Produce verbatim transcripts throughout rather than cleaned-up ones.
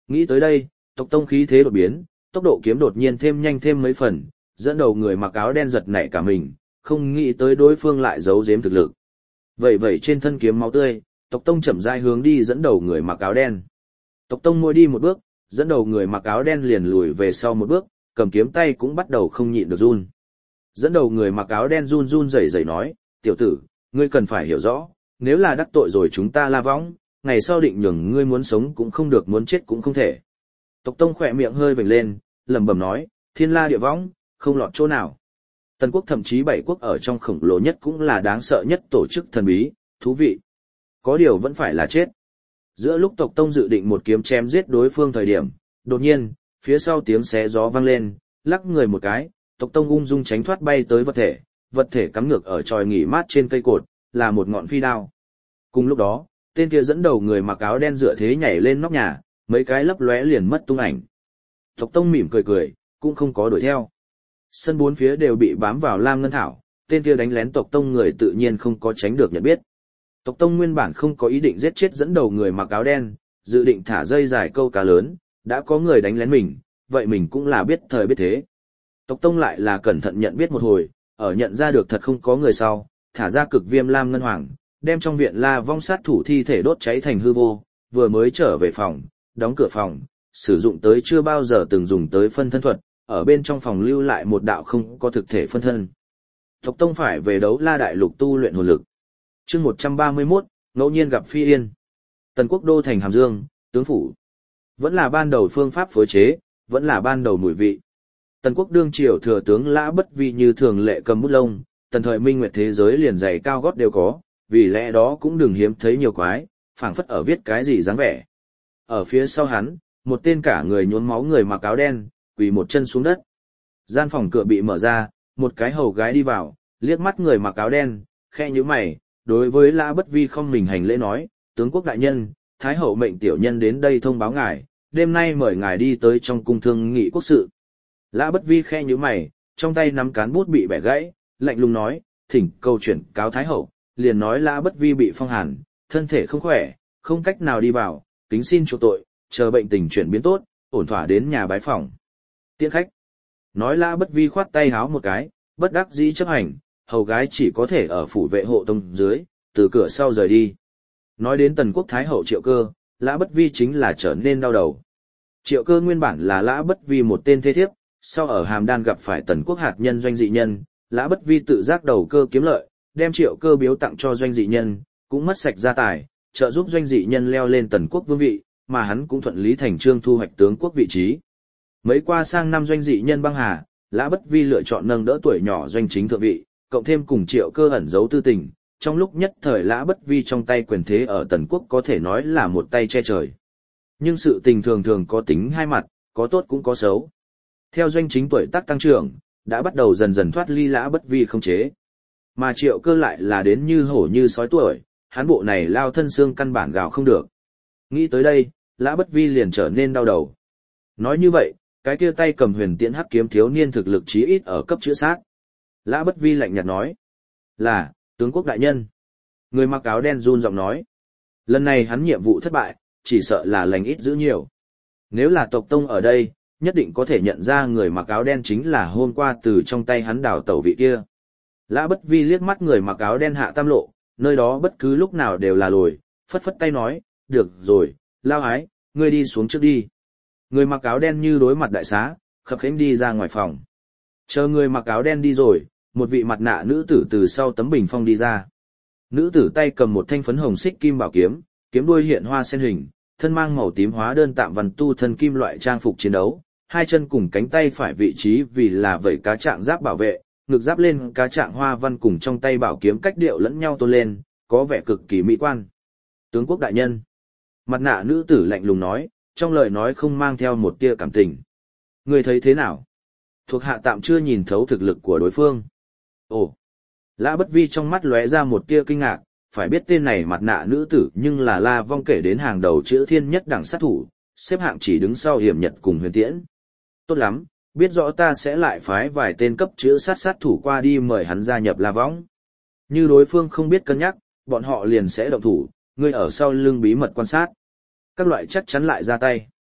Nghĩ tới đây, Tộc Tông khí thế đột biến, tốc độ kiếm đột nhiên thêm nhanh thêm mấy phần, dẫn đầu người mặc áo đen giật nảy cả mình, không nghĩ tới đối phương lại giấu giếm thực lực. Vậy vậy trên thân kiếm máu tươi, Tộc Tông chậm rãi hướng đi dẫn đầu người mặc áo đen. Tộc Tông mỗi đi một bước, dẫn đầu người mặc áo đen liền lùi về sau một bước, cầm kiếm tay cũng bắt đầu không nhịn được run. Dẫn đầu người mặc áo đen run run rẩy rẩy nói, tiểu tử, ngươi cần phải hiểu rõ, nếu là đắc tội rồi chúng ta La Võng, ngày sau định nhường ngươi muốn sống cũng không được muốn chết cũng không thể. Tộc Tông khỏe miệng hơi vểnh lên, lẩm bẩm nói, thiên la địa võng, không lọt chỗ nào. Tần quốc thậm chí bảy quốc ở trong khổng lồ nhất cũng là đáng sợ nhất tổ chức thần bí, thú vị. Có điều vẫn phải là chết. Giữa lúc Tộc Tông dự định một kiếm chém giết đối phương thời điểm, đột nhiên, phía sau tiếng xé gió vang lên, lắc người một cái, Tộc Tông ung dung tránh thoát bay tới vật thể, vật thể cắm ngược ở tròi nghỉ mát trên cây cột, là một ngọn phi đao. Cùng lúc đó, tên kia dẫn đầu người mặc áo đen dựa thế nhảy lên nóc nhà, mấy cái lấp lóe liền mất tung ảnh. Tộc Tông mỉm cười cười, cũng không có đuổi theo. Sân bốn phía đều bị bám vào lam ngân thảo, tên kia đánh lén Tộc Tông người tự nhiên không có tránh được nhận biết. Tộc Tông nguyên bản không có ý định giết chết dẫn đầu người mặc áo đen, dự định thả dây dài câu cá lớn, đã có người đánh lén mình, vậy mình cũng là biết thời biết thế. Tộc Tông lại là cẩn thận nhận biết một hồi, ở nhận ra được thật không có người sau, thả ra cực viêm lam ngân hoàng, đem trong viện La Vong sát thủ thi thể đốt cháy thành hư vô, vừa mới trở về phòng, đóng cửa phòng, sử dụng tới chưa bao giờ từng dùng tới phân thân thuật, ở bên trong phòng lưu lại một đạo không có thực thể phân thân. Tộc Tông phải về đấu La đại lục tu luyện hồn lực. Chương một trăm ba mươi mốt, ngẫu nhiên gặp Phi Yên. Tần quốc đô thành Hàm Dương, tướng phủ. Vẫn là ban đầu phương pháp phối chế, vẫn là ban đầu mùi vị. Tần quốc đương triều thừa tướng Lã Bất Vi như thường lệ cầm bút lông, tần thời minh nguyệt thế giới liền giày cao gót đều có, vì lẽ đó cũng đừng hiếm thấy nhiều quái, phảng phất ở viết cái gì dáng vẻ. Ở phía sau hắn, một tên cả người nhuốm máu người mặc áo đen, quỳ một chân xuống đất. Gian phòng cửa bị mở ra, một cái hầu gái đi vào, liếc mắt người mặc áo đen, khẽ nhíu mày, đối với Lã Bất Vi không mình hành lễ nói, tướng quốc đại nhân, thái hậu mệnh tiểu nhân đến đây thông báo ngài, đêm nay mời ngài đi tới trong cung thương nghị quốc sự. Lã Bất Vi khẽ nhíu mày, trong tay nắm cán bút bị bẻ gãy, lạnh lùng nói, thỉnh câu chuyển cáo thái hậu, liền nói Lã Bất Vi bị phong hàn, thân thể không khỏe, không cách nào đi vào, kính xin chuộc tội, chờ bệnh tình chuyển biến tốt, ổn thỏa đến nhà bái phỏng. Tiễn khách. Nói Lã Bất Vi khoát tay háo một cái, bất đắc dĩ chấp hành, hầu gái chỉ có thể ở phủ vệ hộ tông dưới, từ cửa sau rời đi. Nói đến tần quốc thái hậu Triệu Cơ, Lã Bất Vi chính là trở nên đau đầu. Triệu Cơ nguyên bản là Lã Bất Vi một tên thế thiếp, sau ở Hàm Đan gặp phải tần quốc hạt nhân Doanh Dị Nhân, Lã Bất Vi tự giác đầu cơ kiếm lợi, đem Triệu Cơ biếu tặng cho Doanh Dị Nhân, cũng mất sạch gia tài, trợ giúp Doanh Dị Nhân leo lên tần quốc vương vị, mà hắn cũng thuận lý thành trương thu hoạch tướng quốc vị trí. Mấy qua sang năm Doanh Dị Nhân băng hà, Lã Bất Vi lựa chọn nâng đỡ tuổi nhỏ Doanh chính thượng vị, cộng thêm cùng Triệu Cơ ẩn giấu tư tình, trong lúc nhất thời Lã Bất Vi trong tay quyền thế ở tần quốc có thể nói là một tay che trời. Nhưng sự tình thường thường có tính hai mặt, có tốt cũng có xấu. Theo Doanh chính tuổi tác tăng trưởng, đã bắt đầu dần dần thoát ly Lã Bất Vi không chế. Mà Triệu Cơ lại là đến như hổ như sói tuổi, hắn bộ này lao thân xương căn bản gào không được. Nghĩ tới đây, Lã Bất Vi liền trở nên đau đầu. Nói như vậy, cái kia tay cầm huyền tiễn hắc kiếm thiếu niên thực lực chí ít ở cấp chữa sát. Lã Bất Vi lạnh nhạt nói. Là, tướng quốc đại nhân. Người mặc áo đen run giọng nói. Lần này hắn nhiệm vụ thất bại, chỉ sợ là lành ít giữ nhiều. Nếu là tộc tông ở đây, nhất định có thể nhận ra người mặc áo đen chính là hôm qua từ trong tay hắn đào tẩu vị kia. Lã Bất Vi liếc mắt người mặc áo đen Hạ Tam Lộ, nơi đó bất cứ lúc nào đều là lồi, phất phất tay nói, được rồi, lao ái, ngươi đi xuống trước đi. Người mặc áo đen như đối mặt đại xá, khập khiễng đi ra ngoài phòng. Chờ người mặc áo đen đi rồi, một vị mặt nạ nữ tử từ sau tấm bình phong đi ra. Nữ tử tay cầm một thanh phấn hồng xích kim bảo kiếm, kiếm đuôi hiện hoa sen hình, thân mang màu tím hóa đơn tạm văn tu thân kim loại trang phục chiến đấu, hai chân cùng cánh tay phải vị trí vì là vảy cá trạng giáp bảo vệ, ngực giáp lên cá trạng hoa văn cùng trong tay bảo kiếm cách điệu lẫn nhau tôn lên, có vẻ cực kỳ mỹ quan. Tướng quốc đại nhân. Mặt nạ nữ tử lạnh lùng nói, trong lời nói không mang theo một tia cảm tình. Người thấy thế nào? Thuộc hạ tạm chưa nhìn thấu thực lực của đối phương. Ồ! Lã Bất Vi trong mắt lóe ra một tia kinh ngạc, phải biết tên này mặt nạ nữ tử nhưng là La Vong kể đến hàng đầu chữ thiên nhất đẳng sát thủ, xếp hạng chỉ đứng sau Hiểm Nhật cùng Huyền Tiễn. Tốt lắm, biết rõ ta sẽ lại phái vài tên cấp chữ sát sát thủ qua đi mời hắn gia nhập La Vong. Như đối phương không biết cân nhắc, bọn họ liền sẽ động thủ, ngươi ở sau lưng bí mật quan sát. Các loại chắc chắn lại ra tay.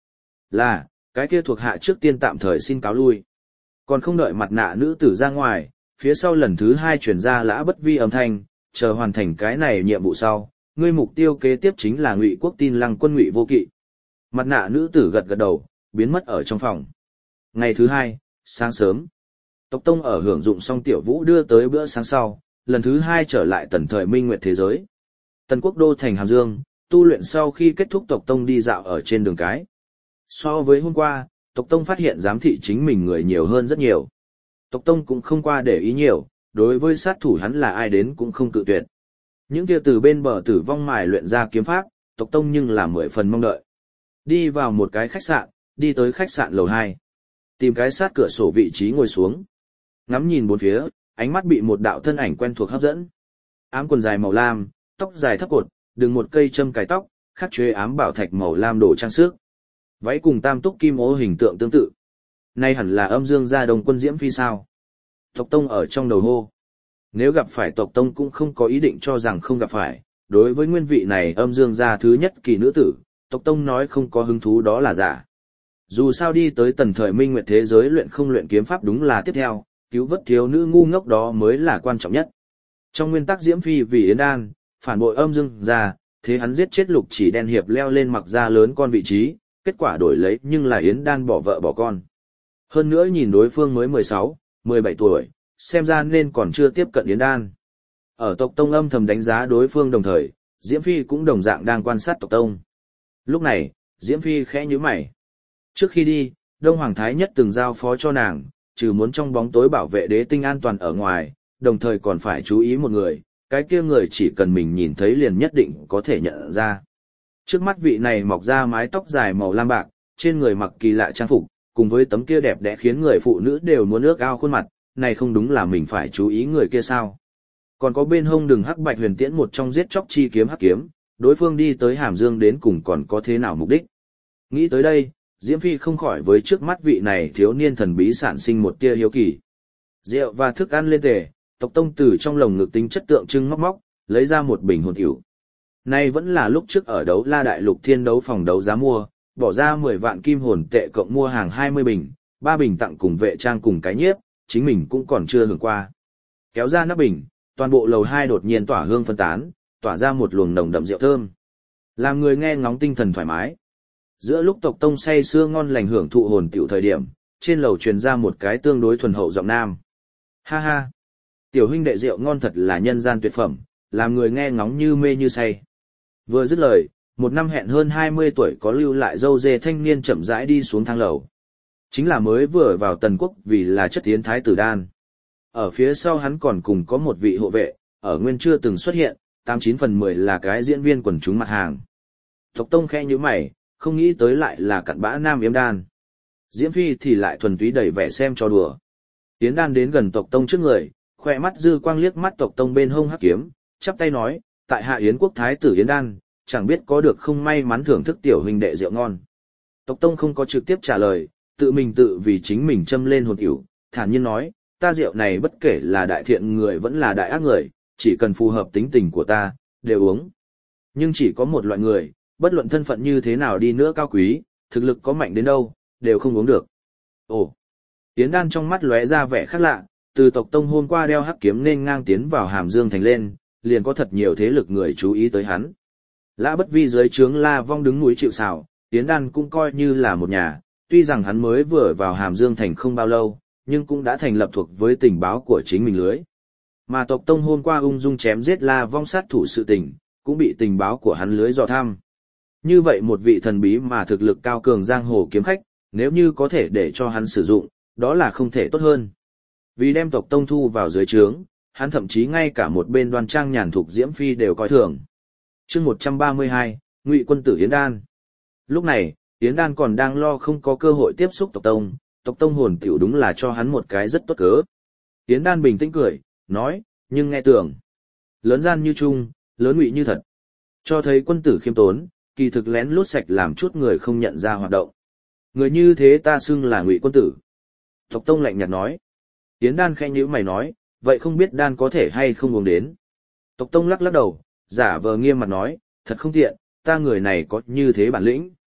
Là, cái kia thuộc hạ trước tiên tạm thời xin cáo lui. Còn không đợi mặt nạ nữ tử ra ngoài, phía sau lần thứ hai chuyển ra lã bất vi âm thanh, chờ hoàn thành cái này nhiệm vụ sau, ngươi mục tiêu kế tiếp chính là Ngụy Quốc tin Lăng quân Ngụy Vô Kỵ. Mặt nạ nữ tử gật gật đầu, biến mất ở trong phòng. Ngày thứ hai, sáng sớm, Tộc Tông ở hưởng dụng xong tiểu vũ đưa tới bữa sáng sau, lần thứ hai trở lại tần thời minh nguyệt thế giới. Tần quốc đô thành Hàm Dương, tu luyện sau khi kết thúc Tộc Tông đi dạo ở trên đường cái. So với hôm qua, Tộc Tông phát hiện giám thị chính mình người nhiều hơn rất nhiều. Tộc Tông cũng không qua để ý nhiều, đối với sát thủ hắn là ai đến cũng không cự tuyệt. Những kia từ bên bờ tử vong mài luyện ra kiếm pháp, Tộc Tông nhưng là mười phần mong đợi. Đi vào một cái khách sạn, đi tới khách sạn lầu hai. Tìm cái sát cửa sổ vị trí ngồi xuống. Ngắm nhìn bốn phía, ánh mắt bị một đạo thân ảnh quen thuộc hấp dẫn. Ám quần dài màu lam, tóc dài thấp cột, đừng một cây châm cài tóc, khắc chế ám bảo thạch màu lam đồ trang sức. Váy cùng tam túc kim ô hình tượng tương tự. Nay hẳn là âm dương gia đồng quân Diễm Phi sao. Tộc Tông ở trong đầu hô. Nếu gặp phải Tộc Tông cũng không có ý định cho rằng không gặp phải, đối với nguyên vị này âm dương gia thứ nhất kỳ nữ tử, Tộc Tông nói không có hứng thú đó là giả. Dù sao đi tới tần thời minh nguyệt thế giới luyện không luyện kiếm pháp đúng là tiếp theo, cứu vớt thiếu nữ ngu ngốc đó mới là quan trọng nhất. Trong nguyên tắc Diễm Phi vì Yến Đan, phản bội âm dương gia, thế hắn giết chết Lục Chỉ Đen hiệp leo lên mặc gia lớn con vị trí, kết quả đổi lấy nhưng là Yến Đan bỏ vợ bỏ con. Hơn nữa nhìn đối phương mới mười sáu, mười bảy tuổi, xem ra nên còn chưa tiếp cận Yến Đan. Ở Tộc Tông âm thầm đánh giá đối phương đồng thời, Diễm Phi cũng đồng dạng đang quan sát Tộc Tông. Lúc này, Diễm Phi khẽ nhíu mày. Trước khi đi, Đông Hoàng Thái Nhất từng giao phó cho nàng, trừ muốn trong bóng tối bảo vệ đế tinh an toàn ở ngoài, đồng thời còn phải chú ý một người, cái kia người chỉ cần mình nhìn thấy liền nhất định có thể nhận ra. Trước mắt vị này mọc ra mái tóc dài màu lam bạc, trên người mặc kỳ lạ trang phục, cùng với tấm kia đẹp đẽ khiến người phụ nữ đều muốn ước ao khuôn mặt, này không đúng là mình phải chú ý người kia sao. Còn có bên hông đường hắc bạch huyền tiễn một trong giết chóc chi kiếm hắc kiếm, đối phương đi tới Hàm Dương đến cùng còn có thế nào mục đích. Nghĩ tới đây, Diễm Phi không khỏi với trước mắt vị này thiếu niên thần bí sản sinh một tia hiếu kỳ. Rượu và thức ăn lên tề, Tộc Tông từ trong lồng ngực tính chất tượng trưng móc móc, lấy ra một bình hồn tiểu. Nay vẫn là lúc trước ở đấu La Đại Lục Thiên đấu phòng đấu giá mua, bỏ ra mười vạn kim hồn tệ cộng mua hàng hai mươi bình, ba bình tặng cùng vệ trang cùng cái nhiếp, chính mình cũng còn chưa hưởng qua. Kéo ra nắp bình, toàn bộ lầu hai đột nhiên tỏa hương phân tán, tỏa ra một luồng nồng đậm rượu thơm. Làm người nghe ngóng tinh thần thoải mái. Giữa lúc Tộc Tông say sưa ngon lành hưởng thụ hồn tiểu thời điểm, trên lầu truyền ra một cái tương đối thuần hậu giọng nam. Ha ha! Tiểu huynh đệ rượu ngon thật là nhân gian tuyệt phẩm, làm người nghe ngóng như mê như say. Vừa dứt lời, một năm hẹn hơn hai mươi tuổi có lưu lại dâu dê thanh niên chậm rãi đi xuống thang lầu. Chính là mới vừa vào Tần Quốc vì là chất tiến thái tử đan. Ở phía sau hắn còn cùng có một vị hộ vệ, ở nguyên chưa từng xuất hiện, tám chín phần mười là cái diễn viên quần chúng mặt hàng. Tộc Tông khẽ như mày, không nghĩ tới lại là cặn bã nam Yếm Đan. Diễm Phi thì lại thuần túy đầy vẻ xem cho đùa. Yến Đan đến gần Tộc Tông trước người, khoe mắt dư quang liếc mắt Tộc Tông bên hông hắc kiếm, chắp tay nói, tại hạ Yến Quốc thái tử Yến Đan, chẳng biết có được không may mắn thưởng thức tiểu huynh đệ rượu ngon. Tộc Tông không có trực tiếp trả lời, tự mình tự vì chính mình châm lên hồn tiểu, thản nhiên nói, ta rượu này bất kể là đại thiện người vẫn là đại ác người, chỉ cần phù hợp tính tình của ta, đều uống. Nhưng chỉ có một loại người, bất luận thân phận như thế nào đi nữa cao quý, thực lực có mạnh đến đâu, đều không uống được. Ồ! Yến Đan trong mắt lóe ra vẻ khác lạ, từ Tộc Tông hôm qua đeo hắc kiếm nên ngang tiến vào Hàm Dương thành lên, liền có thật nhiều thế lực người chú ý tới hắn. Lã Bất Vi dưới trướng La Vong đứng núi chịu sào, Yến Đan cũng coi như là một nhà, tuy rằng hắn mới vừa vào Hàm Dương thành không bao lâu, nhưng cũng đã thành lập thuộc với tình báo của chính mình lưới. Mà Tộc Tông hôm qua ung dung chém giết La Vong sát thủ sự tình, cũng bị tình báo của hắn lưới dò thăm. Như vậy một vị thần bí mà thực lực cao cường giang hồ kiếm khách, nếu như có thể để cho hắn sử dụng, đó là không thể tốt hơn. Vì đem Tộc Tông thu vào dưới trướng, hắn thậm chí ngay cả một bên đoan trang nhàn thục Diễm Phi đều coi thường. Chương một trăm ba mươi hai, Ngụy quân tử Yến Đan. Lúc này, Yến Đan còn đang lo không có cơ hội tiếp xúc Tộc Tông, Tộc Tông hồn tiểu đúng là cho hắn một cái rất tốt cớ. Yến Đan bình tĩnh cười, nói, nhưng nghe tưởng, lớn gian như trung, lớn ngụy như thật. Cho thấy quân tử khiêm tốn, kỳ thực lén lút sạch làm chút người không nhận ra hoạt động. Người như thế ta xưng là Ngụy quân tử. Tộc Tông lạnh nhạt nói. Yến Đan khẽ nhíu mày nói, vậy không biết Đan có thể hay không uống đến. Tộc Tông lắc lắc đầu, giả vờ nghiêm mặt nói, thật không tiện, ta người này có như thế bản lĩnh.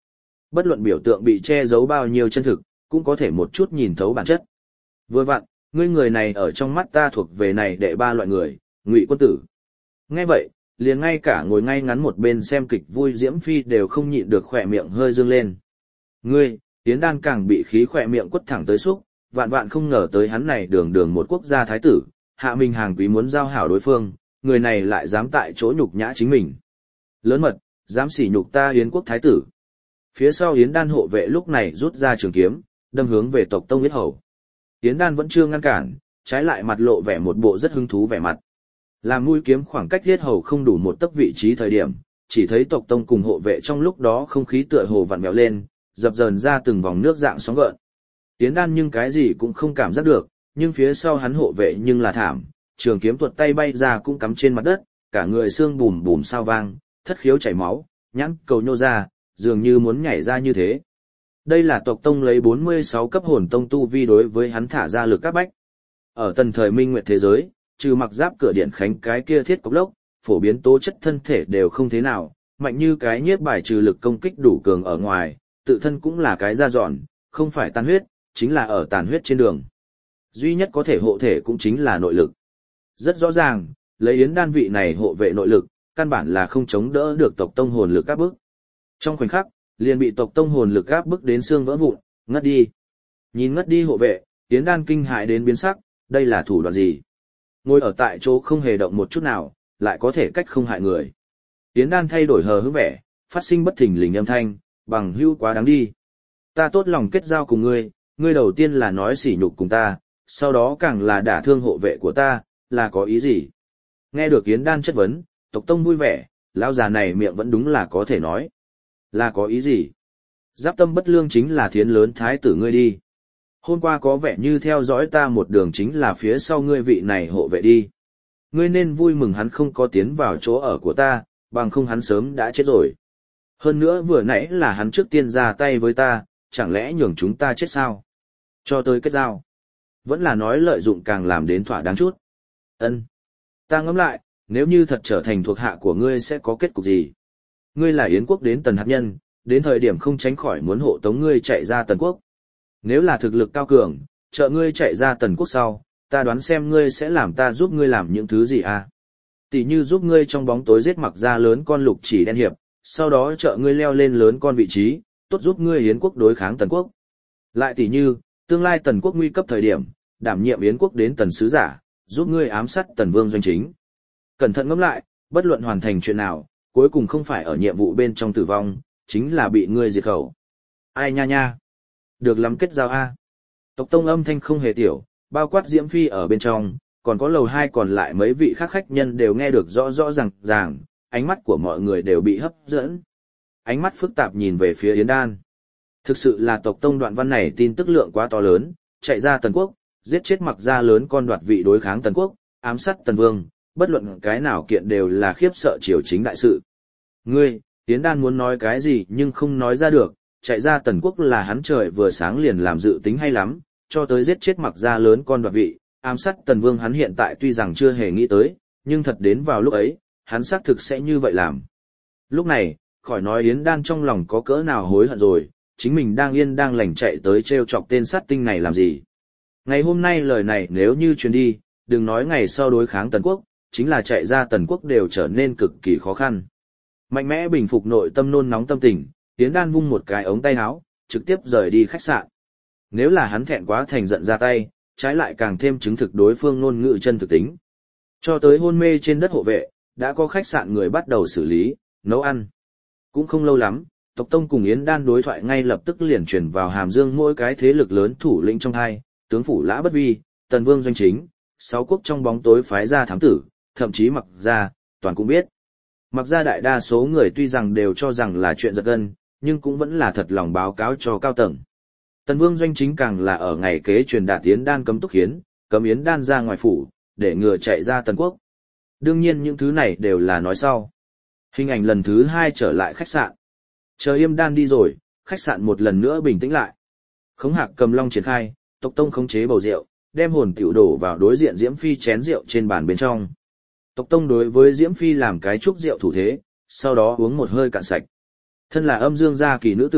Bất luận biểu tượng bị che giấu bao nhiêu chân thực, cũng có thể một chút nhìn thấu bản chất. Vừa vặn, ngươi người này ở trong mắt ta thuộc về này đệ ba loại người, Ngụy quân tử. Nghe vậy, liền ngay cả ngồi ngay ngắn một bên xem kịch vui Diễm Phi đều không nhịn được khỏe miệng hơi dương lên. Ngươi, Yến Đan càng bị khí khỏe miệng quất thẳng tới xúc, vạn vạn không ngờ tới hắn này đường đường một quốc gia thái tử, hạ mình hàng quý muốn giao hảo đối phương, người này lại dám tại chỗ nhục nhã chính mình. Lớn mật, dám sỉ nhục ta Yến quốc thái tử. Phía sau Yến Đan hộ vệ lúc này rút ra trường kiếm, đâm hướng về tộc tông Yết Hầu. Yến Đan vẫn chưa ngăn cản, trái lại mặt lộ vẻ một bộ rất hứng thú vẻ mặt. Làm mũi kiếm khoảng cách Yết Hầu không đủ một tấc vị trí thời điểm, chỉ thấy tộc tông cùng hộ vệ trong lúc đó không khí tựa hồ vặn vẹo lên, dập dờn ra từng vòng nước dạng sóng gợn. Yến Đan nhưng cái gì cũng không cảm giác được, nhưng phía sau hắn hộ vệ nhưng là thảm, trường kiếm tuột tay bay ra cũng cắm trên mặt đất, cả người xương bùm bùm sao vang, thất khiếu chảy máu, nhãn cầu nhô ra, dường như muốn nhảy ra như thế. Đây là tộc tông lấy bốn mươi sáu cấp hồn tông tu vi đối với hắn thả ra lực các bách. Ở tần thời minh nguyệt thế giới, trừ mặc giáp cửa điện khánh cái kia thiết cốc lốc, phổ biến tố chất thân thể đều không thế nào, mạnh như cái nhiếp bài trừ lực công kích đủ cường ở ngoài, tự thân cũng là cái da dọn, không phải tàn huyết, chính là ở tàn huyết trên đường. Duy nhất có thể hộ thể cũng chính là nội lực. Rất rõ ràng, lấy Yến Đan vị này hộ vệ nội lực, căn bản là không chống đỡ được tộc tông hồn lực áp bức. Trong khoảnh khắc, liền bị tộc tông hồn lực áp bức đến xương vỡ vụn, ngất đi. Nhìn ngất đi hộ vệ, Yến Đan kinh hãi đến biến sắc, đây là thủ đoạn gì? Ngồi ở tại chỗ không hề động một chút nào, lại có thể cách không hại người. Yến Đan thay đổi hờ hững vẻ, phát sinh bất thình lình âm thanh, bằng hữu quá đáng đi. Ta tốt lòng kết giao cùng ngươi, ngươi đầu tiên là nói sỉ nhục cùng ta, sau đó càng là đả thương hộ vệ của ta, là có ý gì? Nghe được Yến Đan chất vấn, tộc tông vui vẻ, lão già này miệng vẫn đúng là có thể nói. Là có ý gì? Giáp tâm bất lương chính là thiến lớn thái tử ngươi đi. Hôm qua có vẻ như theo dõi ta một đường chính là phía sau ngươi vị này hộ vệ đi. Ngươi nên vui mừng hắn không có tiến vào chỗ ở của ta, bằng không hắn sớm đã chết rồi. Hơn nữa vừa nãy là hắn trước tiên ra tay với ta, chẳng lẽ nhường chúng ta chết sao? Cho tới kết giao. Vẫn là nói lợi dụng càng làm đến thỏa đáng chút. Ân, ta ngẫm lại, nếu như thật trở thành thuộc hạ của ngươi sẽ có kết cục gì? Ngươi là Yến quốc đến Tần hạt nhân, đến thời điểm không tránh khỏi muốn hộ tống ngươi chạy ra Tần quốc. Nếu là thực lực cao cường, trợ ngươi chạy ra Tần quốc sau, ta đoán xem ngươi sẽ làm ta giúp ngươi làm những thứ gì à? Tỷ như giúp ngươi trong bóng tối giết mặc ra lớn con lục chỉ đen hiệp, sau đó trợ ngươi leo lên lớn con vị trí, tốt giúp ngươi Yến quốc đối kháng Tần quốc. Lại tỷ như, tương lai Tần quốc nguy cấp thời điểm, đảm nhiệm Yến quốc đến Tần sứ giả, giúp ngươi ám sát Tần vương doanh chính. Cẩn thận ngẫm lại, bất luận hoàn thành chuyện nào, cuối cùng không phải ở nhiệm vụ bên trong tử vong, chính là bị ngươi diệt khẩu. Ai nha nha? Được lắm kết giao a. Tộc tông âm thanh không hề tiểu, bao quát Diễm Phi ở bên trong, còn có lầu hai còn lại mấy vị khác khách nhân đều nghe được rõ rõ ràng ràng, ánh mắt của mọi người đều bị hấp dẫn. Ánh mắt phức tạp nhìn về phía Yến Đan. Thực sự là tộc tông đoạn văn này tin tức lượng quá to lớn, chạy ra Tần quốc, giết chết mặc ra lớn con đoạt vị đối kháng Tần quốc, ám sát Tần vương, bất luận cái nào kiện đều là khiếp sợ triều chính đại sự. Ngươi, Yến Đan muốn nói cái gì nhưng không nói ra được, chạy ra Tần quốc là hắn trời vừa sáng liền làm dự tính hay lắm, cho tới giết chết mặc ra lớn con đoạt vị, ám sát Tần vương hắn hiện tại tuy rằng chưa hề nghĩ tới, nhưng thật đến vào lúc ấy, hắn xác thực sẽ như vậy làm. Lúc này, khỏi nói Yến Đan trong lòng có cỡ nào hối hận rồi, chính mình đang yên đang lành chạy tới trêu chọc tên sát tinh này làm gì. Ngày hôm nay lời này nếu như truyền đi, đừng nói ngày sau đối kháng Tần quốc, chính là chạy ra Tần quốc đều trở nên cực kỳ khó khăn. Mạnh mẽ bình phục nội tâm nôn nóng tâm tình, Yến Đan vung một cái ống tay áo, trực tiếp rời đi khách sạn. Nếu là hắn thẹn quá thành giận ra tay, trái lại càng thêm chứng thực đối phương ngôn ngữ chân thực tính. Cho tới hôn mê trên đất hộ vệ, đã có khách sạn người bắt đầu xử lý, nấu ăn. Cũng không lâu lắm, tộc tông cùng Yến Đan đối thoại ngay lập tức liền truyền vào Hàm Dương mỗi cái thế lực lớn thủ lĩnh trong hai, tướng phủ Lã Bất Vi, Tần Vương doanh chính, sáu quốc trong bóng tối phái ra thám tử, thậm chí Mặc gia, toàn cũng biết. Mặc gia đại đa số người tuy rằng đều cho rằng là chuyện giật gân, nhưng cũng vẫn là thật lòng báo cáo cho cao tầng. Tần Vương doanh chính càng là ở ngày kế truyền đạt Yến Đan cấm túc hiến, cấm Yến Đan ra ngoài phủ, để ngừa chạy ra Tần quốc. Đương nhiên những thứ này đều là nói sau. Hình ảnh lần thứ hai trở lại khách sạn. Chờ Yêm Đan đi rồi, khách sạn một lần nữa bình tĩnh lại. Khống Hạc cầm long triển khai, tộc tông khống chế bầu rượu, đem hồn tiểu đổ vào đối diện Diễm Phi chén rượu trên bàn bên trong. Tộc tông đối với Diễm Phi làm cái chúc rượu thủ thế, sau đó uống một hơi cạn sạch. Thân là âm dương gia kỳ nữ tử,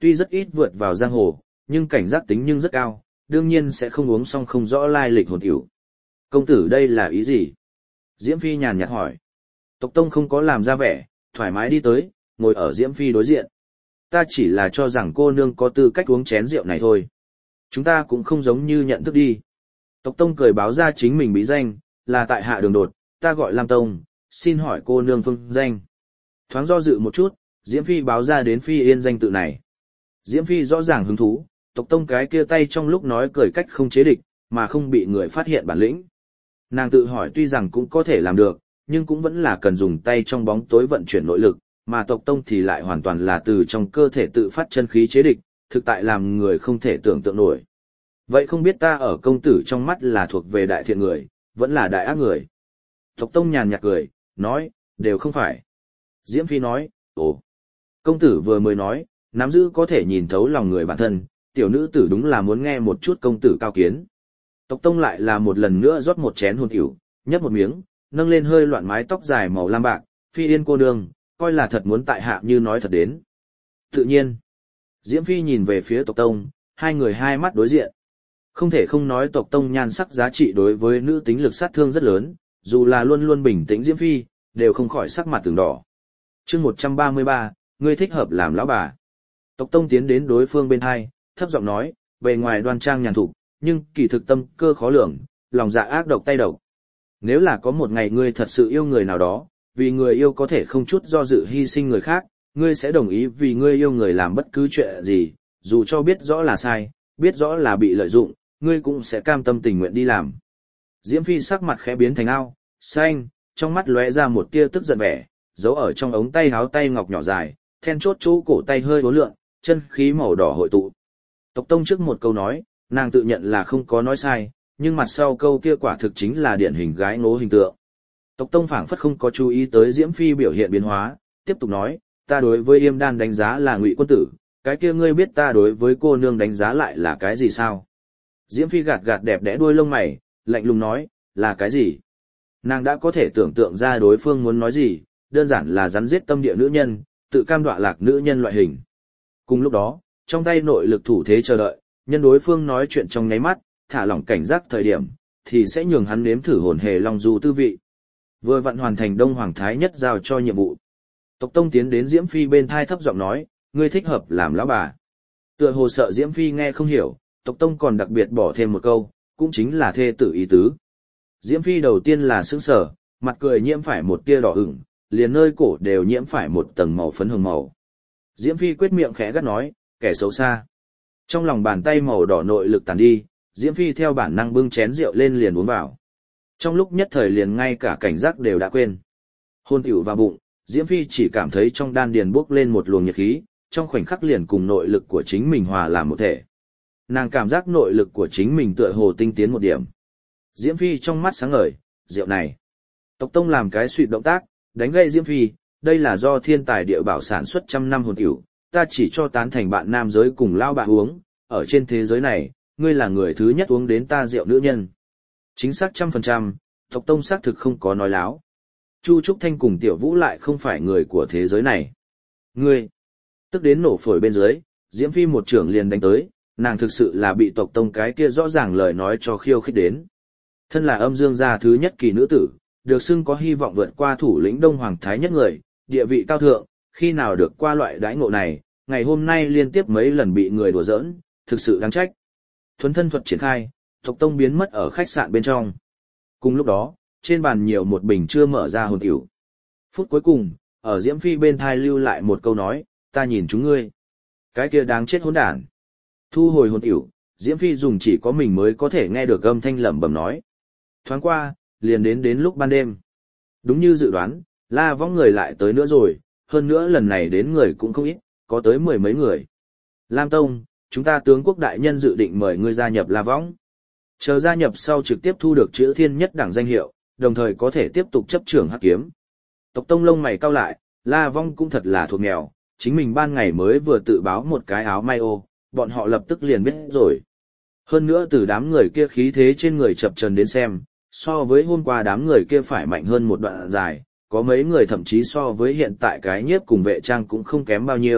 tuy rất ít vượt vào giang hồ, nhưng cảnh giác tính nhưng rất cao, đương nhiên sẽ không uống xong không rõ lai lịch hồn tiểu. Công tử đây là ý gì? Diễm Phi nhàn nhạt hỏi. Tộc Tông không có làm ra vẻ, thoải mái đi tới, ngồi ở Diễm Phi đối diện. Ta chỉ là cho rằng cô nương có tư cách uống chén rượu này thôi. Chúng ta cũng không giống như nhận thức đi. Tộc Tông cười báo ra chính mình bí danh, là tại hạ đường đột, ta gọi Lam Tông, xin hỏi cô nương phương danh. Thoáng do dự một chút, Diễm Phi báo ra đến Phi Yên danh tự này. Diễm Phi rõ ràng hứng thú, Tộc Tông cái kia tay trong lúc nói cười cách không chế địch, mà không bị người phát hiện bản lĩnh. Nàng tự hỏi tuy rằng cũng có thể làm được, nhưng cũng vẫn là cần dùng tay trong bóng tối vận chuyển nội lực, mà Tộc Tông thì lại hoàn toàn là từ trong cơ thể tự phát chân khí chế địch, thực tại làm người không thể tưởng tượng nổi. Vậy không biết ta ở công tử trong mắt là thuộc về đại thiện người, vẫn là đại ác người? Tộc Tông nhàn nhạt cười, nói, đều không phải. Diễm Phi nói, ồ, công tử vừa mới nói, nắm giữ có thể nhìn thấu lòng người bản thân, tiểu nữ tử đúng là muốn nghe một chút công tử cao kiến. Tộc Tông lại là một lần nữa rót một chén hồn tiểu, nhấp một miếng, nâng lên hơi loạn mái tóc dài màu lam bạc, Phi Yên cô nương, coi là thật muốn tại hạ như nói thật đến. Tự nhiên, Diễm Phi nhìn về phía Tộc Tông, hai người hai mắt đối diện. Không thể không nói Tộc Tông nhan sắc giá trị đối với nữ tính lực sát thương rất lớn, dù là luôn luôn bình tĩnh Diễm Phi, đều không khỏi sắc mặt từng đỏ. Chương một trăm ba mươi ba, ngươi thích hợp làm lão bà. Tộc Tông tiến đến đối phương bên hai, thấp giọng nói, bề ngoài đoan trang nhàn thục, nhưng kỳ thực tâm cơ khó lường, lòng dạ ác độc tay độc. Nếu là có một ngày ngươi thật sự yêu người nào đó, vì người yêu có thể không chút do dự hy sinh người khác, ngươi sẽ đồng ý vì ngươi yêu người làm bất cứ chuyện gì, dù cho biết rõ là sai, biết rõ là bị lợi dụng, ngươi cũng sẽ cam tâm tình nguyện đi làm. Diễm Phi sắc mặt khẽ biến thành ao, xanh, trong mắt lóe ra một tia tức giận vẻ, giấu ở trong ống tay háo tay ngọc nhỏ dài, then chốt chỗ cổ tay hơi uốn lượn, chân khí màu đỏ hội tụ. Tộc Tông trước một câu nói, nàng tự nhận là không có nói sai, nhưng mặt sau câu kia quả thực chính là điển hình gái ngố hình tượng. Tộc Tông phảng phất không có chú ý tới Diễm Phi biểu hiện biến hóa, tiếp tục nói, ta đối với Yêm Đan đánh giá là Ngụy quân tử, cái kia ngươi biết ta đối với cô nương đánh giá lại là cái gì sao? Diễm Phi gạt gạt đẹp đẽ đuôi lông mày, lạnh lùng nói, là cái gì? Nàng đã có thể tưởng tượng ra đối phương muốn nói gì, đơn giản là rắn giết tâm địa nữ nhân, tự cam đoạ lạc nữ nhân loại hình. Cùng lúc đó, trong tay nội lực thủ thế chờ đợi, nhân đối phương nói chuyện trong nháy mắt, thả lỏng cảnh giác thời điểm, thì sẽ nhường hắn nếm thử hồn hề long du tư vị. Vừa vặn hoàn thành Đông Hoàng Thái Nhất giao cho nhiệm vụ. Tộc Tông tiến đến Diễm Phi bên thai thấp giọng nói, ngươi thích hợp làm lão bà. Tựa hồ sợ Diễm Phi nghe không hiểu, Tộc Tông còn đặc biệt bỏ thêm một câu, cũng chính là thê tử ý tứ. Diễm Phi đầu tiên là sững sờ, mặt cười nhiễm phải một tia đỏ ửng, liền nơi cổ đều nhiễm phải một tầng màu phấn hồng màu. Diễm Phi quyết miệng khẽ gắt nói, kẻ xấu xa. Trong lòng bàn tay màu đỏ nội lực tàn đi, Diễm Phi theo bản năng bưng chén rượu lên liền uống vào. Trong lúc nhất thời liền ngay cả cảnh giác đều đã quên. Hôn tiểu vào bụng, Diễm Phi chỉ cảm thấy trong đan điền bốc lên một luồng nhiệt khí, trong khoảnh khắc liền cùng nội lực của chính mình hòa làm một thể. Nàng cảm giác nội lực của chính mình tựa hồ tinh tiến một điểm. Diễm Phi trong mắt sáng ngời, rượu này. Tộc Tông làm cái suy động tác, đánh gậy Diễm Phi, đây là do thiên tài địa bảo sản xuất trăm năm hồn tiểu, ta chỉ cho tán thành bạn nam giới cùng lao bà uống, ở trên thế giới này, ngươi là người thứ nhất uống đến ta rượu nữ nhân. Chính xác trăm phần trăm, Tộc Tông xác thực không có nói láo. Chu Trúc Thanh cùng Tiểu Vũ lại không phải người của thế giới này. Ngươi, tức đến nổ phổi bên dưới, Diễm Phi một trưởng liền đánh tới, nàng thực sự là bị Tộc Tông cái kia rõ ràng lời nói cho khiêu khích đến. Thân là âm dương gia thứ nhất kỳ nữ tử, được xưng có hy vọng vượt qua thủ lĩnh Đông Hoàng Thái Nhất người, địa vị cao thượng, khi nào được qua loại đãi ngộ này, ngày hôm nay liên tiếp mấy lần bị người đùa giỡn, thực sự đáng trách. Thuấn thân thuật triển khai, Tộc Tông biến mất ở khách sạn bên trong. Cùng lúc đó, trên bàn nhiều một bình chưa mở ra hồn tiểu. Phút cuối cùng, ở Diễm Phi bên thai lưu lại một câu nói, ta nhìn chúng ngươi. Cái kia đáng chết hỗn đản. Thu hồi hồn tiểu, Diễm Phi dùng chỉ có mình mới có thể nghe được âm thanh lẩm bẩm nói. Thoáng qua, liền đến đến lúc ban đêm. Đúng như dự đoán, La Võng người lại tới nữa rồi, hơn nữa lần này đến người cũng không ít, có tới mười mấy người. Lam Tông, chúng ta tướng quốc đại nhân dự định mời ngươi gia nhập La Võng. Chờ gia nhập sau trực tiếp thu được chữ thiên nhất đẳng danh hiệu, đồng thời có thể tiếp tục chấp trưởng hắc kiếm. Tộc Tông lông mày cau lại, La Võng cũng thật là thuộc nghèo, chính mình ban ngày mới vừa tự báo một cái áo may ô, bọn họ lập tức liền biết rồi. Hơn nữa từ đám người kia khí thế trên người chập chờn đến xem, so với hôm qua đám người kia phải mạnh hơn một đoạn dài, có mấy người thậm chí so với hiện tại cái nhiếp cùng vệ trang cũng không kém bao nhiêu,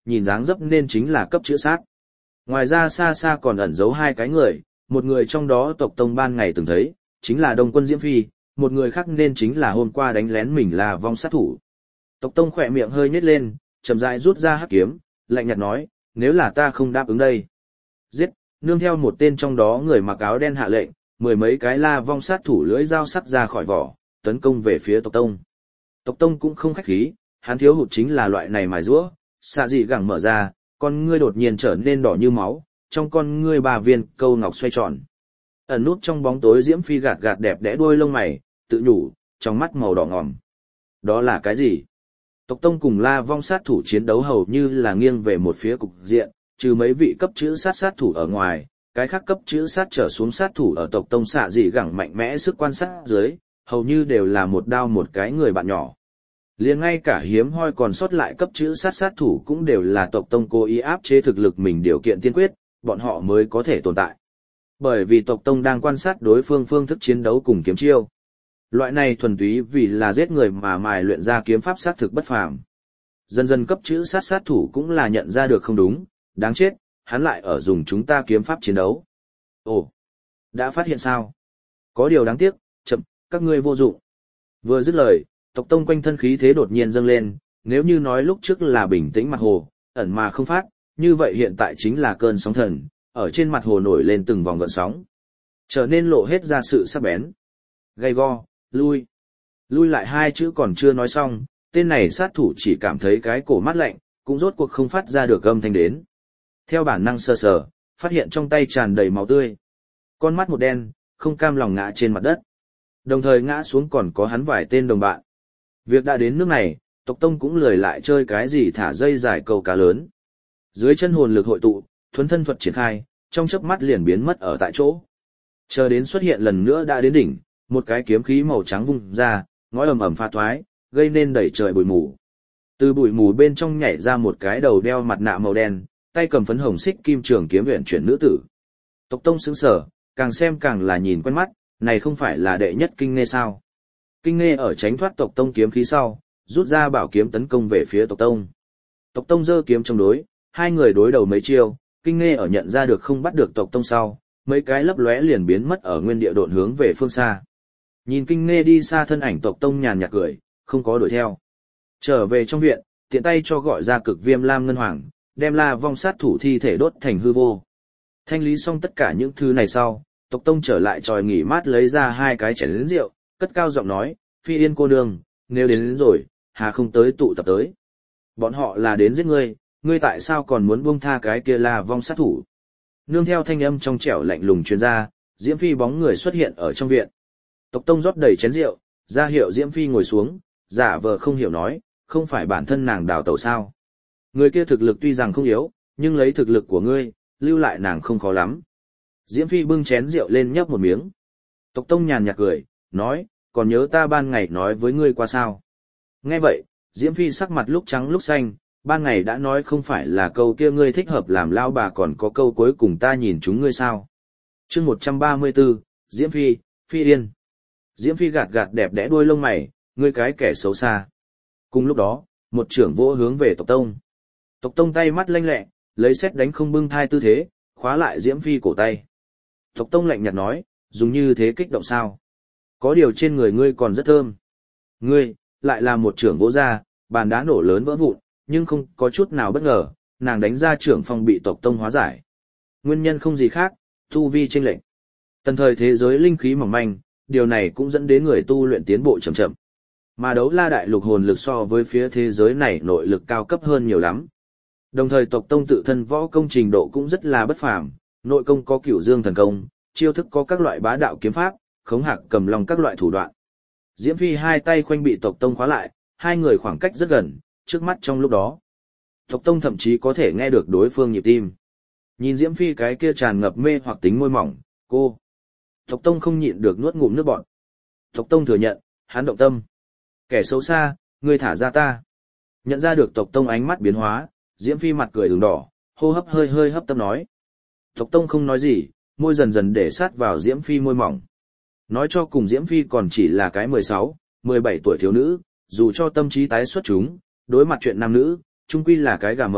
nhìn dáng dấp nên chính là cấp chữ sát. Ngoài ra xa xa còn ẩn giấu hai cái người, một người trong đó tộc tông ban ngày từng thấy, chính là Đông Quân Diễm Phi, một người khác nên chính là hôm qua đánh lén mình là vong sát thủ. Tộc tông khỏe miệng hơi nhếch lên, chậm rãi rút ra hắc kiếm, lạnh nhạt nói, nếu là ta không đáp ứng đây. Giết, nương theo một tên trong đó người mặc áo đen hạ lệnh, mười mấy cái la vong sát thủ lưỡi dao sắc ra khỏi vỏ, tấn công về phía tộc tông. Tộc tông cũng không khách khí, hắn thiếu hụt chính là loại này mài rũa, xạ dị gẳng mở ra, con ngươi đột nhiên trở nên đỏ như máu, trong con ngươi ba viên câu ngọc xoay tròn. Ẩn nút trong bóng tối Diễm Phi gạt gạt đẹp đẽ đuôi lông mày, tự nhủ, trong mắt màu đỏ ngòm. Đó là cái gì? Tộc tông cùng la vong sát thủ chiến đấu hầu như là nghiêng về một phía cục diện, trừ mấy vị cấp chữ sát sát thủ ở ngoài, cái khác cấp chữ sát trở xuống sát thủ ở tộc tông xạ dị gẳng mạnh mẽ sức quan sát dưới, hầu như đều là một đao một cái người bạn nhỏ. Liền ngay cả hiếm hoi còn sót lại cấp chữ sát sát thủ cũng đều là tộc tông cố ý áp chế thực lực mình điều kiện tiên quyết, bọn họ mới có thể tồn tại. Bởi vì tộc tông đang quan sát đối phương phương thức chiến đấu cùng kiếm chiêu. Loại này thuần túy vì là giết người mà mài luyện ra kiếm pháp sát thực bất phàm. Dần dần cấp chữ sát sát thủ cũng là nhận ra được không đúng, đáng chết, hắn lại ở dùng chúng ta kiếm pháp chiến đấu. Ồ, đã phát hiện sao? Có điều đáng tiếc, chậm, các ngươi vô dụng. Vừa dứt lời, tộc tông quanh thân khí thế đột nhiên dâng lên, nếu như nói lúc trước là bình tĩnh mặt hồ, ẩn mà không phát, như vậy hiện tại chính là cơn sóng thần, ở trên mặt hồ nổi lên từng vòng gợn sóng. Trở nên lộ hết ra sự sắc bén. Gay go, lui. Lui lại hai chữ còn chưa nói xong, tên này sát thủ chỉ cảm thấy cái cổ mát lạnh, cũng rốt cuộc không phát ra được âm thanh đến. Theo bản năng sờ sờ, phát hiện trong tay tràn đầy máu tươi. Con mắt một đen, không cam lòng ngã trên mặt đất. Đồng thời ngã xuống còn có hắn vài tên đồng bạn. Việc đã đến nước này, tộc tông cũng lười lại chơi cái gì thả dây dài câu cá lớn. Dưới chân hồn lực hội tụ, thuấn thân thuật triển khai, trong chớp mắt liền biến mất ở tại chỗ. Chờ đến xuất hiện lần nữa đã đến đỉnh, một cái kiếm khí màu trắng vung ra, ngói ầm ầm pha thoái, gây nên đẩy trời bụi mù. Từ bụi mù bên trong nhảy ra một cái đầu đeo mặt nạ màu đen, tay cầm phấn hồng xích kim trường kiếm huyền chuyển nữ tử. Tộc tông sững sờ, càng xem càng là nhìn quen mắt, này không phải là đệ nhất kinh nghe sao? Kinh nghe ở tránh thoát tộc tông kiếm khí sau, rút ra bảo kiếm tấn công về phía tộc tông. Tộc tông giơ kiếm chống đối, hai người đối đầu mấy chiêu, kinh nghe ở nhận ra được không bắt được tộc tông sau, mấy cái lấp lóe liền biến mất ở nguyên địa độn hướng về phương xa. Nhìn kinh nghe đi xa thân ảnh tộc tông nhàn nhạt cười, không có đuổi theo. Trở về trong viện, tiện tay cho gọi ra cực viêm lam ngân hoàng, đem la vong sát thủ thi thể đốt thành hư vô. Thanh lý xong tất cả những thứ này sau, tộc tông trở lại tròi nghỉ mát lấy ra hai cái chén lớn rượu, cất cao giọng nói, Phi Yên cô nương, nếu đến, đến rồi, hà không tới tụ tập tới. Bọn họ là đến giết ngươi, ngươi tại sao còn muốn buông tha cái kia la vong sát thủ? Nương theo thanh âm trong trẻo lạnh lùng truyền ra, Diễm Phi bóng người xuất hiện ở trong viện. Tộc tông rót đầy chén rượu, ra hiệu Diễm Phi ngồi xuống, giả vờ không hiểu nói, không phải bản thân nàng đào tẩu sao? Người kia thực lực tuy rằng không yếu, nhưng lấy thực lực của ngươi, lưu lại nàng không khó lắm. Diễm Phi bưng chén rượu lên nhấp một miếng. Tộc tông nhàn nhạt cười, nói, còn nhớ ta ban ngày nói với ngươi qua sao? Nghe vậy, Diễm Phi sắc mặt lúc trắng lúc xanh, ban ngày đã nói không phải là câu kia ngươi thích hợp làm lao bà còn có câu cuối cùng ta nhìn chúng ngươi sao? Chương một trăm ba mươi tư, Diễm Phi, Phi Yên. Diễm Phi gạt gạt đẹp đẽ đuôi lông mày, ngươi cái kẻ xấu xa. Cùng lúc đó, một trưởng vỗ hướng về tộc tông. Tộc tông tay mắt lanh lẹ, lấy sét đánh không bưng thai tư thế, khóa lại Diễm Phi cổ tay. Tộc tông lạnh nhạt nói, dùng như thế kích động sao? Có điều trên người ngươi còn rất thơm. Ngươi, lại là một trưởng vỗ ra, bàn đá nổ lớn vỡ vụn, nhưng không có chút nào bất ngờ, nàng đánh ra trưởng phong bị tộc tông hóa giải. Nguyên nhân không gì khác, tu vi chênh lệch. Tần thời thế giới linh khí mỏng manh, điều này cũng dẫn đến người tu luyện tiến bộ chậm chậm. Mà đấu la đại lục hồn lực so với phía thế giới này nội lực cao cấp hơn nhiều lắm. Đồng thời tộc tông tự thân võ công trình độ cũng rất là bất phàm, nội công có cửu dương thần công, chiêu thức có các loại bá đạo kiếm pháp, khống hạc cầm long các loại thủ đoạn. Diễm Phi hai tay khoanh bị tộc tông khóa lại, hai người khoảng cách rất gần, trước mắt trong lúc đó. Tộc tông thậm chí có thể nghe được đối phương nhịp tim. Nhìn Diễm Phi cái kia tràn ngập mê hoặc tính môi mỏng, cô. Tộc tông không nhịn được nuốt ngụm nước bọt. Tộc tông thừa nhận, hắn động tâm. Kẻ xấu xa, ngươi thả ra ta. Nhận ra được tộc tông ánh mắt biến hóa, Diễm Phi mặt cười ửng đỏ, hô hấp hơi hơi hấp tấp nói. Tộc tông không nói gì, môi dần dần để sát vào Diễm Phi môi mỏng. Nói cho cùng Diễm Phi còn chỉ là cái mười sáu, mười bảy tuổi thiếu nữ, dù cho tâm trí tái xuất chúng, đối mặt chuyện nam nữ, chung quy là cái gà mờ,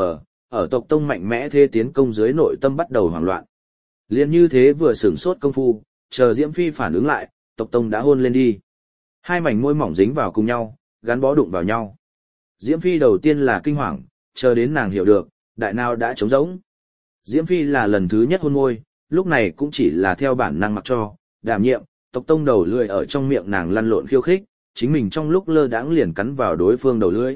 ở tộc tông mạnh mẽ thế tiến công dưới nội tâm bắt đầu hoảng loạn. Liên như thế vừa sửng sốt công phu, chờ Diễm Phi phản ứng lại, tộc tông đã hôn lên đi. Hai mảnh môi mỏng dính vào cùng nhau, gắn bó đụng vào nhau. Diễm Phi đầu tiên là kinh hoàng, chờ đến nàng hiểu được, đại nào đã trống rỗng. Diễm Phi là lần thứ nhất hôn môi, lúc này cũng chỉ là theo bản năng mặc cho, đảm nhiệm, tộc tông đầu lưỡi ở trong miệng nàng lăn lộn khiêu khích, chính mình trong lúc lơ đãng liền cắn vào đối phương đầu lưỡi.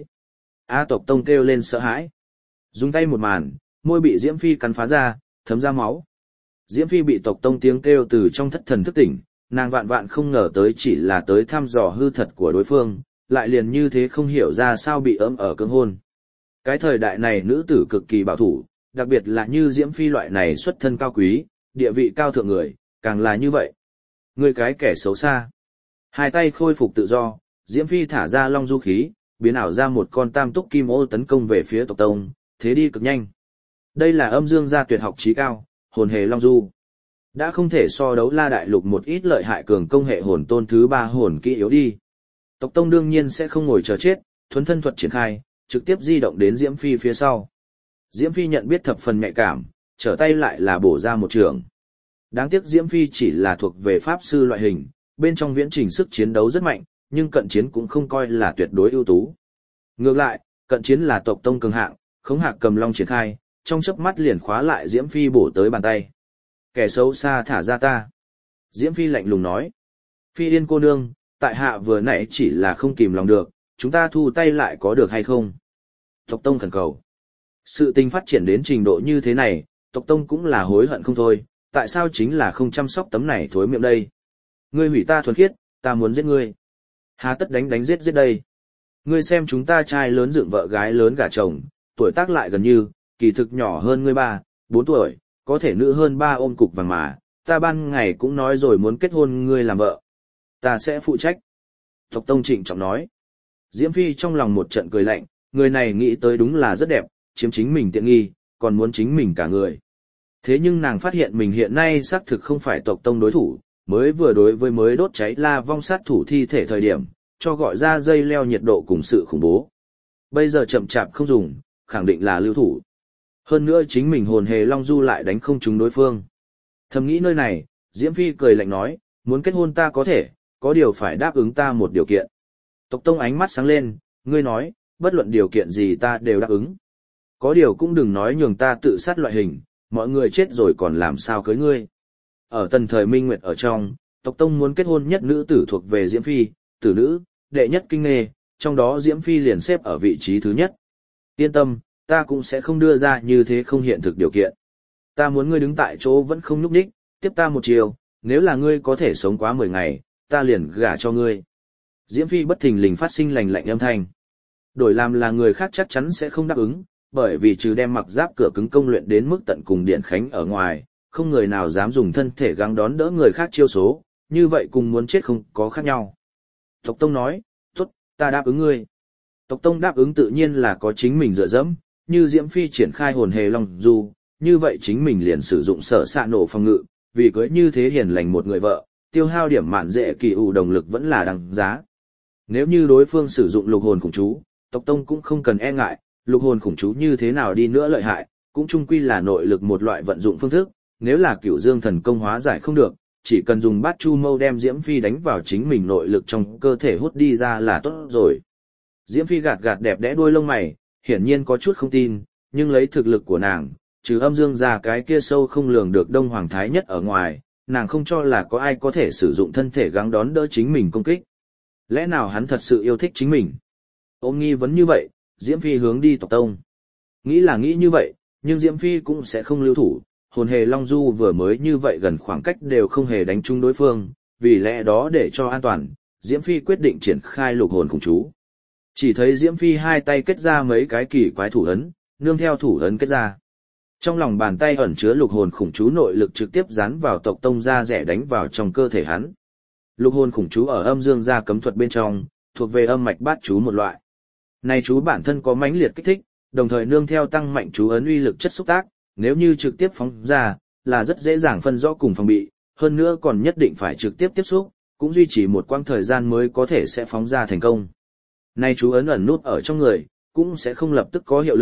A tộc tông kêu lên sợ hãi. Dùng tay một màn, môi bị Diễm Phi cắn phá ra, thấm ra máu. Diễm Phi bị tộc tông tiếng kêu từ trong thất thần thức tỉnh, nàng vạn vạn không ngờ tới chỉ là tới thăm dò hư thật của đối phương, lại liền như thế không hiểu ra sao bị ấm ở cưỡng hôn. Cái thời đại này nữ tử cực kỳ bảo thủ, đặc biệt là như Diễm Phi loại này xuất thân cao quý, địa vị cao thượng người, càng là như vậy. Người cái kẻ xấu xa. Hai tay khôi phục tự do, Diễm Phi thả ra long du khí, biến ảo ra một con tam túc kim ô tấn công về phía tộc tông, thế đi cực nhanh. Đây là âm dương gia tuyệt học trí cao, hồn hề long du. Đã không thể so đấu La Đại Lục một ít lợi hại cường công hệ hồn tôn thứ ba hồn kỹ yếu đi. Tộc tông đương nhiên sẽ không ngồi chờ chết, thuấn thân thuật triển khai, trực tiếp di động đến Diễm Phi phía sau. Diễm Phi nhận biết thập phần nhạy cảm, trở tay lại là bổ ra một trường. Đáng tiếc Diễm Phi chỉ là thuộc về pháp sư loại hình, bên trong viễn trình sức chiến đấu rất mạnh, nhưng cận chiến cũng không coi là tuyệt đối ưu tú. Ngược lại, cận chiến là tộc tông cường hạng, Khống Hạc cầm long triển khai, trong chớp mắt liền khóa lại Diễm Phi bổ tới bàn tay. Kẻ xấu xa thả ra ta. Diễm Phi lạnh lùng nói. Phi Yên cô nương, tại hạ vừa nãy chỉ là không kìm lòng được, chúng ta thu tay lại có được hay không? Tộc tông khẩn cầu. Sự tình phát triển đến trình độ như thế này, tộc tông cũng là hối hận không thôi, tại sao chính là không chăm sóc tấm này thối miệng đây? Ngươi hủy ta thuần khiết, ta muốn giết ngươi. Hà tất đánh đánh giết giết đây. Ngươi xem chúng ta trai lớn dựng vợ gái lớn gả chồng, tuổi tác lại gần như, kỳ thực nhỏ hơn ngươi ba, bốn tuổi, có thể nữ hơn ba ôm cục vàng mà, ta ban ngày cũng nói rồi muốn kết hôn ngươi làm vợ. Ta sẽ phụ trách. Tộc tông trịnh trọng nói. Diễm Phi trong lòng một trận cười lạnh, người này nghĩ tới đúng là rất đẹp, chiếm chính mình tiện nghi, còn muốn chính mình cả người. Thế nhưng nàng phát hiện mình hiện nay xác thực không phải tộc tông đối thủ, mới vừa đối với mới đốt cháy La Vong sát thủ thi thể thời điểm, cho gọi ra dây leo nhiệt độ cùng sự khủng bố. Bây giờ chậm chạp không dùng, khẳng định là lưu thủ. Hơn nữa chính mình hồn hề long du lại đánh không trúng đối phương. Thầm nghĩ nơi này, Diễm Phi cười lạnh nói, muốn kết hôn ta có thể, có điều phải đáp ứng ta một điều kiện. Tộc tông ánh mắt sáng lên, ngươi nói, bất luận điều kiện gì ta đều đáp ứng. Có điều cũng đừng nói nhường ta tự sát loại hình, mọi người chết rồi còn làm sao cưới ngươi. Ở tần thời Minh Nguyệt ở trong, tộc tông muốn kết hôn nhất nữ tử thuộc về Diễm Phi, tử nữ, đệ nhất kinh nghề, trong đó Diễm Phi liền xếp ở vị trí thứ nhất. Yên tâm, ta cũng sẽ không đưa ra như thế không hiện thực điều kiện. Ta muốn ngươi đứng tại chỗ vẫn không nhúc nhích, tiếp ta một chiều, nếu là ngươi có thể sống quá mười ngày, ta liền gả cho ngươi. Diễm Phi bất thình lình phát sinh lành lạnh âm thanh. Đổi làm là người khác chắc chắn sẽ không đáp ứng, bởi vì trừ đem mặc giáp cửa cứng công luyện đến mức tận cùng điện khánh ở ngoài, không người nào dám dùng thân thể gắng đón đỡ người khác chiêu số, như vậy cùng muốn chết không có khác nhau. Tộc tông nói, tốt, ta đáp ứng ngươi. Tộc tông đáp ứng tự nhiên là có chính mình dựa dẫm, như Diễm Phi triển khai hồn hề long du, như vậy chính mình liền sử dụng sở xạ nổ phòng ngự, vì cưới như thế hiền lành một người vợ, tiêu hao điểm mạn dễ kỳ ủ đồng lực vẫn là đằng giá. Nếu như đối phương sử dụng lục hồn khủng chú, tộc tông cũng không cần e ngại, lục hồn khủng chú như thế nào đi nữa lợi hại, cũng chung quy là nội lực một loại vận dụng phương thức, nếu là cửu dương thần công hóa giải không được, chỉ cần dùng bát chu mâu đem Diễm Phi đánh vào chính mình nội lực trong cơ thể hút đi ra là tốt rồi. Diễm Phi gạt gạt đẹp đẽ đuôi lông mày, hiển nhiên có chút không tin, nhưng lấy thực lực của nàng, trừ âm dương ra cái kia sâu không lường được Đông Hoàng Thái nhất ở ngoài, nàng không cho là có ai có thể sử dụng thân thể gắng đón đỡ chính mình công kích. Lẽ nào hắn thật sự yêu thích chính mình? Ôm nghi vấn như vậy, Diễm Phi hướng đi tộc tông. Nghĩ là nghĩ như vậy, nhưng Diễm Phi cũng sẽ không lưu thủ, hồn hề long du vừa mới như vậy gần khoảng cách đều không hề đánh trúng đối phương, vì lẽ đó để cho an toàn, Diễm Phi quyết định triển khai lục hồn khủng chú. Chỉ thấy Diễm Phi hai tay kết ra mấy cái kỳ quái thủ ấn, nương theo thủ ấn kết ra. Trong lòng bàn tay ẩn chứa lục hồn khủng chú nội lực trực tiếp dán vào tộc tông da rẻ đánh vào trong cơ thể hắn. Lục hồn khủng chú ở âm dương gia cấm thuật bên trong, thuộc về âm mạch bát chú một loại. Này chú bản thân có mãnh liệt kích thích, đồng thời nương theo tăng mạnh chú ấn uy lực chất xúc tác, nếu như trực tiếp phóng ra, là rất dễ dàng phân rõ cùng phòng bị, hơn nữa còn nhất định phải trực tiếp tiếp xúc, cũng duy trì một quãng thời gian mới có thể sẽ phóng ra thành công. Này chú ấn ẩn nút ở trong người, cũng sẽ không lập tức có hiệu lực,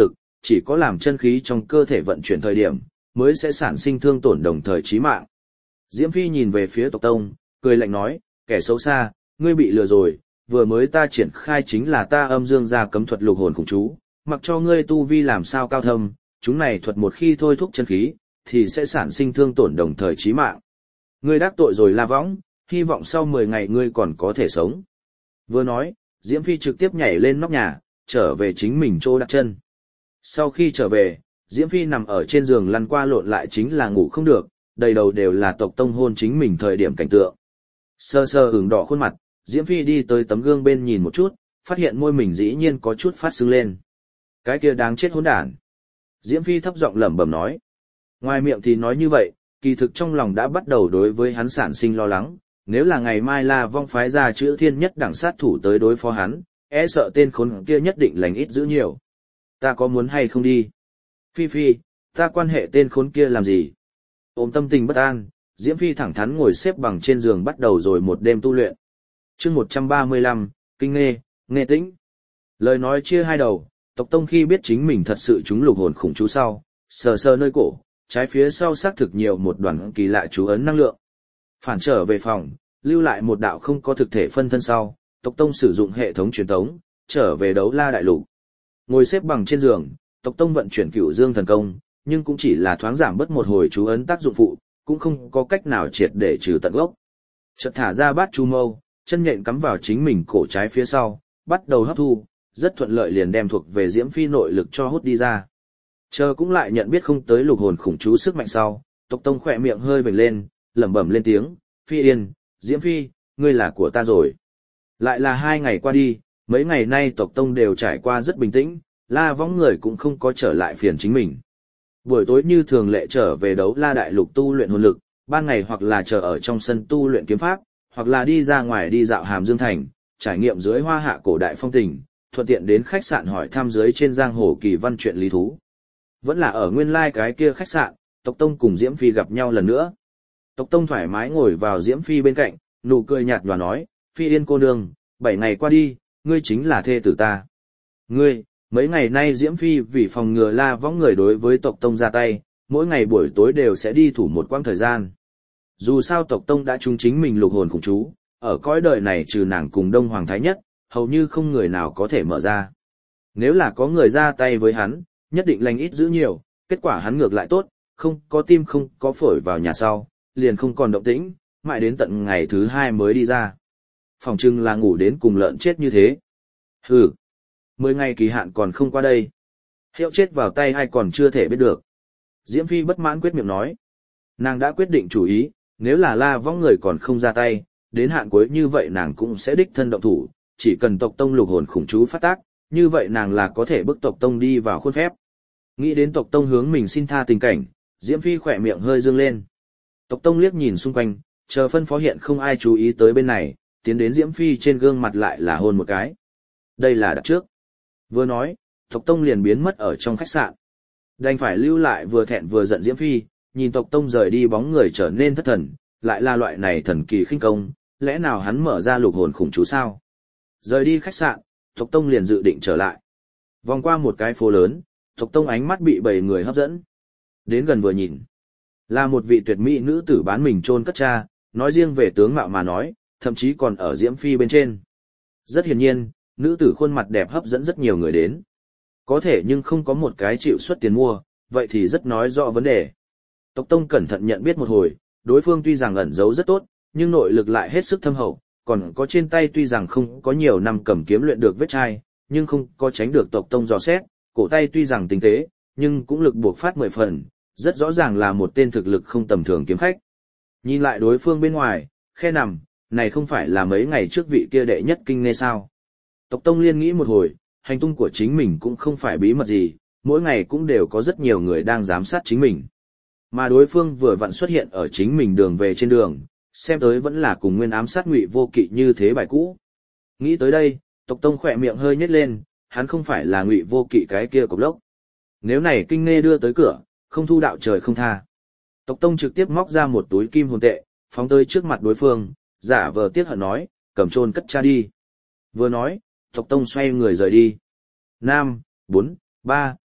chỉ có làm chân khí trong cơ thể vận chuyển thời điểm, mới sẽ sản sinh thương tổn đồng thời chí mạng. Diễm Phi nhìn về phía tộc tông, cười lạnh nói, kẻ xấu xa, ngươi bị lừa rồi, vừa mới ta triển khai chính là ta âm dương gia cấm thuật lục hồn khủng chú, mặc cho ngươi tu vi làm sao cao thâm, chúng này thuật một khi thôi thúc chân khí, thì sẽ sản sinh thương tổn đồng thời chí mạng. Ngươi đắc tội rồi La Võng, hy vọng sau mười ngày ngươi còn có thể sống. Vừa nói, Diễm Phi trực tiếp nhảy lên nóc nhà, trở về chính mình chỗ đặt chân. Sau khi trở về, Diễm Phi nằm ở trên giường lăn qua lộn lại chính là ngủ không được, đầy đầu đều là tộc tông hôn chính mình thời điểm cảnh tượng. Sơ sơ ửng đỏ khuôn mặt, Diễm Phi đi tới tấm gương bên nhìn một chút, phát hiện môi mình dĩ nhiên có chút phát sưng lên. Cái kia đáng chết hỗn đản. Diễm Phi thấp giọng lẩm bẩm nói. Ngoài miệng thì nói như vậy, kỳ thực trong lòng đã bắt đầu đối với hắn sản sinh lo lắng, nếu là ngày mai La Vong phái ra chữ thiên nhất đẳng sát thủ tới đối phó hắn, e sợ tên khốn kia nhất định lành ít giữ nhiều. Ta có muốn hay không đi? Phi Phi, ta quan hệ tên khốn kia làm gì? Ôm tâm tình bất an, Diễm Phi thẳng thắn ngồi xếp bằng trên giường bắt đầu rồi một đêm tu luyện. chương một trăm ba mươi lăm, Kinh Nghê, Nghê Tĩnh. Lời nói chia hai đầu, tộc tông khi biết chính mình thật sự trúng lục hồn khủng chú sau, sờ sờ nơi cổ, trái phía sau xác thực nhiều một đoàn kỳ lạ chú ấn năng lượng. Phản trở về phòng, lưu lại một đạo không có thực thể phân thân sau, tộc tông sử dụng hệ thống truyền tống, trở về Đấu La Đại Lục. Ngồi xếp bằng trên giường, tộc tông vận chuyển Cửu Dương thần công, nhưng cũng chỉ là thoáng giảm bớt một hồi chú ấn tác dụng phụ, cũng không có cách nào triệt để trừ tận gốc. Chợt thả ra bát chu mâu, chân nhện cắm vào chính mình cổ trái phía sau, bắt đầu hấp thu, rất thuận lợi liền đem thuộc về Diễm Phi nội lực cho hút đi ra. Chờ cũng lại nhận biết không tới lục hồn khủng chú sức mạnh sau, tộc tông khỏe miệng hơi vểnh lên, lẩm bẩm lên tiếng, Phi Yên, Diễm Phi, ngươi là của ta rồi. Lại là hai ngày qua đi, mấy ngày nay tộc tông đều trải qua rất bình tĩnh, La Võng người cũng không có trở lại phiền chính mình. Buổi tối như thường lệ trở về Đấu La Đại Lục tu luyện hồn lực, ban ngày hoặc là chờ ở trong sân tu luyện kiếm pháp, hoặc là đi ra ngoài đi dạo Hàm Dương Thành, trải nghiệm dưới hoa hạ cổ đại phong tình, thuận tiện đến khách sạn hỏi thăm dưới trên giang hồ kỳ văn chuyện lý thú. Vẫn là ở nguyên lai like cái kia khách sạn, tộc tông cùng Diễm Phi gặp nhau lần nữa. Tộc tông thoải mái ngồi vào Diễm Phi bên cạnh, nụ cười nhạt nhòa nói, Phi Yên cô nương, bảy ngày qua đi, ngươi chính là thê tử ta. Ngươi, mấy ngày nay Diễm Phi vì phòng ngừa La Võng người đối với tộc tông ra tay, mỗi ngày buổi tối đều sẽ đi thủ một quãng thời gian. Dù sao tộc tông đã trúng chính mình lục hồn khủng chú, ở cõi đời này trừ nàng cùng Đông Hoàng Thái Nhất, hầu như không người nào có thể mở ra. Nếu là có người ra tay với hắn, nhất định lành ít giữ nhiều, kết quả hắn ngược lại tốt, không có tim không có phổi vào nhà sau, liền không còn động tĩnh, mãi đến tận ngày thứ hai mới đi ra. Phòng trưng là ngủ đến cùng lợn chết như thế. Hừ, mười ngày kỳ hạn còn không qua đây. Hiệu chết vào tay ai còn chưa thể biết được. Diễm Phi bất mãn quyết miệng nói. Nàng đã quyết định chủ ý, nếu là La Võng người còn không ra tay, đến hạn cuối như vậy nàng cũng sẽ đích thân động thủ, chỉ cần tộc tông lục hồn khủng chú phát tác, như vậy nàng là có thể bức tộc tông đi vào khuôn phép. Nghĩ đến tộc tông hướng mình xin tha tình cảnh, Diễm Phi khỏe miệng hơi dương lên. Tộc tông liếc nhìn xung quanh, chờ phân phó hiện không ai chú ý tới bên này, tiến đến Diễm Phi trên gương mặt lại là hôn một cái. Đây là đặt trước. Vừa nói, tộc tông liền biến mất ở trong khách sạn. Đành phải lưu lại vừa thẹn vừa giận Diễm Phi, nhìn tộc tông rời đi bóng người trở nên thất thần, lại là loại này thần kỳ khinh công, lẽ nào hắn mở ra lục hồn khủng chú sao? Rời đi khách sạn, tộc tông liền dự định trở lại. Vòng qua một cái phố lớn, tộc tông ánh mắt bị bảy người hấp dẫn. Đến gần vừa nhìn, là một vị tuyệt mỹ nữ tử bán mình chôn cất cha, nói riêng về tướng mạo mà nói, thậm chí còn ở Diễm Phi bên trên. Rất hiển nhiên, nữ tử khuôn mặt đẹp hấp dẫn rất nhiều người đến. Có thể nhưng không có một cái chịu xuất tiền mua, vậy thì rất nói rõ vấn đề. Tộc tông cẩn thận nhận biết một hồi, đối phương tuy rằng ẩn giấu rất tốt, nhưng nội lực lại hết sức thâm hậu, còn có trên tay tuy rằng không có nhiều năm cầm kiếm luyện được vết chai, nhưng không có tránh được tộc tông dò xét, cổ tay tuy rằng tinh tế, nhưng cũng lực buộc phát mười phần, rất rõ ràng là một tên thực lực không tầm thường kiếm khách. Nhìn lại đối phương bên ngoài, khe nằm, này không phải là mấy ngày trước vị kia đệ nhất kinh nghe sao. Tộc tông liên nghĩ một hồi, hành tung của chính mình cũng không phải bí mật gì, mỗi ngày cũng đều có rất nhiều người đang giám sát chính mình. Mà đối phương vừa vặn xuất hiện ở chính mình đường về trên đường, xem tới vẫn là cùng nguyên ám sát Ngụy Vô Kỵ như thế bài cũ. Nghĩ tới đây, tộc tông khỏe miệng hơi nhếch lên, hắn không phải là Ngụy Vô Kỵ cái kia cục lốc. Nếu này kinh nghe đưa tới cửa, không thu đạo trời không tha. Tộc tông trực tiếp móc ra một túi kim hồn tệ, phóng tới trước mặt đối phương, giả vờ tiếc hận nói, cầm trôn cất cha đi. Vừa nói, tộc tông xoay người rời đi. Năm, bốn, ba,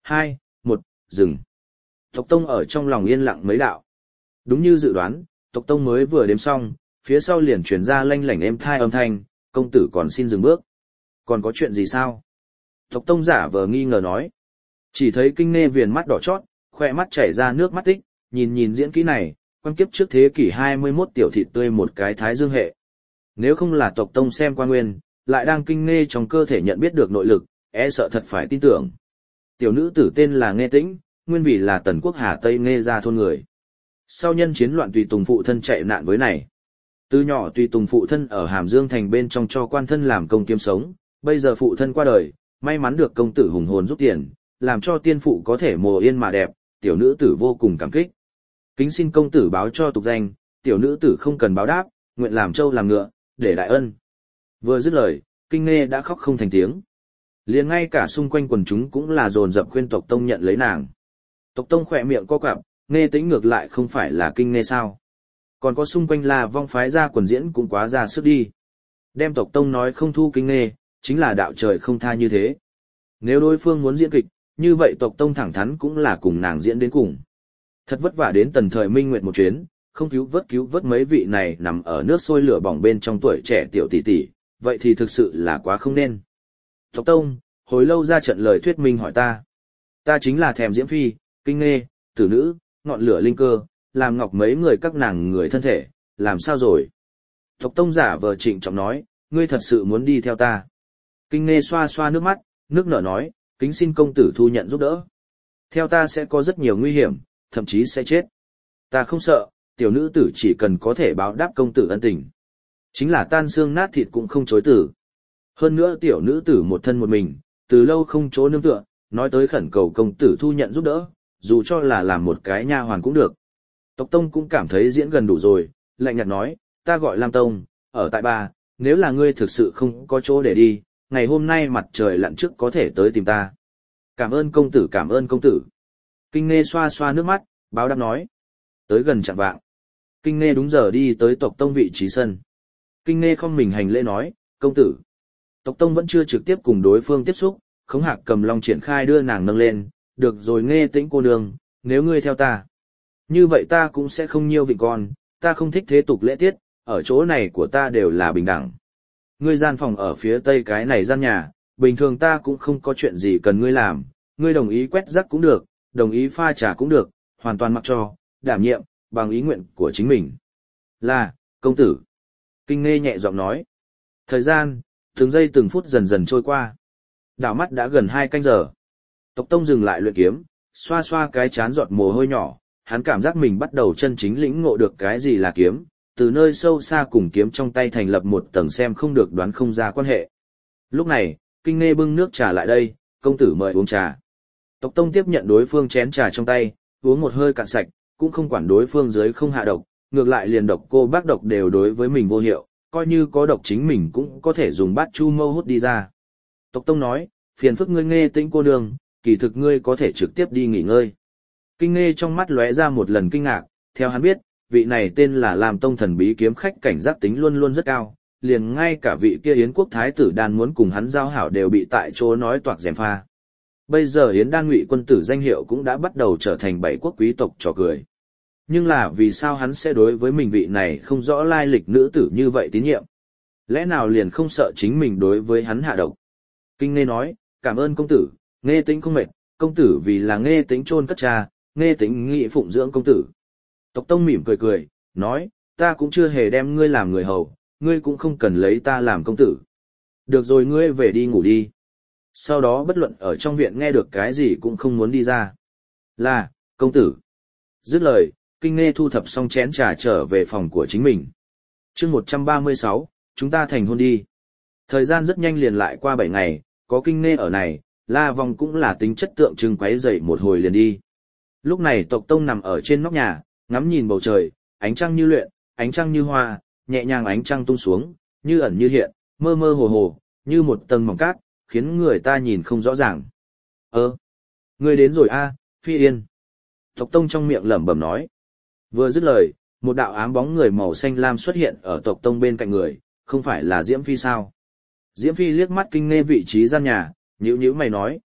hai, một, dừng. Tộc Tông ở trong lòng yên lặng mấy đạo. Đúng như dự đoán, Tộc Tông mới vừa đếm xong, phía sau liền truyền ra lanh lảnh êm thai âm thanh, công tử còn xin dừng bước. Còn có chuyện gì sao? Tộc Tông giả vờ nghi ngờ nói. Chỉ thấy Kinh Nê viền mắt đỏ chót, khoe mắt chảy ra nước mắt tích, nhìn nhìn diễn kỹ này, quan kiếp trước thế kỷ hai mươi mốt tiểu thịt tươi một cái thái dương hệ. Nếu không là Tộc Tông xem qua nguyên, lại đang Kinh Nê trong cơ thể nhận biết được nội lực, e sợ thật phải tin tưởng. Tiểu nữ tử tên là Nghê Tĩnh, nguyên vì là Tần Quốc Hà Tây Nghê gia thôn người. Sau nhân chiến loạn tùy tùng phụ thân chạy nạn với này. Từ nhỏ tùy tùng phụ thân ở Hàm Dương thành bên trong cho quan thân làm công kiếm sống, bây giờ phụ thân qua đời, may mắn được công tử hùng hồn giúp tiền, làm cho tiên phụ có thể mồ yên mà đẹp, tiểu nữ tử vô cùng cảm kích. Kính xin công tử báo cho tục danh, tiểu nữ tử không cần báo đáp, nguyện làm trâu làm ngựa, để đại ân. Vừa dứt lời, Kinh Nê đã khóc không thành tiếng. Liền ngay cả xung quanh quần chúng cũng là dồn dập khuyên Tộc Tông nhận lấy nàng. Tộc Tông khỏe miệng co quắp, Nghê Tĩnh ngược lại không phải là Kinh Nê sao? Còn có xung quanh là vong phái ra quần diễn cũng quá ra sức đi. Đem Tộc Tông nói không thu Kinh Nê, chính là đạo trời không tha như thế. Nếu đối phương muốn diễn kịch, như vậy Tộc Tông thẳng thắn cũng là cùng nàng diễn đến cùng. Thật vất vả đến tần thời Minh Nguyệt một chuyến, không cứu vớt cứu vớt mấy vị này nằm ở nước sôi lửa bỏng bên trong tuổi trẻ tiểu tỷ tỷ, vậy thì thực sự là quá không nên. Tộc Tông, hồi lâu ra trận lời thuyết minh hỏi ta. Ta chính là thèm Diễm Phi, Kinh Nê, tử nữ, ngọn lửa linh cơ, làm ngọc mấy người các nàng người thân thể, làm sao rồi? Tộc Tông giả vờ trịnh trọng nói, ngươi thật sự muốn đi theo ta. Kinh Nê xoa xoa nước mắt, nước nở nói, kính xin công tử thu nhận giúp đỡ. Theo ta sẽ có rất nhiều nguy hiểm, thậm chí sẽ chết. Ta không sợ, tiểu nữ tử chỉ cần có thể báo đáp công tử ân tình. Chính là tan xương nát thịt cũng không chối tử. Hơn nữa tiểu nữ tử một thân một mình, từ lâu không chỗ nương tựa, nói tới khẩn cầu công tử thu nhận giúp đỡ, dù cho là làm một cái nha hoàn cũng được. Tộc Tông cũng cảm thấy diễn gần đủ rồi, lạnh nhạt nói, ta gọi Lam Tông, ở tại ba, nếu là ngươi thực sự không có chỗ để đi, ngày hôm nay mặt trời lặn trước có thể tới tìm ta. Cảm ơn công tử, cảm ơn công tử. Kinh Nê xoa xoa nước mắt, báo đáp nói. Tới gần chạng vạng. Kinh Nê đúng giờ đi tới Tộc Tông vị trí sân. Kinh Nê không mình hành lễ nói, công tử. Tộc Tông vẫn chưa trực tiếp cùng đối phương tiếp xúc, Khống Hạc cầm long triển khai đưa nàng nâng lên, được rồi Nghê Tĩnh cô nương, nếu ngươi theo ta. Như vậy ta cũng sẽ không nhiêu vịnh con, ta không thích thế tục lễ tiết, ở chỗ này của ta đều là bình đẳng. Ngươi gian phòng ở phía tây cái này gian nhà, bình thường ta cũng không có chuyện gì cần ngươi làm, ngươi đồng ý quét rác cũng được, đồng ý pha trà cũng được, hoàn toàn mặc cho, đảm nhiệm, bằng ý nguyện của chính mình. Là, công tử. Kinh Nê nhẹ giọng nói. Thời gian, từng giây từng phút dần dần trôi qua. Đảo mắt đã gần hai canh giờ. Tộc Tông dừng lại luyện kiếm, xoa xoa cái chán giọt mồ hôi nhỏ, hắn cảm giác mình bắt đầu chân chính lĩnh ngộ được cái gì là kiếm, từ nơi sâu xa cùng kiếm trong tay thành lập một tầng xem không được đoán không ra quan hệ. Lúc này, Kinh Nê bưng nước trà lại đây, công tử mời uống trà. Tộc Tông tiếp nhận đối phương chén trà trong tay, uống một hơi cạn sạch, cũng không quản đối phương dưới không hạ độc, ngược lại liền độc cô bác độc đều đối với mình vô hiệu, coi như có độc chính mình cũng có thể dùng bát chu mâu hút đi ra. Tộc Tông nói, phiền phức ngươi Nghê Tĩnh cô nương, kỳ thực ngươi có thể trực tiếp đi nghỉ ngơi. Kinh Nê trong mắt lóe ra một lần kinh ngạc, theo hắn biết, vị này tên là Lam Tông thần bí kiếm khách cảnh giác tính luôn luôn rất cao, liền ngay cả vị kia Yến quốc thái tử đan muốn cùng hắn giao hảo đều bị tại chỗ nói toạc gièm pha. Bây giờ Yến Đan Ngụy quân tử danh hiệu cũng đã bắt đầu trở thành bảy quốc quý tộc trò cười. Nhưng là vì sao hắn sẽ đối với mình vị này không rõ lai lịch nữ tử như vậy tín nhiệm? Lẽ nào liền không sợ chính mình đối với hắn hạ độc? Kinh Nê nói, cảm ơn công tử, Nghê Tĩnh không mệt, công tử vì là Nghê Tĩnh chôn cất cha, Nghê Tĩnh nghị phụng dưỡng công tử. Tộc Tông mỉm cười cười, nói, ta cũng chưa hề đem ngươi làm người hầu, ngươi cũng không cần lấy ta làm công tử. Được rồi ngươi về đi ngủ đi. Sau đó bất luận ở trong viện nghe được cái gì cũng không muốn đi ra. Là, công tử. Dứt lời, Kinh Nê thu thập xong chén trà trở về phòng của chính mình. chương một trăm ba mươi sáu, chúng ta thành hôn đi. Thời gian rất nhanh liền lại qua bảy ngày, có Kinh Nê ở này, La Vong cũng là tính chất tượng trưng quấy dậy một hồi liền đi. Lúc này Tộc Tông nằm ở trên nóc nhà, ngắm nhìn bầu trời, ánh trăng như luyện, ánh trăng như hoa, nhẹ nhàng ánh trăng tung xuống, như ẩn như hiện, mơ mơ hồ hồ, như một tầng mỏng cát, khiến người ta nhìn không rõ ràng. Ơ, ngươi đến rồi a, Phi Yên. Tộc Tông trong miệng lẩm bẩm nói. Vừa dứt lời, một đạo ám bóng người màu xanh lam xuất hiện ở Tộc Tông bên cạnh người, không phải là Diễm Phi sao? Diễm Phi liếc mắt Kinh Nê vị trí gian nhà, nhíu nhíu mày nói,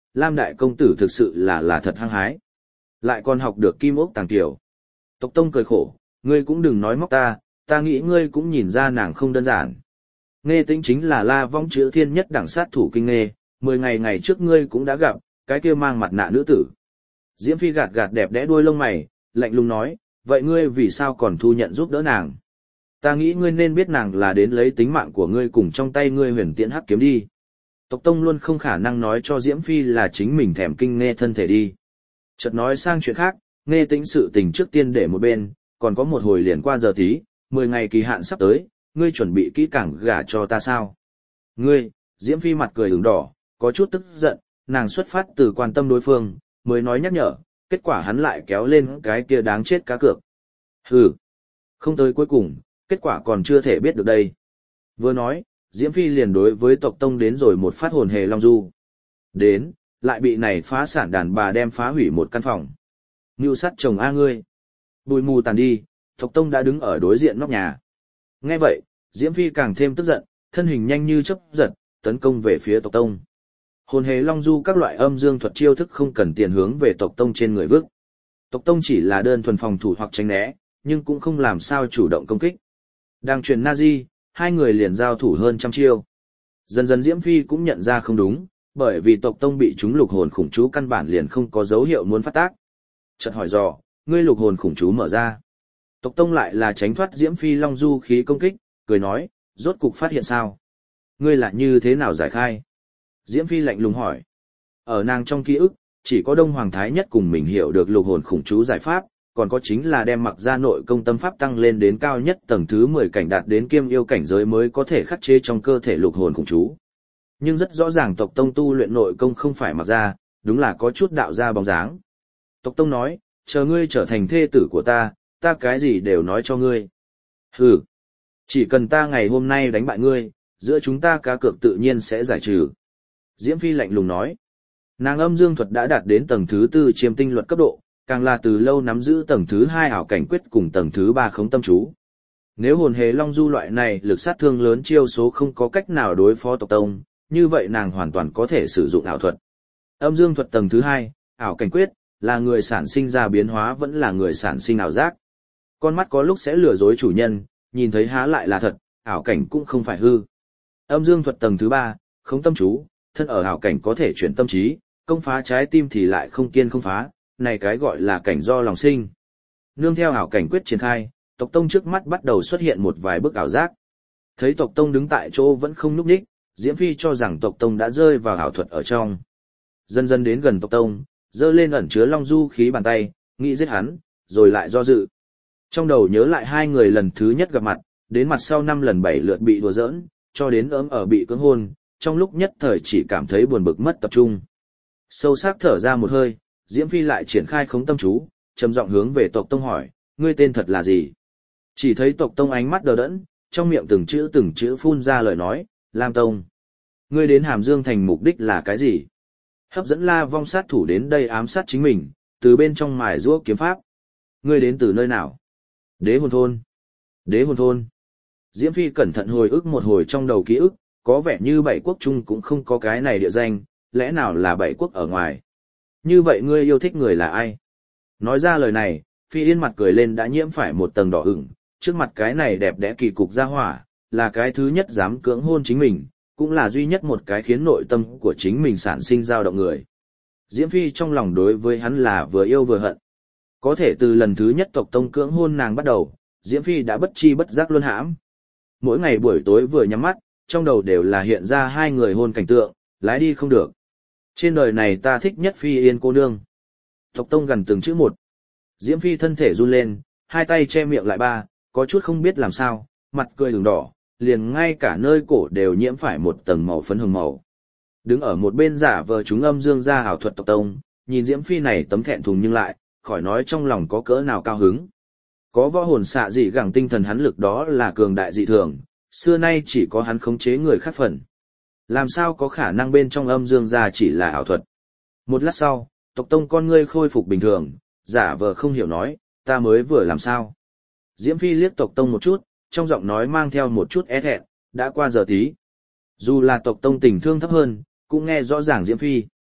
Lam đại công tử thực sự là là thật hăng hái. Lại còn học được kim ốc tàng tiểu. Tộc Tông cười khổ, ngươi cũng đừng nói móc ta, ta nghĩ ngươi cũng nhìn ra nàng không đơn giản. Nghe Tĩnh chính là La Vong chữ thiên nhất đẳng sát thủ kinh nghe, mười ngày ngày trước ngươi cũng đã gặp, cái kia mang mặt nạ nữ tử. Diễm Phi gạt gạt đẹp đẽ đuôi lông mày, lạnh lùng nói, vậy ngươi vì sao còn thu nhận giúp đỡ nàng? Ta nghĩ ngươi nên biết nàng là đến lấy tính mạng của ngươi cùng trong tay ngươi huyền tiễn hắc kiếm đi. Tộc Tông luôn không khả năng nói cho Diễm Phi là chính mình thèm kinh nghe thân thể đi. Chợt nói sang chuyện khác, Nghe Tĩnh sự tình trước tiên để một bên, còn có một hồi liền qua giờ tí, mười ngày kỳ hạn sắp tới, ngươi chuẩn bị kỹ càng gả cho ta sao? Ngươi, Diễm Phi mặt cười ửng đỏ, có chút tức giận, nàng xuất phát từ quan tâm đối phương, mới nói nhắc nhở, kết quả hắn lại kéo lên cái kia đáng chết cá cược. Hừ, không tới cuối cùng, kết quả còn chưa thể biết được đây. Vừa nói, Diễm Phi liền đối với tộc Tông đến rồi một phát hồn hề long du. Đến, lại bị này phá sản đàn bà đem phá hủy một căn phòng. Ngưu sắt chồng A ngươi. Bùi mù tàn đi, tộc Tông đã đứng ở đối diện nóc nhà. Nghe vậy, Diễm Phi càng thêm tức giận, thân hình nhanh như chớp giật, tấn công về phía tộc Tông. Hồn hề long du các loại âm dương thuật chiêu thức không cần tiền hướng về tộc Tông trên người vước. Tộc Tông chỉ là đơn thuần phòng thủ hoặc tránh né, nhưng cũng không làm sao chủ động công kích. Đang truyền Nazi, hai người liền giao thủ hơn trăm chiêu. Dần dần Diễm Phi cũng nhận ra không đúng, bởi vì tộc Tông bị chúng lục hồn khủng chú căn bản liền không có dấu hiệu muốn phát tác. Chợt hỏi dò, ngươi lục hồn khủng chú mở ra. Tộc Tông lại là tránh thoát Diễm Phi long du khí công kích, cười nói, rốt cục phát hiện sao? Ngươi là như thế nào giải khai? Diễm Phi lạnh lùng hỏi. Ở nàng trong ký ức, chỉ có Đông Hoàng Thái Nhất cùng mình hiểu được lục hồn khủng chú giải pháp, còn có chính là đem mặc ra nội công tâm pháp tăng lên đến cao nhất tầng thứ mười cảnh đạt đến kiêm yêu cảnh giới mới có thể khắc chế trong cơ thể lục hồn khủng chú. Nhưng rất rõ ràng tộc Tông tu luyện nội công không phải mặc ra, đúng là có chút đạo ra bóng dáng. Tộc Tông nói, chờ ngươi trở thành thê tử của ta, ta cái gì đều nói cho ngươi. Hừ, chỉ cần ta ngày hôm nay đánh bại ngươi, giữa chúng ta cá cược tự nhiên sẽ giải trừ. Diễm Phi lạnh lùng nói, nàng âm dương thuật đã đạt đến tầng thứ tư chiêm tinh luật cấp độ, càng là từ lâu nắm giữ tầng thứ hai ảo cảnh quyết cùng tầng thứ ba khống tâm chú. Nếu hồn hề long du loại này lực sát thương lớn chiêu số không có cách nào đối phó tộc Tông, như vậy nàng hoàn toàn có thể sử dụng ảo thuật. Âm dương thuật tầng thứ hai, ảo cảnh quyết, là người sản sinh ra biến hóa vẫn là người sản sinh ảo giác. Con mắt có lúc sẽ lừa dối chủ nhân, nhìn thấy há lại là thật, ảo cảnh cũng không phải hư. Âm dương thuật tầng thứ ba, khống tâm chú, thân ở ảo cảnh có thể chuyển tâm trí, công phá trái tim thì lại không kiên không phá, này cái gọi là cảnh do lòng sinh. Nương theo ảo cảnh quyết triển khai, tộc Tông trước mắt bắt đầu xuất hiện một vài bức ảo giác. Thấy tộc Tông đứng tại chỗ vẫn không nhúc nhích, Diễm Phi cho rằng tộc Tông đã rơi vào ảo thuật ở trong. Dần dần đến gần tộc Tông, giơ lên ẩn chứa long du khí bàn tay, nghĩ giết hắn, rồi lại do dự. Trong đầu nhớ lại hai người lần thứ nhất gặp mặt, đến mặt sau năm lần bảy lượt bị đùa giỡn, cho đến ấm ở bị cưỡng hôn, trong lúc nhất thời chỉ cảm thấy buồn bực mất tập trung. Sâu sắc thở ra một hơi, Diễm Phi lại triển khai khống tâm chú, trầm giọng hướng về tộc Tông hỏi, ngươi tên thật là gì? Chỉ thấy tộc Tông ánh mắt đờ đẫn, trong miệng từng chữ từng chữ phun ra lời nói, Lam Tông. Ngươi đến Hàm Dương thành mục đích là cái gì? Hấp dẫn La Vong sát thủ đến đây ám sát chính mình, từ bên trong mài giũa kiếm pháp. Ngươi đến từ nơi nào? Đế hồn thôn. Đế hồn thôn. Diễm Phi cẩn thận hồi ức một hồi trong đầu ký ức, có vẻ như bảy quốc chung cũng không có cái này địa danh, lẽ nào là bảy quốc ở ngoài? Như vậy ngươi yêu thích người là ai? Nói ra lời này, Phi Yên mặt cười lên đã nhiễm phải một tầng đỏ ửng, trước mặt cái này đẹp đẽ kỳ cục gia hỏa, là cái thứ nhất dám cưỡng hôn chính mình, cũng là duy nhất một cái khiến nội tâm của chính mình sản sinh dao động người. Diễm Phi trong lòng đối với hắn là vừa yêu vừa hận. Có thể từ lần thứ nhất tộc Tông cưỡng hôn nàng bắt đầu, Diễm Phi đã bất chi bất giác luân hãm. Mỗi ngày buổi tối vừa nhắm mắt, trong đầu đều là hiện ra hai người hôn cảnh tượng, lái đi không được. Trên đời này ta thích nhất Phi Yên cô nương. Tộc Tông gần từng chữ một. Diễm Phi thân thể run lên, hai tay che miệng lại ba, có chút không biết làm sao, mặt cười ửng đỏ, liền ngay cả nơi cổ đều nhiễm phải một tầng màu phấn hồng màu. Đứng ở một bên giả vờ chúng âm dương ra ảo thuật tộc Tông, nhìn Diễm Phi này tấm thẹn thùng nhưng lại, khỏi nói trong lòng có cỡ nào cao hứng. Có võ hồn xạ dị gẳng tinh thần hắn lực đó là cường đại dị thường, xưa nay chỉ có hắn khống chế người khác phần. Làm sao có khả năng bên trong âm dương ra chỉ là ảo thuật. Một lát sau, tộc Tông con ngươi khôi phục bình thường, giả vờ không hiểu nói, ta mới vừa làm sao. Diễm Phi liếc tộc Tông một chút, trong giọng nói mang theo một chút é thẹn, đã qua giờ tí. Dù là tộc Tông tình thương thấp hơn, cũng nghe rõ ràng Diễm Phi.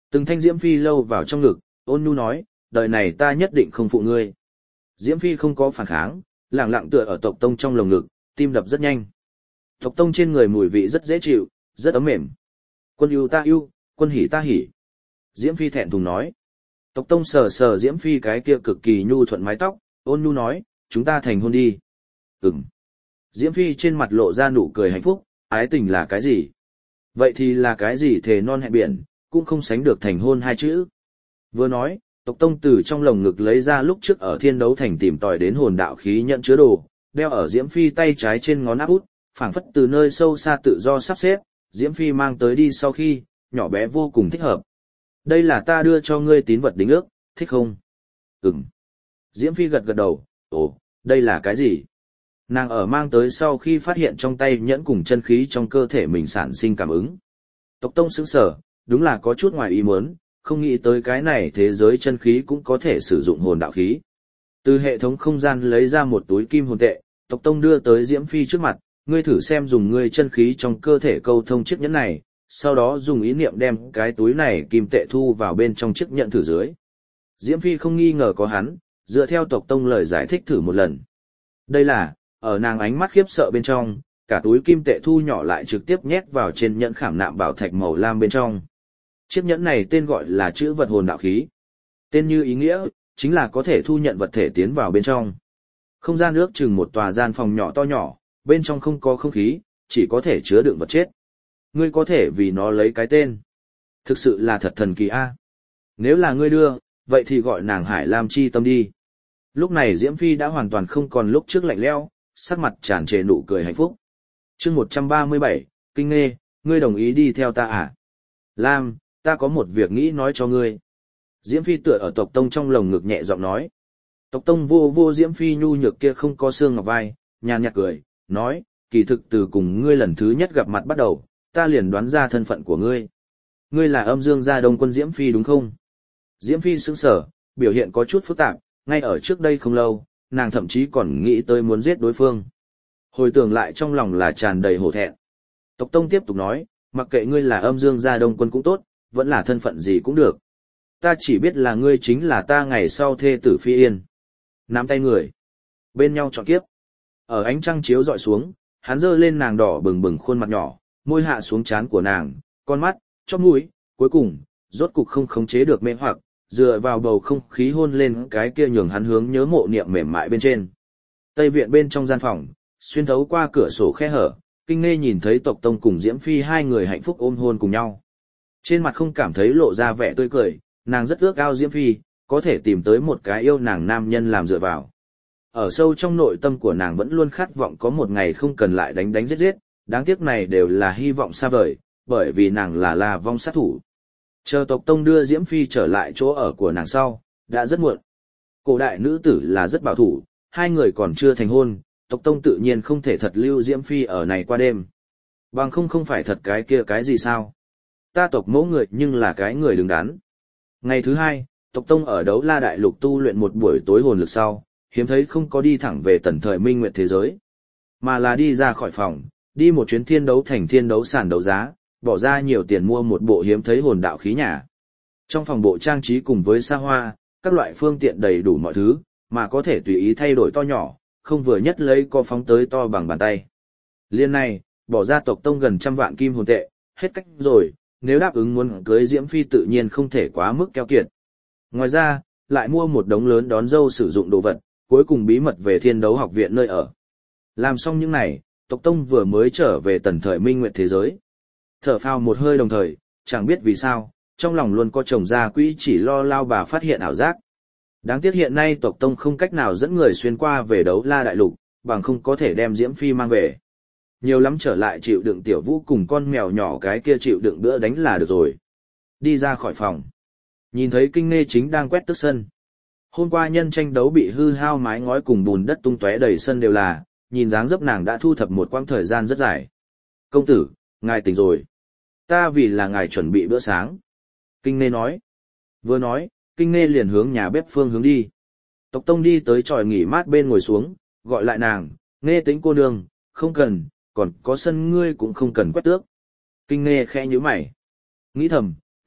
Từng thanh Diễm Phi lâu vào trong ngực, ôn nhu nói, đời này ta nhất định không phụ ngươi. Diễm Phi không có phản kháng, lặng lặng tựa ở Tộc Tông trong lồng ngực, tim đập rất nhanh. Tộc Tông trên người mùi vị rất dễ chịu, rất ấm mềm. Quân yêu ta yêu, quân hỉ ta hỉ. Diễm Phi thẹn thùng nói. Tộc Tông sờ sờ Diễm Phi cái kia cực kỳ nhu thuận mái tóc, ôn nhu nói, chúng ta thành hôn đi. Ừm. Diễm Phi trên mặt lộ ra nụ cười hạnh phúc, ái tình là cái gì? Vậy thì là cái gì thề non hẹn biển, cũng không sánh được thành hôn hai chữ. Vừa nói, Tộc Tông từ trong lồng ngực lấy ra lúc trước ở Thiên Đấu Thành tìm tòi đến hồn đạo khí nhận chứa đồ, đeo ở Diễm Phi tay trái trên ngón áp út, phảng phất từ nơi sâu xa tự do sắp xếp, Diễm Phi mang tới đi sau khi, nhỏ bé vô cùng thích hợp. Đây là ta đưa cho ngươi tín vật đính ước, thích không? Ừm. Diễm Phi gật gật đầu, ồ, đây là cái gì? Nàng ở mang tới sau khi phát hiện trong tay nhẫn cùng chân khí trong cơ thể mình sản sinh cảm ứng. Tộc Tông sững sờ, đúng là có chút ngoài ý muốn, không nghĩ tới cái này thế giới chân khí cũng có thể sử dụng hồn đạo khí. Từ hệ thống không gian lấy ra một túi kim hồn tệ, Tộc Tông đưa tới Diễm Phi trước mặt, ngươi thử xem dùng ngươi chân khí trong cơ thể câu thông chiếc nhẫn này, sau đó dùng ý niệm đem cái túi này kim tệ thu vào bên trong chiếc nhẫn thử dưới. Diễm Phi không nghi ngờ có hắn, dựa theo Tộc Tông lời giải thích thử một lần. Đây là, ở nàng ánh mắt khiếp sợ bên trong, cả túi kim tệ thu nhỏ lại trực tiếp nhét vào trên nhẫn khảm nạm bảo thạch màu lam bên trong. Chiếc nhẫn này tên gọi là chữ vật hồn đạo khí. Tên như ý nghĩa, chính là có thể thu nhận vật thể tiến vào bên trong. Không gian ước chừng một tòa gian phòng nhỏ to nhỏ, bên trong không có không khí, chỉ có thể chứa đựng vật chết. Ngươi có thể vì nó lấy cái tên. Thực sự là thật thần kỳ a. Nếu là ngươi đưa, vậy thì gọi nàng Hải Lam chi tâm đi. Lúc này Diễm Phi đã hoàn toàn không còn lúc trước lạnh lẽo, sắc mặt tràn trề nụ cười hạnh phúc. Chương một trăm ba mươi bảy, Kinh Nghê, ngươi đồng ý đi theo ta à? Lam, ta có một việc nghĩ nói cho ngươi. Diễm Phi tựa ở Tộc Tông trong lồng ngực nhẹ giọng nói. Tộc Tông vô vô Diễm Phi nhu nhược kia không có xương ngọc vai, nhàn nhạt cười, nói, kỳ thực từ cùng ngươi lần thứ nhất gặp mặt bắt đầu, ta liền đoán ra thân phận của ngươi. Ngươi là âm dương gia Đông Quân Diễm Phi đúng không? Diễm Phi sững sờ, biểu hiện có chút phức tạp, ngay ở trước đây không lâu, nàng thậm chí còn nghĩ tới muốn giết đối phương. Hồi tưởng lại trong lòng là tràn đầy hổ thẹn. Tộc Tông tiếp tục nói, mặc kệ ngươi là âm dương gia Đông Quân cũng tốt, vẫn là thân phận gì cũng được. Ta chỉ biết là ngươi chính là ta ngày sau thê tử Phi Yên. Nắm tay người. Bên nhau chọn kiếp. Ở ánh trăng chiếu dọi xuống, hắn giơ lên nàng đỏ bừng bừng khuôn mặt nhỏ, môi hạ xuống trán của nàng, con mắt, chóp mũi, cuối cùng, rốt cục không khống chế được mê hoặc, dựa vào bầu không khí hôn lên cái kia nhường hắn hướng nhớ mộ niệm mềm mại bên trên. Tây viện bên trong gian phòng, xuyên thấu qua cửa sổ khe hở, Kinh Nghê nhìn thấy Tộc Tông cùng Diễm Phi hai người hạnh phúc ôm hôn cùng nhau. Trên mặt không cảm thấy lộ ra vẻ tươi cười, nàng rất ước ao Diễm Phi, có thể tìm tới một cái yêu nàng nam nhân làm dựa vào. Ở sâu trong nội tâm của nàng vẫn luôn khát vọng có một ngày không cần lại đánh đánh giết giết, đáng tiếc này đều là hy vọng xa vời, bởi vì nàng là La Vong sát thủ. Chờ Tộc Tông đưa Diễm Phi trở lại chỗ ở của nàng sau, đã rất muộn. Cổ đại nữ tử là rất bảo thủ, hai người còn chưa thành hôn, Tộc Tông tự nhiên không thể thật lưu Diễm Phi ở này qua đêm. Bằng không không phải thật cái kia cái gì sao. Ta Tộc mẫu người nhưng là cái người đứng đắn. Ngày thứ hai, Tộc Tông ở Đấu La Đại Lục tu luyện một buổi tối hồn lực sau, hiếm thấy không có đi thẳng về tần thời minh nguyệt thế giới, mà là đi ra khỏi phòng, đi một chuyến thiên đấu thành thiên đấu sàn đấu giá, bỏ ra nhiều tiền mua một bộ hiếm thấy hồn đạo khí nhà. Trong phòng bộ trang trí cùng với xa hoa, các loại phương tiện đầy đủ mọi thứ, mà có thể tùy ý thay đổi to nhỏ, không vừa nhất lấy co phóng tới to bằng bàn tay. Liên này, bỏ ra Tộc Tông gần trăm vạn kim hồn tệ, hết cách rồi, nếu đáp ứng muốn cưới Diễm Phi tự nhiên không thể quá mức keo kiệt. Ngoài ra, lại mua một đống lớn đón dâu sử dụng đồ vật, cuối cùng bí mật về thiên đấu học viện nơi ở. Làm xong những này, Tộc Tông vừa mới trở về tần thời minh nguyệt thế giới. Thở phào một hơi đồng thời, chẳng biết vì sao, trong lòng luôn có chồng ra quỹ chỉ lo lao bà phát hiện ảo giác. Đáng tiếc hiện nay Tộc Tông không cách nào dẫn người xuyên qua về Đấu La Đại Lục, bằng không có thể đem Diễm Phi mang về. Nhiều lắm trở lại chịu đựng Tiểu Vũ cùng con mèo nhỏ cái kia chịu đựng bữa đánh là được rồi. Đi ra khỏi phòng. Nhìn thấy Kinh Nghê chính đang quét tước sân. Hôm qua nhân tranh đấu bị hư hao mái ngói cùng bùn đất tung tóe đầy sân đều là, nhìn dáng dấp nàng đã thu thập một quãng thời gian rất dài. Công tử, ngài tỉnh rồi. Ta vì là ngài chuẩn bị bữa sáng. Kinh Nghê nói. Vừa nói, Kinh Nghê liền hướng nhà bếp phương hướng đi. Tộc Tông đi tới chòi nghỉ mát bên ngồi xuống, gọi lại nàng, Nghê Tĩnh cô nương, không cần, còn có sân ngươi cũng không cần quét tước. Kinh Nghê khẽ nhíu mày. Nghĩ thầm,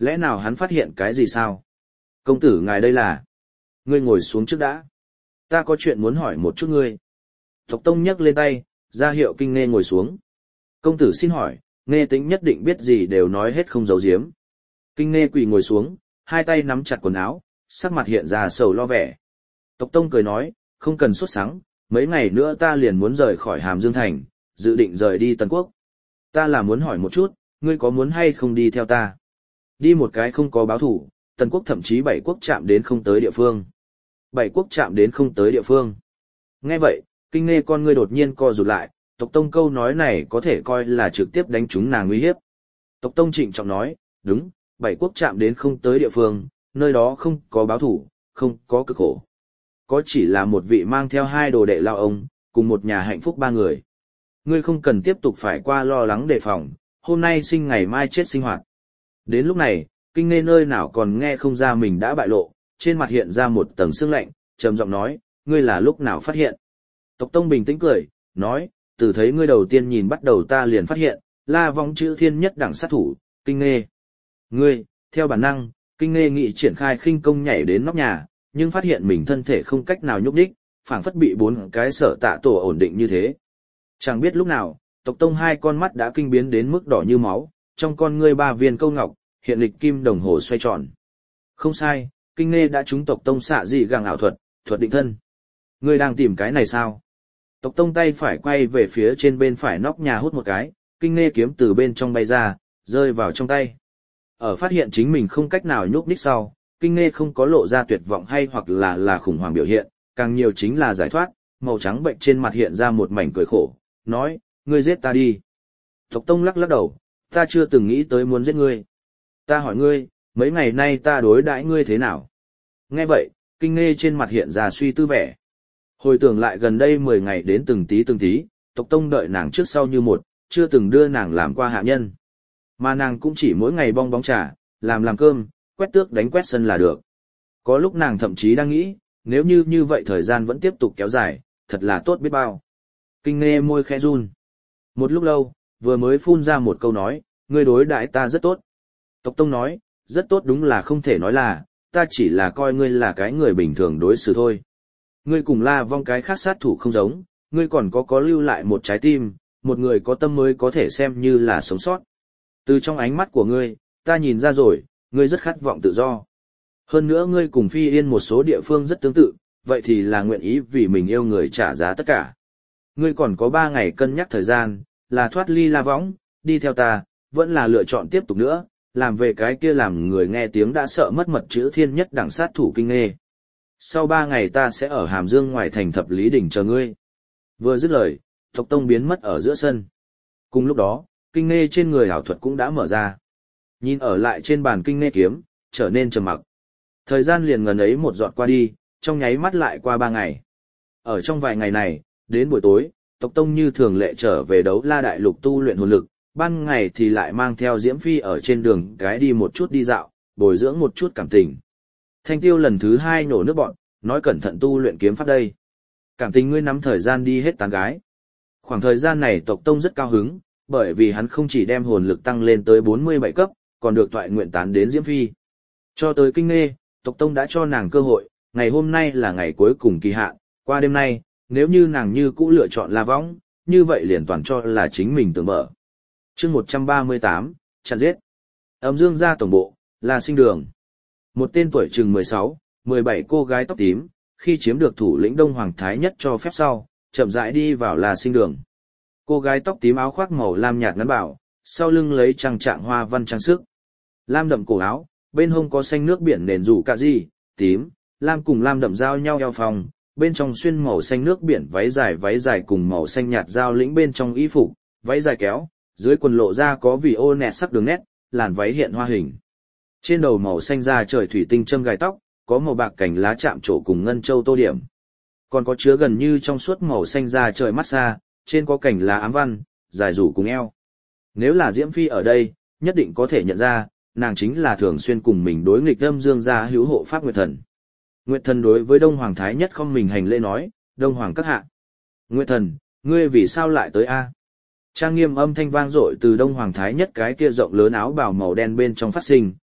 lẽ nào hắn phát hiện cái gì sao? Công tử ngài đây là... Ngươi ngồi xuống trước đã. Ta có chuyện muốn hỏi một chút ngươi. Tộc Tông nhấc lên tay, ra hiệu Kinh Nghê ngồi xuống. Công tử xin hỏi, Nghê Tĩnh nhất định biết gì đều nói hết không giấu giếm. Kinh Nghê quỳ ngồi xuống, hai tay nắm chặt quần áo, sắc mặt hiện ra sầu lo vẻ. Tộc Tông cười nói, không cần sốt sắng, mấy ngày nữa ta liền muốn rời khỏi Hàm Dương Thành, dự định rời đi Tần Quốc. Ta là muốn hỏi một chút, ngươi có muốn hay không đi theo ta? Đi một cái không có báo thủ, Tần Quốc thậm chí bảy quốc chạm đến không tới địa phương. Bảy quốc chạm đến không tới địa phương. Nghe vậy, Kinh Nghê con ngươi đột nhiên co rụt lại, Tộc Tông câu nói này có thể coi là trực tiếp đánh trúng nàng nguy hiếp. Tộc Tông trịnh trọng nói, đúng, bảy quốc chạm đến không tới địa phương, nơi đó không có báo thủ, không có cực khổ. Có chỉ là một vị mang theo hai đồ đệ lao ông, cùng một nhà hạnh phúc ba người. Ngươi không cần tiếp tục phải qua lo lắng đề phòng, hôm nay sinh ngày mai chết sinh hoạt. Đến lúc này, Kinh Nghê nơi nào còn nghe không ra mình đã bại lộ, trên mặt hiện ra một tầng sương lạnh, trầm giọng nói, ngươi là lúc nào phát hiện? Tộc Tông bình tĩnh cười, nói, từ thấy ngươi đầu tiên nhìn bắt đầu ta liền phát hiện, La Vong chữ thiên nhất đẳng sát thủ, Kinh Nghê. Ngươi, theo bản năng, Kinh Nghê nghị triển khai khinh công nhảy đến nóc nhà, nhưng phát hiện mình thân thể không cách nào nhúc nhích, phảng phất bị bốn cái sở tạ tổ ổn định như thế. Chẳng biết lúc nào, Tộc Tông hai con mắt đã kinh biến đến mức đỏ như máu, trong con ngươi ba viên câu ngọc, hiện lịch kim đồng hồ xoay tròn. Không sai, Kinh Nghê đã trúng Tộc Tông xạ dị gàng ảo thuật, thuật định thân. Ngươi đang tìm cái này sao? Tộc Tông tay phải quay về phía trên bên phải nóc nhà hút một cái, Kinh Nghê kiếm từ bên trong bay ra, rơi vào trong tay. Ở phát hiện chính mình không cách nào nhúc nhích sau, Kinh Nghê không có lộ ra tuyệt vọng hay hoặc là là khủng hoảng biểu hiện, càng nhiều chính là giải thoát, màu trắng bệnh trên mặt hiện ra một mảnh cười khổ, nói, ngươi giết ta đi. Tộc Tông lắc lắc đầu, ta chưa từng nghĩ tới muốn giết ngươi. Ta hỏi ngươi, mấy ngày nay ta đối đãi ngươi thế nào? Nghe vậy, Kinh Nghê trên mặt hiện ra suy tư vẻ. Hồi tưởng lại gần đây mười ngày đến từng tí từng tí, Tộc Tông đợi nàng trước sau như một, chưa từng đưa nàng làm qua hạ nhân. Mà nàng cũng chỉ mỗi ngày bong bóng trà, làm làm cơm, quét tước đánh quét sân là được. Có lúc nàng thậm chí đang nghĩ, nếu như như vậy thời gian vẫn tiếp tục kéo dài, thật là tốt biết bao. Kinh Nghê môi khẽ run. Một lúc lâu, vừa mới phun ra một câu nói, ngươi đối đãi ta rất tốt. Tộc Tông nói, rất tốt đúng là không thể nói là, ta chỉ là coi ngươi là cái người bình thường đối xử thôi. Ngươi cùng La Vong cái khác sát thủ không giống, ngươi còn có có lưu lại một trái tim, một người có tâm mới có thể xem như là sống sót. Từ trong ánh mắt của ngươi, ta nhìn ra rồi, ngươi rất khát vọng tự do. Hơn nữa ngươi cùng Phi Yên một số địa phương rất tương tự, vậy thì là nguyện ý vì mình yêu người trả giá tất cả. Ngươi còn có ba ngày cân nhắc thời gian, là thoát ly La Võng, đi theo ta, vẫn là lựa chọn tiếp tục nữa, làm về cái kia làm người nghe tiếng đã sợ mất mật chữ thiên nhất đẳng sát thủ Kinh Nghê. Sau ba ngày ta sẽ ở Hàm Dương ngoài thành Thập Lý Đỉnh chờ ngươi. Vừa dứt lời, Tộc Tông biến mất ở giữa sân. Cùng lúc đó, Kinh Nghê trên người ảo thuật cũng đã mở ra. Nhìn ở lại trên bàn Kinh Nghê kiếm, trở nên trầm mặc. Thời gian liền ngần ấy một giọt qua đi, trong nháy mắt lại qua ba ngày. Ở trong vài ngày này, đến buổi tối, Tộc Tông như thường lệ trở về Đấu La Đại Lục tu luyện hồn lực, ban ngày thì lại mang theo Diễm Phi ở trên đường cái đi một chút đi dạo, bồi dưỡng một chút cảm tình. Thanh Tiêu lần thứ hai nổ nước bọn, nói cẩn thận tu luyện kiếm pháp đây. Cảm tình ngươi nắm thời gian đi hết tán gái. Khoảng thời gian này Tộc Tông rất cao hứng, bởi vì hắn không chỉ đem hồn lực tăng lên tới bốn mươi bảy cấp, còn được toại nguyện tán đến Diễm Phi. Cho tới Kinh Nghê, Tộc Tông đã cho nàng cơ hội, ngày hôm nay là ngày cuối cùng kỳ hạn, qua đêm nay, nếu như nàng như cũ lựa chọn La Võng, như vậy liền toàn cho là chính mình tưởng mở. Chương một trăm ba mươi tám, chặn giết. Âm Dương gia tổng bộ, La Sinh Đường. Một tên tuổi chừng mười sáu, mười bảy cô gái tóc tím, khi chiếm được thủ lĩnh Đông Hoàng Thái Nhất cho phép sau, chậm rãi đi vào La Sinh Đường. Cô gái tóc tím áo khoác màu lam nhạt ngắn bảo, sau lưng lấy trang trạng hoa văn trang sức. Lam đậm cổ áo, bên hông có xanh nước biển nền rủ cà ri, tím, lam cùng lam đậm giao nhau eo phòng, bên trong xuyên màu xanh nước biển váy dài váy dài cùng màu xanh nhạt giao lĩnh bên trong y phục, váy dài kéo, dưới quần lộ ra có vì ô nẹt sắc đường nét, làn váy hiện hoa hình. Trên đầu màu xanh da trời thủy tinh châm gài tóc, có màu bạc cành lá chạm trổ cùng ngân châu tô điểm. Còn có chứa gần như trong suốt màu xanh da trời mắt xa, trên có cành lá ám văn, dài rủ cùng eo. Nếu là Diễm Phi ở đây, nhất định có thể nhận ra, nàng chính là thường xuyên cùng mình đối nghịch Âm Dương gia hữu hộ pháp Nguyệt Thần. Nguyệt Thần đối với Đông Hoàng Thái Nhất không mình hành lễ nói, Đông Hoàng các hạ. Nguyệt Thần, ngươi vì sao lại tới a? Trang nghiêm âm thanh vang dội từ Đông Hoàng Thái Nhất cái kia rộng lớn áo bào màu đen bên trong phát sinh,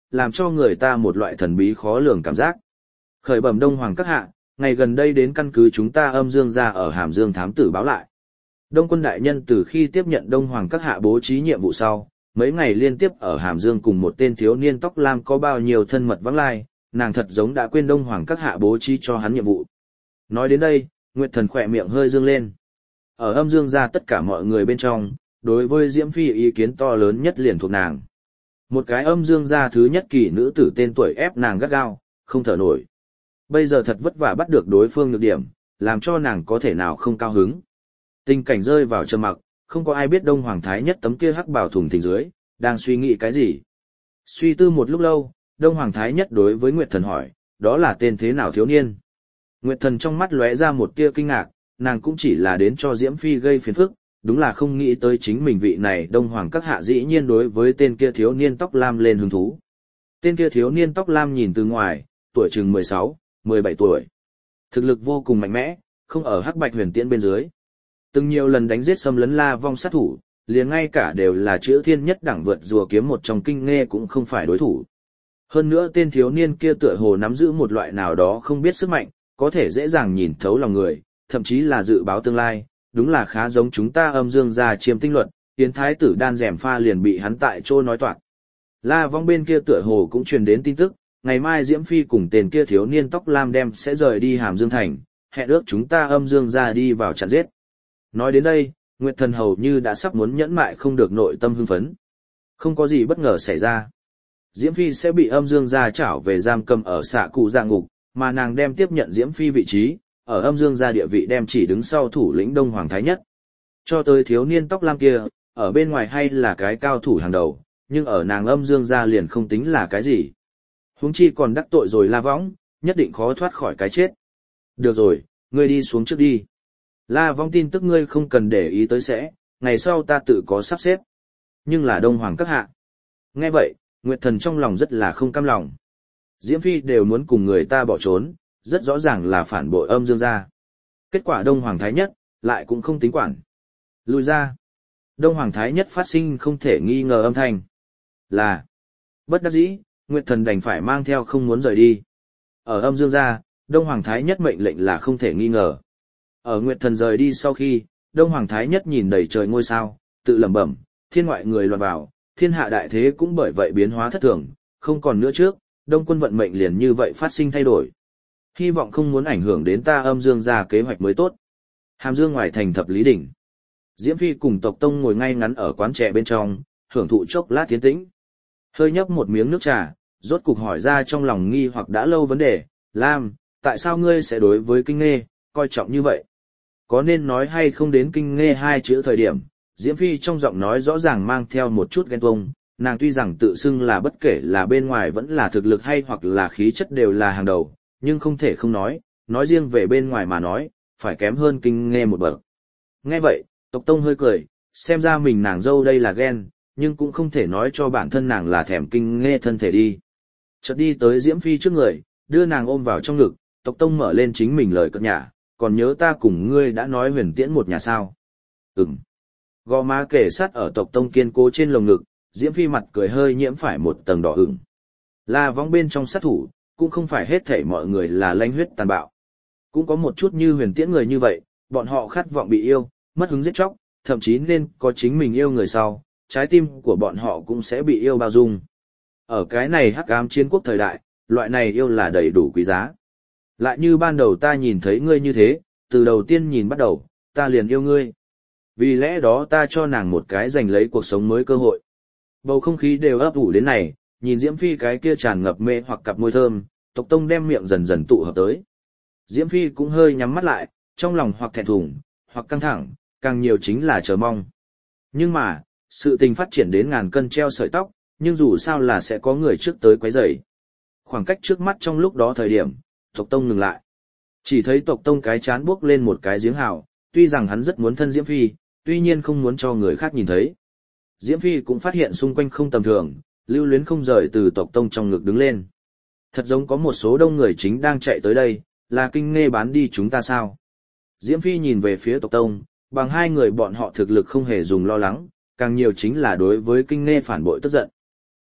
làm cho người ta một loại thần bí khó lường cảm giác. Khởi bẩm Đông Hoàng các hạ, ngày gần đây đến căn cứ chúng ta âm dương gia ở Hàm Dương thám tử báo lại. Đông quân đại nhân từ khi tiếp nhận Đông Hoàng các hạ bố trí nhiệm vụ sau, mấy ngày liên tiếp ở Hàm Dương cùng một tên thiếu niên tóc lam có bao nhiêu thân mật vắng lai, nàng thật giống đã quên Đông Hoàng các hạ bố trí cho hắn nhiệm vụ. Nói đến đây, Nguyệt Thần khỏe miệng hơi dương lên. Ở âm dương gia tất cả mọi người bên trong, đối với Diễm Phi ý kiến to lớn nhất liền thuộc nàng. Một cái âm dương gia thứ nhất kỳ nữ tử tên tuổi ép nàng gắt gao, không thở nổi. Bây giờ thật vất vả bắt được đối phương nhược điểm, làm cho nàng có thể nào không cao hứng. Tình cảnh rơi vào trầm mặc, không có ai biết Đông Hoàng Thái Nhất tấm kia hắc bảo thùng thình dưới, đang suy nghĩ cái gì. Suy tư một lúc lâu, Đông Hoàng Thái Nhất đối với Nguyệt Thần hỏi, đó là tên thế nào thiếu niên? Nguyệt Thần trong mắt lóe ra một tia kinh ngạc, nàng cũng chỉ là đến cho Diễm Phi gây phiền phức, đúng là không nghĩ tới chính mình vị này Đông Hoàng các hạ dĩ nhiên đối với tên kia thiếu niên tóc lam lên hứng thú. Tên kia thiếu niên tóc lam nhìn từ ngoài, tuổi chừng mười sáu, mười bảy tuổi. Thực lực vô cùng mạnh mẽ, không ở hắc bạch huyền tiễn bên dưới. Từng nhiều lần đánh giết xâm lấn La Vong sát thủ, liền ngay cả đều là chữ thiên nhất đẳng vượt rùa kiếm một trong kinh nghe cũng không phải đối thủ. Hơn nữa tên thiếu niên kia tựa hồ nắm giữ một loại nào đó không biết sức mạnh, có thể dễ dàng nhìn thấu lòng người, thậm chí là dự báo tương lai, đúng là khá giống chúng ta âm dương gia chiêm tinh luật, tiến thái tử đan rèm pha liền bị hắn tại chỗ nói toạc. La Vong bên kia tựa hồ cũng truyền đến tin tức, ngày mai Diễm Phi cùng tên kia thiếu niên tóc lam đem sẽ rời đi Hàm Dương Thành, hẹn ước chúng ta âm dương gia đi vào chặn giết. Nói đến đây, Nguyệt Thần hầu như đã sắp muốn nhẫn mại không được nội tâm hưng phấn. Không có gì bất ngờ xảy ra. Diễm Phi sẽ bị âm dương gia trảo về giam cầm ở xạ cụ dạ ngục, mà nàng đem tiếp nhận Diễm Phi vị trí, ở âm dương gia địa vị đem chỉ đứng sau thủ lĩnh Đông Hoàng Thái Nhất. Cho tới thiếu niên tóc lam kia, ở bên ngoài hay là cái cao thủ hàng đầu, nhưng ở nàng âm dương gia liền không tính là cái gì. Huống chi còn đắc tội rồi La Võng, nhất định khó thoát khỏi cái chết. Được rồi, ngươi đi xuống trước đi. La Vong tin tức ngươi không cần để ý tới sẽ, ngày sau ta tự có sắp xếp. Nhưng là Đông Hoàng các hạ. Nghe vậy, Nguyệt Thần trong lòng rất là không cam lòng. Diễm Phi đều muốn cùng người ta bỏ trốn, rất rõ ràng là phản bội âm dương gia. Kết quả Đông Hoàng Thái Nhất, lại cũng không tính quản. Lùi ra. Đông Hoàng Thái Nhất phát sinh không thể nghi ngờ âm thanh. Là. Bất đắc dĩ, Nguyệt Thần đành phải mang theo không muốn rời đi. Ở âm dương gia, Đông Hoàng Thái Nhất mệnh lệnh là không thể nghi ngờ. Ở Nguyệt Thần rời đi sau khi, Đông Hoàng Thái Nhất nhìn đầy trời ngôi sao, tự lẩm bẩm, thiên ngoại người loạn vào, thiên hạ đại thế cũng bởi vậy biến hóa thất thường, không còn nữa trước, Đông quân vận mệnh liền như vậy phát sinh thay đổi. Hy vọng không muốn ảnh hưởng đến ta âm dương gia kế hoạch mới tốt. Hàm Dương ngoài thành Thập Lý Đỉnh. Diễm Phi cùng tộc tông ngồi ngay ngắn ở quán chè bên trong, hưởng thụ chốc lát tiến tĩnh. Hơi nhấp một miếng nước trà, rốt cục hỏi ra trong lòng nghi hoặc đã lâu vấn đề, Lam, tại sao ngươi sẽ đối với kinh nghe, coi trọng như vậy? Có nên nói hay không đến kinh nghe hai chữ thời điểm, Diễm Phi trong giọng nói rõ ràng mang theo một chút ghen tuông, nàng tuy rằng tự xưng là bất kể là bên ngoài vẫn là thực lực hay hoặc là khí chất đều là hàng đầu, nhưng không thể không nói, nói riêng về bên ngoài mà nói, phải kém hơn kinh nghe một bậc. Nghe vậy, tộc tông hơi cười, xem ra mình nàng dâu đây là ghen, nhưng cũng không thể nói cho bản thân nàng là thèm kinh nghe thân thể đi. Chợt đi tới Diễm Phi trước người, đưa nàng ôm vào trong ngực, tộc tông mở lên chính mình lời cợt nhả, còn nhớ ta cùng ngươi đã nói huyền tiễn một nhà sao? Ừm. Gò má kề sát ở tộc tông kiên cố trên lồng ngực, Diễm Phi mặt cười hơi nhiễm phải một tầng đỏ ửng. La Võng bên trong sát thủ, cũng không phải hết thảy mọi người là lanh huyết tàn bạo. Cũng có một chút như huyền tiễn người như vậy, bọn họ khát vọng bị yêu, mất hứng giết chóc, thậm chí nên có chính mình yêu người sau, trái tim của bọn họ cũng sẽ bị yêu bao dung. Ở cái này hắc ám chiến quốc thời đại, loại này yêu là đầy đủ quý giá. Lại như ban đầu ta nhìn thấy ngươi như thế, từ đầu tiên nhìn bắt đầu, ta liền yêu ngươi. Vì lẽ đó ta cho nàng một cái giành lấy cuộc sống mới cơ hội. Bầu không khí đều ấp ủ đến này, nhìn Diễm Phi cái kia tràn ngập mê hoặc cặp môi thơm, tộc tông đem miệng dần dần tụ hợp tới. Diễm Phi cũng hơi nhắm mắt lại, trong lòng hoặc thẹn thùng, hoặc căng thẳng, càng nhiều chính là chờ mong. Nhưng mà, sự tình phát triển đến ngàn cân treo sợi tóc, nhưng dù sao là sẽ có người trước tới quấy rầy. Khoảng cách trước mắt trong lúc đó thời điểm, tộc tông ngừng lại. Chỉ thấy tộc tông cái chán buốc lên một cái giếng hào, tuy rằng hắn rất muốn thân Diễm Phi, tuy nhiên không muốn cho người khác nhìn thấy. Diễm Phi cũng phát hiện xung quanh không tầm thường, lưu luyến không rời từ tộc tông trong ngực đứng lên. Thật giống có một số đông người chính đang chạy tới đây, là kinh nghe bán đi chúng ta sao? Diễm Phi nhìn về phía tộc tông, bằng hai người bọn họ thực lực không hề dùng lo lắng, càng nhiều chính là đối với kinh nghe phản bội tức giận.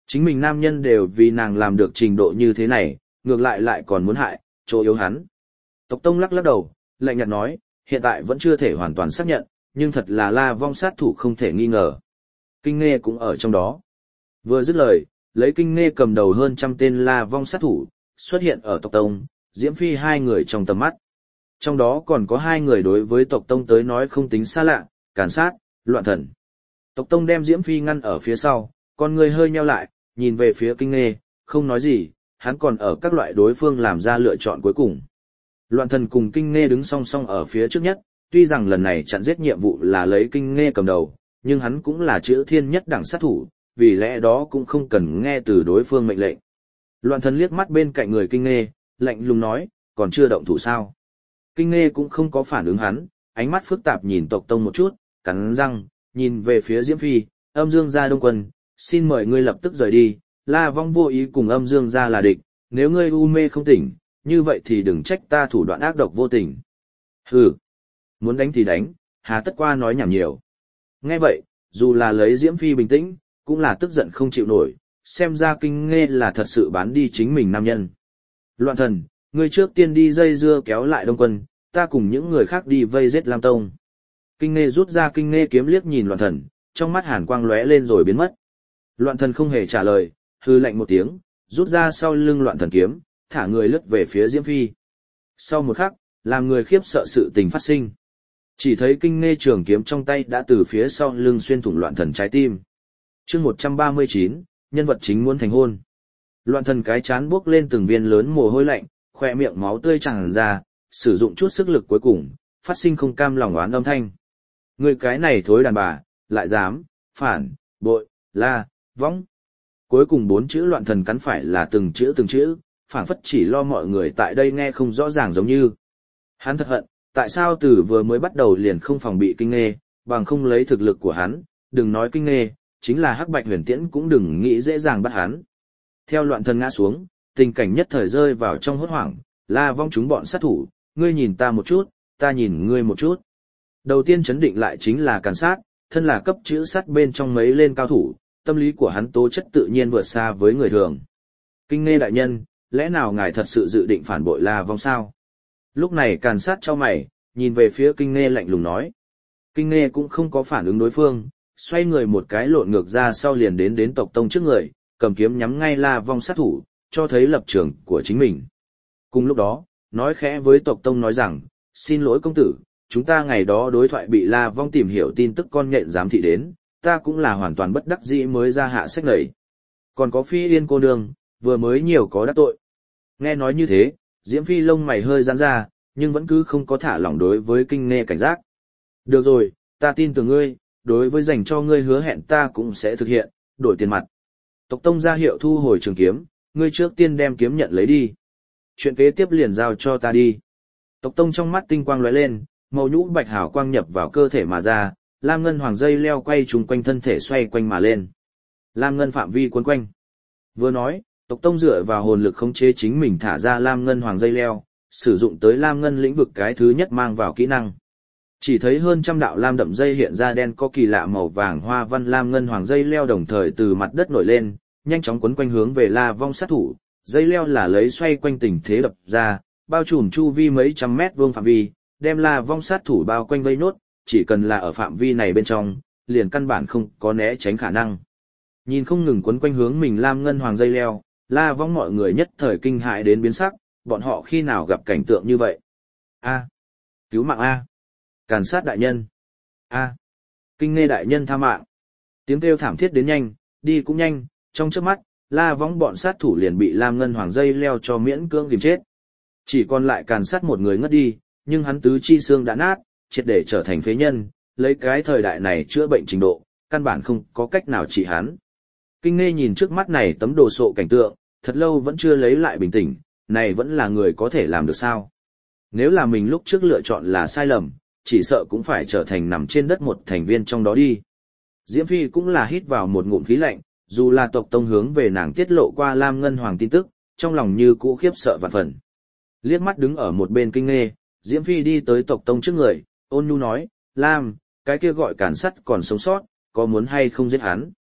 Chính mình nam nhân đều vì nàng làm được trình độ như thế này, ngược lại lại còn muốn hại, chỗ yếu hắn. Tộc Tông lắc lắc đầu, lạnh nhạt nói, hiện tại vẫn chưa thể hoàn toàn xác nhận, nhưng thật là La Vong sát thủ không thể nghi ngờ. Kinh Nghê cũng ở trong đó. Vừa dứt lời, lấy Kinh Nghê cầm đầu hơn trăm tên La Vong sát thủ, xuất hiện ở Tộc Tông, Diễm Phi hai người trong tầm mắt. Trong đó còn có hai người đối với Tộc Tông tới nói không tính xa lạ, Càn Sát, Loạn Thần. Tộc Tông đem Diễm Phi ngăn ở phía sau, con người hơi nheo lại, nhìn về phía Kinh Nghê, không nói gì, hắn còn ở các loại đối phương làm ra lựa chọn cuối cùng. Loạn Thần cùng Kinh Nghê đứng song song ở phía trước nhất, tuy rằng lần này chặn giết nhiệm vụ là lấy Kinh Nghê cầm đầu, nhưng hắn cũng là chữ thiên nhất đẳng sát thủ, vì lẽ đó cũng không cần nghe từ đối phương mệnh lệnh. Loạn Thần liếc mắt bên cạnh người Kinh Nghê, lạnh lùng nói, còn chưa động thủ sao? Kinh Nghê cũng không có phản ứng hắn, ánh mắt phức tạp nhìn Tộc Tông một chút, cắn răng, nhìn về phía Diễm Phi, Âm Dương gia Đông Quân, xin mời ngươi lập tức rời đi, La Vong vô ý cùng Âm Dương gia là địch, nếu ngươi u mê không tỉnh, như vậy thì đừng trách ta thủ đoạn ác độc vô tình. Hừ, muốn đánh thì đánh, hà tất qua nói nhảm nhiều. Nghe vậy, dù là lấy Diễm Phi bình tĩnh, cũng là tức giận không chịu nổi, xem ra Kinh Nghê là thật sự bán đi chính mình nam nhân. Loạn Thần, ngươi trước tiên đi dây dưa kéo lại Đông Quân, ta cùng những người khác đi vây giết Lam Tông. Kinh Nghê rút ra Kinh Nghê kiếm liếc nhìn Loạn Thần, trong mắt hàn quang lóe lên rồi biến mất. Loạn Thần không hề trả lời, hư lạnh một tiếng, rút ra sau lưng Loạn Thần kiếm, thả người lướt về phía Diễm Phi. Sau một khắc, làm người khiếp sợ sự tình phát sinh. Chỉ thấy Kinh Nghê trường kiếm trong tay đã từ phía sau lưng xuyên thủng Loạn Thần trái tim. Chương một trăm ba mươi chín, nhân vật chính muốn thành hôn. Loạn Thần cái chán buốc lên từng viên lớn mồ hôi lạnh, khoe miệng máu tươi tràn ra, sử dụng chút sức lực cuối cùng, phát sinh không cam lòng oán âm thanh. Người cái này thối đàn bà, lại dám, phản, bội, la, võng. Cuối cùng bốn chữ Loạn Thần cắn phải là từng chữ từng chữ, phảng phất chỉ lo mọi người tại đây nghe không rõ ràng giống như. Hắn thật hận, tại sao từ vừa mới bắt đầu liền không phòng bị Kinh Nghê, bằng không lấy thực lực của hắn, đừng nói Kinh Nghê, chính là Hắc Bạch Huyền Tiễn cũng đừng nghĩ dễ dàng bắt hắn. Theo Loạn Thần ngã xuống, tình cảnh nhất thời rơi vào trong hốt hoảng, La Vong chúng bọn sát thủ, ngươi nhìn ta một chút, ta nhìn ngươi một chút. Đầu tiên chấn định lại chính là Càn Sát, thân là cấp chữ sắt bên trong mấy lên cao thủ, tâm lý của hắn tố chất tự nhiên vượt xa với người thường. Kinh Nghê đại nhân, lẽ nào ngài thật sự dự định phản bội La Vong sao? Lúc này Càn Sát chau mày, nhìn về phía Kinh Nghê lạnh lùng nói. Kinh Nghê cũng không có phản ứng đối phương, xoay người một cái lộn ngược ra sau liền đến đến Tộc Tông trước người, cầm kiếm nhắm ngay La Vong sát thủ, cho thấy lập trường của chính mình. Cùng lúc đó, nói khẽ với Tộc Tông nói rằng, xin lỗi công tử, chúng ta ngày đó đối thoại bị La Vong tìm hiểu tin tức con nhện giám thị đến, ta cũng là hoàn toàn bất đắc dĩ mới ra hạ sách này. Còn có Phi Yên cô nương, vừa mới nhiều có đắc tội. Nghe nói như thế, Diễm Phi lông mày hơi giãn ra, nhưng vẫn cứ không có thả lỏng đối với Kinh Nghê cảnh giác. Được rồi, ta tin tưởng ngươi, đối với dành cho ngươi hứa hẹn ta cũng sẽ thực hiện, đổi tiền mặt. Tộc Tông ra hiệu thu hồi trường kiếm, ngươi trước tiên đem kiếm nhận lấy đi. Chuyện kế tiếp liền giao cho ta đi. Tộc Tông trong mắt tinh quang lóe lên, màu nhũ bạch hào quang nhập vào cơ thể mà ra, lam ngân hoàng dây leo quay trùng quanh thân thể xoay quanh mà lên. Lam ngân phạm vi cuốn quanh. Vừa nói, Tộc Tông dựa vào hồn lực khống chế chính mình thả ra lam ngân hoàng dây leo, sử dụng tới lam ngân lĩnh vực cái thứ nhất mang vào kỹ năng. Chỉ thấy hơn trăm đạo lam đậm dây hiện ra đen có kỳ lạ màu vàng hoa văn lam ngân hoàng dây leo đồng thời từ mặt đất nổi lên, nhanh chóng quấn quanh hướng về La Vong sát thủ, dây leo là lấy xoay quanh tình thế đập ra, bao trùm chu vi mấy trăm mét vuông phạm vi, đem La Vong sát thủ bao quanh vây nốt, chỉ cần là ở phạm vi này bên trong, liền căn bản không có né tránh khả năng. Nhìn không ngừng quấn quanh hướng mình lam ngân hoàng dây leo, La Vong mọi người nhất thời kinh hại đến biến sắc, bọn họ khi nào gặp cảnh tượng như vậy? A, cứu mạng a. Càn Sát đại nhân. A, Kinh Nghê đại nhân tha mạng. Tiếng kêu thảm thiết đến nhanh, đi cũng nhanh, trong chớp mắt, La Vong bọn sát thủ liền bị lam ngân hoàng dây leo cho miễn cưỡng kìm chết. Chỉ còn lại Càn Sát một người ngất đi, nhưng hắn tứ chi xương đã nát, triệt để trở thành phế nhân, lấy cái thời đại này chữa bệnh trình độ, căn bản không có cách nào trị hắn. Kinh Nghê nhìn trước mắt này tấm đồ sộ cảnh tượng, thật lâu vẫn chưa lấy lại bình tĩnh, này vẫn là người có thể làm được sao? Nếu là mình lúc trước lựa chọn là sai lầm, chỉ sợ cũng phải trở thành nằm trên đất một thành viên trong đó đi. Diễm Phi cũng là hít vào một ngụm khí lạnh, dù là Tộc Tông hướng về nàng tiết lộ qua Lam Ngân Hoàng tin tức, trong lòng như cũ khiếp sợ vạn phần. Liếc mắt đứng ở một bên Kinh Nghê, Diễm Phi đi tới Tộc Tông trước người, ôn nhu nói, Lam, cái kia gọi Càn Sắt còn sống sót, có muốn hay không giết hắn?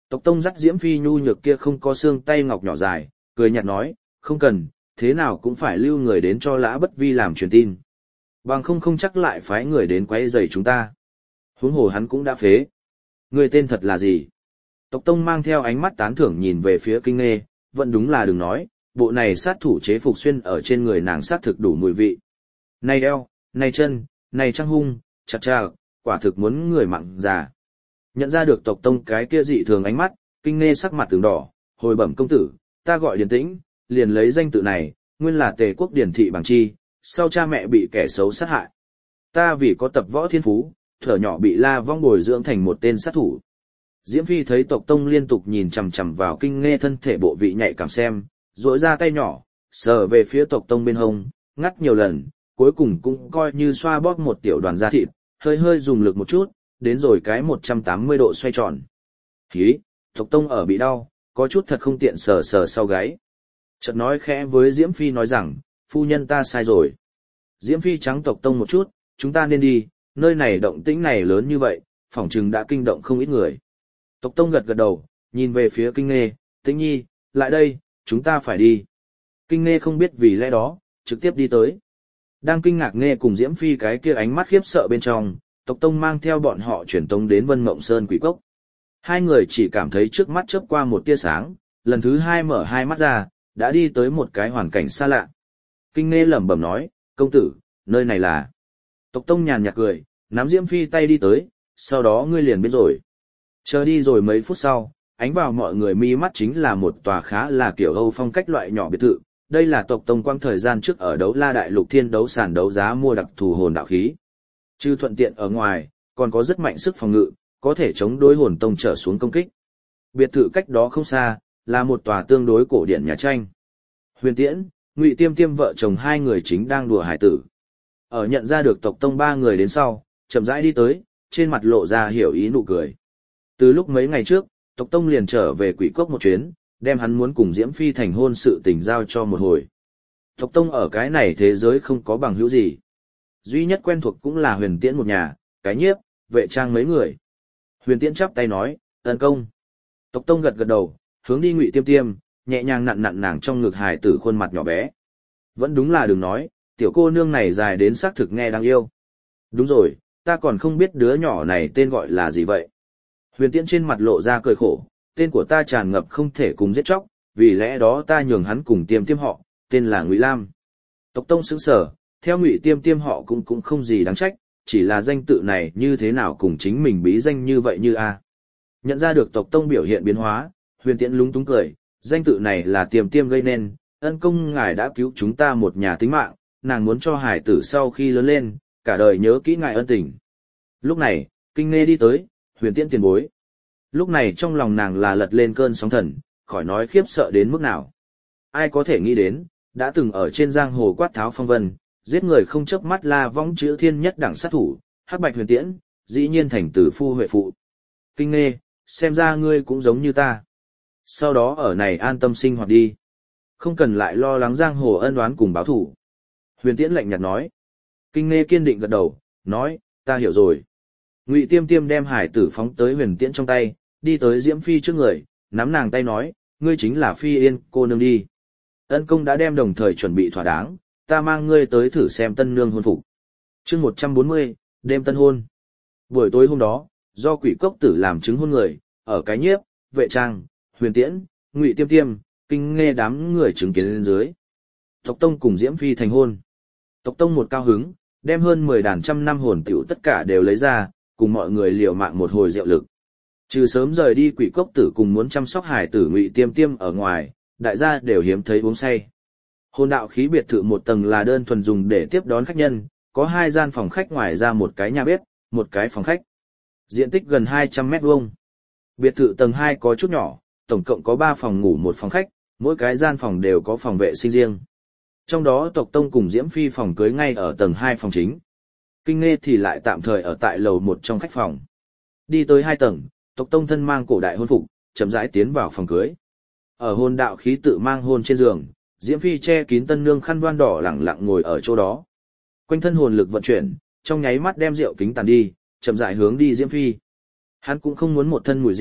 Tộc Tông dắt Diễm Phi nhu nhược kia không có xương tay ngọc nhỏ dài, cười nhạt nói, không cần, thế nào cũng phải lưu người đến cho Lã Bất Vi làm truyền tin. Bằng không không chắc lại phái người đến quấy rầy chúng ta. Huống hồ hắn cũng đã phế. Người tên thật là gì? Tộc Tông mang theo ánh mắt tán thưởng nhìn về phía Kinh Nghê, vẫn đúng là đừng nói, bộ này sát thủ chế phục xuyên ở trên người nàng sát thực đủ mùi vị. Này eo, này chân, này trăng hung, chặt chà, quả thực muốn người mặn già. Nhận ra được Tộc Tông cái kia dị thường ánh mắt, Kinh Nghê sắc mặt từng đỏ, hồi bẩm công tử, ta gọi Điền Tĩnh, liền lấy danh tự này, nguyên là Tề quốc Điền thị bằng chi, sau cha mẹ bị kẻ xấu sát hại. Ta vì có tập võ thiên phú, thở nhỏ bị La Vong bồi dưỡng thành một tên sát thủ. Diễm Phi thấy Tộc Tông liên tục nhìn chằm chằm vào Kinh Nghê thân thể bộ vị nhạy cảm xem, duỗi ra tay nhỏ, sờ về phía Tộc Tông bên hông, ngắt nhiều lần, cuối cùng cũng coi như xoa bóp một tiểu đoàn da thịt, hơi hơi dùng lực một chút, đến rồi cái một trăm tám mươi độ xoay tròn. Hí, Tộc Tông ở bị đau, có chút thật không tiện sờ sờ sau gáy. Chợt nói khẽ với Diễm Phi nói rằng, phu nhân ta sai rồi. Diễm Phi trắng Tộc Tông một chút, chúng ta nên đi, nơi này động tĩnh này lớn như vậy, phỏng chừng đã kinh động không ít người. Tộc Tông gật gật đầu, nhìn về phía Kinh Nghê, Tĩnh Nhi, lại đây, chúng ta phải đi. Kinh Nghê không biết vì lẽ đó, trực tiếp đi tới. Đang kinh ngạc Nghê cùng Diễm Phi cái kia ánh mắt khiếp sợ bên trong, Tộc Tông mang theo bọn họ chuyển tông đến Vân Mộng Sơn Quỷ Cốc. Hai người chỉ cảm thấy trước mắt chớp qua một tia sáng, lần thứ hai mở hai mắt ra, đã đi tới một cái hoàn cảnh xa lạ. Kinh Nghê lẩm bẩm nói, công tử, nơi này là... Tộc Tông nhàn nhạt cười, nắm Diễm Phi tay đi tới, sau đó ngươi liền biết rồi. Chờ đi rồi mấy phút sau, ánh vào mọi người mi mắt chính là một tòa khá là kiểu Âu phong cách loại nhỏ biệt thự. Đây là Tộc Tông quang thời gian trước ở đấu la đại lục thiên đấu sàn đấu giá mua đặc thù hồn đạo khí. Chứ thuận tiện ở ngoài, còn có rất mạnh sức phòng ngự, có thể chống đối hồn tông trở xuống công kích. Biệt thự cách đó không xa, là một tòa tương đối cổ điển nhà tranh. Huyền Tiễn, Ngụy Tiêm Tiêm vợ chồng hai người chính đang đùa hải tử. Ở nhận ra được Tộc Tông ba người đến sau, chậm rãi đi tới, trên mặt lộ ra hiểu ý nụ cười. Từ lúc mấy ngày trước, Tộc Tông liền trở về Quỷ Cốc một chuyến, đem hắn muốn cùng Diễm Phi thành hôn sự tình giao cho một hồi. Tộc Tông ở cái này thế giới không có bằng hữu gì. Duy nhất quen thuộc cũng là Huyền Tiễn một nhà, cái nhiếp, vệ trang mấy người. Huyền Tiễn chắp tay nói, ân công. Tộc Tông gật gật đầu, hướng đi Ngụy Tiêm Tiêm, nhẹ nhàng nặn nặn nàng trong ngực hài tử khuôn mặt nhỏ bé. Vẫn đúng là đừng nói, tiểu cô nương này dài đến xác thực nghe đáng yêu. Đúng rồi, ta còn không biết đứa nhỏ này tên gọi là gì vậy. Huyền Tiễn trên mặt lộ ra cười khổ, tên của ta tràn ngập không thể cùng giết chóc, vì lẽ đó ta nhường hắn cùng Tiêm Tiêm họ, tên là Ngụy Lam. Tộc Tông sững sờ, theo Ngụy Tiêm Tiêm họ cũng cũng không gì đáng trách, chỉ là danh tự này như thế nào cùng chính mình bí danh như vậy như a. Nhận ra được Tộc Tông biểu hiện biến hóa, Huyền Tiễn lúng túng cười, danh tự này là Tiêm Tiêm gây nên, ân công ngài đã cứu chúng ta một nhà tính mạng, nàng muốn cho hải tử sau khi lớn lên, cả đời nhớ kỹ ngài ân tình. Lúc này, Kinh Nghê đi tới, Huyền Tiễn tiền bối. Lúc này trong lòng nàng là lật lên cơn sóng thần, khỏi nói khiếp sợ đến mức nào. Ai có thể nghĩ đến, đã từng ở trên giang hồ quát tháo phong vân, giết người không chớp mắt La Vong chữ thiên nhất đẳng sát thủ, Hắc Bạch Huyền Tiễn, dĩ nhiên thành tử phu huệ phụ. Kinh Nghê, xem ra ngươi cũng giống như ta. Sau đó ở này an tâm sinh hoạt đi. Không cần lại lo lắng giang hồ ân oán cùng báo thủ. Huyền Tiễn lạnh nhạt nói. Kinh Nghê kiên định gật đầu, nói, ta hiểu rồi. Ngụy Tiêm Tiêm đem hải tử phóng tới Huyền Tiễn trong tay, đi tới Diễm Phi trước người, nắm nàng tay nói, ngươi chính là Phi Yên cô nương đi. Ân công đã đem đồng thời chuẩn bị thỏa đáng, ta mang ngươi tới thử xem tân nương hôn phục. Chương một trăm bốn mươi, đêm tân hôn. Buổi tối hôm đó, do Quỷ Cốc tử làm chứng hôn người, ở cái nhiếp, vệ trang, Huyền Tiễn, Ngụy Tiêm Tiêm, Kinh Nghê đám người chứng kiến lên dưới. Tộc Tông cùng Diễm Phi thành hôn. Tộc Tông một cao hứng, đem hơn mười đàn trăm năm hồn tiểu tất cả đều lấy ra, cùng mọi người liều mạng một hồi rượu lực. Trừ sớm rời đi Quỷ Cốc tử cùng muốn chăm sóc hải tử Ngụy Tiêm Tiêm ở ngoài, đại gia đều hiếm thấy uống say. Hồn đạo khí biệt thự một tầng là đơn thuần dùng để tiếp đón khách nhân, có hai gian phòng khách ngoài ra một cái nhà bếp, một cái phòng khách. Diện tích gần hai trăm mét vuông. Biệt thự tầng hai có chút nhỏ, tổng cộng có ba phòng ngủ một phòng khách, mỗi cái gian phòng đều có phòng vệ sinh riêng. Trong đó Tộc Tông cùng Diễm Phi phòng cưới ngay ở tầng hai phòng chính. Kinh Nghê thì lại tạm thời ở tại lầu một trong khách phòng. Đi tới hai tầng, Tộc Tông thân mang cổ đại hôn phục, chậm rãi tiến vào phòng cưới. Ở hôn đạo khí tự mang hôn trên giường, Diễm Phi che kín tân nương khăn voan đỏ lẳng lặng ngồi ở chỗ đó. Quanh thân hồn lực vận chuyển, trong nháy mắt đem rượu kính tàn đi, chậm rãi hướng đi Diễm Phi. Hắn cũng không muốn một thân mùi rượu,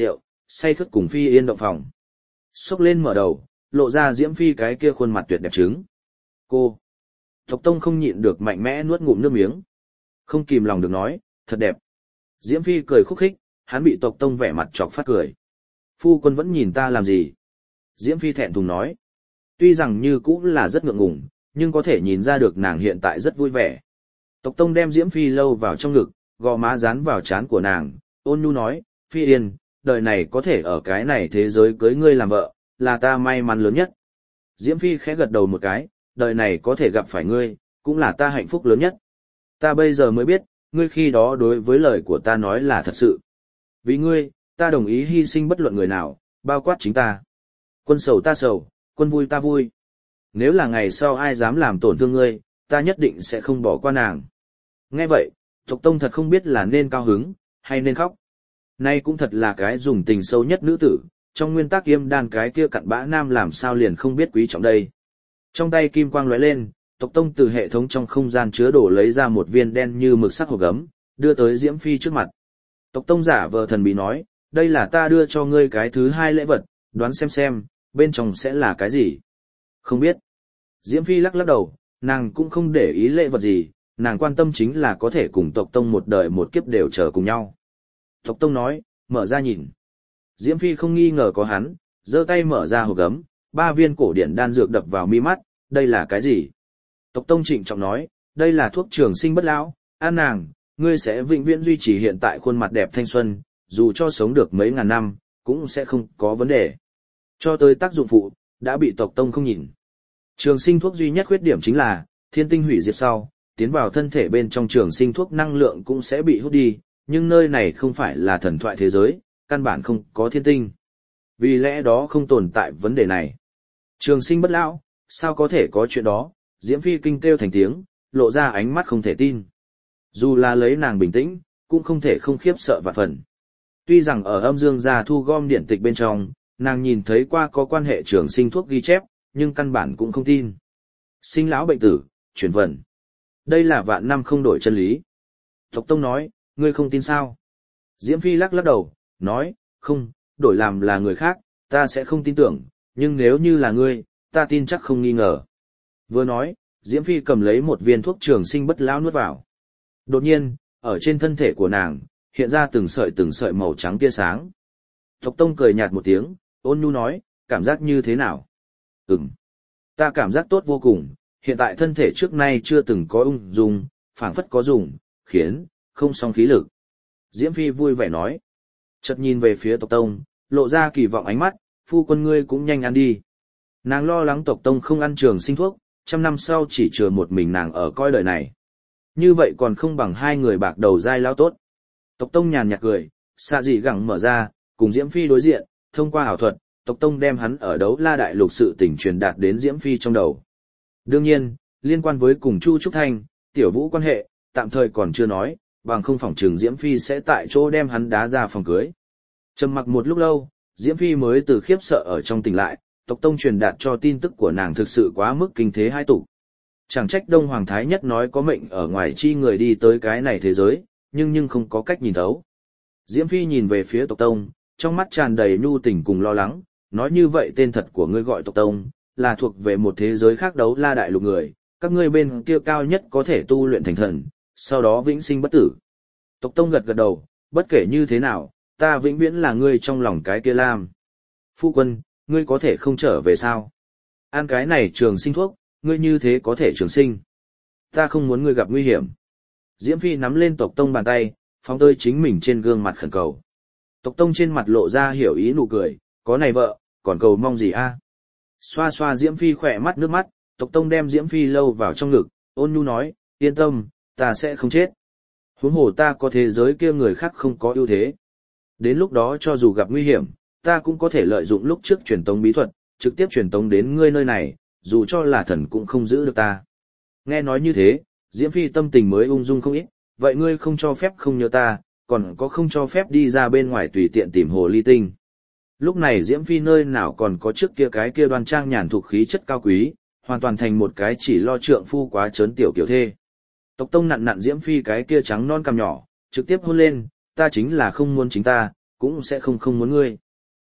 say khướt cùng Phi Yên động phòng. Xốc lên mở đầu, lộ ra Diễm Phi cái kia khuôn mặt tuyệt đẹp trứng. Cô! Tộc Tông không nhịn được mạnh mẽ nuốt ngụm nước miếng. Không kìm lòng được nói, thật đẹp. Diễm Phi cười khúc khích, hắn bị Tộc Tông vẻ mặt chọc phát cười. Phu quân vẫn nhìn ta làm gì? Diễm Phi thẹn thùng nói. Tuy rằng như cũng là rất ngượng ngùng, nhưng có thể nhìn ra được nàng hiện tại rất vui vẻ. Tộc Tông đem Diễm Phi lâu vào trong ngực, gò má dán vào trán của nàng, ôn nhu nói, Phi Yên, đời này có thể ở cái này thế giới cưới ngươi làm vợ, là ta may mắn lớn nhất. Diễm Phi khẽ gật đầu một cái, đời này có thể gặp phải ngươi, cũng là ta hạnh phúc lớn nhất. Ta bây giờ mới biết, ngươi khi đó đối với lời của ta nói là thật sự. Vì ngươi, ta đồng ý hy sinh bất luận người nào, bao quát chính ta. Quân sầu ta sầu, quân vui ta vui. Nếu là ngày sau ai dám làm tổn thương ngươi, ta nhất định sẽ không bỏ qua nàng. Nghe vậy, Tộc Tông thật không biết là nên cao hứng, hay nên khóc. Nay cũng thật là cái dùng tình sâu nhất nữ tử, trong nguyên tắc Yêm Đan cái kia cặn bã nam làm sao liền không biết quý trọng đây. Trong tay kim quang lóe lên, Tộc Tông từ hệ thống trong không gian chứa đồ lấy ra một viên đen như mực sắc hộp gấm, đưa tới Diễm Phi trước mặt. Tộc Tông giả vờ thần bí nói, đây là ta đưa cho ngươi cái thứ hai lễ vật, đoán xem xem, bên trong sẽ là cái gì. Không biết. Diễm Phi lắc lắc đầu, nàng cũng không để ý lễ vật gì, nàng quan tâm chính là có thể cùng Tộc Tông một đời một kiếp đều chờ cùng nhau. Tộc Tông nói, mở ra nhìn. Diễm Phi không nghi ngờ có hắn, giơ tay mở ra hộp gấm, ba viên cổ điển đan dược đập vào mi mắt, đây là cái gì? Tộc Tông trịnh trọng nói, đây là thuốc trường sinh bất lão, ăn nàng, ngươi sẽ vĩnh viễn duy trì hiện tại khuôn mặt đẹp thanh xuân, dù cho sống được mấy ngàn năm, cũng sẽ không có vấn đề. Cho tới tác dụng phụ, đã bị Tộc Tông không nhìn. Trường sinh thuốc duy nhất khuyết điểm chính là, thiên tinh hủy diệt sau, tiến vào thân thể bên trong trường sinh thuốc năng lượng cũng sẽ bị hút đi, nhưng nơi này không phải là thần thoại thế giới, căn bản không có thiên tinh. Vì lẽ đó không tồn tại vấn đề này. Trường sinh bất lão, sao có thể có chuyện đó? Diễm Phi kinh kêu thành tiếng, lộ ra ánh mắt không thể tin. Dù là lấy nàng bình tĩnh, cũng không thể không khiếp sợ vạn phần. Tuy rằng ở âm dương gia thu gom điện tịch bên trong, nàng nhìn thấy qua có quan hệ trường sinh thuốc ghi chép, nhưng căn bản cũng không tin. Sinh lão bệnh tử, chuyển vận. Đây là vạn năm không đổi chân lý. Tộc Tông nói, ngươi không tin sao? Diễm Phi lắc lắc đầu, nói, không, đổi làm là người khác, ta sẽ không tin tưởng, nhưng nếu như là ngươi, ta tin chắc không nghi ngờ. Vừa nói, Diễm Phi cầm lấy một viên thuốc trường sinh bất lão nuốt vào. Đột nhiên, ở trên thân thể của nàng, hiện ra từng sợi từng sợi màu trắng tia sáng. Tộc Tông cười nhạt một tiếng, ôn nhu nói, cảm giác như thế nào? Ừm, ta cảm giác tốt vô cùng, hiện tại thân thể trước nay chưa từng có ung dung, phảng phất có dùng, khiến, không song khí lực. Diễm Phi vui vẻ nói. Chợt nhìn về phía Tộc Tông, lộ ra kỳ vọng ánh mắt, phu quân ngươi cũng nhanh ăn đi. Nàng lo lắng Tộc Tông không ăn trường sinh thuốc, trăm năm sau chỉ chừa một mình nàng ở coi đời này. Như vậy còn không bằng hai người bạc đầu dai lao tốt. Tộc Tông nhàn nhạt cười, xạ dị gẳng mở ra, cùng Diễm Phi đối diện, thông qua ảo thuật, Tộc Tông đem hắn ở đấu la đại lục sự tình truyền đạt đến Diễm Phi trong đầu. Đương nhiên, liên quan với cùng Chu Trúc Thanh, Tiểu Vũ quan hệ, tạm thời còn chưa nói, bằng không phỏng trường Diễm Phi sẽ tại chỗ đem hắn đá ra phòng cưới. Trầm mặc một lúc lâu, Diễm Phi mới từ khiếp sợ ở trong tỉnh lại, Tộc Tông truyền đạt cho tin tức của nàng thực sự quá mức kinh thế hai tục. Chẳng trách Đông Hoàng Thái Nhất nói có mệnh ở ngoài chi người đi tới cái này thế giới, nhưng nhưng không có cách nhìn thấu. Diễm Phi nhìn về phía Tộc Tông, trong mắt tràn đầy nhu tình cùng lo lắng, nói như vậy tên thật của ngươi gọi Tộc Tông, là thuộc về một thế giới khác đấu la đại lục người, các ngươi bên kia cao nhất có thể tu luyện thành thần, sau đó vĩnh sinh bất tử. Tộc Tông gật gật đầu, bất kể như thế nào, ta vĩnh viễn là ngươi trong lòng cái kia lam. Phu quân, ngươi có thể không trở về sao? Ăn cái này trường sinh thuốc, ngươi như thế có thể trường sinh. Ta không muốn ngươi gặp nguy hiểm. Diễm Phi nắm lên Tộc Tông bàn tay, phóng tới chính mình trên gương mặt khẩn cầu. Tộc Tông trên mặt lộ ra hiểu ý nụ cười, có này vợ, còn cầu mong gì a? Xoa xoa Diễm Phi khỏe mắt nước mắt, Tộc Tông đem Diễm Phi lâu vào trong ngực, ôn nhu nói, yên tâm, ta sẽ không chết. Huống hồ ta có thế giới kia người khác không có ưu thế. Đến lúc đó cho dù gặp nguy hiểm, ta cũng có thể lợi dụng lúc trước truyền tống bí thuật, trực tiếp truyền tống đến ngươi nơi này, dù cho là thần cũng không giữ được ta. Nghe nói như thế, Diễm Phi tâm tình mới ung dung không ít, vậy ngươi không cho phép không nhớ ta, còn có không cho phép đi ra bên ngoài tùy tiện tìm hồ ly tinh. Lúc này Diễm Phi nơi nào còn có trước kia cái kia đoan trang nhàn thuộc khí chất cao quý, hoàn toàn thành một cái chỉ lo trượng phu quá trớn tiểu kiểu thê. Tộc Tông nặn nặn Diễm Phi cái kia trắng non cằm nhỏ, trực tiếp hôn lên, ta chính là không muốn chính ta, cũng sẽ không không muốn ngươi.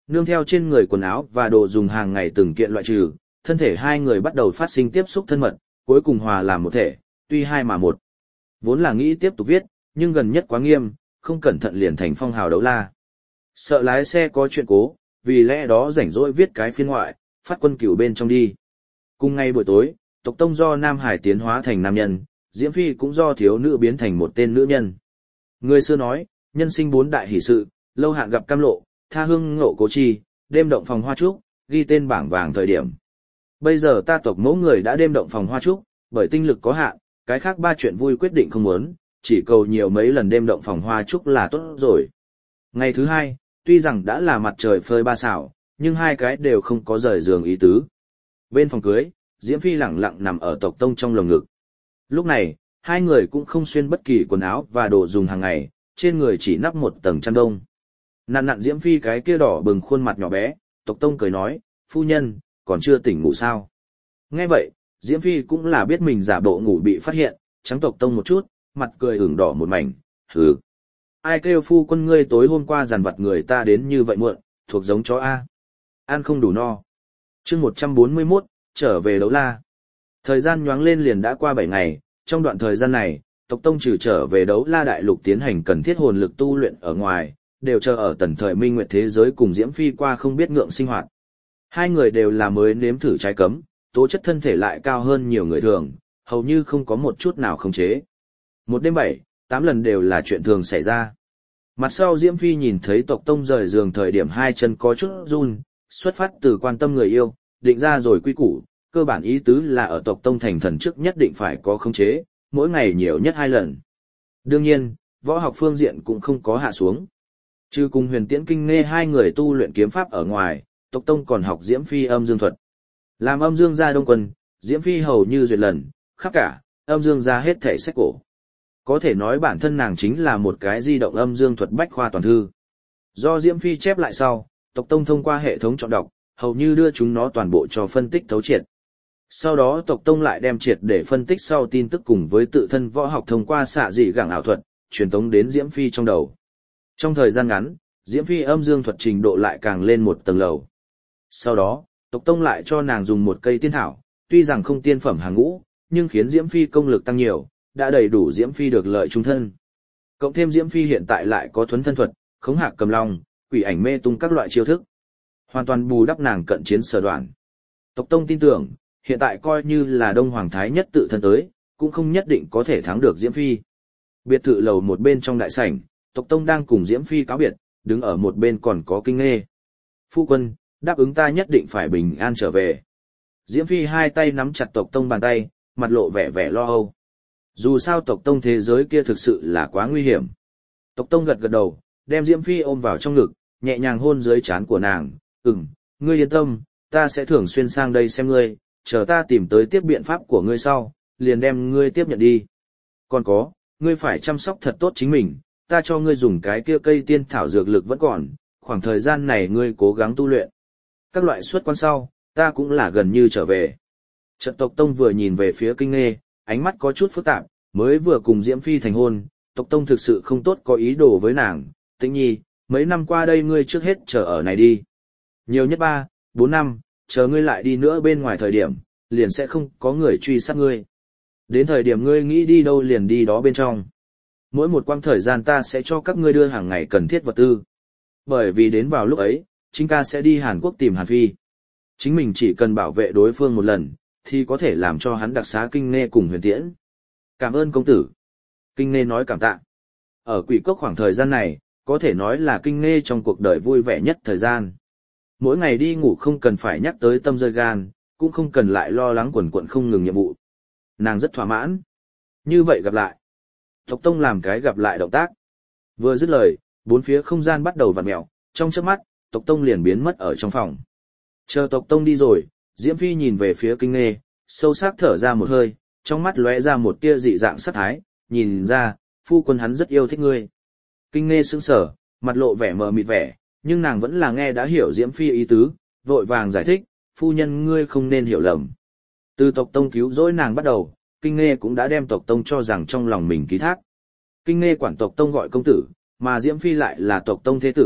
Nương theo trên người quần áo và đồ dùng hàng ngày từng kiện loại trừ, thân thể hai người bắt đầu phát sinh tiếp xúc thân mật, cuối cùng hòa làm một thể, tuy hai mà một. Vốn là nghĩ tiếp tục viết, nhưng gần nhất quá nghiêm, không cẩn thận liền thành phong hào đấu la. Sợ lái xe có chuyện cố, vì lẽ đó rảnh rỗi viết cái phiên ngoại, phát quân cửu bên trong đi. Cùng ngày buổi tối, tộc tông do Nam Hải tiến hóa thành nam nhân, Diễm Phi cũng do thiếu nữ biến thành một tên nữ nhân. Người xưa nói, nhân sinh bốn đại hỷ sự, lâu hạn gặp cam lộ, tha hương ngộ cố chi, đêm động phòng hoa trúc, ghi tên bảng vàng thời điểm. Bây giờ ta tộc mẫu người đã đêm động phòng hoa trúc, bởi tinh lực có hạn, cái khác ba chuyện vui quyết định không muốn, chỉ cầu nhiều mấy lần đêm động phòng hoa trúc là tốt rồi. Ngày thứ hai, tuy rằng đã là mặt trời phơi ba xảo, nhưng hai cái đều không có rời giường ý tứ. Bên phòng cưới, Diễm Phi lẳng lặng nằm ở tộc tông trong lồng ngực. Lúc này, hai người cũng không xuyên bất kỳ quần áo và đồ dùng hàng ngày, trên người chỉ nắp một tầng chăn đông. Nặn nặn Diễm Phi cái kia đỏ bừng khuôn mặt nhỏ bé, tộc tông cười nói, phu nhân, còn chưa tỉnh ngủ sao? Nghe vậy, Diễm Phi cũng là biết mình giả bộ ngủ bị phát hiện, trắng tộc tông một chút, mặt cười ửng đỏ một mảnh, hừ. Ai kêu phu quân ngươi tối hôm qua dàn vặt người ta đến như vậy muộn, thuộc giống chó A. Ăn không đủ no. chương một trăm bốn mươi mốt, trở về đấu la. Thời gian nhoáng lên liền đã qua bảy ngày, trong đoạn thời gian này, tộc tông trừ trở về đấu la đại lục tiến hành cần thiết hồn lực tu luyện ở ngoài, đều chờ ở tần thời minh nguyệt thế giới cùng Diễm Phi qua không biết ngượng sinh hoạt. Hai người đều là mới nếm thử trái cấm, tố chất thân thể lại cao hơn nhiều người thường, hầu như không có một chút nào khống chế. Một đêm bảy, tám lần đều là chuyện thường xảy ra. Mặt sau Diễm Phi nhìn thấy tộc tông rời giường thời điểm hai chân có chút run, xuất phát từ quan tâm người yêu, định ra rồi quy củ, cơ bản ý tứ là ở tộc tông thành thần trước nhất định phải có khống chế, mỗi ngày nhiều nhất hai lần. Đương nhiên, võ học phương diện cũng không có hạ xuống. Trừ cùng Huyền Tiễn Kinh Nghê hai người tu luyện kiếm pháp ở ngoài, tộc tông còn học Diễm Phi âm dương thuật. Làm âm dương gia đông quân, Diễm Phi hầu như duyệt lần, khắp cả, âm dương gia hết thể sách cổ. Có thể nói bản thân nàng chính là một cái di động âm dương thuật bách khoa toàn thư. Do Diễm Phi chép lại sau, tộc tông thông qua hệ thống chọn đọc, hầu như đưa chúng nó toàn bộ cho phân tích thấu triệt. Sau đó tộc tông lại đem triệt để phân tích sau tin tức cùng với tự thân võ học thông qua xạ dị gẳng ảo thuật, truyền tống đến Diễm Phi trong đầu. Trong thời gian ngắn, Diễm Phi âm dương thuật trình độ lại càng lên một tầng lầu. Sau đó, tộc tông lại cho nàng dùng một cây tiên thảo, tuy rằng không tiên phẩm hàng ngũ, nhưng khiến Diễm Phi công lực tăng nhiều, đã đầy đủ Diễm Phi được lợi trung thân. Cộng thêm Diễm Phi hiện tại lại có thuấn thân thuật, khống hạc cầm long, quỷ ảnh mê tung các loại chiêu thức. Hoàn toàn bù đắp nàng cận chiến sở đoạn. Tộc tông tin tưởng, hiện tại coi như là Đông Hoàng Thái nhất tự thân tới, cũng không nhất định có thể thắng được Diễm Phi. Biệt thự lầu một bên trong đại sảnh, tộc tông đang cùng Diễm Phi cáo biệt, đứng ở một bên còn có Kinh Nghê. Phu quân, đáp ứng ta nhất định phải bình an trở về. Diễm Phi hai tay nắm chặt tộc tông bàn tay, mặt lộ vẻ vẻ lo âu. Dù sao tộc tông thế giới kia thực sự là quá nguy hiểm. Tộc tông gật gật đầu, đem Diễm Phi ôm vào trong ngực, nhẹ nhàng hôn dưới trán của nàng. Ừm, ngươi yên tâm, ta sẽ thường xuyên sang đây xem ngươi, chờ ta tìm tới tiếp biện pháp của ngươi sau, liền đem ngươi tiếp nhận đi. Còn có, ngươi phải chăm sóc thật tốt chính mình, ta cho ngươi dùng cái kia cây tiên thảo dược lực vẫn còn, khoảng thời gian này ngươi cố gắng tu luyện. Các loại xuất quan sau, ta cũng là gần như trở về. Trận tộc tông vừa nhìn về phía Kinh Nghê, ánh mắt có chút phức tạp, mới vừa cùng Diễm Phi thành hôn, tộc tông thực sự không tốt có ý đồ với nàng. Tĩnh nhi, mấy năm qua đây ngươi trước hết chờ ở này đi. Nhiều nhất ba, bốn năm, chờ ngươi lại đi nữa bên ngoài thời điểm, liền sẽ không có người truy sát ngươi. Đến thời điểm ngươi nghĩ đi đâu liền đi đó bên trong. Mỗi một quãng thời gian ta sẽ cho các ngươi đưa hàng ngày cần thiết vật tư. Bởi vì đến vào lúc ấy, chính ca sẽ đi Hàn Quốc tìm Hàn Phi. Chính mình chỉ cần bảo vệ đối phương một lần, thì có thể làm cho hắn đặc xá Kinh Nghê cùng Huyền Tiễn. Cảm ơn công tử. Kinh Nghê nói cảm tạ. Ở Quỷ Cốc khoảng thời gian này, có thể nói là Kinh Nghê trong cuộc đời vui vẻ nhất thời gian. Mỗi ngày đi ngủ không cần phải nhắc tới tâm rơi gan, cũng không cần lại lo lắng quần quận không ngừng nhiệm vụ. Nàng rất thỏa mãn. Như vậy gặp lại. Tộc tông làm cái gặp lại động tác. Vừa dứt lời, bốn phía không gian bắt đầu vặn mèo, trong chớp mắt, tộc tông liền biến mất ở trong phòng. Chờ tộc tông đi rồi, Diễm Phi nhìn về phía Kinh Nghê, sâu sắc thở ra một hơi, trong mắt lóe ra một tia dị dạng sát thái, nhìn ra, phu quân hắn rất yêu thích ngươi. Kinh Nghê sững sờ, mặt lộ vẻ mờ mịt vẻ, nhưng nàng vẫn là nghe đã hiểu Diễm Phi ý tứ, vội vàng giải thích, phu nhân ngươi không nên hiểu lầm. Từ tộc tông cứu rỗi nàng bắt đầu, Kinh Nghê cũng đã đem tộc tông cho rằng trong lòng mình ký thác. Kinh Nghê quản tộc tông gọi công tử, mà Diễm Phi lại là tộc tông thế tử,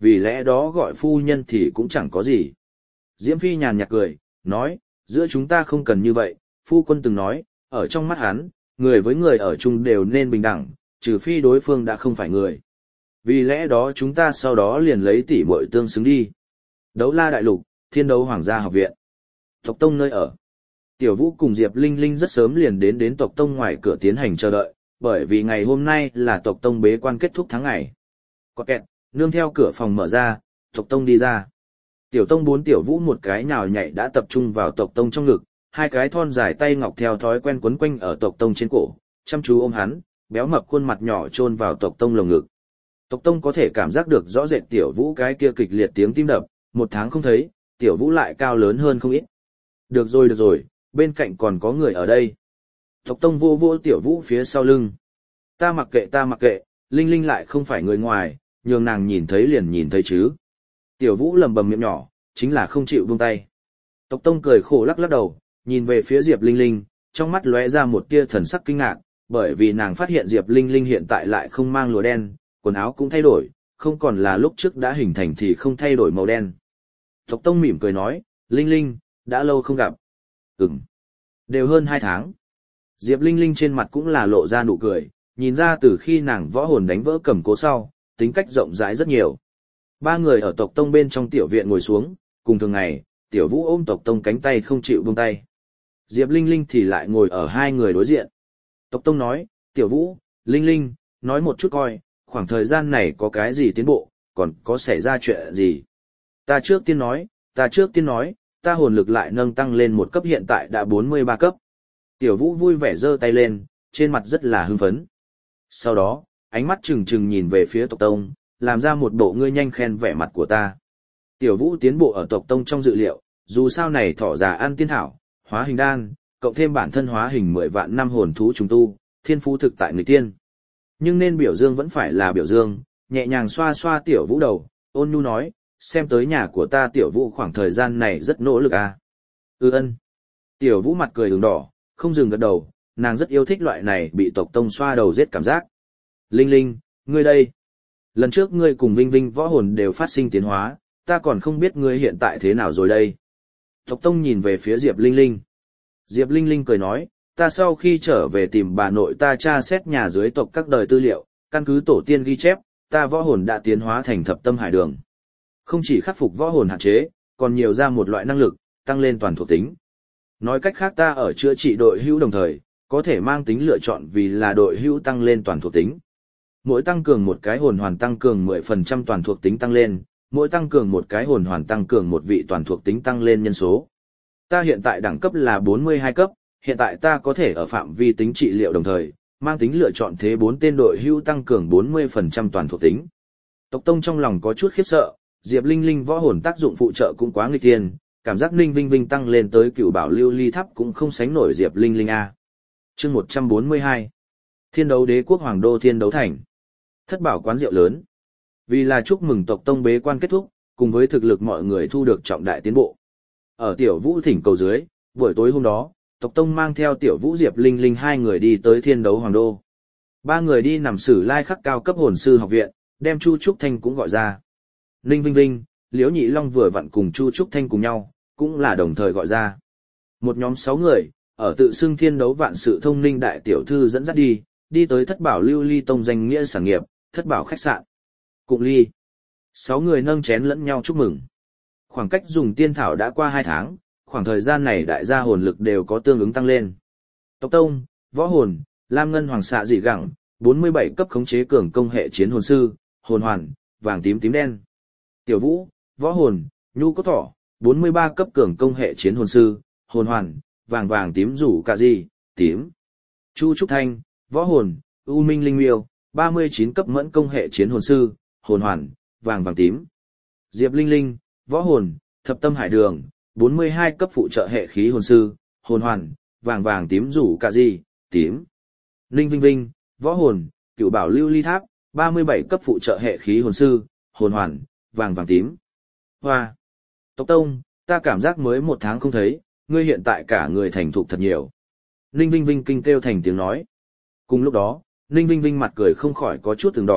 vì lẽ đó gọi phu nhân thì cũng chẳng có gì. Diễm Phi nhàn nhạt cười, nói, giữa chúng ta không cần như vậy, phu quân từng nói, ở trong mắt hắn, người với người ở chung đều nên bình đẳng, trừ phi đối phương đã không phải người. Vì lẽ đó chúng ta sau đó liền lấy tỷ muội tương xứng đi. Đấu la đại lục, Thiên đấu hoàng gia học viện. Tộc tông nơi ở. Tiểu Vũ cùng Diệp Linh Linh rất sớm liền đến đến tộc tông ngoài cửa tiến hành chờ đợi, bởi vì ngày hôm nay là tộc tông bế quan kết thúc tháng ngày. Có kẹt, nương theo cửa phòng mở ra, tộc tông đi ra. Tiểu tông bốn Tiểu Vũ một cái nhào nhảy đã tập trung vào tộc tông trong ngực, hai cái thon dài tay ngọc theo thói quen quấn quanh ở tộc tông trên cổ, chăm chú ôm hắn, béo mập khuôn mặt nhỏ chôn vào tộc tông lồng ngực. Tộc tông có thể cảm giác được rõ rệt Tiểu Vũ cái kia kịch liệt tiếng tim đập, một tháng không thấy, Tiểu Vũ lại cao lớn hơn không ít. Được rồi được rồi, bên cạnh còn có người ở đây. Tộc tông vô vô Tiểu Vũ phía sau lưng. Ta mặc kệ ta mặc kệ, Linh Linh lại không phải người ngoài, nhường nàng nhìn thấy liền nhìn thấy chứ. Tiểu Vũ lầm bầm miệng nhỏ, chính là không chịu buông tay. Tộc tông cười khổ lắc lắc đầu, nhìn về phía Diệp Linh Linh, trong mắt lóe ra một tia thần sắc kinh ngạc, bởi vì nàng phát hiện Diệp Linh Linh hiện tại lại không mang lụa đen, quần áo cũng thay đổi, không còn là lúc trước đã hình thành thì không thay đổi màu đen. Tộc tông mỉm cười nói, Linh Linh, đã lâu không gặp. Ừm, đều hơn hai tháng. Diệp Linh Linh trên mặt cũng là lộ ra nụ cười, nhìn ra từ khi nàng võ hồn đánh vỡ cầm cố sau, tính cách rộng rãi rất nhiều. Ba người ở tộc tông bên trong tiểu viện ngồi xuống, cùng thường ngày, Tiểu Vũ ôm tộc tông cánh tay không chịu buông tay. Diệp Linh Linh thì lại ngồi ở hai người đối diện. Tộc tông nói, Tiểu Vũ, Linh Linh, nói một chút coi, khoảng thời gian này có cái gì tiến bộ, còn có xảy ra chuyện gì. Ta trước tiên nói, ta trước tiên nói, ta hồn lực lại nâng tăng lên một cấp hiện tại đã bốn mươi ba cấp. Tiểu Vũ vui vẻ giơ tay lên, trên mặt rất là hưng phấn. Sau đó, ánh mắt trừng trừng nhìn về phía tộc tông, làm ra một bộ ngươi nhanh khen vẻ mặt của ta. Tiểu Vũ tiến bộ ở tộc tông trong dự liệu, dù sao này thỏ già ăn tiên thảo, hóa hình đan, cộng thêm bản thân hóa hình mười vạn năm hồn thú trùng tu, thiên phú thực tại người tiên. Nhưng nên biểu dương vẫn phải là biểu dương, nhẹ nhàng xoa xoa Tiểu Vũ đầu, ôn nhu nói, xem tới nhà của ta Tiểu Vũ khoảng thời gian này rất nỗ lực à. Ừ ân. Tiểu Vũ mặt cười ửng đỏ, không dừng gật đầu, nàng rất yêu thích loại này bị tộc tông xoa đầu giết cảm giác. Linh Linh, ngươi đây. Lần trước ngươi cùng Vinh Vinh võ hồn đều phát sinh tiến hóa, ta còn không biết ngươi hiện tại thế nào rồi đây. Tộc tông nhìn về phía Diệp Linh Linh. Diệp Linh Linh cười nói, ta sau khi trở về tìm bà nội ta tra xét nhà dưới tộc các đời tư liệu, căn cứ tổ tiên ghi chép, ta võ hồn đã tiến hóa thành thập tâm hải đường. Không chỉ khắc phục võ hồn hạn chế, còn nhiều ra một loại năng lực, tăng lên toàn thuộc tính. Nói cách khác ta ở chữa trị đội hữu đồng thời, có thể mang tính lựa chọn vì là đội hữu tăng lên toàn thuộc tính. Mỗi tăng cường một cái hồn hoàn tăng cường mười phần trăm toàn thuộc tính tăng lên, mỗi tăng cường một cái hồn hoàn tăng cường một vị toàn thuộc tính tăng lên nhân số. Ta hiện tại đẳng cấp là bốn mươi hai cấp, hiện tại ta có thể ở phạm vi tính trị liệu đồng thời, mang tính lựa chọn thế bốn tên đội hữu tăng cường bốn mươi phần trăm toàn thuộc tính. Tộc tông trong lòng có chút khiếp sợ, Diệp Linh Linh võ hồn tác dụng phụ trợ cũng quá nghịch thiên, cảm giác Ninh Vinh Vinh tăng lên tới cựu bảo lưu ly tháp cũng không sánh nổi Diệp Linh Linh a. Chương một trăm bốn mươi hai. Thiên đấu đế quốc hoàng đô Thiên đấu thành. Thất bảo quán rượu lớn. Vì là chúc mừng tộc tông bế quan kết thúc, cùng với thực lực mọi người thu được trọng đại tiến bộ. Ở Tiểu Vũ thỉnh cầu dưới, buổi tối hôm đó, tộc tông mang theo Tiểu Vũ Diệp Linh Linh hai người đi tới Thiên đấu hoàng đô. Ba người đi nằm sử lai khắc cao cấp hồn sư học viện, đem Chu Trúc Thanh cũng gọi ra. Ninh Vinh Vinh, Liễu Nhị Long vừa vặn cùng Chu Trúc Thanh cùng nhau, cũng là đồng thời gọi ra. Một nhóm sáu người, ở tự xưng Thiên đấu vạn sự thông ninh đại tiểu thư dẫn dắt đi, đi tới Thất bảo lưu ly tông danh nghĩa sản nghiệp, Thất bảo khách sạn. Cụng ly. Sáu người nâng chén lẫn nhau chúc mừng. Khoảng cách dùng tiên thảo đã qua hai tháng, khoảng thời gian này đại gia hồn lực đều có tương ứng tăng lên. Tộc tông, võ hồn, lam ngân hoàng xạ dị gẳng, bốn mươi bảy cấp khống chế cường công hệ chiến hồn sư, hồn hoàn, vàng tím tím đen. Tiểu Vũ, võ hồn, nhu cốt thỏ, bốn mươi ba cấp cường công hệ chiến hồn sư, hồn hoàn, vàng vàng tím rủ cả gì, tím. Chu Trúc Thanh, võ hồn, u minh linh miêu, ba mươi chín cấp mẫn công hệ chiến hồn sư, hồn hoàn, vàng vàng tím. Diệp Linh Linh, võ hồn, thập tâm hải đường, bốn mươi hai cấp phụ trợ hệ khí hồn sư, hồn hoàn, vàng vàng tím rủ cả gì, tím. Ninh Vinh Vinh, võ hồn, cựu bảo lưu ly tháp, ba mươi bảy cấp phụ trợ hệ khí hồn sư, hồn hoàn, vàng vàng tím. Hoa. Tộc tông, ta cảm giác mới một tháng không thấy, ngươi hiện tại cả người thành thục thật nhiều. Ninh Vinh Vinh kinh kêu thành tiếng nói. Cùng lúc đó, Ninh Vinh Vinh mặt cười không khỏi có chút từng đỏ,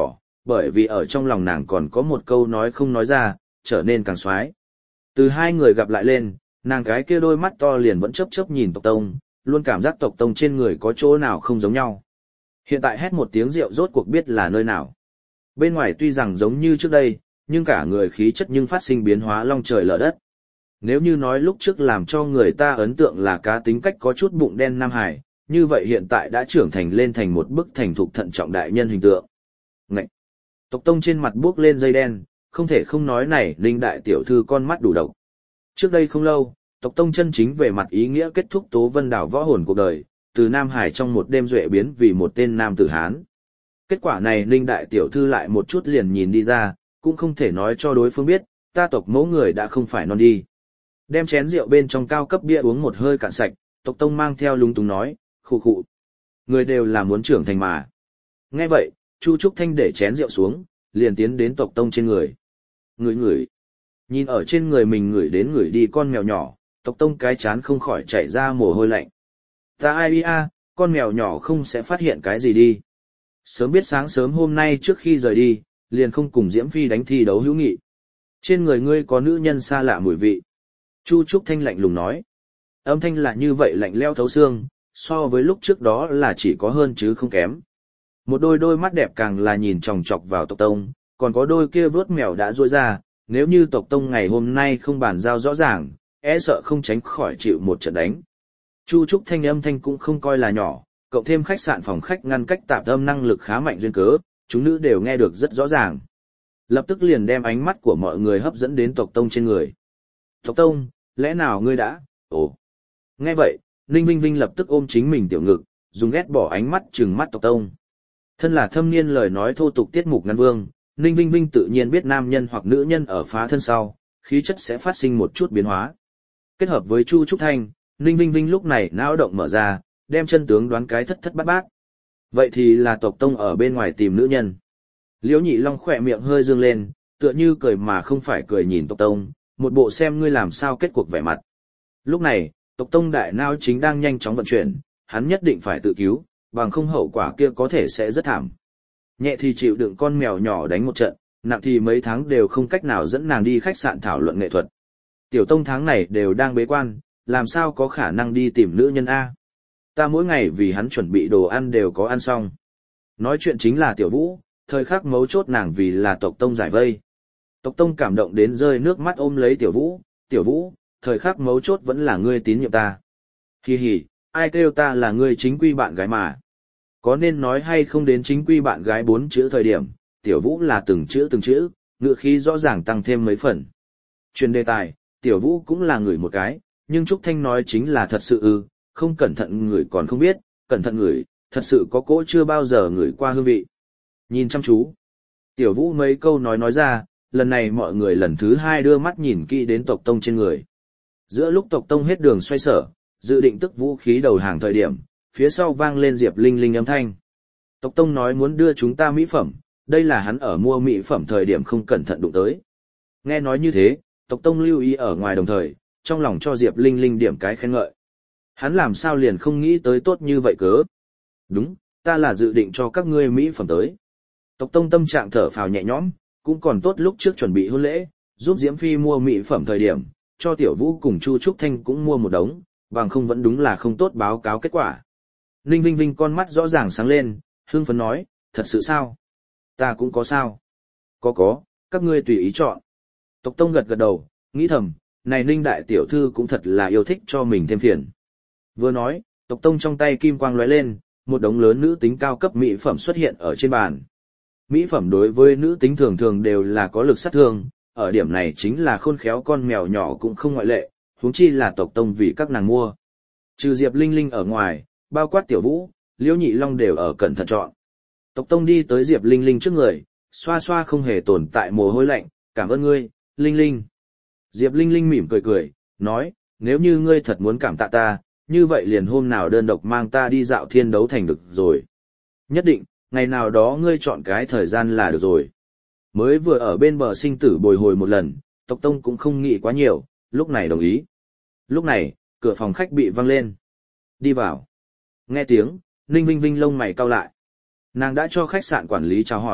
bởi vì ở trong lòng nàng còn có một câu nói không nói ra, trở nên càng xoái. Từ hai người gặp lại lên, nàng cái kia đôi mắt to liền vẫn chớp chớp nhìn Tộc Tông, luôn cảm giác Tộc Tông trên người có chỗ nào không giống nhau. Hiện tại hét một tiếng rượu rốt cuộc biết là nơi nào. Bên ngoài tuy rằng giống như trước đây, nhưng cả người khí chất nhưng phát sinh biến hóa long trời lở đất. Nếu như nói lúc trước làm cho người ta ấn tượng là cá tính cách có chút bụng đen Nam Hải, như vậy hiện tại đã trưởng thành lên thành một bức thành thục thận trọng đại nhân hình tượng. Ngậy! Tộc Tông trên mặt buốc lên dây đen, không thể không nói này Linh đại tiểu thư con mắt đủ độc. Trước đây không lâu, Tộc Tông chân chính về mặt ý nghĩa kết thúc Tố Vân Đảo võ hồn cuộc đời, từ Nam Hải trong một đêm duệ biến vì một tên nam tử Hán. Kết quả này Linh đại tiểu thư lại một chút liền nhìn đi ra, cũng không thể nói cho đối phương biết, ta tộc mẫu người đã không phải non đi. Đem chén rượu bên trong cao cấp bia uống một hơi cạn sạch, Tộc Tông mang theo lúng túng nói, khụ khụ. Người đều là muốn trưởng thành mà. Nghe vậy, Chu Trúc Thanh để chén rượu xuống, liền tiến đến Tộc Tông trên người. Ngửi ngửi. Nhìn ở trên người mình ngửi đến ngửi đi con mèo nhỏ, Tộc Tông cái chán không khỏi chảy ra mồ hôi lạnh. Ta ai a, con mèo nhỏ không sẽ phát hiện cái gì đi. Sớm biết sáng sớm hôm nay trước khi rời đi, liền không cùng Diễm Phi đánh thi đấu hữu nghị. Trên người ngươi có nữ nhân xa lạ mùi vị. Chu Trúc Thanh lạnh lùng nói. Âm thanh là như vậy lạnh lẽo thấu xương, so với lúc trước đó là chỉ có hơn chứ không kém. Một đôi đôi mắt đẹp càng là nhìn chòng chọc vào Tộc Tông, còn có đôi kia vớt mèo đã ruôi ra, nếu như Tộc Tông ngày hôm nay không bàn giao rõ ràng, e sợ không tránh khỏi chịu một trận đánh. Chu Trúc Thanh âm thanh cũng không coi là nhỏ, cộng thêm khách sạn phòng khách ngăn cách tạp âm năng lực khá mạnh duyên cớ, chúng nữ đều nghe được rất rõ ràng. Lập tức liền đem ánh mắt của mọi người hấp dẫn đến Tộc Tông trên người. Tộc Tông, lẽ nào ngươi đã... Ồ. Nghe vậy, Ninh Vinh Vinh lập tức ôm chính mình tiểu ngực, dùng ghét bỏ ánh mắt trừng mắt Tộc Tông. Thân là thâm niên lời nói thô tục tiết mục ngăn vương, Ninh Vinh Vinh tự nhiên biết nam nhân hoặc nữ nhân ở phá thân sau, khí chất sẽ phát sinh một chút biến hóa. Kết hợp với Chu Trúc Thanh, Ninh Vinh Vinh lúc này não động mở ra, đem chân tướng đoán cái thất thất bát bát. Vậy thì là Tộc Tông ở bên ngoài tìm nữ nhân. Liễu Nhị Long khỏe miệng hơi dương lên, tựa như cười mà không phải cười nhìn Tộc Tông, một bộ xem ngươi làm sao kết cuộc vẻ mặt. Lúc này, Tộc Tông đại não chính đang nhanh chóng vận chuyển, hắn nhất định phải tự cứu, bằng không hậu quả kia có thể sẽ rất thảm. Nhẹ thì chịu đựng con mèo nhỏ đánh một trận, nặng thì mấy tháng đều không cách nào dẫn nàng đi khách sạn thảo luận nghệ thuật. Tiểu Tông tháng này đều đang bế quan, làm sao có khả năng đi tìm nữ nhân A. Ta mỗi ngày vì hắn chuẩn bị đồ ăn đều có ăn xong. Nói chuyện chính là Tiểu Vũ, thời khắc mấu chốt nàng vì là Tộc Tông giải vây. Tộc Tông cảm động đến rơi nước mắt ôm lấy Tiểu Vũ, Tiểu Vũ, thời khắc mấu chốt vẫn là ngươi tín nhiệm ta. Hi hi, ai kêu ta là ngươi chính quy bạn gái mà. Có nên nói hay không đến chính quy bạn gái bốn chữ thời điểm, Tiểu Vũ là từng chữ từng chữ, ngữ khí rõ ràng tăng thêm mấy phần. Truyền đề tài, Tiểu Vũ cũng là người một cái, nhưng Trúc Thanh nói chính là thật sự ư, không cẩn thận người còn không biết, cẩn thận người, thật sự có cỗ chưa bao giờ người qua hương vị. Nhìn chăm chú. Tiểu Vũ mấy câu nói nói ra, lần này mọi người lần thứ hai đưa mắt nhìn kỹ đến Tộc Tông trên người. Giữa lúc Tộc Tông hết đường xoay sở, dự định tức vũ khí đầu hàng thời điểm, phía sau vang lên Diệp Linh Linh âm thanh. Tộc Tông nói muốn đưa chúng ta mỹ phẩm, đây là hắn ở mua mỹ phẩm thời điểm không cẩn thận đụng tới. Nghe nói như thế, Tộc Tông lưu ý ở ngoài đồng thời, trong lòng cho Diệp Linh Linh điểm cái khen ngợi. Hắn làm sao liền không nghĩ tới tốt như vậy cớ. Đúng, ta là dự định cho các ngươi mỹ phẩm tới. Tộc Tông tâm trạng thở phào nhẹ nhõm, cũng còn tốt lúc trước chuẩn bị hôn lễ, giúp Diễm Phi mua mỹ phẩm thời điểm, cho Tiểu Vũ cùng Chu Trúc Thanh cũng mua một đống, bằng không vẫn đúng là không tốt báo cáo kết quả. Ninh Vinh Vinh con mắt rõ ràng sáng lên, hưng phấn nói, thật sự sao? Ta cũng có sao? Có có, các ngươi tùy ý chọn. Tộc Tông gật gật đầu, nghĩ thầm, này Ninh đại tiểu thư cũng thật là yêu thích cho mình thêm phiền. Vừa nói, Tộc Tông trong tay kim quang lóe lên, một đống lớn nữ tính cao cấp mỹ phẩm xuất hiện ở trên bàn. Mỹ phẩm đối với nữ tính thường thường đều là có lực sát thương, ở điểm này chính là khôn khéo con mèo nhỏ cũng không ngoại lệ, huống chi là Tộc Tông vì các nàng mua. Trừ Diệp Linh Linh ở ngoài, bao quát Tiểu Vũ, Liễu Nhị Long đều ở cẩn thận chọn. Tộc Tông đi tới Diệp Linh Linh trước người, xoa xoa không hề tồn tại mồ hôi lạnh, cảm ơn ngươi, Linh Linh. Diệp Linh Linh mỉm cười cười, nói, nếu như ngươi thật muốn cảm tạ ta, như vậy liền hôm nào đơn độc mang ta đi dạo thiên đấu thành được rồi. Nhất định, ngày nào đó ngươi chọn cái thời gian là được rồi. Mới vừa ở bên bờ sinh tử bồi hồi một lần, Tộc Tông cũng không nghĩ quá nhiều, lúc này đồng ý. Lúc này, cửa phòng khách bị văng lên. Đi vào. Nghe tiếng, Ninh Vinh Vinh lông mày cau lại. Nàng đã cho khách sạn quản lý chào hỏi,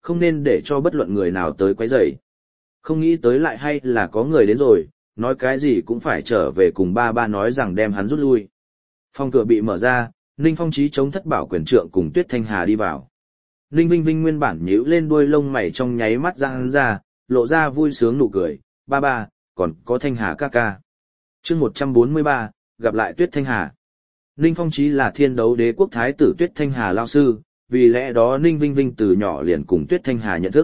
không nên để cho bất luận người nào tới quấy rầy. Không nghĩ tới lại hay là có người đến rồi, nói cái gì cũng phải trở về cùng ba ba nói rằng đem hắn rút lui. Phòng cửa bị mở ra, Ninh Phong Chí chống thất bảo quyền trượng cùng Tuyết Thanh Hà đi vào. Ninh Vinh Vinh nguyên bản nhíu lên đuôi lông mày trong nháy mắt ra hắn ra, lộ ra vui sướng nụ cười, ba ba, còn có Thanh Hà ca ca. Chương một trăm bốn mươi ba, gặp lại Tuyết Thanh Hà. Ninh Phong Chí là Thiên Đấu Đế quốc thái tử Tuyết Thanh Hà lao sư, vì lẽ đó Ninh Vinh Vinh từ nhỏ liền cùng Tuyết Thanh Hà nhận thức.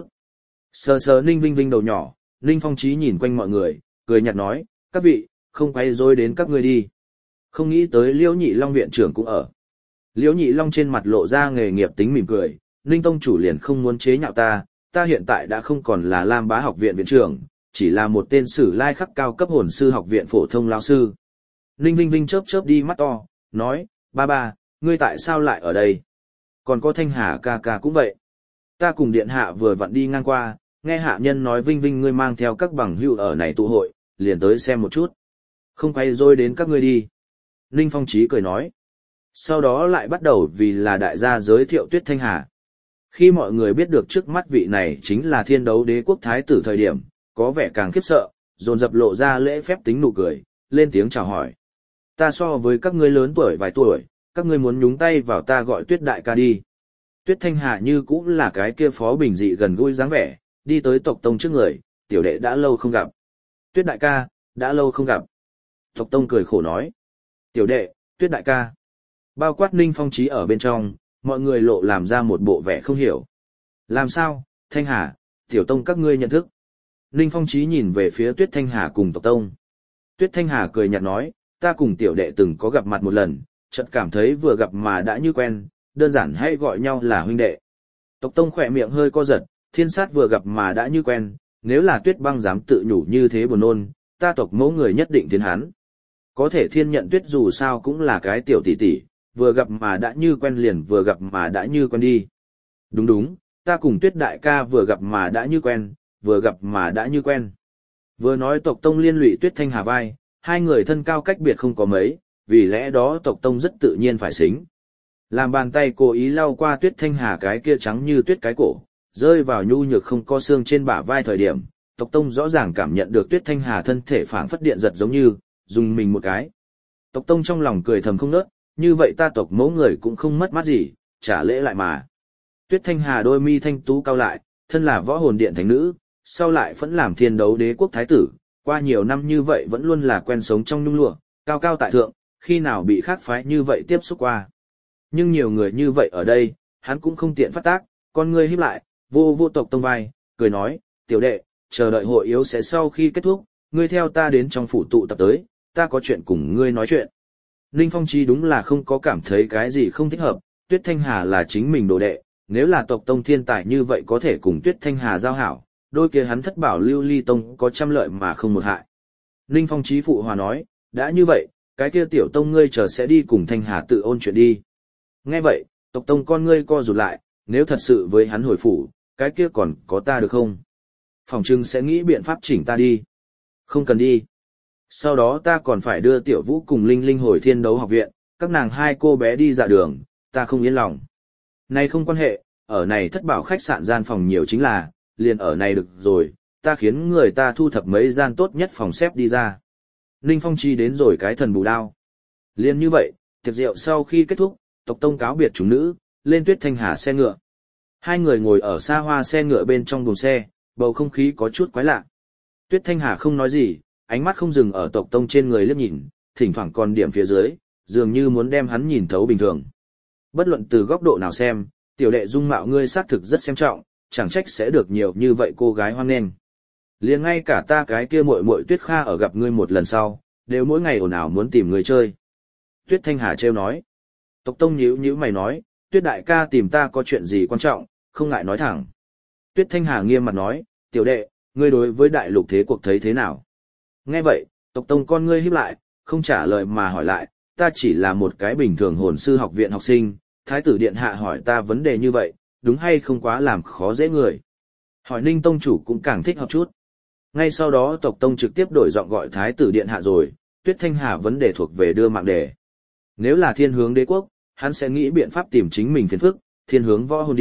Sờ sờ Ninh Vinh Vinh đầu nhỏ, Ninh Phong Chí nhìn quanh mọi người, cười nhạt nói, các vị, không quay rối đến các ngươi đi. Không nghĩ tới Liễu Nhị Long viện trưởng cũng ở. Liễu Nhị Long trên mặt lộ ra nghề nghiệp tính mỉm cười, Ninh tông chủ liền không muốn chế nhạo ta, ta hiện tại đã không còn là Lam Bá học viện viện trưởng, chỉ là một tên sử lai khắc cao cấp hồn sư học viện phổ thông lao sư. Ninh Vinh Vinh chớp chớp đi mắt to, nói, ba ba, ngươi tại sao lại ở đây? Còn có Thanh Hà ca ca cũng vậy. Ta cùng điện hạ vừa vặn đi ngang qua, nghe hạ nhân nói Vinh Vinh ngươi mang theo các bằng hữu ở này tụ hội, liền tới xem một chút. Không quay rối đến các ngươi đi. Ninh Phong Chí cười nói. Sau đó lại bắt đầu vì là đại gia giới thiệu Tuyết Thanh Hà. Khi mọi người biết được trước mắt vị này chính là Thiên Đấu Đế quốc thái tử thời điểm, có vẻ càng khiếp sợ, dồn dập lộ ra lễ phép tính nụ cười, lên tiếng chào hỏi. Ta so với các ngươi lớn tuổi vài tuổi, các ngươi muốn nhúng tay vào ta gọi Tuyết đại ca đi. Tuyết Thanh Hà như cũng là cái kia phó bình dị gần gũi dáng vẻ, đi tới tộc tông trước người, tiểu đệ đã lâu không gặp. Tuyết đại ca, đã lâu không gặp. Tộc tông cười khổ nói. Tiểu đệ, Tuyết đại ca. Bao quát Ninh Phong Chí ở bên trong, mọi người lộ làm ra một bộ vẻ không hiểu. Làm sao, Thanh Hà, tiểu tông các ngươi nhận thức. Ninh Phong Chí nhìn về phía Tuyết Thanh Hà cùng tộc tông. Tuyết Thanh Hà cười nhạt nói, ta cùng tiểu đệ từng có gặp mặt một lần, chợt cảm thấy vừa gặp mà đã như quen, đơn giản hay gọi nhau là huynh đệ. Tộc tông khỏe miệng hơi co giật, thiên sát vừa gặp mà đã như quen, nếu là Tuyết băng dám tự nhủ như thế buồn nôn, ta tộc mẫu người nhất định tiến hắn. Có thể thiên nhận Tuyết dù sao cũng là cái tiểu tỷ tỷ, vừa gặp mà đã như quen liền vừa gặp mà đã như quen đi. Đúng đúng, ta cùng Tuyết đại ca vừa gặp mà đã như quen, vừa gặp mà đã như quen. Vừa nói tộc tông liên lụy Tuyết Thanh Hà vai, hai người thân cao cách biệt không có mấy, vì lẽ đó tộc tông rất tự nhiên phải xính. Làm bàn tay cố ý lau qua Tuyết Thanh Hà cái kia trắng như tuyết cái cổ, rơi vào nhu nhược không có xương trên bả vai thời điểm, tộc tông rõ ràng cảm nhận được Tuyết Thanh Hà thân thể phảng phất điện giật giống như, dùng mình một cái. Tộc tông trong lòng cười thầm không nớt, như vậy ta tộc mẫu người cũng không mất mát gì, trả lễ lại mà. Tuyết Thanh Hà đôi mi thanh tú cao lại, thân là võ hồn điện thánh nữ, sau lại vẫn làm Thiên Đấu Đế quốc thái tử, qua nhiều năm như vậy vẫn luôn là quen sống trong nhung lụa, cao cao tại thượng, khi nào bị khác phái như vậy tiếp xúc qua. Nhưng nhiều người như vậy ở đây, hắn cũng không tiện phát tác, con ngươi híp lại, vô vô tộc tông vai, cười nói, tiểu đệ, chờ đợi hội yếu sẽ sau khi kết thúc, ngươi theo ta đến trong phủ tụ tập tới, ta có chuyện cùng ngươi nói chuyện. Ninh Phong Chí đúng là không có cảm thấy cái gì không thích hợp, Tuyết Thanh Hà là chính mình đồ đệ, nếu là tộc tông thiên tài như vậy có thể cùng Tuyết Thanh Hà giao hảo, đôi kia hắn thất bảo lưu ly tông có trăm lợi mà không một hại. Ninh Phong Chí phụ hòa nói, đã như vậy, cái kia tiểu tông ngươi chờ sẽ đi cùng Thanh Hà tự ôn chuyện đi. Nghe vậy, tộc tông con ngươi co rụt lại, nếu thật sự với hắn hồi phủ, cái kia còn có ta được không? Phòng trưng sẽ nghĩ biện pháp chỉnh ta đi. Không cần đi. Sau đó ta còn phải đưa Tiểu Vũ cùng Linh Linh hồi Thiên Đấu học viện, các nàng hai cô bé đi dạ đường, ta không yên lòng. Này không quan hệ, ở này thất bảo khách sạn gian phòng nhiều chính là, liền ở này được rồi, ta khiến người ta thu thập mấy gian tốt nhất phòng xếp đi ra. Ninh Phong Chi đến rồi cái thần bù đao. Liên như vậy, tiệc rượu sau khi kết thúc, tộc tông cáo biệt chúng nữ, lên Tuyết Thanh Hà xe ngựa. Hai người ngồi ở xa hoa xe ngựa bên trong buồng xe, bầu không khí có chút quái lạ. Tuyết Thanh Hà không nói gì, ánh mắt không dừng ở tộc tông trên người liếc nhìn, thỉnh thoảng còn điểm phía dưới, dường như muốn đem hắn nhìn thấu bình thường. Bất luận từ góc độ nào xem, tiểu đệ dung mạo ngươi xác thực rất xem trọng, chẳng trách sẽ được nhiều như vậy cô gái hoan nghênh. Liền ngay cả ta cái kia muội muội Tuyết Kha ở gặp ngươi một lần sau, đều mỗi ngày ồn ào muốn tìm người chơi. Tuyết Thanh Hà trêu nói. Tộc tông nhíu nhíu mày nói, Tuyết đại ca tìm ta có chuyện gì quan trọng, không ngại nói thẳng. Tuyết Thanh Hà nghiêm mặt nói, tiểu đệ, ngươi đối với đại lục thế cuộc thấy thế nào? Nghe vậy, tộc tông con ngươi híp lại, không trả lời mà hỏi lại, ta chỉ là một cái bình thường hồn sư học viện học sinh, thái tử điện hạ hỏi ta vấn đề như vậy, đúng hay không quá làm khó dễ người. Hỏi Ninh tông chủ cũng càng thích hợp chút. Ngay sau đó tộc tông trực tiếp đổi giọng gọi thái tử điện hạ rồi, Tuyết Thanh Hà vấn đề thuộc về đưa mạng đề. Nếu là thiên hướng đế quốc, hắn sẽ nghĩ biện pháp tìm chính mình phiền phức, thiên hướng võ hồn điện,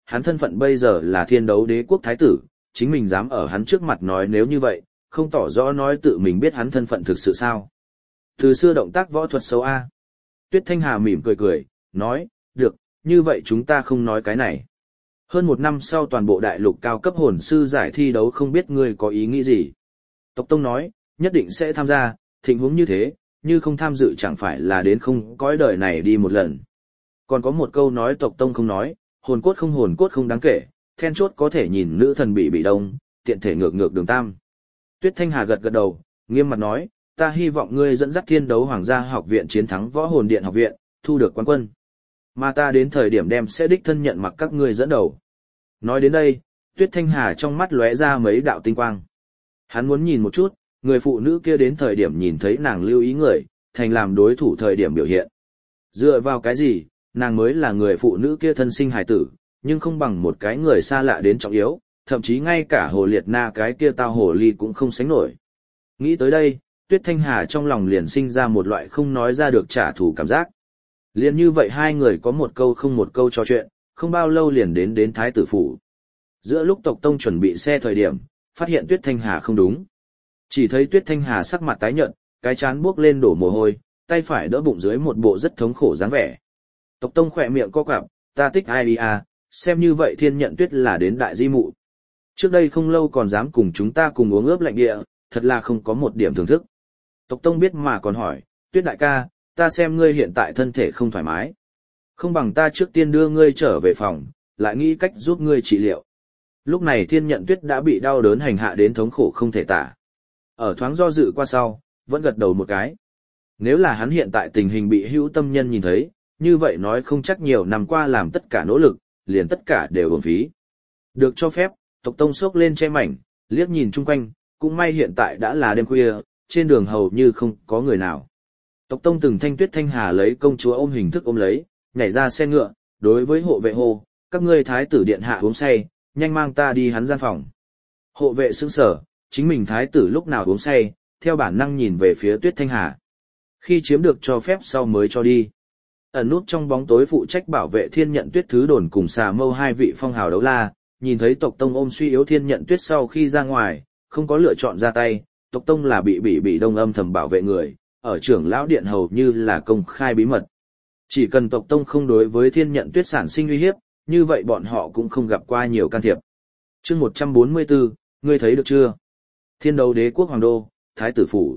hắn thân phận bây giờ là thiên đấu đế quốc thái tử, chính mình dám ở hắn trước mặt nói nếu như vậy, không tỏ rõ nói tự mình biết hắn thân phận thực sự sao. Từ xưa động tác võ thuật xấu A. Tuyết Thanh Hà mỉm cười cười, nói, được, như vậy chúng ta không nói cái này. Hơn một năm sau toàn bộ đại lục cao cấp hồn sư giải thi đấu không biết ngươi có ý nghĩ gì. Tộc Tông nói, nhất định sẽ tham gia, tình huống như thế, như không tham dự chẳng phải là đến không cõi đời này đi một lần. Còn có một câu nói Tộc Tông không nói, hồn cốt không hồn cốt không đáng kể, then chốt có thể nhìn nữ thần bị bị đông, tiện thể ngược ngược đường tam. Tuyết Thanh Hà gật gật đầu, nghiêm mặt nói, ta hy vọng ngươi dẫn dắt thiên đấu hoàng gia học viện chiến thắng võ hồn điện học viện, thu được quán quân. Mà ta đến thời điểm đem sẽ đích thân nhận mặc các ngươi dẫn đầu. Nói đến đây, Tuyết Thanh Hà trong mắt lóe ra mấy đạo tinh quang. Hắn muốn nhìn một chút, người phụ nữ kia đến thời điểm nhìn thấy nàng lưu ý người, thành làm đối thủ thời điểm biểu hiện. Dựa vào cái gì, nàng mới là người phụ nữ kia thân sinh hài tử, nhưng không bằng một cái người xa lạ đến trọng yếu, thậm chí ngay cả hồ liệt na cái kia tao hồ ly cũng không sánh nổi. Nghĩ tới đây, Tuyết Thanh Hà trong lòng liền sinh ra một loại không nói ra được trả thù cảm giác. Liền như vậy hai người có một câu không một câu trò chuyện, không bao lâu liền đến đến Thái tử phủ. Giữa lúc Tộc Tông chuẩn bị xe thời điểm, phát hiện Tuyết Thanh Hà không đúng. Chỉ thấy Tuyết Thanh Hà sắc mặt tái nhợt, cái trán buốc lên đổ mồ hôi, tay phải đỡ bụng dưới một bộ rất thống khổ dáng vẻ. Tộc Tông khỏe miệng co quắp, ta thích ai đi à, xem như vậy Thiên Nhận Tuyết là đến đại di mụ. Trước đây không lâu còn dám cùng chúng ta cùng uống ướp lạnh địa, thật là không có một điểm thưởng thức. Tộc Tông biết mà còn hỏi, Tuyết đại ca, ta xem ngươi hiện tại thân thể không thoải mái. Không bằng ta trước tiên đưa ngươi trở về phòng, lại nghĩ cách giúp ngươi trị liệu. Lúc này Thiên Nhận Tuyết đã bị đau đớn hành hạ đến thống khổ không thể tả. Ở thoáng do dự qua sau, vẫn gật đầu một cái. Nếu là hắn hiện tại tình hình bị hữu tâm nhân nhìn thấy, như vậy nói không chắc nhiều năm qua làm tất cả nỗ lực, liền tất cả đều uổng phí. Được cho phép, Tộc Tông xốc lên che mảnh, liếc nhìn chung quanh, cũng may hiện tại đã là đêm khuya, trên đường hầu như không có người nào. Tộc Tông từng thanh Tuyết Thanh Hà lấy công chúa ôm hình thức ôm lấy, nhảy ra xe ngựa, đối với hộ vệ hô, các ngươi thái tử điện hạ uống say, nhanh mang ta đi hắn gian phòng. Hộ vệ sững sờ, chính mình thái tử lúc nào uống say, theo bản năng nhìn về phía Tuyết Thanh Hà. Khi chiếm được cho phép sau mới cho đi. Ẩn nút trong bóng tối phụ trách bảo vệ Thiên Nhận Tuyết thứ đồn cùng xà mâu hai vị phong hào đấu la, nhìn thấy Tộc Tông ôm suy yếu Thiên Nhận Tuyết sau khi ra ngoài, không có lựa chọn ra tay, Tộc Tông là bị bị bị đông âm thầm bảo vệ người, ở trưởng lão điện hầu như là công khai bí mật. Chỉ cần Tộc Tông không đối với Thiên Nhận Tuyết sản sinh uy hiếp, như vậy bọn họ cũng không gặp qua nhiều can thiệp. Chương một trăm bốn mươi tư, ngươi thấy được chưa? Thiên đấu đế quốc hoàng đô, Thái tử phủ.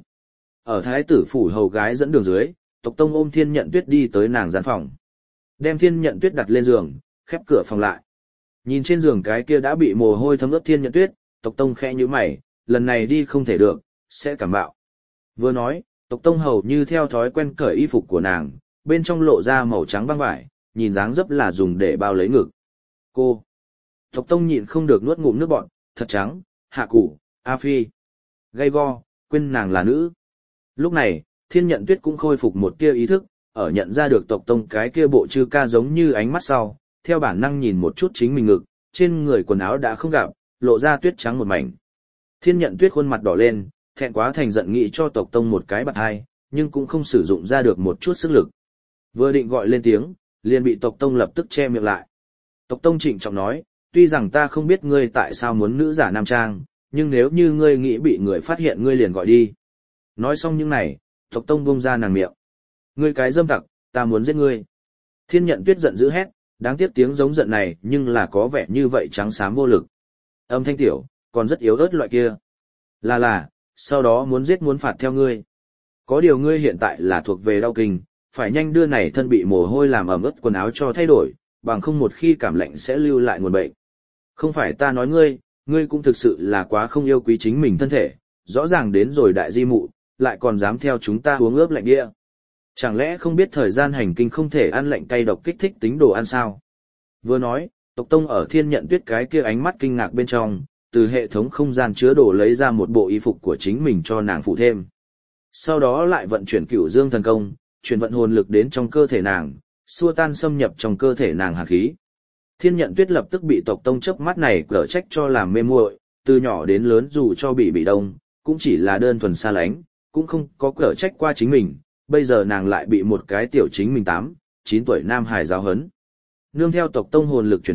Ở Thái tử phủ hầu gái dẫn đường dưới, Tộc Tông ôm Thiên Nhận Tuyết đi tới nàng gian phòng. Đem Thiên Nhận Tuyết đặt lên giường, khép cửa phòng lại. Nhìn trên giường cái kia đã bị mồ hôi thấm ướt Thiên Nhận Tuyết, Tộc Tông khẽ nhíu mày, lần này đi không thể được, sẽ cảm bạo. Vừa nói, Tộc Tông hầu như theo thói quen cởi y phục của nàng, bên trong lộ ra màu trắng băng vải, nhìn dáng dấp là dùng để bao lấy ngực. Cô! Tộc Tông nhịn không được nuốt ngụm nước bọt, thật trắng, hạ củ, a phi. Gay go, quên nàng là nữ. Lúc này, Thiên Nhận Tuyết cũng khôi phục một tia ý thức, ở nhận ra được Tộc Tông cái kia bộ chư ca giống như ánh mắt sau, theo bản năng nhìn một chút chính mình ngực, trên người quần áo đã không gặp, lộ ra tuyết trắng một mảnh. Thiên Nhận Tuyết khuôn mặt đỏ lên, thẹn quá thành giận nghĩ cho Tộc Tông một cái bạt hai, nhưng cũng không sử dụng ra được một chút sức lực. Vừa định gọi lên tiếng, liền bị Tộc Tông lập tức che miệng lại. Tộc Tông trịnh trọng nói, tuy rằng ta không biết ngươi tại sao muốn nữ giả nam trang, nhưng nếu như ngươi nghĩ bị người phát hiện ngươi liền gọi đi. Nói xong những này, Tộc Tông buông ra nàng miệng. Ngươi cái dâm tặc, ta muốn giết ngươi. Thiên Nhận Tuyết giận dữ hét, đáng tiếc tiếng giống giận này nhưng là có vẻ như vậy trắng xám vô lực. Âm thanh tiểu, còn rất yếu ớt loại kia. Là là, sau đó muốn giết muốn phạt theo ngươi. Có điều ngươi hiện tại là thuộc về đau kinh, phải nhanh đưa này thân bị mồ hôi làm ẩm ướt quần áo cho thay đổi, bằng không một khi cảm lạnh sẽ lưu lại nguồn bệnh. Không phải ta nói ngươi, ngươi cũng thực sự là quá không yêu quý chính mình thân thể, rõ ràng đến rồi đại di mụ, lại còn dám theo chúng ta uống ướp lạnh địa. Chẳng lẽ không biết thời gian hành kinh không thể ăn lạnh cay độc kích thích tính đồ ăn sao? Vừa nói, Tộc Tông ở Thiên Nhận Tuyết cái kia ánh mắt kinh ngạc bên trong, từ hệ thống không gian chứa đồ lấy ra một bộ y phục của chính mình cho nàng phụ thêm. Sau đó lại vận chuyển Cửu Dương thần công, chuyển vận hồn lực đến trong cơ thể nàng, xua tan xâm nhập trong cơ thể nàng hàn khí. Thiên Nhận Tuyết lập tức bị Tộc Tông chớp mắt này cở trách cho làm mê muội, từ nhỏ đến lớn dù cho bị bị đông, cũng chỉ là đơn thuần xa lánh, cũng không có cở trách qua chính mình, bây giờ nàng lại bị một cái tiểu chính mình tám, chín tuổi nam hài giáo hấn. Nương theo Tộc Tông hồn lực chuyển vận,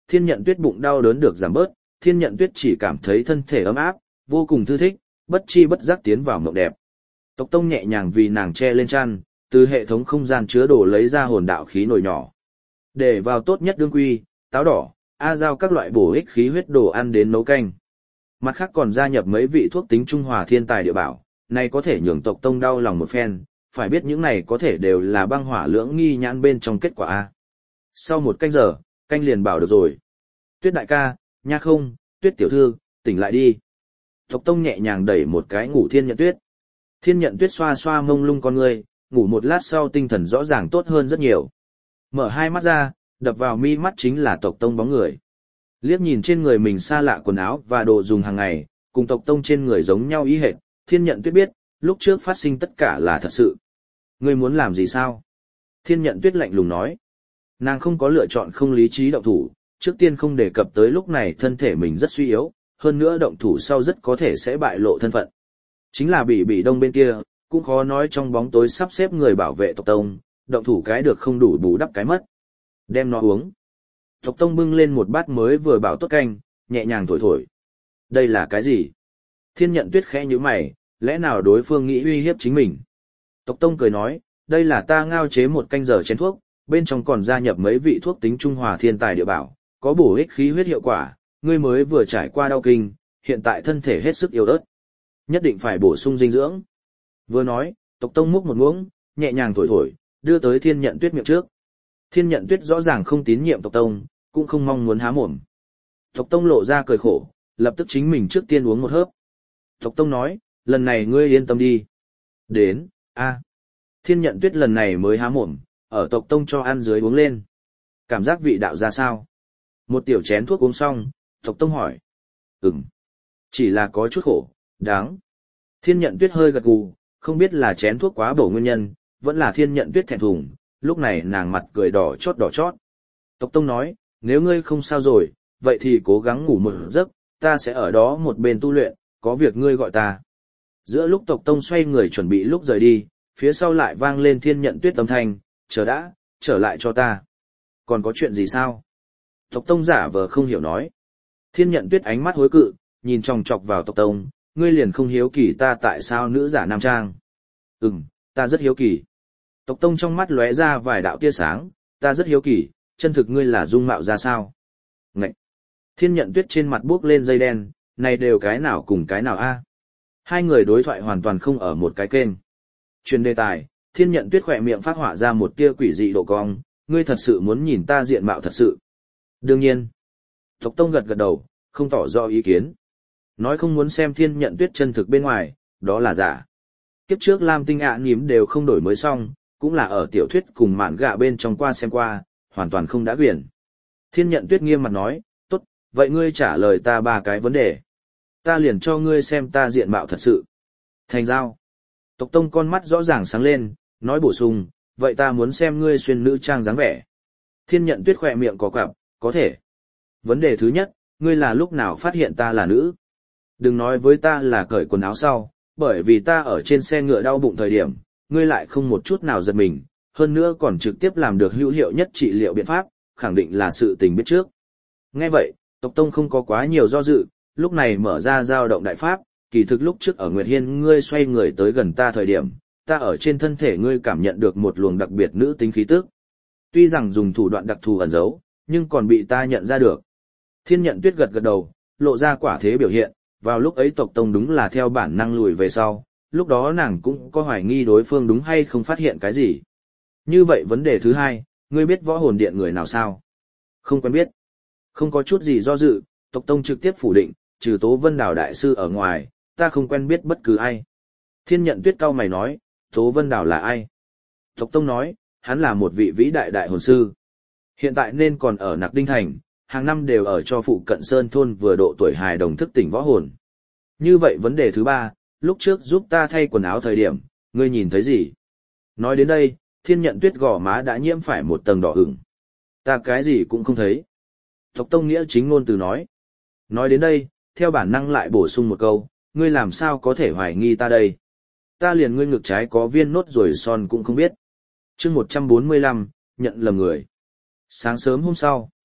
Thiên Nhận Tuyết bụng đau đớn được giảm bớt, Thiên Nhận Tuyết chỉ cảm thấy thân thể ấm áp, vô cùng thư thích, bất chi bất giác tiến vào mộng đẹp. Tộc Tông nhẹ nhàng vì nàng che lên chăn, từ hệ thống không gian chứa đồ lấy ra hồn đạo khí nồi nhỏ. Để vào tốt nhất đương quy, táo đỏ, a giao các loại bổ ích khí huyết đồ ăn đến nấu canh. Mặt khác còn gia nhập mấy vị thuốc tính trung hòa thiên tài địa bảo, này có thể nhường tộc Tông đau lòng một phen, phải biết những này có thể đều là băng hỏa lưỡng nghi nhãn bên trong kết quả a. Sau một canh giờ, canh liền bảo được rồi. Tuyết đại ca, nha không, Tuyết tiểu thư, tỉnh lại đi. Tộc Tông nhẹ nhàng đẩy một cái ngủ Thiên Nhận Tuyết. Thiên Nhận Tuyết xoa xoa mông lung con người, ngủ một lát sau tinh thần rõ ràng tốt hơn rất nhiều. Mở hai mắt ra, đập vào mi mắt chính là Tộc Tông bóng người. Liếc nhìn trên người mình xa lạ quần áo và đồ dùng hàng ngày, cùng Tộc Tông trên người giống nhau ý hệt, Thiên Nhận Tuyết biết, lúc trước phát sinh tất cả là thật sự. Ngươi muốn làm gì sao? Thiên Nhận Tuyết lạnh lùng nói. Nàng không có lựa chọn không lý trí động thủ, trước tiên không đề cập tới lúc này thân thể mình rất suy yếu, hơn nữa động thủ sau rất có thể sẽ bại lộ thân phận. Chính là bị bị đông bên kia, cũng khó nói trong bóng tối sắp xếp người bảo vệ tộc Tông, động thủ cái được không đủ bù đắp cái mất. Đem nó uống. Tộc Tông bưng lên một bát mới vừa bảo tốt canh, nhẹ nhàng thổi thổi. Đây là cái gì? Thiên Nhận Tuyết khẽ nhíu mày, lẽ nào đối phương nghĩ uy hiếp chính mình? Tộc Tông cười nói, đây là ta ngao chế một canh giờ chén thuốc, bên trong còn gia nhập mấy vị thuốc tính trung hòa thiên tài địa bảo, có bổ ích khí huyết hiệu quả, ngươi mới vừa trải qua đau kinh, hiện tại thân thể hết sức yếu ớt. Nhất định phải bổ sung dinh dưỡng. Vừa nói, Tộc Tông múc một muỗng, nhẹ nhàng thổi thổi, đưa tới Thiên Nhận Tuyết miệng trước. Thiên Nhận Tuyết rõ ràng không tín nhiệm Tộc Tông, cũng không mong muốn há mồm. Tộc Tông lộ ra cười khổ, lập tức chính mình trước tiên uống một hớp. Tộc Tông nói, lần này ngươi yên tâm đi. Đến, a. Thiên Nhận Tuyết lần này mới há mồm, ở Tộc Tông cho ăn dưới uống lên. Cảm giác vị đạo ra sao? Một tiểu chén thuốc uống xong, Tộc Tông hỏi. Ừm. Chỉ là có chút khổ, đáng. Thiên Nhận Tuyết hơi gật gù, không biết là chén thuốc quá bổ nguyên nhân, vẫn là Thiên Nhận Tuyết thẹn thùng, lúc này nàng mặt cười đỏ chót đỏ chót. Tộc Tông nói, nếu ngươi không sao rồi, vậy thì cố gắng ngủ một giấc, ta sẽ ở đó một bên tu luyện, có việc ngươi gọi ta. Giữa lúc Tộc Tông xoay người chuẩn bị lúc rời đi, phía sau lại vang lên Thiên Nhận Tuyết âm thanh, chờ đã, trở lại cho ta. Còn có chuyện gì sao? Tộc Tông giả vờ không hiểu nói. Thiên Nhận Tuyết ánh mắt hối cự, nhìn chòng chọc vào Tộc Tông, ngươi liền không hiếu kỳ ta tại sao nữ giả nam trang. Ừm, ta rất hiếu kỳ. Tộc Tông trong mắt lóe ra vài đạo tia sáng, ta rất hiếu kỳ, chân thực ngươi là dung mạo ra sao? Ngậy! Thiên Nhận Tuyết trên mặt buốc lên dây đen, này đều cái nào cùng cái nào a? Hai người đối thoại hoàn toàn không ở một cái kênh. Truyền đề tài, Thiên Nhận Tuyết khỏe miệng phát họa ra một tia quỷ dị độ cong, ngươi thật sự muốn nhìn ta diện mạo thật sự. Đương nhiên. Tộc Tông gật gật đầu, không tỏ rõ ý kiến. Nói không muốn xem Thiên Nhận Tuyết chân thực bên ngoài, đó là giả. Kiếp trước Lam Tinh ạ à nhím đều không đổi mới xong, cũng là ở tiểu thuyết cùng mạn gạ bên trong qua xem qua, hoàn toàn không đã quyển. Thiên Nhận Tuyết nghiêm mặt nói, tốt, vậy ngươi trả lời ta ba cái vấn đề. Ta liền cho ngươi xem ta diện mạo thật sự. Thành giao. Tộc Tông con mắt rõ ràng sáng lên, nói bổ sung, vậy ta muốn xem ngươi xuyên nữ trang dáng vẻ. Thiên Nhận Tuyết khỏe miệng có quặp, có thể. Vấn đề thứ nhất, ngươi là lúc nào phát hiện ta là nữ? Đừng nói với ta là cởi quần áo sau, bởi vì ta ở trên xe ngựa đau bụng thời điểm, ngươi lại không một chút nào giật mình, hơn nữa còn trực tiếp làm được hữu hiệu nhất trị liệu biện pháp, khẳng định là sự tình biết trước. Nghe vậy, Tộc Tông không có quá nhiều do dự, lúc này mở ra dao động đại pháp, kỳ thực lúc trước ở Nguyệt Hiên ngươi xoay người tới gần ta thời điểm, ta ở trên thân thể ngươi cảm nhận được một luồng đặc biệt nữ tính khí tức. Tuy rằng dùng thủ đoạn đặc thù ẩn giấu, nhưng còn bị ta nhận ra được. Thiên Nhận Tuyết gật gật đầu, lộ ra quả thế biểu hiện, vào lúc ấy Tộc Tông đúng là theo bản năng lùi về sau, lúc đó nàng cũng có hoài nghi đối phương đúng hay không phát hiện cái gì. Như vậy vấn đề thứ hai, ngươi biết võ hồn điện người nào sao? Không quen biết. Không có chút gì do dự, Tộc Tông trực tiếp phủ định, trừ Tố Vân Đào đại sư ở ngoài, ta không quen biết bất cứ ai. Thiên Nhận Tuyết cau mày nói, Tố Vân Đào là ai? Tộc Tông nói, hắn là một vị vĩ đại đại hồn sư. Hiện tại nên còn ở Nặc Đinh Thành, hàng năm đều ở cho phụ cận Sơn Thôn vừa độ tuổi hài đồng thức tỉnh võ hồn. Như vậy vấn đề thứ ba, lúc trước giúp ta thay quần áo thời điểm, ngươi nhìn thấy gì? Nói đến đây, Thiên Nhận Tuyết gò má đã nhiễm phải một tầng đỏ ửng. Ta cái gì cũng không thấy. Tộc Tông nghĩa chính ngôn từ nói. Nói đến đây, theo bản năng lại bổ sung một câu, ngươi làm sao có thể hoài nghi ta đây? Ta liền ngươi ngực trái có viên nốt ruồi son cũng không biết. Chương một trăm bốn mươi lăm, nhận lầm người. Sáng sớm hôm sau,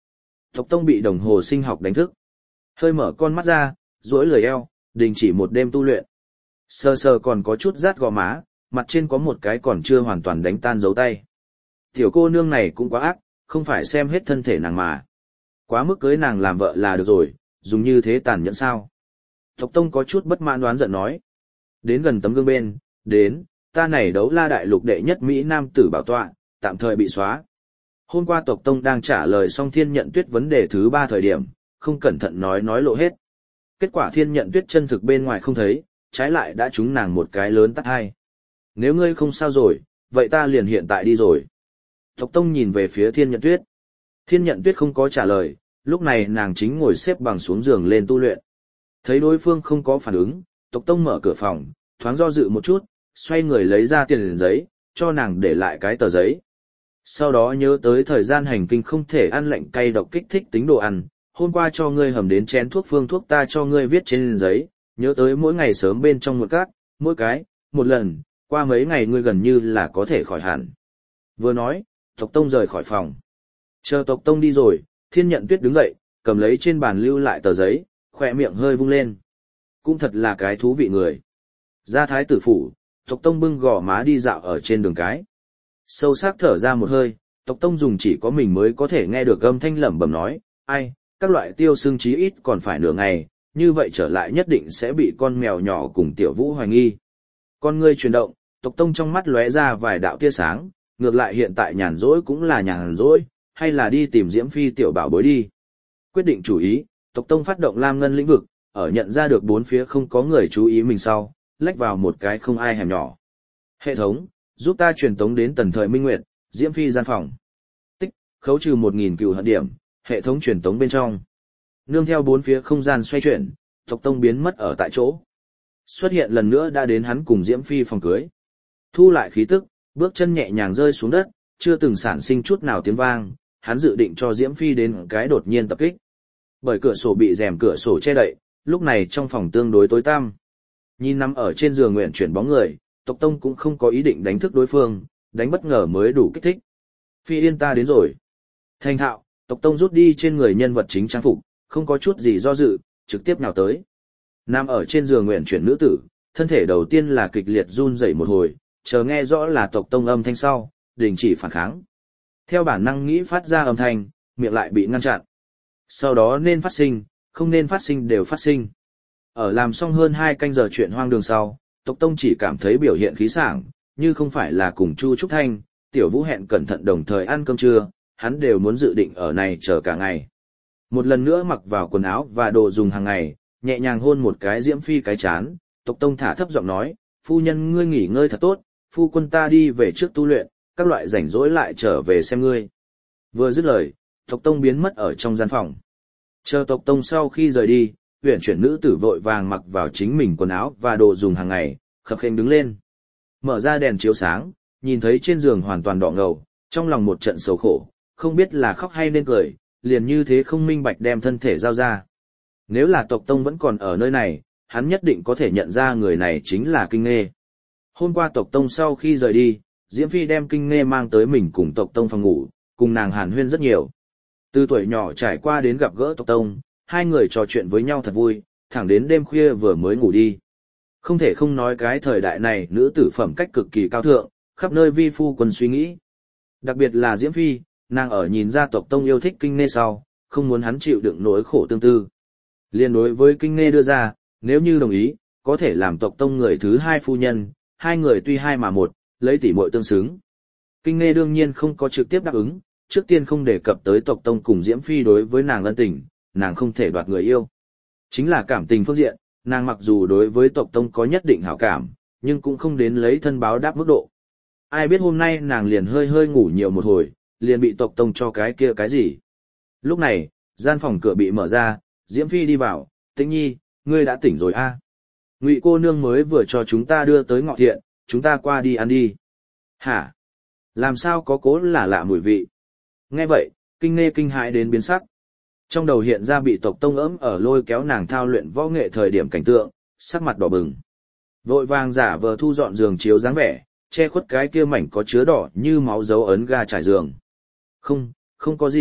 Tộc Tông bị đồng hồ sinh học đánh thức. Hơi mở con mắt ra, duỗi lười eo, đình chỉ một đêm tu luyện. Sờ sờ còn có chút rát gò má, mặt trên có một cái còn chưa hoàn toàn đánh tan dấu tay. Tiểu cô nương này cũng quá ác, không phải xem hết thân thể nàng mà. Quá mức cưới nàng làm vợ là được rồi, dùng như thế tàn nhẫn sao. Tộc Tông có chút bất mãn đoán giận nói. Đến gần tấm gương bên, đến, ta này đấu la đại lục đệ nhất Mỹ Nam tử bảo tọa, tạm thời bị xóa. Hôm qua Tộc Tông đang trả lời xong Thiên Nhận Tuyết vấn đề thứ ba thời điểm, không cẩn thận nói nói lộ hết. Kết quả Thiên Nhận Tuyết chân thực bên ngoài không thấy, trái lại đã trúng nàng một cái lớn tát hai. Nếu ngươi không sao rồi, vậy ta liền hiện tại đi rồi. Tộc Tông nhìn về phía Thiên Nhận Tuyết. Thiên Nhận Tuyết không có trả lời, lúc này nàng chính ngồi xếp bằng xuống giường lên tu luyện. Thấy đối phương không có phản ứng, Tộc Tông mở cửa phòng, thoáng do dự một chút, xoay người lấy ra tiền giấy, cho nàng để lại cái tờ giấy. Sau đó nhớ tới thời gian hành kinh không thể ăn lạnh cay độc kích thích tính đồ ăn, hôm qua cho ngươi hầm đến chén thuốc phương thuốc ta cho ngươi viết trên giấy, nhớ tới mỗi ngày sớm bên trong một cát, mỗi cái, một lần, qua mấy ngày ngươi gần như là có thể khỏi hẳn. Vừa nói, Tộc Tông rời khỏi phòng. Chờ Tộc Tông đi rồi, Thiên Nhận Tuyết đứng dậy, cầm lấy trên bàn lưu lại tờ giấy, khỏe miệng hơi vung lên. Cũng thật là cái thú vị người. Ra thái tử phủ, Tộc Tông bưng gò má đi dạo ở trên đường cái. Sâu sắc thở ra một hơi, Tộc Tông dùng chỉ có mình mới có thể nghe được âm thanh lẩm bẩm nói, ai, các loại tiêu xương chí ít còn phải nửa ngày, như vậy trở lại nhất định sẽ bị con mèo nhỏ cùng Tiểu Vũ hoài nghi. Con ngươi chuyển động, Tộc Tông trong mắt lóe ra vài đạo tia sáng, ngược lại hiện tại nhàn rỗi cũng là nhàn rỗi, hay là đi tìm Diễm Phi tiểu bảo bối đi. Quyết định chủ ý, Tộc Tông phát động Lam Ngân lĩnh vực, ở nhận ra được bốn phía không có người chú ý mình sau, lách vào một cái không ai hẻm nhỏ. Hệ thống, giúp ta truyền tống đến tần thời Minh Nguyệt, Diễm Phi gian phòng. Tích, khấu trừ một nghìn cừu hận điểm, hệ thống truyền tống bên trong. Nương theo bốn phía không gian xoay chuyển, Tộc Tông biến mất ở tại chỗ. Xuất hiện lần nữa đã đến hắn cùng Diễm Phi phòng cưới. Thu lại khí tức, bước chân nhẹ nhàng rơi xuống đất, chưa từng sản sinh chút nào tiếng vang, hắn dự định cho Diễm Phi đến cái đột nhiên tập kích. Bởi cửa sổ bị rèm cửa sổ che đậy, lúc này trong phòng tương đối tối tăm. Nhìn nằm ở trên giường nguyện chuyển bóng người, Tộc Tông cũng không có ý định đánh thức đối phương, đánh bất ngờ mới đủ kích thích. Phi Yên ta đến rồi. Thành thạo, Tộc Tông rút đi trên người nhân vật chính trang phục, không có chút gì do dự, trực tiếp nào tới. Nằm ở trên giường nguyện chuyển nữ tử, thân thể đầu tiên là kịch liệt run rẩy một hồi, chờ nghe rõ là Tộc Tông âm thanh sau, đình chỉ phản kháng. Theo bản năng nghĩ phát ra âm thanh, miệng lại bị ngăn chặn. Sau đó nên phát sinh, không nên phát sinh đều phát sinh. Ở làm xong hơn hai canh giờ chuyện hoang đường sau, Tộc Tông chỉ cảm thấy biểu hiện khí sảng, như không phải là cùng Chu Trúc Thanh, Tiểu Vũ hẹn cẩn thận đồng thời ăn cơm trưa, hắn đều muốn dự định ở này chờ cả ngày. Một lần nữa mặc vào quần áo và đồ dùng hàng ngày, nhẹ nhàng hôn một cái Diễm Phi cái chán, Tộc Tông thả thấp giọng nói, phu nhân ngươi nghỉ ngơi thật tốt, phu quân ta đi về trước tu luyện, các loại rảnh rỗi lại trở về xem ngươi. Vừa dứt lời, Tộc Tông biến mất ở trong gian phòng. Chờ Tộc Tông sau khi rời đi, uyển chuyển nữ tử vội vàng mặc vào chính mình quần áo và đồ dùng hàng ngày, khập khênh đứng lên. Mở ra đèn chiếu sáng, nhìn thấy trên giường hoàn toàn đỏ ngầu, trong lòng một trận sầu khổ, không biết là khóc hay nên cười, liền như thế không minh bạch đem thân thể giao ra. Nếu là Tộc Tông vẫn còn ở nơi này, hắn nhất định có thể nhận ra người này chính là Kinh Nghê. Hôm qua Tộc Tông sau khi rời đi, Diễm Phi đem Kinh Nghê mang tới mình cùng Tộc Tông phòng ngủ, cùng nàng hàn huyên rất nhiều. Từ tuổi nhỏ trải qua đến gặp gỡ Tộc Tông, hai người trò chuyện với nhau thật vui, thẳng đến đêm khuya vừa mới ngủ đi. Không thể không nói cái thời đại này nữ tử phẩm cách cực kỳ cao thượng, khắp nơi vi phu quân suy nghĩ. Đặc biệt là Diễm Phi, nàng ở nhìn ra Tộc Tông yêu thích Kinh Nghê sau, không muốn hắn chịu đựng nỗi khổ tương tư. Liên đối với Kinh Nghê đưa ra, nếu như đồng ý, có thể làm Tộc Tông người thứ hai phu nhân, hai người tuy hai mà một, lấy tỷ muội tương xứng. Kinh Nghê đương nhiên không có trực tiếp đáp ứng, trước tiên không đề cập tới Tộc Tông cùng Diễm Phi đối với nàng ân tình, nàng không thể đoạt người yêu. Chính là cảm tình phương diện, nàng mặc dù đối với Tộc Tông có nhất định hảo cảm, nhưng cũng không đến lấy thân báo đáp mức độ. Ai biết hôm nay nàng liền hơi hơi ngủ nhiều một hồi, liền bị Tộc Tông cho cái kia cái gì. Lúc này, gian phòng cửa bị mở ra, Diễm Phi đi vào, Tĩnh Nhi, ngươi đã tỉnh rồi a? À? Ngụy cô nương mới vừa cho chúng ta đưa tới ngọ thiện, chúng ta qua đi ăn đi. Hả? Làm sao có cố là lạ mùi vị? Nghe vậy, Kinh Nghê kinh hãi đến biến sắc. Trong đầu hiện ra bị Tộc Tông ấm ở lôi kéo nàng thao luyện võ nghệ thời điểm cảnh tượng, sắc mặt đỏ bừng. Vội vàng giả vờ thu dọn giường chiếu dáng vẻ, che khuất cái kia mảnh có chứa đỏ như máu dấu ấn ga trải giường. Không, không có gì,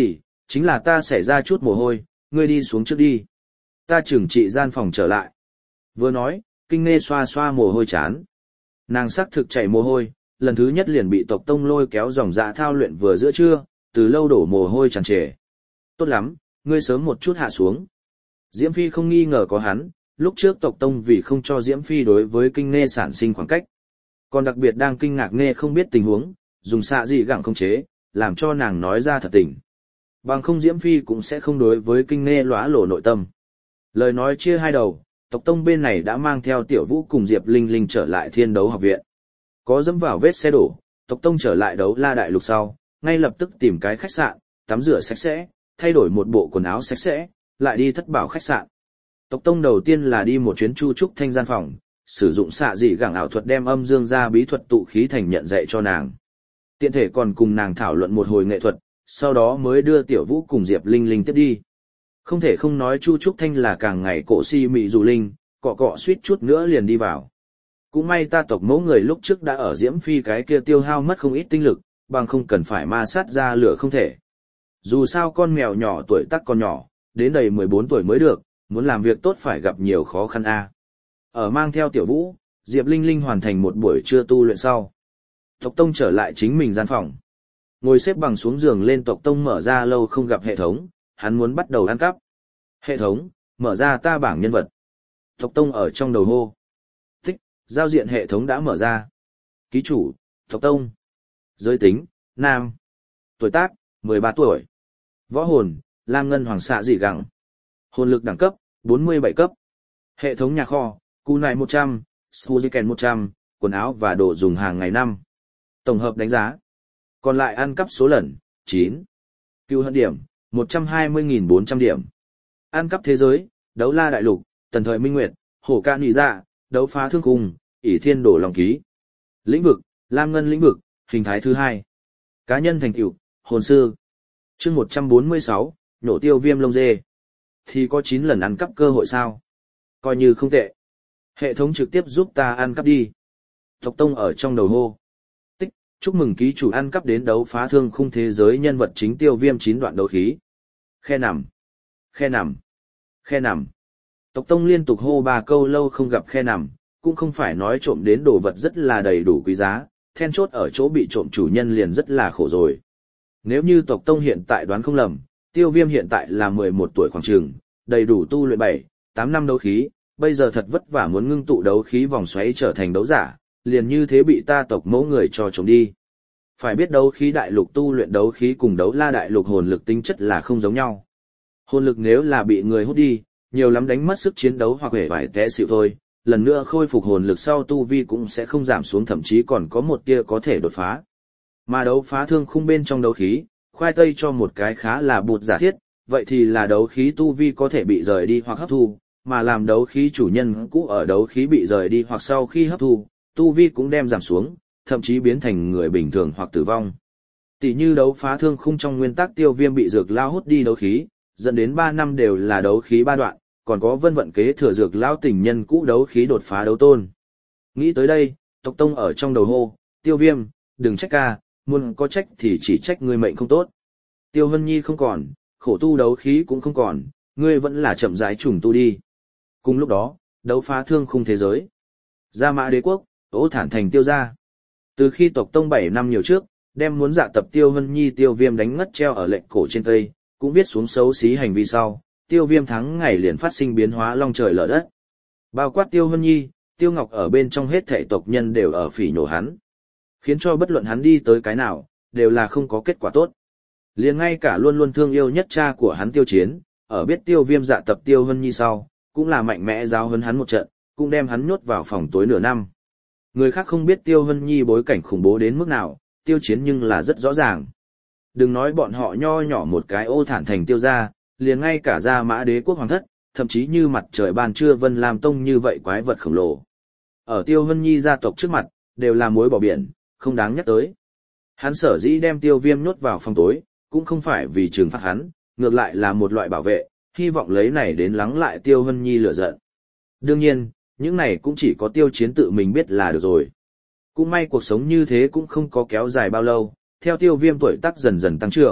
chính là ta xảy ra chút mồ hôi, ngươi đi xuống trước đi. Ta trừng trị gian phòng trở lại. Vừa nói, Kinh Nghê xoa xoa mồ hôi chán. Nàng sắc thực chảy mồ hôi, lần thứ nhất liền bị tộc tông lôi kéo dòng dạ thao luyện vừa giữa trưa, từ lâu đổ mồ hôi tràn trề. Tốt lắm, ngươi sớm một chút hạ xuống. Diễm Phi không nghi ngờ có hắn, lúc trước tộc tông vì không cho Diễm Phi đối với Kinh Nghê sản sinh khoảng cách. Còn đặc biệt đang kinh ngạc Nghê không biết tình huống, dùng xạ dị gặng không chế, làm cho nàng nói ra thật tình. Bằng không Diễm Phi cũng sẽ không đối với Kinh Nghê lóa lộ nội tâm. Lời nói chia hai đầu, tộc tông bên này đã mang theo Tiểu Vũ cùng Diệp Linh Linh trở lại Thiên Đấu Học viện. Có dẫm vào vết xe đổ, tộc tông trở lại Đấu La Đại Lục sau, ngay lập tức tìm cái khách sạn, tắm rửa sạch sẽ, thay đổi một bộ quần áo sạch sẽ, lại đi thất bảo khách sạn. Tộc tông đầu tiên là đi một chuyến chu trúc thanh gian phòng, sử dụng xạ dị gẳng ảo thuật đem âm dương gia bí thuật tụ khí thành nhận dạy cho nàng. Tiện thể còn cùng nàng thảo luận một hồi nghệ thuật, sau đó mới đưa Tiểu Vũ cùng Diệp Linh Linh tiếp đi. Không thể không nói chu trúc thanh là càng ngày cổ si mị dù linh, cọ cọ suýt chút nữa liền đi vào. Cũng may ta tộc mẫu người lúc trước đã ở Diễm Phi cái kia tiêu hao mất không ít tinh lực, bằng không cần phải ma sát ra lửa không thể. Dù sao con mèo nhỏ tuổi tác còn nhỏ, đến đầy mười bốn tuổi mới được, muốn làm việc tốt phải gặp nhiều khó khăn a. Ở mang theo Tiểu Vũ, Diệp Linh Linh hoàn thành một buổi trưa tu luyện sau. Tộc tông trở lại chính mình gian phòng. Ngồi xếp bằng xuống giường lên, tộc tông mở ra lâu không gặp hệ thống, hắn muốn bắt đầu ăn cắp. Hệ thống, mở ra ta bảng nhân vật. Tộc tông ở trong đầu hô. Tích, giao diện hệ thống đã mở ra. Ký chủ, tộc tông. Giới tính, nam. Tuổi tác, mười ba tuổi. Võ hồn, lam ngân hoàng xạ dị gẳng. Hồn lực đẳng cấp, bốn mươi bảy cấp. Hệ thống nhà kho, cú này một trăm, Suzuken một trăm, quần áo và đồ dùng hàng ngày năm. Tổng hợp đánh giá. Còn lại ăn cắp số lần, chín. Cưu hận điểm, một trăm hai mươi nghìn bốn trăm điểm. Ăn cắp thế giới, Đấu La Đại Lục, Tần Thời Minh Nguyệt, Hổ Ca Nị Dạ, Đấu Phá Thương Cung, ỷ Thiên Đổ Lòng Ký. Lĩnh vực, Lam Ngân lĩnh vực, hình thái thứ hai. Cá nhân thành tựu, hồn sư. Chương một trăm bốn mươi sáu, nhổ tiêu viêm lông dê. Thì có chín lần ăn cắp cơ hội sao? Coi như không tệ. Hệ thống trực tiếp giúp ta ăn cắp đi. Tộc tông ở trong đầu hô. Tích, chúc mừng ký chủ ăn cắp đến Đấu Phá Thương Khung thế giới nhân vật chính tiêu viêm chín đoạn đấu khí. Khe nằm. Khe nằm. Khe nằm. Tộc tông liên tục hô ba câu lâu không gặp khe nằm, cũng không phải nói trộm đến đồ vật rất là đầy đủ quý giá, then chốt ở chỗ bị trộm chủ nhân liền rất là khổ rồi. Nếu như tộc tông hiện tại đoán không lầm, tiêu viêm hiện tại là mười một tuổi khoảng trường, đầy đủ tu luyện bảy, tám năm đấu khí, bây giờ thật vất vả muốn ngưng tụ đấu khí vòng xoáy trở thành đấu giả, liền như thế bị ta tộc mẫu người cho trộm đi. Phải biết đấu khí đại lục tu luyện đấu khí cùng Đấu La Đại Lục hồn lực tính chất là không giống nhau. Hồn lực nếu là bị người hút đi, nhiều lắm đánh mất sức chiến đấu hoặc hề vải té xịu thôi, lần nữa khôi phục hồn lực sau tu vi cũng sẽ không giảm xuống, thậm chí còn có một tia có thể đột phá. Mà Đấu Phá Thương Khung bên trong đấu khí, khoai tây cho một cái khá là bụt giả thiết, vậy thì là đấu khí tu vi có thể bị rời đi hoặc hấp thu, mà làm đấu khí chủ nhân cũ ở đấu khí bị rời đi hoặc sau khi hấp thu, tu vi cũng đem giảm xuống, thậm chí biến thành người bình thường hoặc tử vong. Tỷ như Đấu Phá Thương Khung trong nguyên tắc tiêu viêm bị dược lao hút đi đấu khí, dẫn đến ba năm đều là đấu khí ba đoạn, còn có vân vận kế thừa dược lao tình nhân cũ đấu khí đột phá đấu tôn. Nghĩ tới đây, tộc tông ở trong đầu hô, tiêu viêm, đừng trách ca, muốn có trách thì chỉ trách ngươi mệnh không tốt. Tiêu Hân Nhi không còn, khổ tu đấu khí cũng không còn, ngươi vẫn là chậm rãi trùng tu đi. Cùng lúc đó, Đấu Phá Thương Khung thế giới. Gia Mã Đế quốc, Ô Thản thành tiêu gia. Từ khi tộc tông bảy năm nhiều trước, đem muốn dạ tập Tiêu Hân Nhi tiêu viêm đánh ngất treo ở lệnh cổ trên cây, cũng viết xuống xấu xí hành vi sau, tiêu viêm thắng ngày liền phát sinh biến hóa long trời lở đất. Bao quát Tiêu Hân Nhi, Tiêu Ngọc ở bên trong hết thảy tộc nhân đều ở phỉ nhổ hắn. Khiến cho bất luận hắn đi tới cái nào, đều là không có kết quả tốt. Liền ngay cả luôn luôn thương yêu nhất cha của hắn Tiêu Chiến, ở biết tiêu viêm dạ tập Tiêu Hân Nhi sau, cũng là mạnh mẽ giáo huấn hắn một trận, cũng đem hắn nhốt vào phòng tối nửa năm. Người khác không biết Tiêu Hân Nhi bối cảnh khủng bố đến mức nào, Tiêu Chiến nhưng là rất rõ ràng. Đừng nói bọn họ nho nhỏ một cái Ô Thản thành tiêu gia, liền ngay cả Gia Mã Đế quốc hoàng thất, thậm chí như mặt trời ban trưa Vân Lam Tông như vậy quái vật khổng lồ. Ở Tiêu Hân Nhi gia tộc trước mặt, đều là muối bỏ biển, không đáng nhắc tới. Hắn sở dĩ đem tiêu viêm nhốt vào phòng tối, cũng không phải vì trừng phạt hắn, ngược lại là một loại bảo vệ, hy vọng lấy này đến lắng lại Tiêu Hân Nhi lửa giận. Đương nhiên, những này cũng chỉ có Tiêu Chiến tự mình biết là được rồi. Cũng may cuộc sống như thế cũng không có kéo dài bao lâu, theo tiêu viêm tuổi tác dần dần tăng trưởng,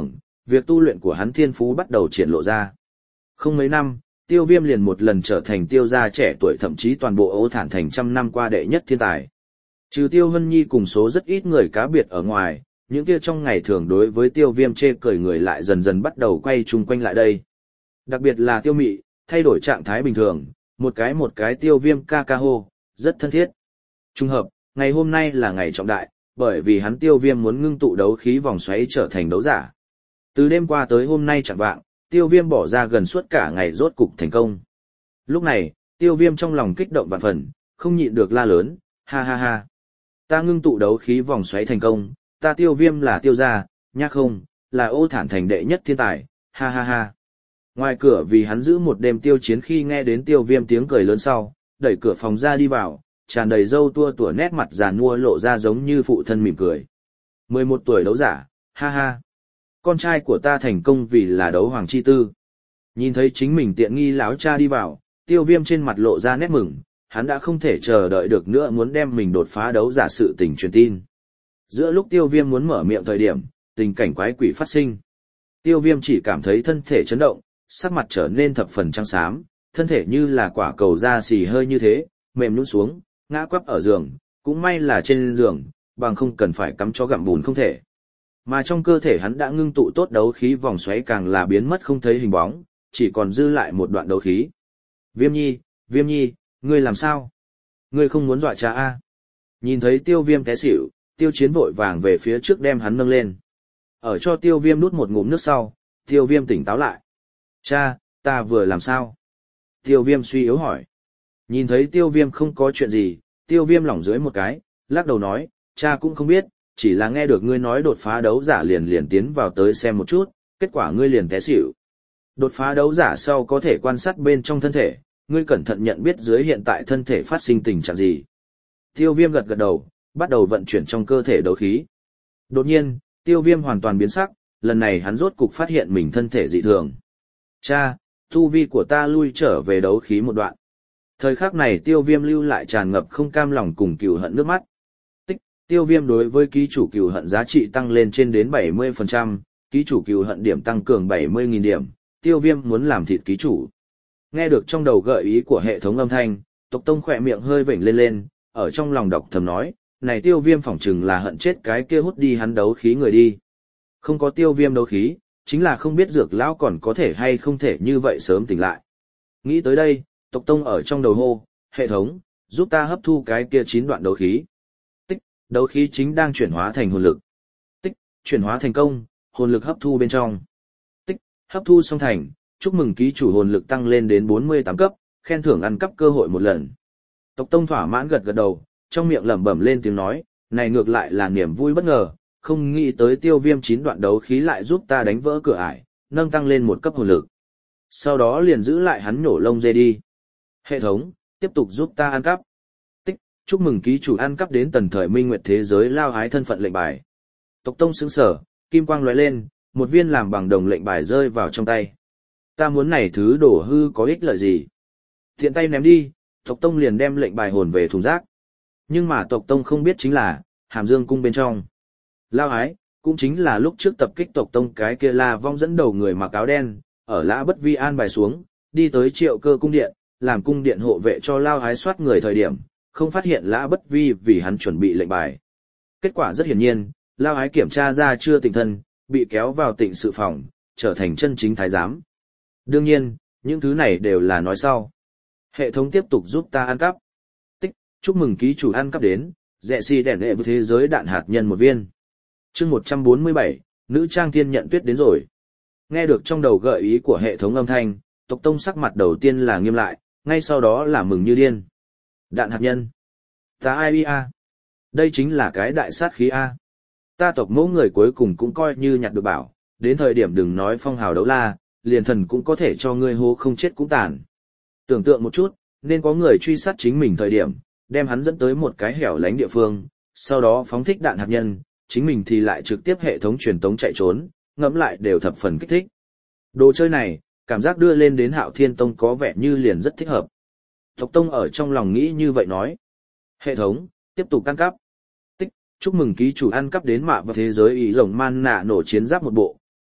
việc tu luyện của hắn thiên phú bắt đầu triển lộ ra. Không mấy năm, Tiêu Viêm liền một lần trở thành Tiêu gia trẻ tuổi, thậm chí toàn bộ Ô Thản thành trăm năm qua đệ nhất thiên tài. Trừ Tiêu Hân Nhi cùng số rất ít người cá biệt ở ngoài, những kia trong ngày thường đối với Tiêu Viêm chê cười người lại dần dần bắt đầu quay chung quanh lại đây. Đặc biệt là Tiêu Mị, thay đổi trạng thái bình thường, một cái một cái Tiêu Viêm ca ca hô, rất thân thiết. Trùng hợp, ngày hôm nay là ngày trọng đại, bởi vì hắn Tiêu Viêm muốn ngưng tụ đấu khí vòng xoáy trở thành đấu giả. Từ đêm qua tới hôm nay chẳng vạng, Tiêu Viêm bỏ ra gần suốt cả ngày rốt cục thành công. Lúc này, Tiêu Viêm trong lòng kích động vạn phần, không nhịn được la lớn, ha ha ha. Ta ngưng tụ đấu khí vòng xoáy thành công, ta Tiêu Viêm là Tiêu gia, nhá không, là Ô Thản thành đệ nhất thiên tài, ha ha ha. Ngoài cửa vì hắn giữ một đêm tiêu chiến khi nghe đến Tiêu Viêm tiếng cười lớn sau, đẩy cửa phòng ra đi vào, tràn đầy râu tua tủa, nét mặt già nua lộ ra giống như phụ thân mỉm cười. mười một tuổi đấu giả, ha ha. Con trai của ta thành công vì là đấu hoàng chi tư. Nhìn thấy chính mình tiện nghi lão cha đi vào, Tiêu Viêm trên mặt lộ ra nét mừng, hắn đã không thể chờ đợi được nữa muốn đem mình đột phá đấu giả sự tình truyền tin. Giữa lúc Tiêu Viêm muốn mở miệng thời điểm, tình cảnh quái quỷ phát sinh. Tiêu Viêm chỉ cảm thấy thân thể chấn động, sắc mặt trở nên thập phần trắng xám, thân thể như là quả cầu da xì hơi như thế, mềm nhũn xuống, ngã quắp ở giường, cũng may là trên giường, bằng không cần phải cắm chó gặm bùn không thể. Mà trong cơ thể hắn đã ngưng tụ tốt đấu khí vòng xoáy càng là biến mất không thấy hình bóng, chỉ còn dư lại một đoạn đấu khí. Viêm Nhi, Viêm Nhi, ngươi làm sao? Ngươi không muốn dọa cha a? Nhìn thấy Tiêu Viêm té xỉu, Tiêu Chiến vội vàng về phía trước đem hắn nâng lên. Ở cho Tiêu Viêm nút một ngụm nước sau, Tiêu Viêm tỉnh táo lại. Cha, ta vừa làm sao? Tiêu Viêm suy yếu hỏi. Nhìn thấy Tiêu Viêm không có chuyện gì, Tiêu Viêm lỏng dưới một cái, lắc đầu nói, cha cũng không biết, chỉ là nghe được ngươi nói đột phá đấu giả liền liền tiến vào tới xem một chút, kết quả ngươi liền té xỉu. Đột phá đấu giả sau có thể quan sát bên trong thân thể, ngươi cẩn thận nhận biết dưới hiện tại thân thể phát sinh tình trạng gì. Tiêu Viêm gật gật đầu, bắt đầu vận chuyển trong cơ thể đấu khí. Đột nhiên, Tiêu Viêm hoàn toàn biến sắc, lần này hắn rốt cục phát hiện mình thân thể dị thường. Cha, tu vi của ta lui trở về đấu khí một đoạn. Thời khắc này Tiêu Viêm lưu lại tràn ngập không cam lòng cùng cừu hận nước mắt. Tích, Tiêu Viêm đối với ký chủ cừu hận giá trị tăng lên trên đến bảy mươi phần trăm, ký chủ cừu hận điểm tăng cường bảy mươi nghìn điểm, Tiêu Viêm muốn làm thịt ký chủ. Nghe được trong đầu gợi ý của hệ thống âm thanh, Tộc Tông khỏe miệng hơi vểnh lên lên, ở trong lòng đọc thầm nói, này Tiêu Viêm phỏng chừng là hận chết cái kia hút đi hắn đấu khí người đi. Không có Tiêu Viêm đấu khí, chính là không biết dược lão còn có thể hay không thể như vậy sớm tỉnh lại. Nghĩ tới đây, Tộc Tông ở trong đầu hô, hệ thống, giúp ta hấp thu cái kia chín đoạn đấu khí. Tích, đấu khí chính đang chuyển hóa thành hồn lực. Tích, chuyển hóa thành công, hồn lực hấp thu bên trong. Tích, hấp thu xong thành, chúc mừng ký chủ hồn lực tăng lên đến bốn mươi tám cấp, khen thưởng ăn cắp cơ hội một lần. Tộc Tông thỏa mãn gật gật đầu, trong miệng lẩm bẩm lên tiếng nói, này ngược lại là niềm vui bất ngờ, không nghĩ tới Tiêu Viêm chín đoạn đấu khí lại giúp ta đánh vỡ cửa ải, nâng tăng lên một cấp hồn lực. Sau đó liền giữ lại hắn nhổ lông dê đi. Hệ thống, tiếp tục giúp ta ăn cắp. Tích, chúc mừng ký chủ ăn cắp đến tần thời minh nguyệt thế giới lao hái thân phận lệnh bài. Tộc Tông sững sờ, kim quang lóe lên, một viên làm bằng đồng lệnh bài rơi vào trong tay. Ta muốn này thứ đổ hư có ích lợi gì? Thiện tay ném đi, Tộc Tông liền đem lệnh bài hồn về thùng rác. Nhưng mà Tộc Tông không biết chính là, Hàm Dương cung bên trong. Lao hái, cũng chính là lúc trước tập kích Tộc Tông cái kia là vong dẫn đầu người mặc áo đen, ở Lã Bất Vi an bài xuống, đi tới Triệu Cơ cung điện, làm cung điện hộ vệ cho Lao hái soát người thời điểm, không phát hiện Lã Bất Vi vì hắn chuẩn bị lệnh bài. Kết quả rất hiển nhiên, Lao hái kiểm tra ra chưa tỉnh thân, bị kéo vào tịnh sự phòng, trở thành chân chính thái giám. Đương nhiên, những thứ này đều là nói sau. Hệ thống tiếp tục giúp ta ăn cắp. Tích, chúc mừng ký chủ ăn cắp đến, rẻ xì đèn đệ với thế giới đạn hạt nhân một viên. chương một trăm bốn mươi bảy, nữ trang thiên nhận tuyết đến rồi. Nghe được trong đầu gợi ý của hệ thống âm thanh, Tộc Tông sắc mặt đầu tiên là nghiêm lại, ngay sau đó là mừng như điên. Đạn hạt nhân. Ta ai a? Đây chính là cái đại sát khí A. Ta tộc mẫu người cuối cùng cũng coi như nhặt được bảo, đến thời điểm đừng nói phong hào đấu la, liền thần cũng có thể cho ngươi hô không chết cũng tàn. Tưởng tượng một chút, nên có người truy sát chính mình thời điểm, đem hắn dẫn tới một cái hẻo lánh địa phương, sau đó phóng thích đạn hạt nhân, chính mình thì lại trực tiếp hệ thống truyền tống chạy trốn, ngẫm lại đều thập phần kích thích. Đồ chơi này, cảm giác đưa lên đến Hạo Thiên Tông có vẻ như liền rất thích hợp. Tộc Tông ở trong lòng nghĩ như vậy nói. Hệ thống, tiếp tục ăn cắp. Tích, chúc mừng ký chủ ăn cắp đến mạ và thế giới ý rồng man nạ nổ chiến giáp một bộ,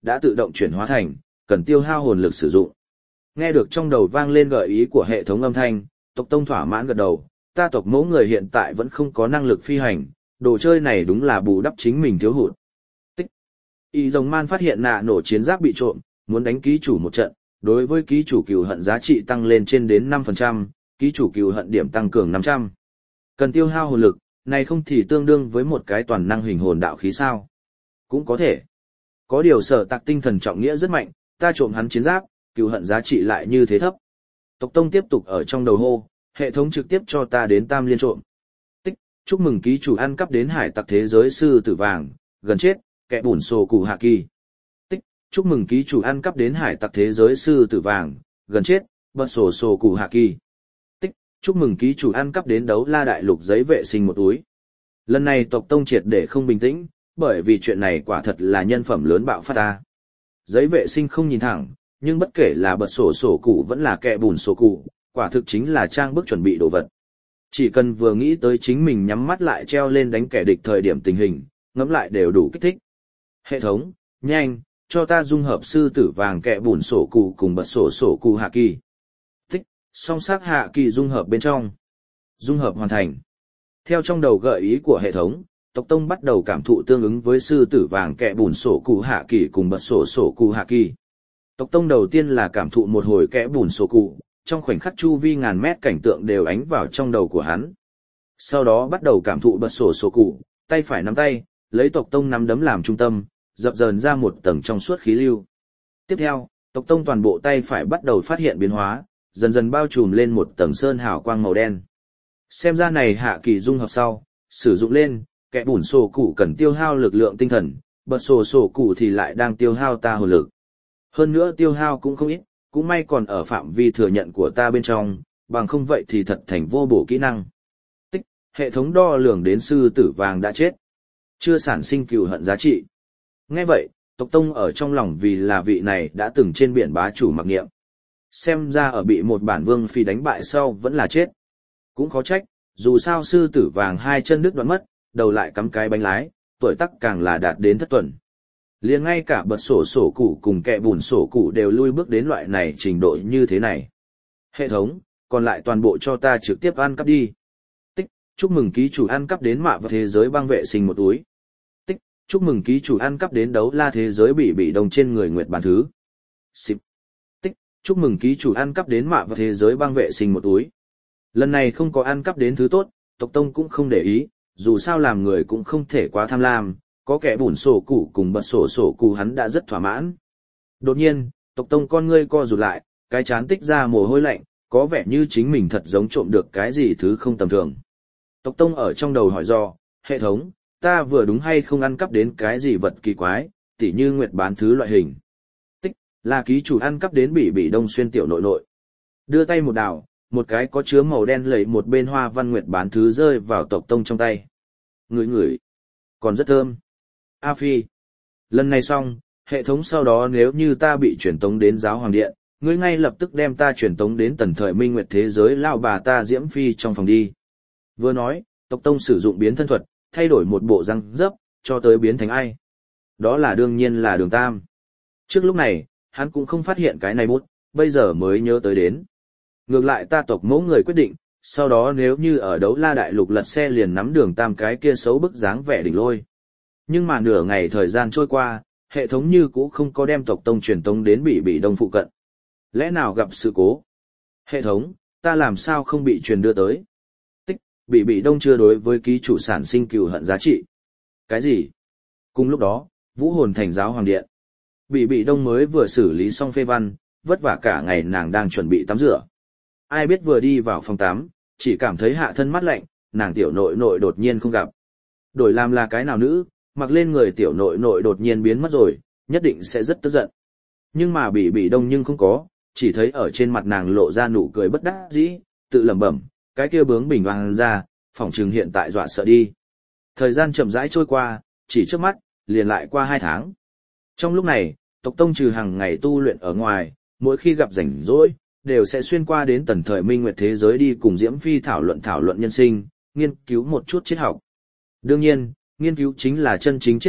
đã tự động chuyển hóa thành, cần tiêu hao hồn lực sử dụng. Nghe được trong đầu vang lên gợi ý của hệ thống âm thanh, tộc tông thỏa mãn gật đầu, ta tộc mẫu người hiện tại vẫn không có năng lực phi hành, đồ chơi này đúng là bù đắp chính mình thiếu hụt. Tích. Y Rồng Man phát hiện nạ nổ chiến giáp bị trộm, muốn đánh ký chủ một trận, đối với ký chủ cừu hận giá trị tăng lên trên đến năm phần trăm, ký chủ cừu hận điểm tăng cường năm trăm. Cần tiêu hao hồn lực, này không thì tương đương với một cái toàn năng hình hồn đạo khí sao? Cũng có thể. Có điều sở tạc tinh thần trọng nghĩa rất mạnh, ta trộm hắn chiến giáp, cừu hận giá trị lại như thế thấp. Tộc tông tiếp tục ở trong đầu hô, hệ thống trực tiếp cho ta đến tam liên trộm. Tích, chúc mừng ký chủ ăn cắp đến hải tặc thế giới sư tử vàng, gần chết, kẻ bùn sổ cụ hạ kỳ. Tích, chúc mừng ký chủ ăn cắp đến hải tặc thế giới sư tử vàng, gần chết, bật sổ sổ cụ hạ kỳ. Tích, chúc mừng ký chủ ăn cắp đến đấu la đại lục giấy vệ sinh một túi. Lần này tộc tông triệt để không bình tĩnh, bởi vì chuyện này quả thật là nhân phẩm lớn bạo phát ta. Giấy vệ sinh không nhìn thẳng, nhưng bất kể là bật sổ sổ cụ vẫn là kẹ bùn sổ cụ, quả thực chính là trang bức chuẩn bị đồ vật. Chỉ cần vừa nghĩ tới chính mình nhắm mắt lại treo lên đánh kẻ địch thời điểm tình hình, ngẫm lại đều đủ kích thích. Hệ thống, nhanh, cho ta dung hợp sư tử vàng kẹ bùn sổ cụ cùng bật sổ sổ cụ hạ kỳ. Tích, song sắc hạ kỳ dung hợp bên trong. Dung hợp hoàn thành. Theo trong đầu gợi ý của hệ thống, tộc tông bắt đầu cảm thụ tương ứng với sư tử vàng kẹ bùn sổ cụ hạ kỳ cùng bật sổ sổ cụ hạ kỳ. Tộc tông đầu tiên là cảm thụ một hồi kẽ bùn sổ cụ, trong khoảnh khắc chu vi ngàn mét cảnh tượng đều ánh vào trong đầu của hắn. Sau đó bắt đầu cảm thụ bật sổ sổ cụ, tay phải nắm tay, lấy tộc tông nắm đấm làm trung tâm, dập dờn ra một tầng trong suốt khí lưu. Tiếp theo, tộc tông toàn bộ tay phải bắt đầu phát hiện biến hóa, dần dần bao trùm lên một tầng sơn hào quang màu đen. Xem ra này hạ kỳ dung hợp sau, sử dụng lên, kẽ bùn sổ cụ cần tiêu hao lực lượng tinh thần, bật sổ sổ cụ thì lại đang tiêu hao ta hồn lực. Hơn nữa tiêu hao cũng không ít, cũng may còn ở phạm vi thừa nhận của ta bên trong, bằng không vậy thì thật thành vô bổ kỹ năng. Tích, hệ thống đo lường đến sư tử vàng đã chết. Chưa sản sinh cừu hận giá trị. Nghe vậy, tộc tông ở trong lòng vì là vị này đã từng trên biển bá chủ mặc niệm. Xem ra ở bị một bản vương phi đánh bại sau vẫn là chết. Cũng khó trách, dù sao sư tử vàng hai chân đứt đoạn mất, đầu lại cắm cái bánh lái, tuổi tác càng là đạt đến thất tuần. Liền ngay cả bật sổ sổ cụ cùng kẹ bùn sổ cụ đều lui bước đến loại này trình độ như thế này. Hệ thống, còn lại toàn bộ cho ta trực tiếp ăn cắp đi. Tích, chúc mừng ký chủ ăn cắp đến mạ và thế giới băng vệ sinh một túi. Tích, chúc mừng ký chủ ăn cắp đến đấu la thế giới bị bị đồng trên người nguyệt bàn thứ. Xịp. Tích, chúc mừng ký chủ ăn cắp đến mạ và thế giới băng vệ sinh một túi. Lần này không có ăn cắp đến thứ tốt, tộc tông cũng không để ý, dù sao làm người cũng không thể quá tham lam. Có kẻ bùn sổ cụ cùng bật sổ sổ cụ hắn đã rất thỏa mãn. Đột nhiên, tộc tông con ngươi co rụt lại, cái chán tích ra mồ hôi lạnh, có vẻ như chính mình thật giống trộm được cái gì thứ không tầm thường. Tộc tông ở trong đầu hỏi do, hệ thống, ta vừa đúng hay không ăn cắp đến cái gì vật kỳ quái, tỉ như nguyệt bán thứ loại hình. Tích, là ký chủ ăn cắp đến bị bị đông xuyên tiểu nội nội. Đưa tay một đảo, một cái có chứa màu đen lẩy một bên hoa văn nguyệt bán thứ rơi vào tộc tông trong tay. Ngửi ngửi, còn rất thơm. A Phi. Lần này xong, hệ thống sau đó nếu như ta bị truyền tống đến giáo hoàng điện, ngươi ngay lập tức đem ta truyền tống đến tần thời minh nguyệt thế giới lao bà ta Diễm Phi trong phòng đi. Vừa nói, tộc tông sử dụng biến thân thuật, thay đổi một bộ răng dấp, cho tới biến thành ai. Đó là đương nhiên là Đường Tam. Trước lúc này, hắn cũng không phát hiện cái này bút, bây giờ mới nhớ tới đến. Ngược lại ta tộc mẫu người quyết định, sau đó nếu như ở đấu la đại lục lật xe liền nắm Đường Tam cái kia xấu bức dáng vẻ đỉnh lôi. Nhưng mà nửa ngày thời gian trôi qua, hệ thống như cũ không có đem tộc tông truyền tống đến bị bị đông phụ cận. Lẽ nào gặp sự cố? Hệ thống, ta làm sao không bị truyền đưa tới? Tích, bị bị đông chưa đối với ký chủ sản sinh cừu hận giá trị. Cái gì? Cùng lúc đó, Vũ Hồn thành giáo hoàng điện. Bị bị đông mới vừa xử lý xong phê văn, vất vả cả ngày nàng đang chuẩn bị tắm rửa. Ai biết vừa đi vào phòng tắm, chỉ cảm thấy hạ thân mát lạnh, nàng tiểu nội nội đột nhiên không gặp. Đổi làm là cái nào nữ, mặc lên người tiểu nội nội đột nhiên biến mất rồi, nhất định sẽ rất tức giận. Nhưng mà bị bị đông nhưng không có, chỉ thấy ở trên mặt nàng lộ ra nụ cười bất đắc dĩ, tự lẩm bẩm, cái kia bướng bình hoàng ra, phỏng chừng hiện tại dọa sợ đi. Thời gian chậm rãi trôi qua, chỉ trước mắt, liền lại qua hai tháng. Trong lúc này, tộc tông trừ hàng ngày tu luyện ở ngoài, mỗi khi gặp rảnh rỗi, đều sẽ xuyên qua đến tần thời minh nguyệt thế giới đi cùng Diễm Phi thảo luận thảo luận nhân sinh, nghiên cứu một chút triết học. Đương nhiên, nghiên cứu chính là chân chính triết học,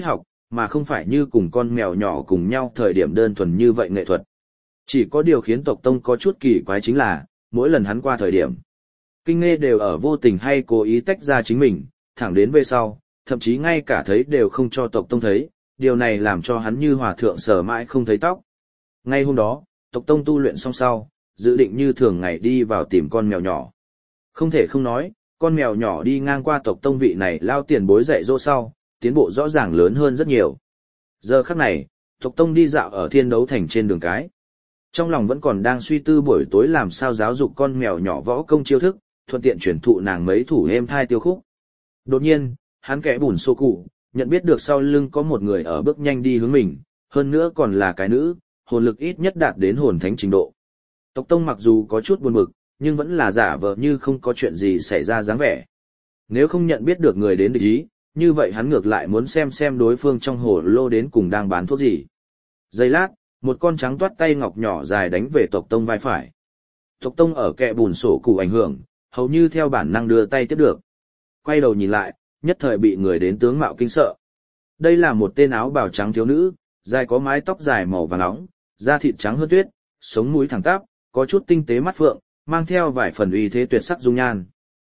mà không phải như cùng con mèo nhỏ cùng nhau thời điểm đơn thuần như vậy nghệ thuật. Chỉ có điều khiến tộc tông có chút kỳ quái chính là, mỗi lần hắn qua thời điểm, Kinh Nghê đều ở vô tình hay cố ý tách ra chính mình, thẳng đến về sau, thậm chí ngay cả thấy đều không cho tộc tông thấy, điều này làm cho hắn như hòa thượng sờ mãi không thấy tóc. Ngay hôm đó, tộc tông tu luyện xong sau, dự định như thường ngày đi vào tìm con mèo nhỏ. Không thể không nói, con mèo nhỏ đi ngang qua tộc tông vị này lao tiền bối dạy dỗ sau, tiến bộ rõ ràng lớn hơn rất nhiều. Giờ khắc này, tộc tông đi dạo ở thiên đấu thành trên đường cái. Trong lòng vẫn còn đang suy tư buổi tối làm sao giáo dục con mèo nhỏ võ công chiêu thức, thuận tiện truyền thụ nàng mấy thủ êm thai tiêu khúc. Đột nhiên, hắn kẽ bùn xô cụ, nhận biết được sau lưng có một người ở bước nhanh đi hướng mình, hơn nữa còn là cái nữ, hồn lực ít nhất đạt đến hồn thánh trình độ. Tộc tông mặc dù có chút buồn bực, nhưng vẫn là giả vờ như không có chuyện gì xảy ra dáng vẻ. Nếu không nhận biết được người đến địch ý, như vậy hắn ngược lại muốn xem xem đối phương trong hồ lô đến cùng đang bán thuốc gì. Giây lát, một con trắng toát tay ngọc nhỏ dài đánh về tộc tông vai phải. Tộc tông ở kẽ bùn sổ cụ ảnh hưởng, hầu như theo bản năng đưa tay tiếp được. Quay đầu nhìn lại, nhất thời bị người đến tướng mạo kinh sợ. Đây là một tên áo bào trắng thiếu nữ, dài có mái tóc dài màu vàng nóng, da thịt trắng hơn tuyết, sống mũi thẳng tắp, có chút tinh tế mắt phượng, mang theo vài phần uy thế tuyệt sắc dung nhan.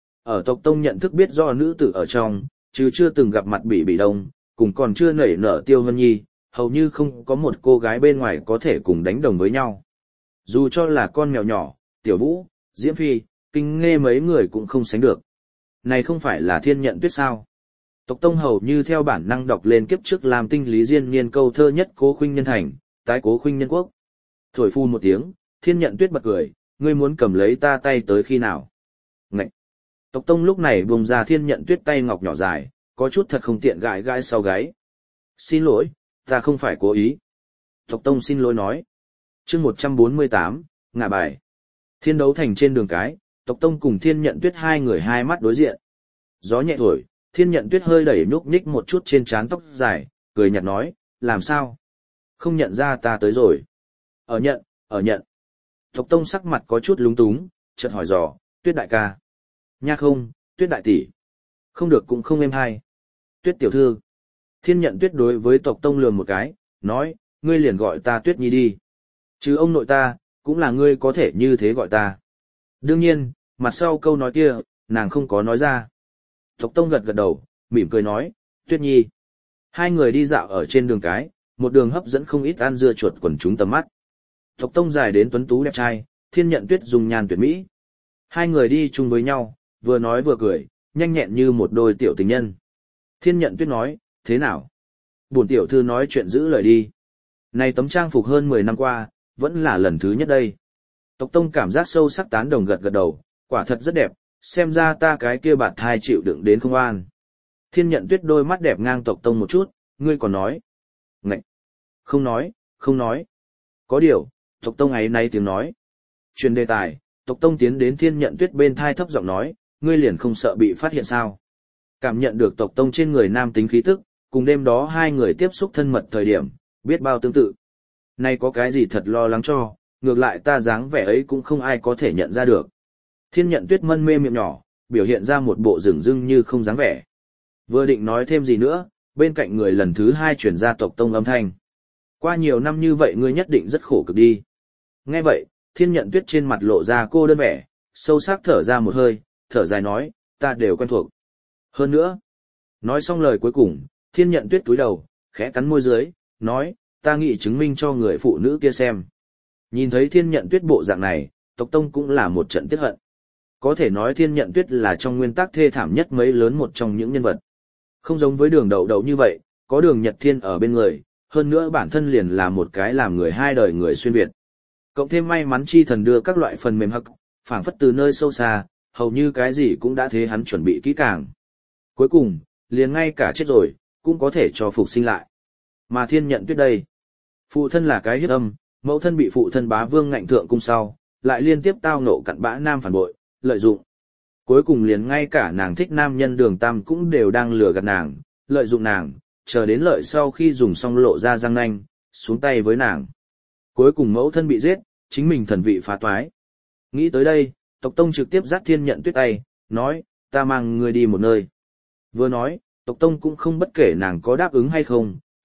Ở tộc tông nhận thức biết do nữ tử ở trong, chứ chưa từng gặp mặt Bỉ Bỉ Đông, cùng còn chưa nảy nở Tiêu Hân Nhi, hầu như không có một cô gái bên ngoài có thể cùng đánh đồng với nhau. Dù cho là con mèo nhỏ, Tiểu Vũ, Diễm Phi, Kinh Nghê mấy người cũng không sánh được. Này không phải là Thiên Nhận Tuyết sao? Tộc tông hầu như theo bản năng đọc lên kiếp trước làm tinh lý diên niên câu thơ nhất cố khuynh nhân thành, tái cố khuynh nhân quốc. Thổi phu một tiếng, Thiên Nhận Tuyết bật cười, ngươi muốn cầm lấy ta tay tới khi nào? Ngậy! Tộc tông lúc này buông ra Thiên Nhận Tuyết tay ngọc nhỏ dài, có chút thật không tiện gãi gãi sau gáy. Xin lỗi, ta không phải cố ý. Tộc tông xin lỗi nói. Chương một trăm bốn mươi tám, ngả bài. Thiên đấu thành trên đường cái, tộc tông cùng Thiên Nhận Tuyết hai người hai mắt đối diện. Gió nhẹ thổi, Thiên Nhận Tuyết hơi đẩy nhúc nhích một chút trên trán tóc dài, cười nhạt nói, làm sao? Không nhận ra ta tới rồi. Ở nhận, ở nhận. Tộc tông sắc mặt có chút lúng túng, chợt hỏi dò, Tuyết đại ca. Nha không, Tuyết đại tỷ. Không được cũng không êm hay. Tuyết tiểu thư. Thiên Nhận Tuyết đối với tộc tông lườm một cái, nói, ngươi liền gọi ta Tuyết Nhi đi. Chứ ông nội ta, cũng là ngươi có thể như thế gọi ta. Đương nhiên, mặt sau câu nói kia, nàng không có nói ra. Tộc tông gật gật đầu, mỉm cười nói, Tuyết Nhi. Hai người đi dạo ở trên đường cái, một đường hấp dẫn không ít ăn dưa chuột quần chúng tầm mắt. Tộc tông dài đến tuấn tú đẹp trai, Thiên Nhận Tuyết dùng nhan tuyệt mỹ. Hai người đi chung với nhau, vừa nói vừa cười, nhanh nhẹn như một đôi tiểu tình nhân. Thiên Nhận Tuyết nói, thế nào? Bổn tiểu thư nói chuyện giữ lời đi. Này tấm trang phục hơn mười năm qua, vẫn là lần thứ nhất đây. Tộc tông cảm giác sâu sắc tán đồng gật gật đầu, quả thật rất đẹp, xem ra ta cái kia bạt thai chịu đựng đến không an. Thiên Nhận Tuyết đôi mắt đẹp ngang tộc tông một chút, ngươi còn nói. Ngậy! Không nói, không nói. Có điều, tộc tông ấy nay tiếng nói. Truyền đề tài, tộc tông tiến đến Thiên Nhận Tuyết bên thai thấp giọng nói, ngươi liền không sợ bị phát hiện sao. Cảm nhận được tộc tông trên người nam tính khí tức, cùng đêm đó hai người tiếp xúc thân mật thời điểm, biết bao tương tự. Nay có cái gì thật lo lắng cho, ngược lại ta dáng vẻ ấy cũng không ai có thể nhận ra được. Thiên Nhận Tuyết mân mê miệng nhỏ, biểu hiện ra một bộ rừng rưng như không dáng vẻ. Vừa định nói thêm gì nữa, bên cạnh người lần thứ hai chuyển ra tộc tông âm thanh. Qua nhiều năm như vậy ngươi nhất định rất khổ cực đi. Nghe vậy, Thiên Nhận Tuyết trên mặt lộ ra cô đơn vẻ, sâu sắc thở ra một hơi, thở dài nói, ta đều quen thuộc. Hơn nữa, nói xong lời cuối cùng, Thiên Nhận Tuyết cúi đầu, khẽ cắn môi dưới, nói, ta nghĩ chứng minh cho người phụ nữ kia xem. Nhìn thấy Thiên Nhận Tuyết bộ dạng này, tộc tông cũng là một trận tiếc hận. Có thể nói Thiên Nhận Tuyết là trong nguyên tắc thê thảm nhất mấy lớn một trong những nhân vật. Không giống với Đường Đậu Đậu như vậy, có Đường Nhật Thiên ở bên người, hơn nữa bản thân liền là một cái làm người hai đời người xuyên Việt. Cộng thêm may mắn chi thần đưa các loại phần mềm hắc, phảng phất từ nơi sâu xa, hầu như cái gì cũng đã thế hắn chuẩn bị kỹ càng. Cuối cùng, liền ngay cả chết rồi, cũng có thể cho phục sinh lại. Mà Thiên Nhận Tuyết đây, phụ thân là cái hiếp âm, mẫu thân bị phụ thân bá vương ngạnh thượng cung sau, lại liên tiếp tao nộ cặn bã nam phản bội, lợi dụng. Cuối cùng liền ngay cả nàng thích nam nhân Đường Tam cũng đều đang lừa gạt nàng, lợi dụng nàng, chờ đến lợi sau khi dùng xong lộ ra răng nanh, xuống tay với nàng. Cuối cùng mẫu thân bị giết, chính mình thần vị phá toái. Nghĩ tới đây, tộc tông trực tiếp dắt Thiên Nhận Tuyết tay, nói, ta mang ngươi đi một nơi. Vừa nói, tộc tông cũng không bất kể nàng có đáp ứng hay không,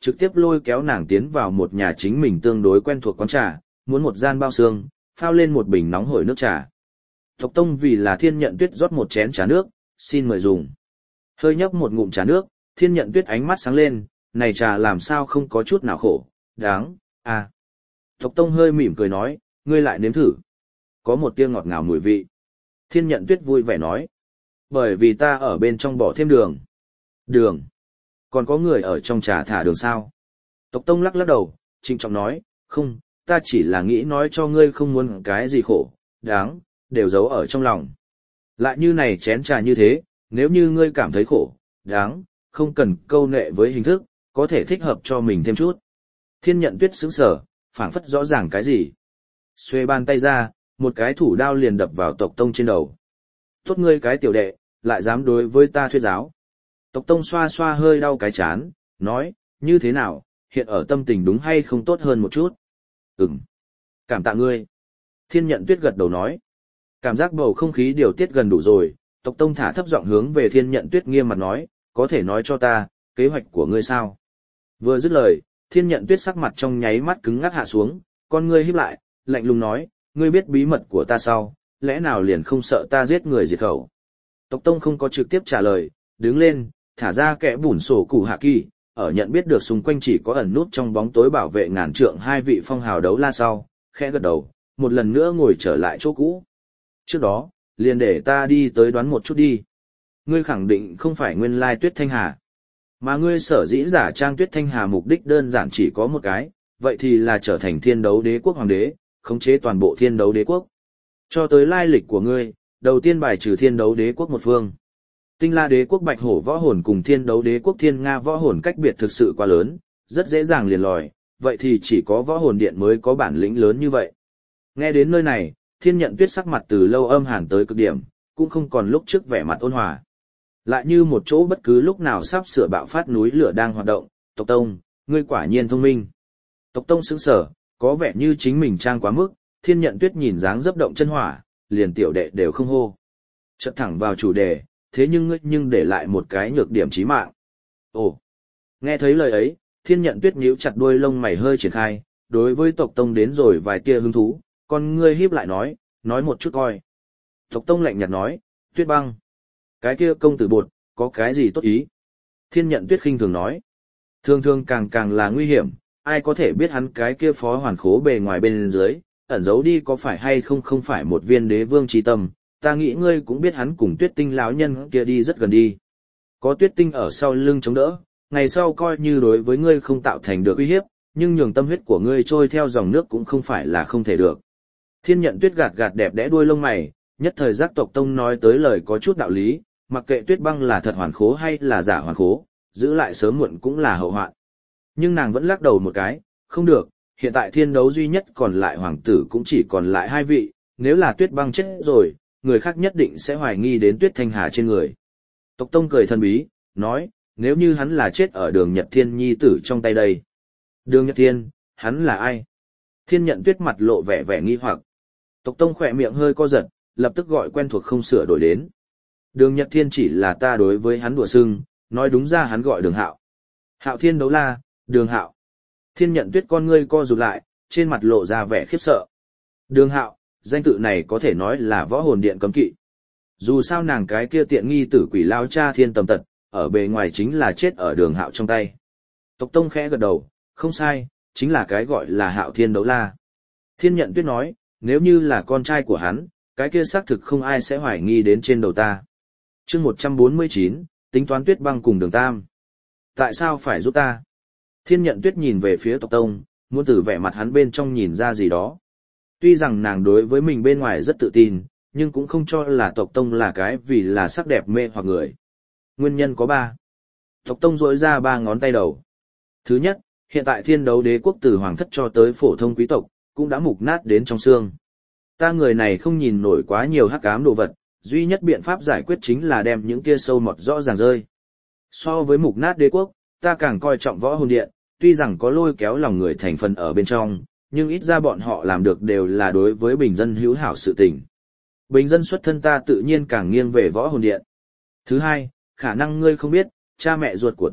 trực tiếp lôi kéo nàng tiến vào một nhà chính mình tương đối quen thuộc quán trà, muốn một gian bao xương, phao lên một bình nóng hổi nước trà. Tộc Tông vì là Thiên Nhận Tuyết rót một chén trà nước, xin mời dùng. Hơi nhấp một ngụm trà nước, Thiên Nhận Tuyết ánh mắt sáng lên, này trà làm sao không có chút nào khổ, đáng, à. Tộc Tông hơi mỉm cười nói, ngươi lại nếm thử. Có một tia ngọt ngào mùi vị. Thiên Nhận Tuyết vui vẻ nói, bởi vì ta ở bên trong bỏ thêm đường. Đường? Còn có người ở trong trà thả đường sao? Tộc Tông lắc lắc đầu, trịnh trọng nói, không, ta chỉ là nghĩ nói cho ngươi không muốn cái gì khổ, đáng, đều giấu ở trong lòng. Lại như này chén trà như thế, nếu như ngươi cảm thấy khổ, đáng, không cần câu nệ với hình thức, có thể thích hợp cho mình thêm chút. Thiên Nhận Tuyết sững sờ, phảng phất rõ ràng cái gì. Xuê bàn tay ra, một cái thủ đao liền đập vào Tộc Tông trên đầu. Tốt ngươi cái tiểu đệ, lại dám đối với ta thuyết giáo. Tộc Tông xoa xoa hơi đau cái chán, nói, như thế nào, hiện ở tâm tình đúng hay không tốt hơn một chút? Ừm. Cảm tạ ngươi. Thiên Nhận Tuyết gật đầu nói. Cảm giác bầu không khí điều tiết gần đủ rồi, Tộc Tông thả thấp giọng hướng về Thiên Nhận Tuyết nghiêm mặt nói, có thể nói cho ta, kế hoạch của ngươi sao? Vừa dứt lời, Thiên Nhận Tuyết sắc mặt trong nháy mắt cứng ngắc hạ xuống, con ngươi híp lại, lạnh lùng nói, ngươi biết bí mật của ta sao, lẽ nào liền không sợ ta giết người diệt khẩu? Tộc Tông không có trực tiếp trả lời, đứng lên, thả ra kẽ bùn sổ cụ hạ kỳ, ở nhận biết được xung quanh chỉ có ẩn nút trong bóng tối bảo vệ ngàn trượng hai vị phong hào đấu la sau, khẽ gật đầu, một lần nữa ngồi trở lại chỗ cũ. Trước đó, liền để ta đi tới đoán một chút đi. Ngươi khẳng định không phải nguyên lai Tuyết Thanh Hà. Mà ngươi sở dĩ giả trang Tuyết Thanh Hà mục đích đơn giản chỉ có một cái, vậy thì là trở thành thiên đấu đế quốc hoàng đế, khống chế toàn bộ thiên đấu đế quốc. Cho tới lai lịch của ngươi, đầu tiên bài trừ thiên đấu đế quốc một phương. Tinh La đế quốc bạch hổ võ hồn cùng thiên đấu đế quốc thiên nga võ hồn cách biệt thực sự quá lớn, rất dễ dàng liền lòi, vậy thì chỉ có võ hồn điện mới có bản lĩnh lớn như vậy. Nghe đến nơi này, Thiên Nhận Tuyết sắc mặt từ lâu âm hàn tới cực điểm, cũng không còn lúc trước vẻ mặt ôn hòa. Lại như một chỗ bất cứ lúc nào sắp sửa bạo phát núi lửa đang hoạt động, Tộc Tông, ngươi quả nhiên thông minh. Tộc Tông sững sờ, có vẻ như chính mình trang quá mức, Thiên Nhận Tuyết nhìn dáng dấp động chân hỏa, liền tiểu đệ đều không hô. Chợt thẳng vào chủ đề, thế nhưng ngươi nhưng để lại một cái nhược điểm chí mạng. Ồ, nghe thấy lời ấy, Thiên Nhận Tuyết nhíu chặt đuôi lông mày hơi triển khai, đối với Tộc Tông đến rồi vài tia hứng thú, con ngươi híp lại nói, nói một chút coi. Tộc Tông lạnh nhạt nói, Tuyết Băng, cái kia công tử bột, có cái gì tốt ý? Thiên Nhận Tuyết khinh thường nói, thường thường càng càng là nguy hiểm, ai có thể biết hắn cái kia phó hoàn khố bề ngoài bên dưới, ẩn giấu đi có phải hay không không phải một viên đế vương trí tâm, ta nghĩ ngươi cũng biết hắn cùng Tuyết Tinh lão nhân kia đi rất gần đi. Có Tuyết Tinh ở sau lưng chống đỡ, ngày sau coi như đối với ngươi không tạo thành được uy hiếp, nhưng nhường tâm huyết của ngươi trôi theo dòng nước cũng không phải là không thể được. Thiên Nhận Tuyết gạt gạt đẹp đẽ đuôi lông mày, nhất thời giác Tộc Tông nói tới lời có chút đạo lý, mặc kệ Tuyết Băng là thật hoàn khố hay là giả hoàn khố, giữ lại sớm muộn cũng là hậu hoạn. Nhưng nàng vẫn lắc đầu một cái, không được, hiện tại thiên đấu duy nhất còn lại hoàng tử cũng chỉ còn lại hai vị, nếu là Tuyết Băng chết rồi, người khác nhất định sẽ hoài nghi đến Tuyết Thanh Hà trên người. Tộc Tông cười thần bí, nói, nếu như hắn là chết ở Đường Nhật Thiên nhi tử trong tay đây. Đường Nhật Thiên, hắn là ai? Thiên Nhận Tuyết mặt lộ vẻ vẻ nghi hoặc. Tộc Tông khỏe miệng hơi co giật, lập tức gọi quen thuộc không sửa đổi đến. Đường Nhật Thiên chỉ là ta đối với hắn đùa xưng, nói đúng ra hắn gọi Đường Hạo. Hạo Thiên đấu la, Đường Hạo. Thiên Nhận Tuyết con ngươi co rụt lại, trên mặt lộ ra vẻ khiếp sợ. Đường Hạo, danh tự này có thể nói là võ hồn điện cấm kỵ. Dù sao nàng cái kia tiện nghi tử quỷ lao cha Thiên Tầm Tật, ở bề ngoài chính là chết ở Đường Hạo trong tay. Tộc Tông khẽ gật đầu, không sai, chính là cái gọi là Hạo Thiên đấu la. Thiên Nhận Tuyết nói, nếu như là con trai của hắn, cái kia xác thực không ai sẽ hoài nghi đến trên đầu ta. Chương một trăm bốn mươi chín, tính toán Tuyết Băng cùng Đường Tam. Tại sao phải giúp ta? Thiên Nhận Tuyết nhìn về phía Tộc Tông, muốn từ vẻ mặt hắn bên trong nhìn ra gì đó. Tuy rằng nàng đối với mình bên ngoài rất tự tin, nhưng cũng không cho là Tộc Tông là cái vì là sắc đẹp mê hoặc người. Nguyên nhân có ba. Tộc Tông rỗi ra ba ngón tay đầu. Thứ nhất, hiện tại thiên đấu đế quốc từ hoàng thất cho tới phổ thông quý tộc, cũng đã mục nát đến trong xương. Ta người này không nhìn nổi quá nhiều hắc ám đồ vật, duy nhất biện pháp giải quyết chính là đem những kia sâu mọt rõ ràng rơi. So với mục nát đế quốc, ta càng coi trọng võ hồn điện, tuy rằng có lôi kéo lòng người thành phần ở bên trong, nhưng ít ra bọn họ làm được đều là đối với bình dân hữu hảo sự tình. Bình dân xuất thân ta tự nhiên càng nghiêng về võ hồn điện. Thứ hai, khả năng ngươi không biết, cha mẹ ruột của ta,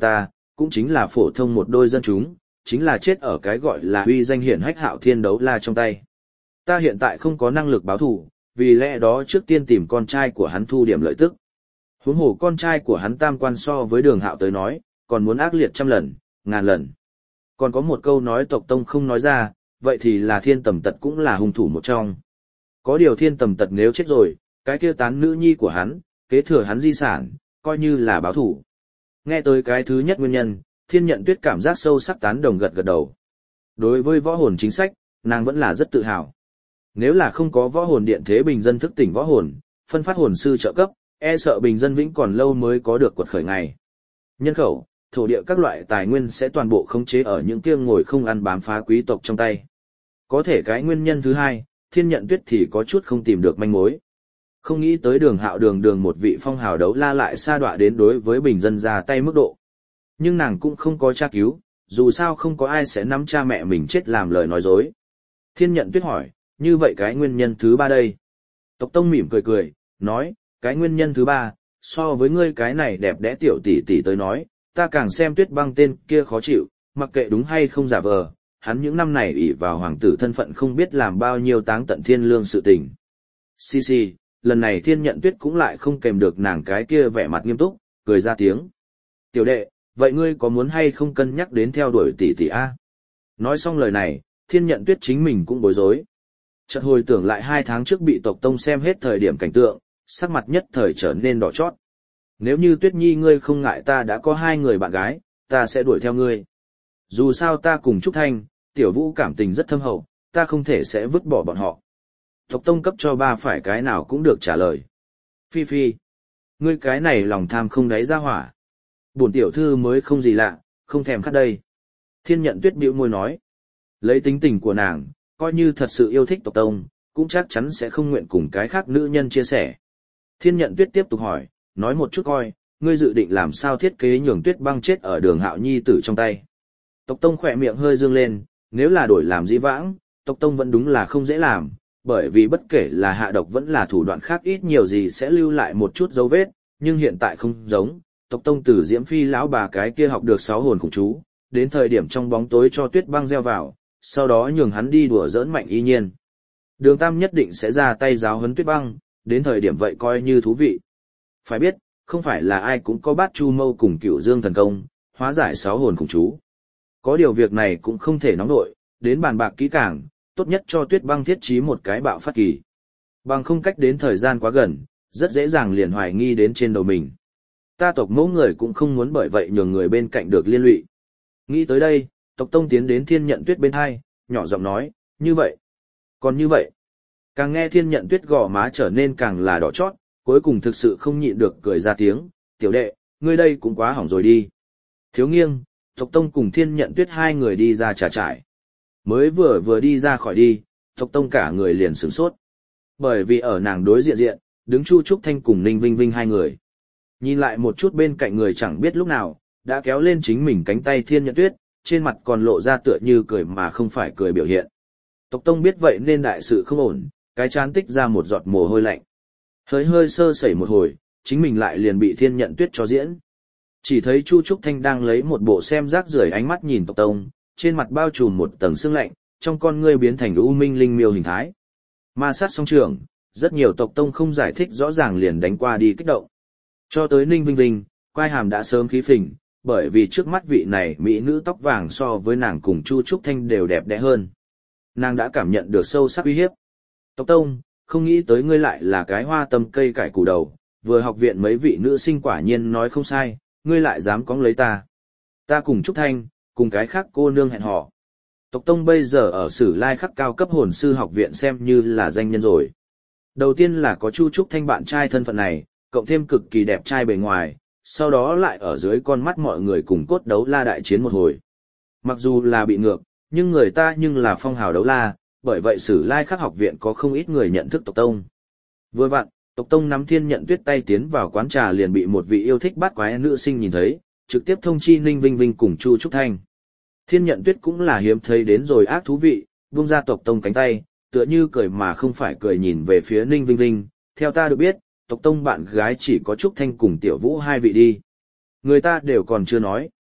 cũng chính là phổ thông một đôi dân chúng, chính là chết ở cái gọi là uy danh hiển hách Hạo Thiên đấu la trong tay. Ta hiện tại không có năng lực báo thù, vì lẽ đó trước tiên tìm con trai của hắn thu điểm lợi tức. Huống hồ con trai của hắn tam quan so với Đường Hạo tới nói, còn muốn ác liệt trăm lần, ngàn lần. Còn có một câu nói tộc tông không nói ra, vậy thì là Thiên Tầm Tật cũng là hung thủ một trong. Có điều Thiên Tầm Tật nếu chết rồi, cái kia tán nữ nhi của hắn, kế thừa hắn di sản, coi như là báo thủ. Nghe tới cái thứ nhất nguyên nhân, Thiên Nhận Tuyết cảm giác sâu sắc tán đồng gật gật đầu. Đối với võ hồn chính sách, nàng vẫn là rất tự hào. Nếu là không có võ hồn điện thế bình dân thức tỉnh võ hồn, phân phát hồn sư trợ cấp, e sợ bình dân vĩnh còn lâu mới có được quật khởi ngày. Nhân khẩu, thổ địa các loại tài nguyên sẽ toàn bộ khống chế ở những kia ngồi không ăn bám phá quý tộc trong tay. Có thể cái nguyên nhân thứ hai, Thiên Nhận Tuyết thì có chút không tìm được manh mối. Không nghĩ tới Đường Hạo đường đường một vị phong hào đấu la lại sa đọa đến đối với bình dân ra tay mức độ. Nhưng nàng cũng không có tra cứu, dù sao không có ai sẽ nắm cha mẹ mình chết làm lời nói dối. Thiên Nhận Tuyết hỏi, như vậy cái nguyên nhân thứ ba đây? Tộc Tông mỉm cười cười, nói, cái nguyên nhân thứ ba, so với ngươi cái này đẹp đẽ tiểu tỷ tỷ tới nói, ta càng xem Tuyết Băng tên kia khó chịu, mặc kệ đúng hay không giả vờ, hắn những năm này ỷ vào hoàng tử thân phận không biết làm bao nhiêu táng tận thiên lương sự tình. Xì xì, lần này Thiên Nhận Tuyết cũng lại không kèm được nàng cái kia vẻ mặt nghiêm túc, cười ra tiếng. Tiểu đệ, vậy ngươi có muốn hay không cân nhắc đến theo đuổi tỷ tỷ a? Nói xong lời này, Thiên Nhận Tuyết chính mình cũng bối rối. Chợt hồi tưởng lại hai tháng trước bị tộc tông xem hết thời điểm cảnh tượng, sắc mặt nhất thời trở nên đỏ chót. Nếu như Tuyết Nhi ngươi không ngại ta đã có hai người bạn gái, ta sẽ đuổi theo ngươi. Dù sao ta cùng Trúc Thanh, Tiểu Vũ cảm tình rất thâm hậu, ta không thể sẽ vứt bỏ bọn họ. Tộc tông cấp cho ba phải cái nào cũng được trả lời. Phi Phi, ngươi cái này lòng tham không đáy ra hỏa. Bổn tiểu thư mới không gì lạ, không thèm khát đây. Thiên Nhận Tuyết bĩu môi nói. Lấy tính tình của nàng, coi như thật sự yêu thích tộc tông, cũng chắc chắn sẽ không nguyện cùng cái khác nữ nhân chia sẻ. Thiên Nhận Tuyết tiếp tục hỏi, nói một chút coi, ngươi dự định làm sao thiết kế nhường Tuyết Băng chết ở Đường Hạo nhi tử trong tay. Tộc tông khỏe miệng hơi dương lên, nếu là đổi làm dĩ vãng, tộc tông vẫn đúng là không dễ làm, bởi vì bất kể là hạ độc vẫn là thủ đoạn khác ít nhiều gì sẽ lưu lại một chút dấu vết, nhưng hiện tại không giống, tộc tông từ Diễm Phi lão bà cái kia học được sáu hồn khủng chú, đến thời điểm trong bóng tối cho Tuyết Băng gieo vào, sau đó nhường hắn đi đùa giỡn Mạnh Y Nhiên. Đường Tam nhất định sẽ ra tay giáo huấn Tuyết Băng, đến thời điểm vậy coi như thú vị. Phải biết, không phải là ai cũng có Bát Chu Mâu cùng Cửu Dương thần công, hóa giải sáu hồn khủng chú. Có điều việc này cũng không thể nóng nổi, đến bàn bạc kỹ càng, tốt nhất cho Tuyết Băng thiết trí một cái bạo phát kỳ. Bằng không cách đến thời gian quá gần, rất dễ dàng liền hoài nghi đến trên đầu mình. Ta tộc mẫu người cũng không muốn bởi vậy nhường người bên cạnh được liên lụy. Nghĩ tới đây, tộc tông tiến đến Thiên Nhận Tuyết bên hai, nhỏ giọng nói, như vậy. Còn như vậy, càng nghe Thiên Nhận Tuyết gò má trở nên càng là đỏ chót, cuối cùng thực sự không nhịn được cười ra tiếng, tiểu đệ, ngươi đây cũng quá hỏng rồi đi. Thiếu nghiêng, tộc tông cùng Thiên Nhận Tuyết hai người đi ra trà trải. Mới vừa vừa đi ra khỏi đi, tộc tông cả người liền sửng sốt. Bởi vì ở nàng đối diện diện, đứng Chu Trúc Thanh cùng Ninh Vinh Vinh hai người. Nhìn lại một chút bên cạnh người chẳng biết lúc nào, đã kéo lên chính mình cánh tay Thiên Nhận Tuyết, trên mặt còn lộ ra tựa như cười mà không phải cười biểu hiện. Tộc tông biết vậy nên đại sự không ổn, cái chán tích ra một giọt mồ hôi lạnh. Hơi hơi sơ sẩy một hồi, chính mình lại liền bị Thiên Nhận Tuyết cho diễn. Chỉ thấy Chu Trúc Thanh đang lấy một bộ xem rác rưởi ánh mắt nhìn tộc tông, trên mặt bao trùm một tầng sương lạnh, trong con ngươi biến thành u minh linh miêu hình thái. Ma sát song trường, rất nhiều tộc tông không giải thích rõ ràng liền đánh qua đi kích động. Cho tới Ninh Vinh Vinh, quai hàm đã sớm khí phình, bởi vì trước mắt vị này mỹ nữ tóc vàng so với nàng cùng Chu Trúc Thanh đều đẹp đẽ hơn. Nàng đã cảm nhận được sâu sắc uy hiếp. Tộc tông, không nghĩ tới ngươi lại là cái hoa tâm cây cải củ đầu, vừa học viện mấy vị nữ sinh quả nhiên nói không sai, ngươi lại dám cóng lấy ta. Ta cùng Trúc Thanh, cùng cái khác cô nương hẹn hò. Tộc tông bây giờ ở Sử Lai Khắc cao cấp hồn sư học viện xem như là danh nhân rồi. Đầu tiên là có Chu Trúc Thanh bạn trai thân phận này, cộng thêm cực kỳ đẹp trai bề ngoài, sau đó lại ở dưới con mắt mọi người cùng cốt đấu la đại chiến một hồi. Mặc dù là bị ngược, nhưng người ta nhưng là phong hào đấu la, bởi vậy Sử Lai Khắc học viện có không ít người nhận thức tộc tông. Vừa vặn, tộc tông nắm Thiên Nhận Tuyết tay tiến vào quán trà liền bị một vị yêu thích bát quái nữ sinh nhìn thấy, trực tiếp thông chi Ninh Vinh Vinh cùng Chu Trúc Thanh. Thiên Nhận Tuyết cũng là hiếm thấy đến rồi ác thú vị, vung ra tộc tông cánh tay, tựa như cười mà không phải cười nhìn về phía Ninh Vinh Vinh, theo ta được biết, tộc tông bạn gái chỉ có Trúc Thanh cùng Tiểu Vũ hai vị đi. Người ta đều còn chưa nói,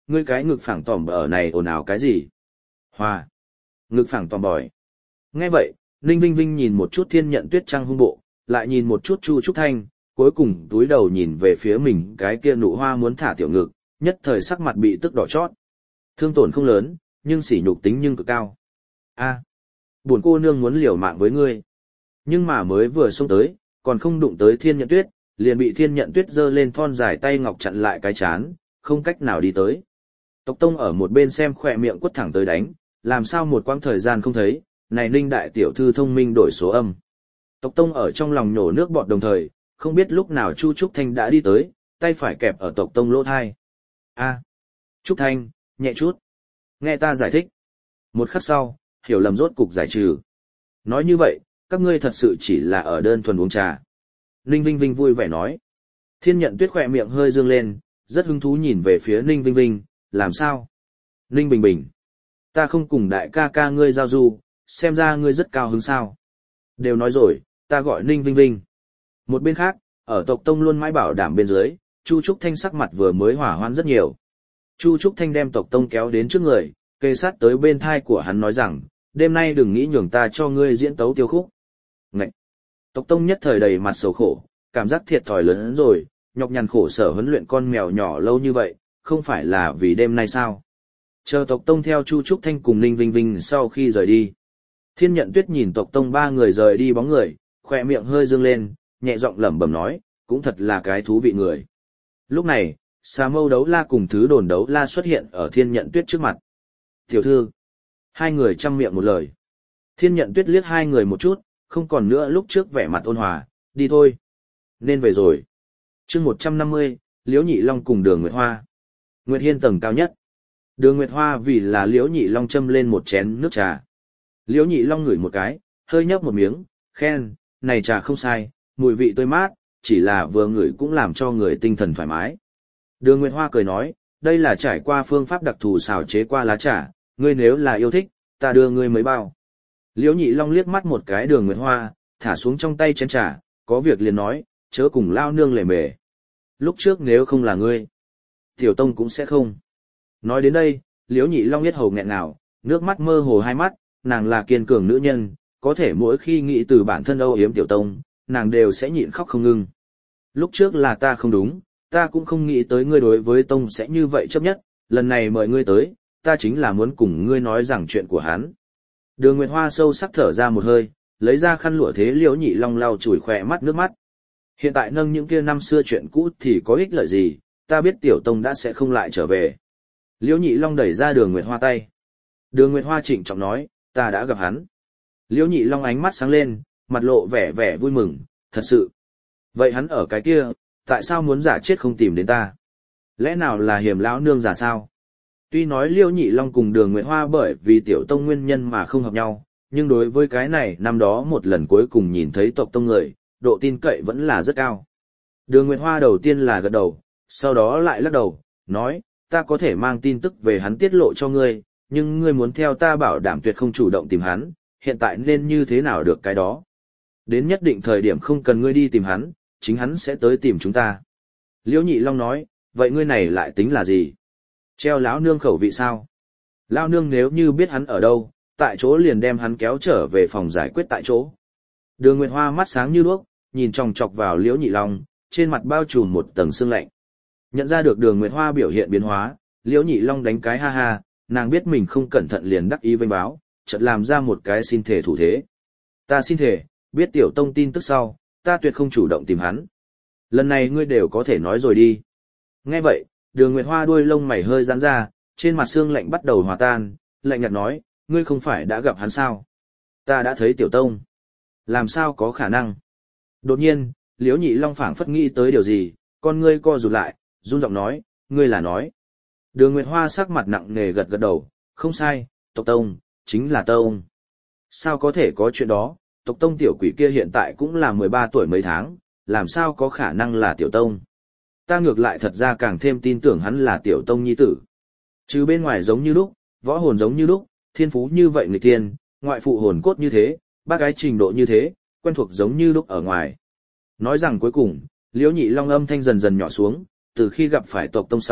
ngươi cái ngực phẳng tỏm ở này ồn ào cái gì? Hoa! Ngực phẳng tỏm bòi. Nghe vậy, Ninh Vinh Vinh nhìn một chút Thiên Nhận Tuyết Trăng hung bộ, lại nhìn một chút Chu Trúc Thanh, cuối cùng túi đầu nhìn về phía mình cái kia nụ hoa muốn thả tiểu ngực, nhất thời sắc mặt bị tức đỏ chót. Thương tổn không lớn, nhưng sỉ nhục tính nhưng cực cao. A, buồn cô nương muốn liều mạng với ngươi. Nhưng mà mới vừa xông tới, còn không đụng tới Thiên Nhận Tuyết, liền bị Thiên Nhận Tuyết giơ lên thon dài tay ngọc chặn lại cái chán, không cách nào đi tới. Tộc Tông ở một bên xem khỏe miệng quất thẳng tới đánh, làm sao một quãng thời gian không thấy, này Ninh đại tiểu thư thông minh đổi số âm. Tộc Tông ở trong lòng nhổ nước bọt đồng thời, không biết lúc nào Chu Trúc Thanh đã đi tới, tay phải kẹp ở Tộc Tông lỗ thai. A, Trúc Thanh, nhẹ chút. Nghe ta giải thích. Một khắc sau, hiểu lầm rốt cục giải trừ. Nói như vậy, các ngươi thật sự chỉ là ở đơn thuần uống trà. Ninh Vinh Vinh vui vẻ nói. Thiên Nhận Tuyết khỏe miệng hơi dương lên, rất hứng thú nhìn về phía Ninh Vinh Vinh, làm sao? Ninh Bình Bình. Ta không cùng đại ca ca ngươi giao du, xem ra ngươi rất cao hứng sao. Đều nói rồi, ta gọi Ninh Vinh Vinh. Một bên khác, ở Tộc Tông luôn mãi bảo đảm bên dưới, Chu Trúc Thanh sắc mặt vừa mới hỏa hoãn rất nhiều. Chu Trúc Thanh đem Tộc Tông kéo đến trước người, kề sát tới bên thai của hắn nói rằng, đêm nay đừng nghĩ nhường ta cho ngươi diễn tấu tiêu khúc. Ngậy! Tộc Tông nhất thời đầy mặt sầu khổ, cảm giác thiệt thòi lớn hơn rồi, nhọc nhằn khổ sở huấn luyện con mèo nhỏ lâu như vậy, không phải là vì đêm nay sao? Chờ Tộc Tông theo Chu Trúc Thanh cùng Ninh Vinh Vinh sau khi rời đi. Thiên Nhận Tuyết nhìn Tộc Tông ba người rời đi bóng người, khỏe miệng hơi dương lên, nhẹ giọng lẩm bẩm nói, cũng thật là cái thú vị người. Lúc này, Xà Mâu Đấu La cùng Thứ Đồn Đấu La xuất hiện ở Thiên Nhận Tuyết trước mặt. Tiểu thư, hai người chăm miệng một lời. Thiên Nhận Tuyết liếc hai người một chút, không còn nữa lúc trước vẻ mặt ôn hòa, đi thôi. Nên về rồi. chương một trăm năm mươi, Liễu Nhị Long cùng Đường Nguyệt Hoa. Nguyệt Hiên tầng cao nhất. Đường Nguyệt Hoa vì là Liễu Nhị Long châm lên một chén nước trà. Liễu Nhị Long ngửi một cái, hơi nhấp một miếng, khen, này trà không sai, mùi vị tươi mát, chỉ là vừa ngửi cũng làm cho người tinh thần thoải mái. Đường Nguyệt Hoa cười nói, đây là trải qua phương pháp đặc thù xào chế qua lá trà, ngươi nếu là yêu thích, ta đưa ngươi mấy bao. Liễu Nhị Long liếc mắt một cái Đường Nguyệt Hoa, thả xuống trong tay chén trà, có việc liền nói, chớ cùng lao nương lề mề. Lúc trước nếu không là ngươi, Tiểu Tông cũng sẽ không. Nói đến đây, Liễu Nhị Long biết hầu nghẹn nào, nước mắt mơ hồ hai mắt, nàng là kiên cường nữ nhân, có thể mỗi khi nghĩ từ bản thân âu yếm Tiểu Tông, nàng đều sẽ nhịn khóc không ngưng. Lúc trước là ta không đúng, ta cũng không nghĩ tới ngươi đối với Tông sẽ như vậy chấp nhất, lần này mời ngươi tới, ta chính là muốn cùng ngươi nói rằng chuyện của hắn. Đường Nguyệt Hoa sâu sắc thở ra một hơi, lấy ra khăn lụa thế Liễu Nhị Long lau chùi khỏe mắt nước mắt. Hiện tại nâng những kia năm xưa chuyện cũ thì có ích lợi gì, ta biết Tiểu Tông đã sẽ không lại trở về. Liễu Nhị Long đẩy ra Đường Nguyệt Hoa tay. Đường Nguyệt Hoa trịnh trọng nói, ta đã gặp hắn. Liễu Nhị Long ánh mắt sáng lên, mặt lộ vẻ vẻ vui mừng, thật sự. Vậy hắn ở cái kia, tại sao muốn giả chết không tìm đến ta? Lẽ nào là hiểm lão nương giả sao? Tuy nói Liễu Nhị Long cùng Đường Nguyệt Hoa bởi vì Tiểu Tông nguyên nhân mà không hợp nhau, nhưng đối với cái này năm đó một lần cuối cùng nhìn thấy Tộc Tông người, độ tin cậy vẫn là rất cao. Đường Nguyệt Hoa đầu tiên là gật đầu, sau đó lại lắc đầu, nói, ta có thể mang tin tức về hắn tiết lộ cho ngươi, nhưng ngươi muốn theo ta bảo đảm tuyệt không chủ động tìm hắn, hiện tại nên như thế nào được cái đó. Đến nhất định thời điểm không cần ngươi đi tìm hắn, chính hắn sẽ tới tìm chúng ta. Liễu Nhị Long nói, vậy ngươi này lại tính là gì? Treo lão nương khẩu vị sao? Lão nương nếu như biết hắn ở đâu, tại chỗ liền đem hắn kéo trở về phòng giải quyết tại chỗ. Đường Nguyệt Hoa mắt sáng như đuốc, nhìn chòng chọc vào Liễu Nhị Long, trên mặt bao trùm một tầng sương lạnh. Nhận ra được Đường Nguyệt Hoa biểu hiện biến hóa, Liễu Nhị Long đánh cái ha ha, nàng biết mình không cẩn thận liền đắc ý vênh báo, chợt làm ra một cái xin thể thủ thế. Ta xin thể, biết Tiểu Tông tin tức sau, ta tuyệt không chủ động tìm hắn. Lần này ngươi đều có thể nói rồi đi. Nghe vậy, Đường Nguyệt Hoa đuôi lông mày hơi giãn ra, trên mặt sương lạnh bắt đầu hòa tan, lạnh nhạt nói, ngươi không phải đã gặp hắn sao? Ta đã thấy Tiểu Tông. Làm sao có khả năng? Đột nhiên, Liễu Nhị Long phảng phất nghĩ tới điều gì, con ngươi co rụt lại, run giọng nói, ngươi là nói. Đường Nguyệt Hoa sắc mặt nặng nề gật gật đầu, không sai, Tộc Tông, chính là Tông. Sao có thể có chuyện đó, Tộc Tông tiểu quỷ kia hiện tại cũng là mười ba tuổi mấy tháng, làm sao có khả năng là Tiểu Tông. Ta ngược lại thật ra càng thêm tin tưởng hắn là Tiểu Tông nhi tử. Chứ bên ngoài giống như lúc, võ hồn giống như lúc, thiên phú như vậy người tiên, ngoại phụ hồn cốt như thế, bác gái trình độ như thế, quen thuộc giống như lúc ở ngoài. Nói rằng cuối cùng, Liễu Nhị Long âm thanh dần dần nhỏ xuống, từ khi gặp phải Tộc Tông sau,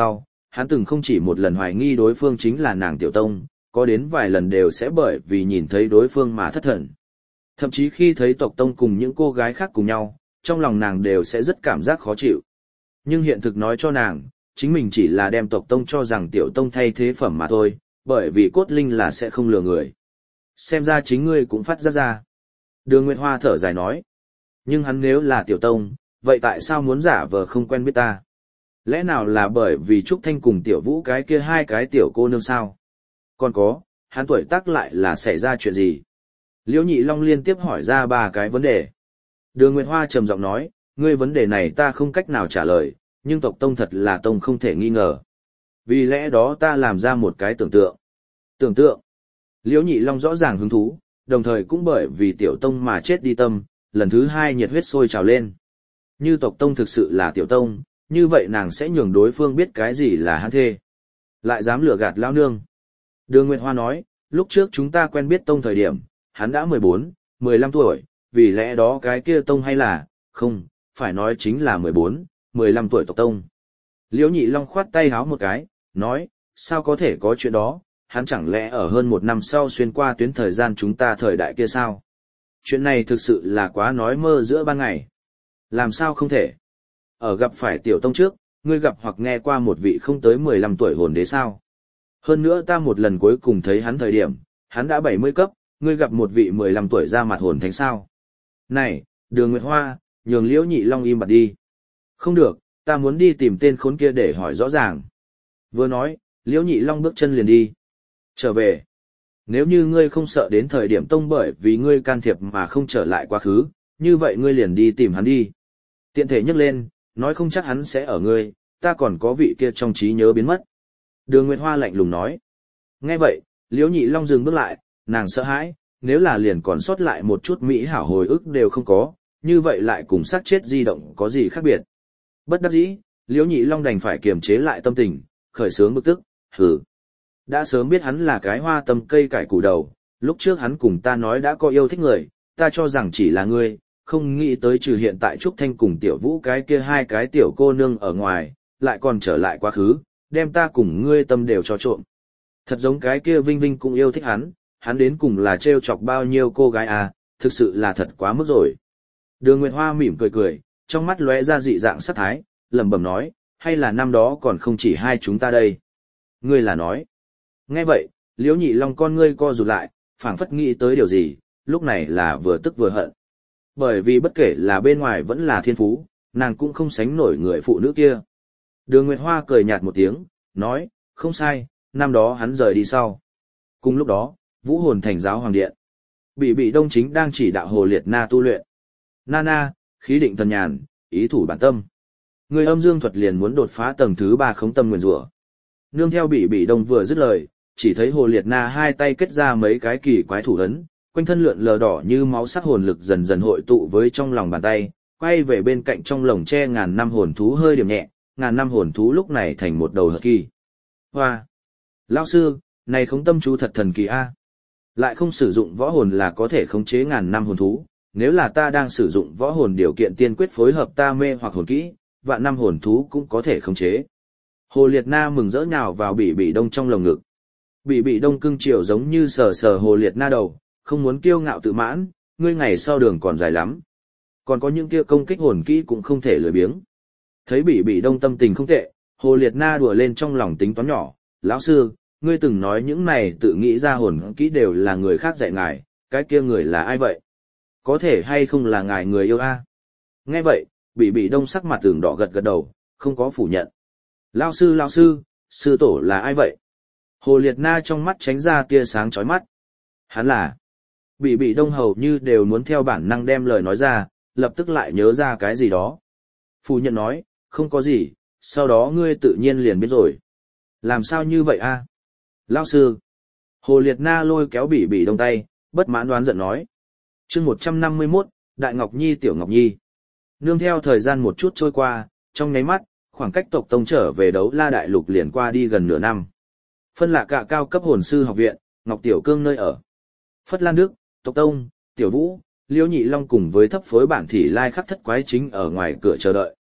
hắn từng không chỉ một lần hoài nghi đối phương chính là nàng tiểu tông, có đến vài lần đều sẽ bởi vì nhìn thấy đối phương mà thất thần. Thậm chí khi thấy tộc tông cùng những cô gái khác cùng nhau, trong lòng nàng đều sẽ rất cảm giác khó chịu. Nhưng hiện thực nói cho nàng, chính mình chỉ là đem tộc tông cho rằng tiểu tông thay thế phẩm mà thôi, bởi vì cốt linh là sẽ không lừa người. Xem ra chính ngươi cũng phát giác ra. Đường Nguyệt Hoa thở dài nói. Nhưng hắn nếu là tiểu tông, vậy tại sao muốn giả vờ không quen biết ta? Lẽ nào là bởi vì Trúc Thanh cùng tiểu vũ cái kia hai cái tiểu cô nương sao? Còn có, hắn tuổi tác lại là xảy ra chuyện gì? Liễu Nhị Long liên tiếp hỏi ra ba cái vấn đề. Đường Nguyệt Hoa trầm giọng nói, ngươi vấn đề này ta không cách nào trả lời, nhưng tộc tông thật là tông không thể nghi ngờ. Vì lẽ đó ta làm ra một cái tưởng tượng. Tưởng tượng. Liễu Nhị Long rõ ràng hứng thú, đồng thời cũng bởi vì tiểu tông mà chết đi tâm, lần thứ hai nhiệt huyết sôi trào lên. Như tộc tông thực sự là tiểu tông, như vậy nàng sẽ nhường đối phương biết cái gì là hắn thê. Lại dám lừa gạt lao nương. Đường Nguyệt Hoa nói, lúc trước chúng ta quen biết tông thời điểm, hắn đã mười bốn, mười lăm tuổi, vì lẽ đó cái kia tông hay là, không, phải nói chính là mười bốn, mười lăm tuổi tộc tông. Liễu Nhị Long khoát tay háo một cái, nói, sao có thể có chuyện đó, hắn chẳng lẽ ở hơn một năm sau xuyên qua tuyến thời gian chúng ta thời đại kia sao? Chuyện này thực sự là quá nói mơ giữa ban ngày. Làm sao không thể? Ở gặp phải tiểu tông trước, ngươi gặp hoặc nghe qua một vị không tới mười lăm tuổi hồn đế sao? Hơn nữa ta một lần cuối cùng thấy hắn thời điểm, hắn đã bảy mươi cấp, ngươi gặp một vị mười lăm tuổi ra mặt hồn thánh sao? Này, Đường Nguyệt Hoa, nhường Liễu Nhị Long im bặt đi. Không được, ta muốn đi tìm tên khốn kia để hỏi rõ ràng. Vừa nói, Liễu Nhị Long bước chân liền đi. Trở về. Nếu như ngươi không sợ đến thời điểm tông bởi vì ngươi can thiệp mà không trở lại quá khứ, như vậy ngươi liền đi tìm hắn đi. Tiện thể nhắc lên, nói không chắc hắn sẽ ở ngươi, ta còn có vị kia trong trí nhớ biến mất. Đường Nguyệt Hoa lạnh lùng nói. Nghe vậy, Liễu Nhị Long dừng bước lại, nàng sợ hãi, nếu là liền còn sót lại một chút mỹ hảo hồi ức đều không có, như vậy lại cùng sát chết di động có gì khác biệt. Bất đắc dĩ, Liễu Nhị Long đành phải kiềm chế lại tâm tình, khởi sướng bực tức, hừ. Đã sớm biết hắn là cái hoa tâm cây cải củ đầu, lúc trước hắn cùng ta nói đã có yêu thích người, ta cho rằng chỉ là ngươi, không nghĩ tới trừ hiện tại Trúc Thanh cùng tiểu vũ cái kia hai cái tiểu cô nương ở ngoài, lại còn trở lại quá khứ, đem ta cùng ngươi tâm đều cho trộm. Thật giống cái kia Vinh Vinh cũng yêu thích hắn, hắn đến cùng là trêu chọc bao nhiêu cô gái à, thực sự là thật quá mức rồi. Đường Nguyệt Hoa mỉm cười cười, trong mắt lóe ra dị dạng sát thái, lẩm bẩm nói, hay là năm đó còn không chỉ hai chúng ta đây. Ngươi là nói. Nghe vậy, Liễu Nhị Long con ngươi co rụt lại, phảng phất nghĩ tới điều gì, lúc này là vừa tức vừa hận. Bởi vì bất kể là bên ngoài vẫn là thiên phú, nàng cũng không sánh nổi người phụ nữ kia. Đường Nguyệt Hoa cười nhạt một tiếng, nói, không sai, năm đó hắn rời đi sau. Cùng lúc đó, Vũ Hồn Thành giáo hoàng điện. Bị bị đông chính đang chỉ đạo Hồ Liệt Na tu luyện. Nana, khí định thần nhàn, ý thủ bản tâm. Người âm dương thuật liền muốn đột phá tầng thứ ba khống tâm nguyên rủa. Nương theo bị bị đông vừa dứt lời, chỉ thấy Hồ Liệt Na hai tay kết ra mấy cái kỳ quái thủ ấn, quanh thân lượn lờ đỏ như máu sắc hồn lực dần dần hội tụ với trong lòng bàn tay, quay về bên cạnh trong lồng tre ngàn năm hồn thú hơi điểm nhẹ, ngàn năm hồn thú lúc này thành một đầu hợp kỳ. Hoa! Lão sư, này khống tâm chú thật thần kỳ a. Lại không sử dụng võ hồn là có thể khống chế ngàn năm hồn thú, nếu là ta đang sử dụng võ hồn điều kiện tiên quyết phối hợp ta mê hoặc hồn kỹ, vạn năm hồn thú cũng có thể khống chế. Hồ Liệt Na mừng rỡ nhào vào Bỉ Bỉ Đông trong lồng ngực. Bỉ Bỉ Đông cưng chiều giống như sờ sờ Hồ Liệt Na đầu, không muốn kiêu ngạo tự mãn, ngươi ngày sau đường còn dài lắm. Còn có những kia công kích hồn kỹ cũng không thể lười biếng. Thấy Bỉ Bỉ Đông tâm tình không tệ, Hồ Liệt Na đùa lên trong lòng tính toán nhỏ, lão sư, ngươi từng nói những này tự nghĩ ra hồn kỹ đều là người khác dạy ngài, cái kia người là ai vậy? Có thể hay không là ngài người yêu a? Nghe vậy, Bỉ Bỉ Đông sắc mặt tưởng đỏ gật gật đầu, không có phủ nhận. Lão sư lão sư, sư tổ là ai vậy? Hồ Liệt Na trong mắt tránh ra tia sáng chói mắt. Hắn là... Bỉ Bỉ Đông hầu như đều muốn theo bản năng đem lời nói ra, lập tức lại nhớ ra cái gì đó. Phủ nhận nói, không có gì, sau đó ngươi tự nhiên liền biết rồi. Làm sao như vậy a? Lão sư. Hồ Liệt Na lôi kéo Bỉ Bỉ Đông tay, bất mãn đoán giận nói. Chương một trăm năm mươi mốt, Đại Ngọc Nhi Tiểu Ngọc Nhi. Nương theo thời gian một chút trôi qua, trong nháy mắt, khoảng cách tộc tông trở về Đấu La Đại Lục liền qua đi gần nửa năm. Phân Lạ Cạ cao cấp hồn sư học viện, Ngọc Tiểu Cương nơi ở. Phất Lan Đức, tộc tông, Tiểu Vũ, Liễu Nhị Long cùng với thấp phối bản thị lai khắc thất quái chính ở ngoài cửa chờ đợi.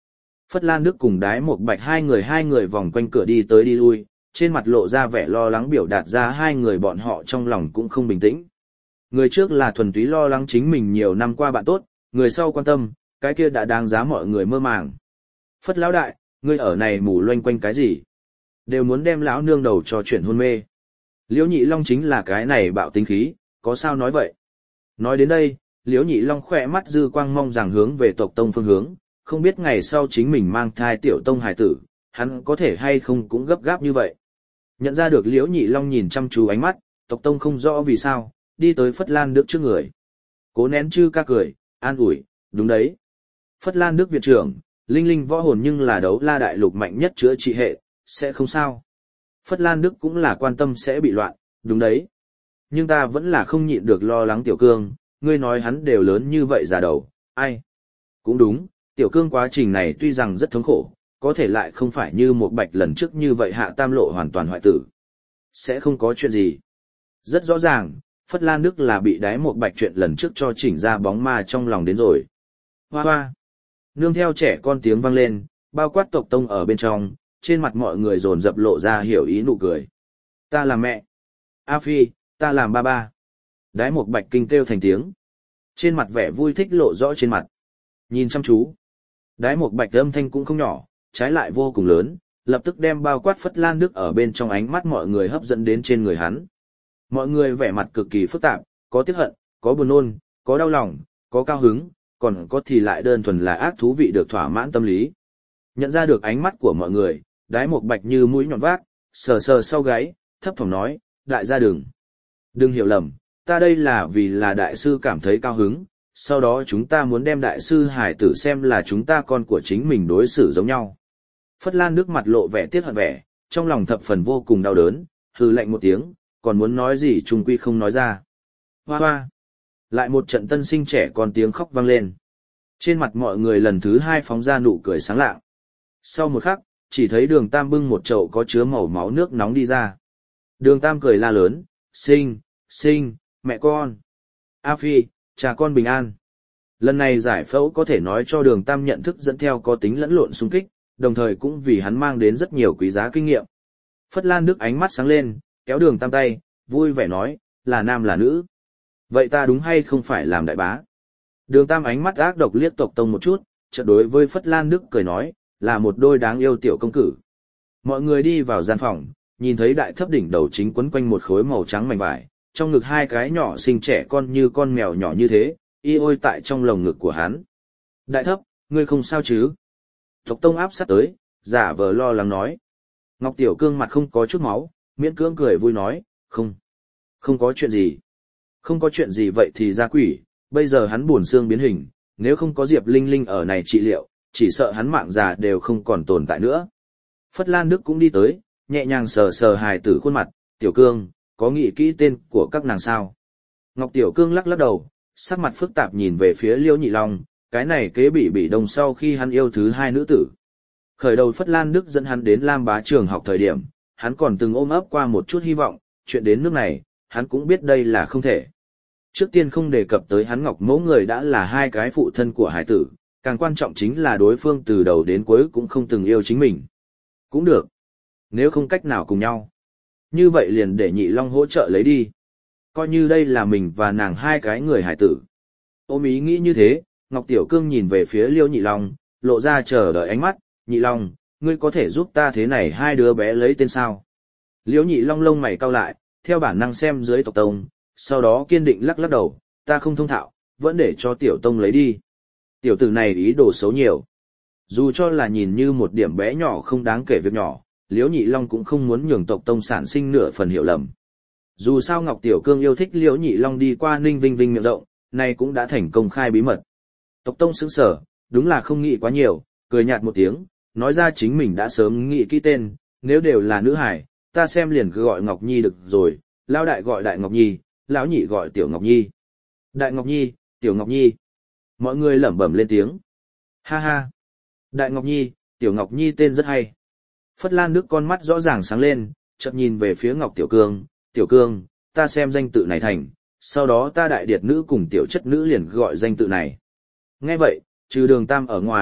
Phất Lan Đức cùng Đái Một Bạch hai người hai người vòng quanh cửa đi tới đi lui, trên mặt lộ ra vẻ lo lắng biểu đạt ra hai người bọn họ trong lòng cũng không bình tĩnh. Người trước là thuần túy lo lắng chính mình nhiều năm qua bạn tốt, người sau quan tâm, cái kia đã đáng giá mọi người mơ màng. Phất lão đại, ngươi ở này mù loanh quanh cái gì? Đều muốn đem lão nương đầu cho chuyển hôn mê. Liễu Nhị Long chính là cái này bạo tính khí, có sao nói vậy? Nói đến đây, Liễu Nhị Long khỏe mắt dư quang mong rằng hướng về tộc tông phương hướng, không biết ngày sau chính mình mang thai tiểu tông hài tử, hắn có thể hay không cũng gấp gáp như vậy. Nhận ra được Liễu Nhị Long nhìn chăm chú ánh mắt, tộc tông không rõ vì sao, đi tới Phất Lan Đức trước người. Cố nén chư ca cười, an ủi, đúng đấy. Phất Lan Đức viện trưởng, linh linh võ hồn nhưng là đấu la đại lục mạnh nhất chữa trị hệ, sẽ không sao. Phất Lan Đức cũng là quan tâm sẽ bị loạn, đúng đấy. Nhưng ta vẫn là không nhịn được lo lắng Tiểu Cương, ngươi nói hắn đều lớn như vậy già đầu, ai? Cũng đúng, Tiểu Cương quá trình này tuy rằng rất thống khổ, có thể lại không phải như một bạch lần trước như vậy hạ tam lộ hoàn toàn hoại tử. Sẽ không có chuyện gì. Rất rõ ràng, Phất Lan Đức là bị đái một bạch chuyện lần trước cho chỉnh ra bóng ma trong lòng đến rồi. Hoa hoa. Nương theo trẻ con tiếng vang lên, bao quát tộc tông ở bên trong, trên mặt mọi người dồn dập lộ ra hiểu ý nụ cười. Ta là mẹ. A Phi, ta làm ba ba. Đái một bạch kinh kêu thành tiếng. Trên mặt vẻ vui thích lộ rõ trên mặt. Nhìn chăm chú. Đái một bạch âm thanh cũng không nhỏ, trái lại vô cùng lớn, lập tức đem bao quát Phất Lan Đức ở bên trong ánh mắt mọi người hấp dẫn đến trên người hắn. Mọi người vẻ mặt cực kỳ phức tạp, có tiếc hận, có buồn nôn, có đau lòng, có cao hứng, còn có thì lại đơn thuần là ác thú vị được thỏa mãn tâm lý. Nhận ra được ánh mắt của mọi người, Đái một bạch như mũi nhọn vác, sờ sờ sau gáy, thấp thỏm nói, đại gia đừng. Đừng hiểu lầm, ta đây là vì là đại sư cảm thấy cao hứng, sau đó chúng ta muốn đem đại sư hải tử xem là chúng ta con của chính mình đối xử giống nhau. Phất Lan Đức mặt lộ vẻ tiếc hận vẻ, trong lòng thập phần vô cùng đau đớn, hừ lạnh một tiếng, còn muốn nói gì trung quy không nói ra. Hoa hoa. Lại một trận tân sinh trẻ con tiếng khóc vang lên. Trên mặt mọi người lần thứ hai phóng ra nụ cười sáng lạng. Sau một khắc, chỉ thấy Đường Tam bưng một chậu có chứa màu máu nước nóng đi ra. Đường Tam cười la lớn, sinh, sinh, mẹ con. A Phi, cha con bình an. Lần này giải phẫu có thể nói cho Đường Tam nhận thức dẫn theo có tính lẫn lộn xung kích, đồng thời cũng vì hắn mang đến rất nhiều quý giá kinh nghiệm. Phất Lan Đức ánh mắt sáng lên, kéo Đường Tam tay, vui vẻ nói, là nam là nữ. Vậy ta đúng hay không phải làm đại bá? Đường Tam ánh mắt ác độc liếc tộc tông một chút, chợt đối với Phất Lan Đức cười nói, là một đôi đáng yêu tiểu công cử. Mọi người đi vào gian phòng, nhìn thấy đại thấp đỉnh đầu chính quấn quanh một khối màu trắng mảnh vải, trong ngực hai cái nhỏ xinh trẻ con như con mèo nhỏ như thế, y ôi tại trong lồng ngực của hắn. Đại thấp, ngươi không sao chứ? Tộc tông áp sát tới, giả vờ lo lắng nói. Ngọc Tiểu Cương mặt không có chút máu, miễn cưỡng cười vui nói, không, không có chuyện gì. Không có chuyện gì vậy thì ra quỷ, bây giờ hắn buồn xương biến hình, nếu không có Diệp Linh Linh ở này trị liệu, chỉ sợ hắn mạng già đều không còn tồn tại nữa. Phất Lan Đức cũng đi tới, nhẹ nhàng sờ sờ hài tử khuôn mặt, Tiểu Cương, có nghĩ kỹ tên của các nàng sao? Ngọc Tiểu Cương lắc lắc đầu, sắc mặt phức tạp nhìn về phía Liễu Nhị Long, cái này kế bị bị đông sau khi hắn yêu thứ hai nữ tử. Khởi đầu Phất Lan Đức dẫn hắn đến Lam Bá trường học thời điểm, hắn còn từng ôm ấp qua một chút hy vọng, chuyện đến nước này, hắn cũng biết đây là không thể. Trước tiên không đề cập tới hắn Ngọc mẫu người đã là hai cái phụ thân của hải tử, càng quan trọng chính là đối phương từ đầu đến cuối cũng không từng yêu chính mình. Cũng được. Nếu không cách nào cùng nhau. Như vậy liền để Nhị Long hỗ trợ lấy đi. Coi như đây là mình và nàng hai cái người hải tử. Ôm ý nghĩ như thế, Ngọc Tiểu Cương nhìn về phía Liễu Nhị Long, lộ ra chờ đợi ánh mắt, Nhị Long, ngươi có thể giúp ta thế này hai đứa bé lấy tên sao? Liễu Nhị Long lông mày cau lại, theo bản năng xem dưới tộc tông, sau đó kiên định lắc lắc đầu, ta không thông thạo, vẫn để cho Tiểu Tông lấy đi. Tiểu tử này ý đồ xấu nhiều. Dù cho là nhìn như một điểm bé nhỏ không đáng kể việc nhỏ, Liễu Nhị Long cũng không muốn nhường tộc tông sản sinh nửa phần hiểu lầm. Dù sao Ngọc Tiểu Cương yêu thích Liễu Nhị Long đi qua Ninh Vinh Vinh miệng rộng, này cũng đã thành công khai bí mật. Tộc tông sững sờ, đúng là không nghĩ quá nhiều, cười nhạt một tiếng, nói ra chính mình đã sớm nghĩ kỹ tên, nếu đều là nữ hải, ta xem liền cứ gọi Ngọc Nhi được rồi, lão đại gọi Đại Ngọc Nhi, lão nhị gọi Tiểu Ngọc Nhi. Đại Ngọc Nhi, Tiểu Ngọc Nhi. Mọi người lẩm bẩm lên tiếng. Ha ha. Đại Ngọc Nhi, Tiểu Ngọc Nhi tên rất hay. Phất Lan Đức con mắt rõ ràng sáng lên, chợt nhìn về phía Ngọc Tiểu Cương, Tiểu Cương, ta xem danh tự này thành, sau đó ta đại điệt nữ cùng tiểu chất nữ liền gọi danh tự này. Nghe vậy, trừ Đường Tam ở ngoài,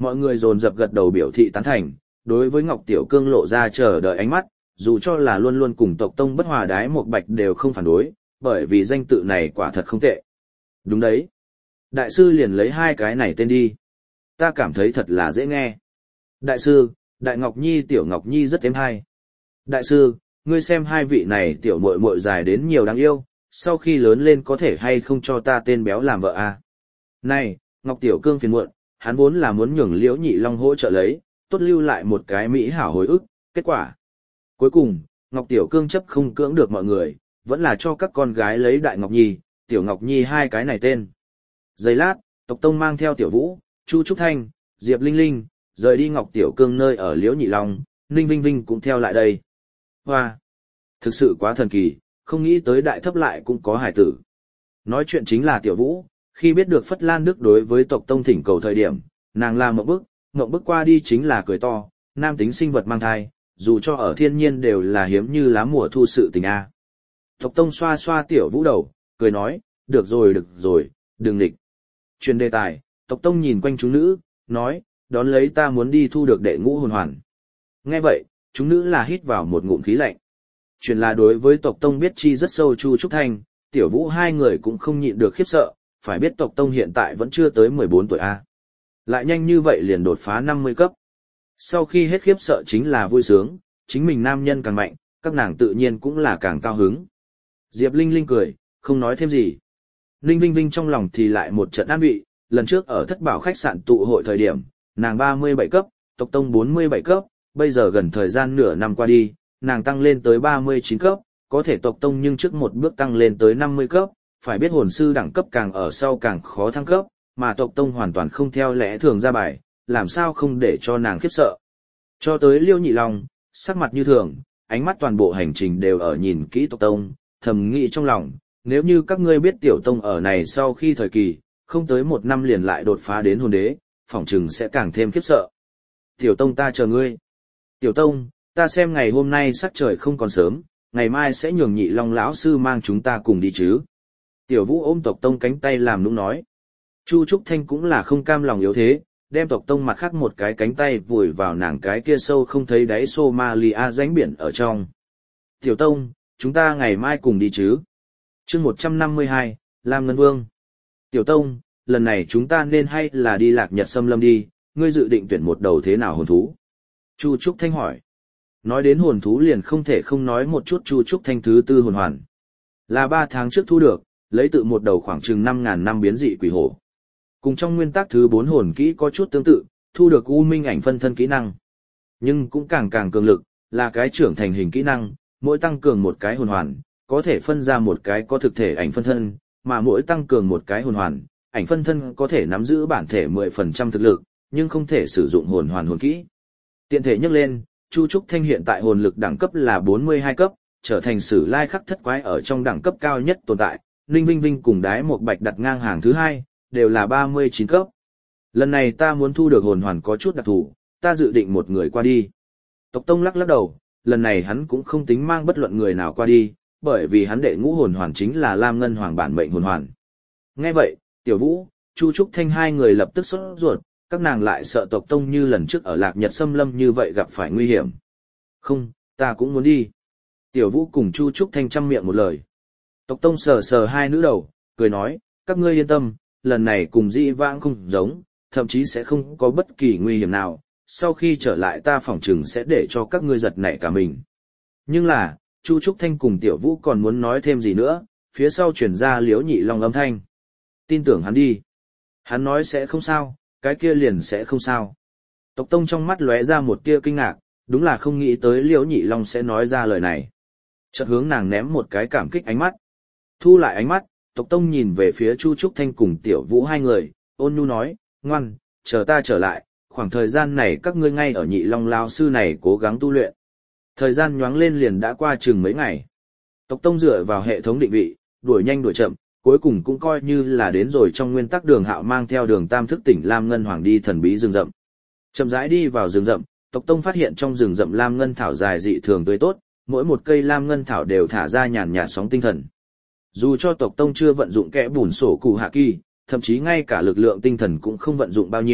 Mọi người dồn dập gật đầu biểu thị tán thành, đối với Ngọc Tiểu Cương lộ ra chờ đợi ánh mắt, dù cho là luôn luôn cùng tộc tông bất hòa Đái Một Bạch đều không phản đối, bởi vì danh tự này quả thật không tệ. Đúng đấy. Đại sư liền lấy hai cái này tên đi. Ta cảm thấy thật là dễ nghe. Đại sư, Đại Ngọc Nhi Tiểu Ngọc Nhi rất êm hay. Đại sư, ngươi xem hai vị này tiểu muội muội dài đến nhiều đáng yêu, sau khi lớn lên có thể hay không cho ta tên béo làm vợ à? Này, Ngọc Tiểu Cương phiền muộn, hắn vốn là muốn nhường Liễu Nhị Long hỗ trợ lấy, tốt lưu lại một cái mỹ hảo hồi ức, kết quả. Cuối cùng, Ngọc Tiểu Cương chấp không cưỡng được mọi người, vẫn là cho các con gái lấy Đại Ngọc Nhi, Tiểu Ngọc Nhi hai cái này tên. Giây lát, tộc tông mang theo Tiểu Vũ, Chu Trúc Thanh, Diệp Linh Linh, rời đi Ngọc Tiểu Cương nơi ở Liễu Nhị Long, Ninh Vinh Vinh cũng theo lại đây. Hoa! Thực sự quá thần kỳ, không nghĩ tới đại thấp lại cũng có hải tử. Nói chuyện chính là Tiểu Vũ, khi biết được Phất Lan Đức đối với tộc tông thỉnh cầu thời điểm, nàng làm một bước, ngậm bước qua đi chính là cười to, nam tính sinh vật mang thai, dù cho ở thiên nhiên đều là hiếm như lá mùa thu sự tình a. Tộc tông xoa xoa Tiểu Vũ đầu, cười nói, được rồi được rồi, đừng nghịch. Truyền đề tài, tộc tông nhìn quanh chúng nữ, nói, đón lấy ta muốn đi thu được đệ ngũ hồn hoàn. Nghe vậy, chúng nữ là hít vào một ngụm khí lạnh. Chuyện là đối với tộc tông biết chi rất sâu Chu Trúc Thanh, Tiểu Vũ hai người cũng không nhịn được khiếp sợ, phải biết tộc tông hiện tại vẫn chưa tới mười bốn tuổi a. Lại nhanh như vậy liền đột phá năm mươi cấp. Sau khi hết khiếp sợ chính là vui sướng, chính mình nam nhân càng mạnh, các nàng tự nhiên cũng là càng cao hứng. Diệp Linh Linh cười, không nói thêm gì. Ninh Vinh Vinh trong lòng thì lại một trận an vị, lần trước ở thất bảo khách sạn tụ hội thời điểm, nàng ba mươi bảy cấp, tộc tông bốn mươi bảy cấp, bây giờ gần thời gian nửa năm qua đi, nàng tăng lên tới ba mươi chín cấp, có thể tộc tông nhưng trước một bước tăng lên tới năm mươi cấp, phải biết hồn sư đẳng cấp càng ở sau càng khó thăng cấp, mà tộc tông hoàn toàn không theo lẽ thường ra bài, làm sao không để cho nàng khiếp sợ. Cho tới Liêu Nhị Long, sắc mặt như thường, ánh mắt toàn bộ hành trình đều ở nhìn kỹ tộc tông, thầm nghĩ trong lòng, nếu như các ngươi biết tiểu tông ở này sau khi thời kỳ, không tới một năm liền lại đột phá đến hồn đế, phỏng chừng sẽ càng thêm khiếp sợ. Tiểu tông ta chờ ngươi. Tiểu tông, ta xem ngày hôm nay sắc trời không còn sớm, ngày mai sẽ nhường Nhị Long lão sư mang chúng ta cùng đi chứ. Tiểu Vũ ôm tộc tông cánh tay làm nũng nói. Chu Trúc Thanh cũng là không cam lòng yếu thế, đem tộc tông mặt khác một cái cánh tay vùi vào nàng cái kia sâu không thấy đáy Somalia rãnh biển ở trong. Tiểu tông, chúng ta ngày mai cùng đi chứ. Chương một trăm năm mươi hai, Lam Ngân Vương. Tiểu tông, lần này chúng ta nên hay là đi Lạc Nhật Xâm Lâm đi, ngươi dự định tuyển một đầu thế nào hồn thú? Chu Trúc Thanh hỏi. Nói đến hồn thú liền không thể không nói một chút Chu Trúc Thanh thứ tư hồn hoàn. Là ba tháng trước thu được, lấy tự một đầu khoảng chừng năm ngàn năm biến dị quỷ hổ. Cùng trong nguyên tắc thứ bốn hồn kỹ có chút tương tự, thu được U Minh ảnh phân thân kỹ năng. Nhưng cũng càng càng cường lực, là cái trưởng thành hình kỹ năng, mỗi tăng cường một cái hồn hoàn, có thể phân ra một cái có thực thể ảnh phân thân, mà mỗi tăng cường một cái hồn hoàn, ảnh phân thân có thể nắm giữ bản thể mười phần trăm thực lực, nhưng không thể sử dụng hồn hoàn hồn kỹ. Tiện thể nhắc lên, Chu Trúc Thanh hiện tại hồn lực đẳng cấp là bốn mươi hai cấp, trở thành sử lai khắc thất quái ở trong đẳng cấp cao nhất tồn tại, Ninh Vinh Vinh cùng Đái Một Bạch đặt ngang hàng thứ hai, đều là ba mươi chín cấp. Lần này ta muốn thu được hồn hoàn có chút đặc thù, ta dự định một người qua đi. Tộc Tông lắc lắc đầu, lần này hắn cũng không tính mang bất luận người nào qua đi, bởi vì hắn đệ ngũ hồn hoàn chính là Lam Ngân Hoàng bản mệnh hồn hoàn. Nghe vậy, Tiểu Vũ, Chu Trúc Thanh hai người lập tức sốt ruột, các nàng lại sợ Tộc Tông như lần trước ở Lạc Nhật Xâm Lâm như vậy gặp phải nguy hiểm. Không, ta cũng muốn đi. Tiểu Vũ cùng Chu Trúc Thanh chăm miệng một lời. Tộc Tông sờ sờ hai nữ đầu, cười nói, các ngươi yên tâm, lần này cùng dĩ vãng không giống, thậm chí sẽ không có bất kỳ nguy hiểm nào, sau khi trở lại ta phỏng chừng sẽ để cho các ngươi giật nảy cả mình. Nhưng là, Chu Trúc Thanh cùng Tiểu Vũ còn muốn nói thêm gì nữa, phía sau chuyển ra Liễu Nhị Long âm thanh. Tin tưởng hắn đi. Hắn nói sẽ không sao, cái kia liền sẽ không sao. Tộc Tông trong mắt lóe ra một tia kinh ngạc, đúng là không nghĩ tới Liễu Nhị Long sẽ nói ra lời này. Chợt hướng nàng ném một cái cảm kích ánh mắt. Thu lại ánh mắt, Tộc Tông nhìn về phía Chu Trúc Thanh cùng Tiểu Vũ hai người, ôn nhu nói, ngoan, chờ ta trở lại, khoảng thời gian này các ngươi ngay ở Nhị Long lão sư này cố gắng tu luyện. Thời gian nhoáng lên liền đã qua chừng mấy ngày. Tộc Tông dựa vào hệ thống định vị, đuổi nhanh đuổi chậm, cuối cùng cũng coi như là đến rồi trong nguyên tắc Đường Hạo mang theo đường tam thức tỉnh Lam Ngân Hoàng đi thần bí rừng rậm. Chậm rãi đi vào rừng rậm, Tộc Tông phát hiện trong rừng rậm Lam Ngân thảo dài dị thường tươi tốt, mỗi một cây Lam Ngân thảo đều thả ra nhàn nhạt sóng tinh thần. Dù cho Tộc Tông chưa vận dụng kẽ bùn sổ cụ hạ kỳ, thậm chí ngay cả lực lượng tinh thần cũng không vận dụng bao nhiêu,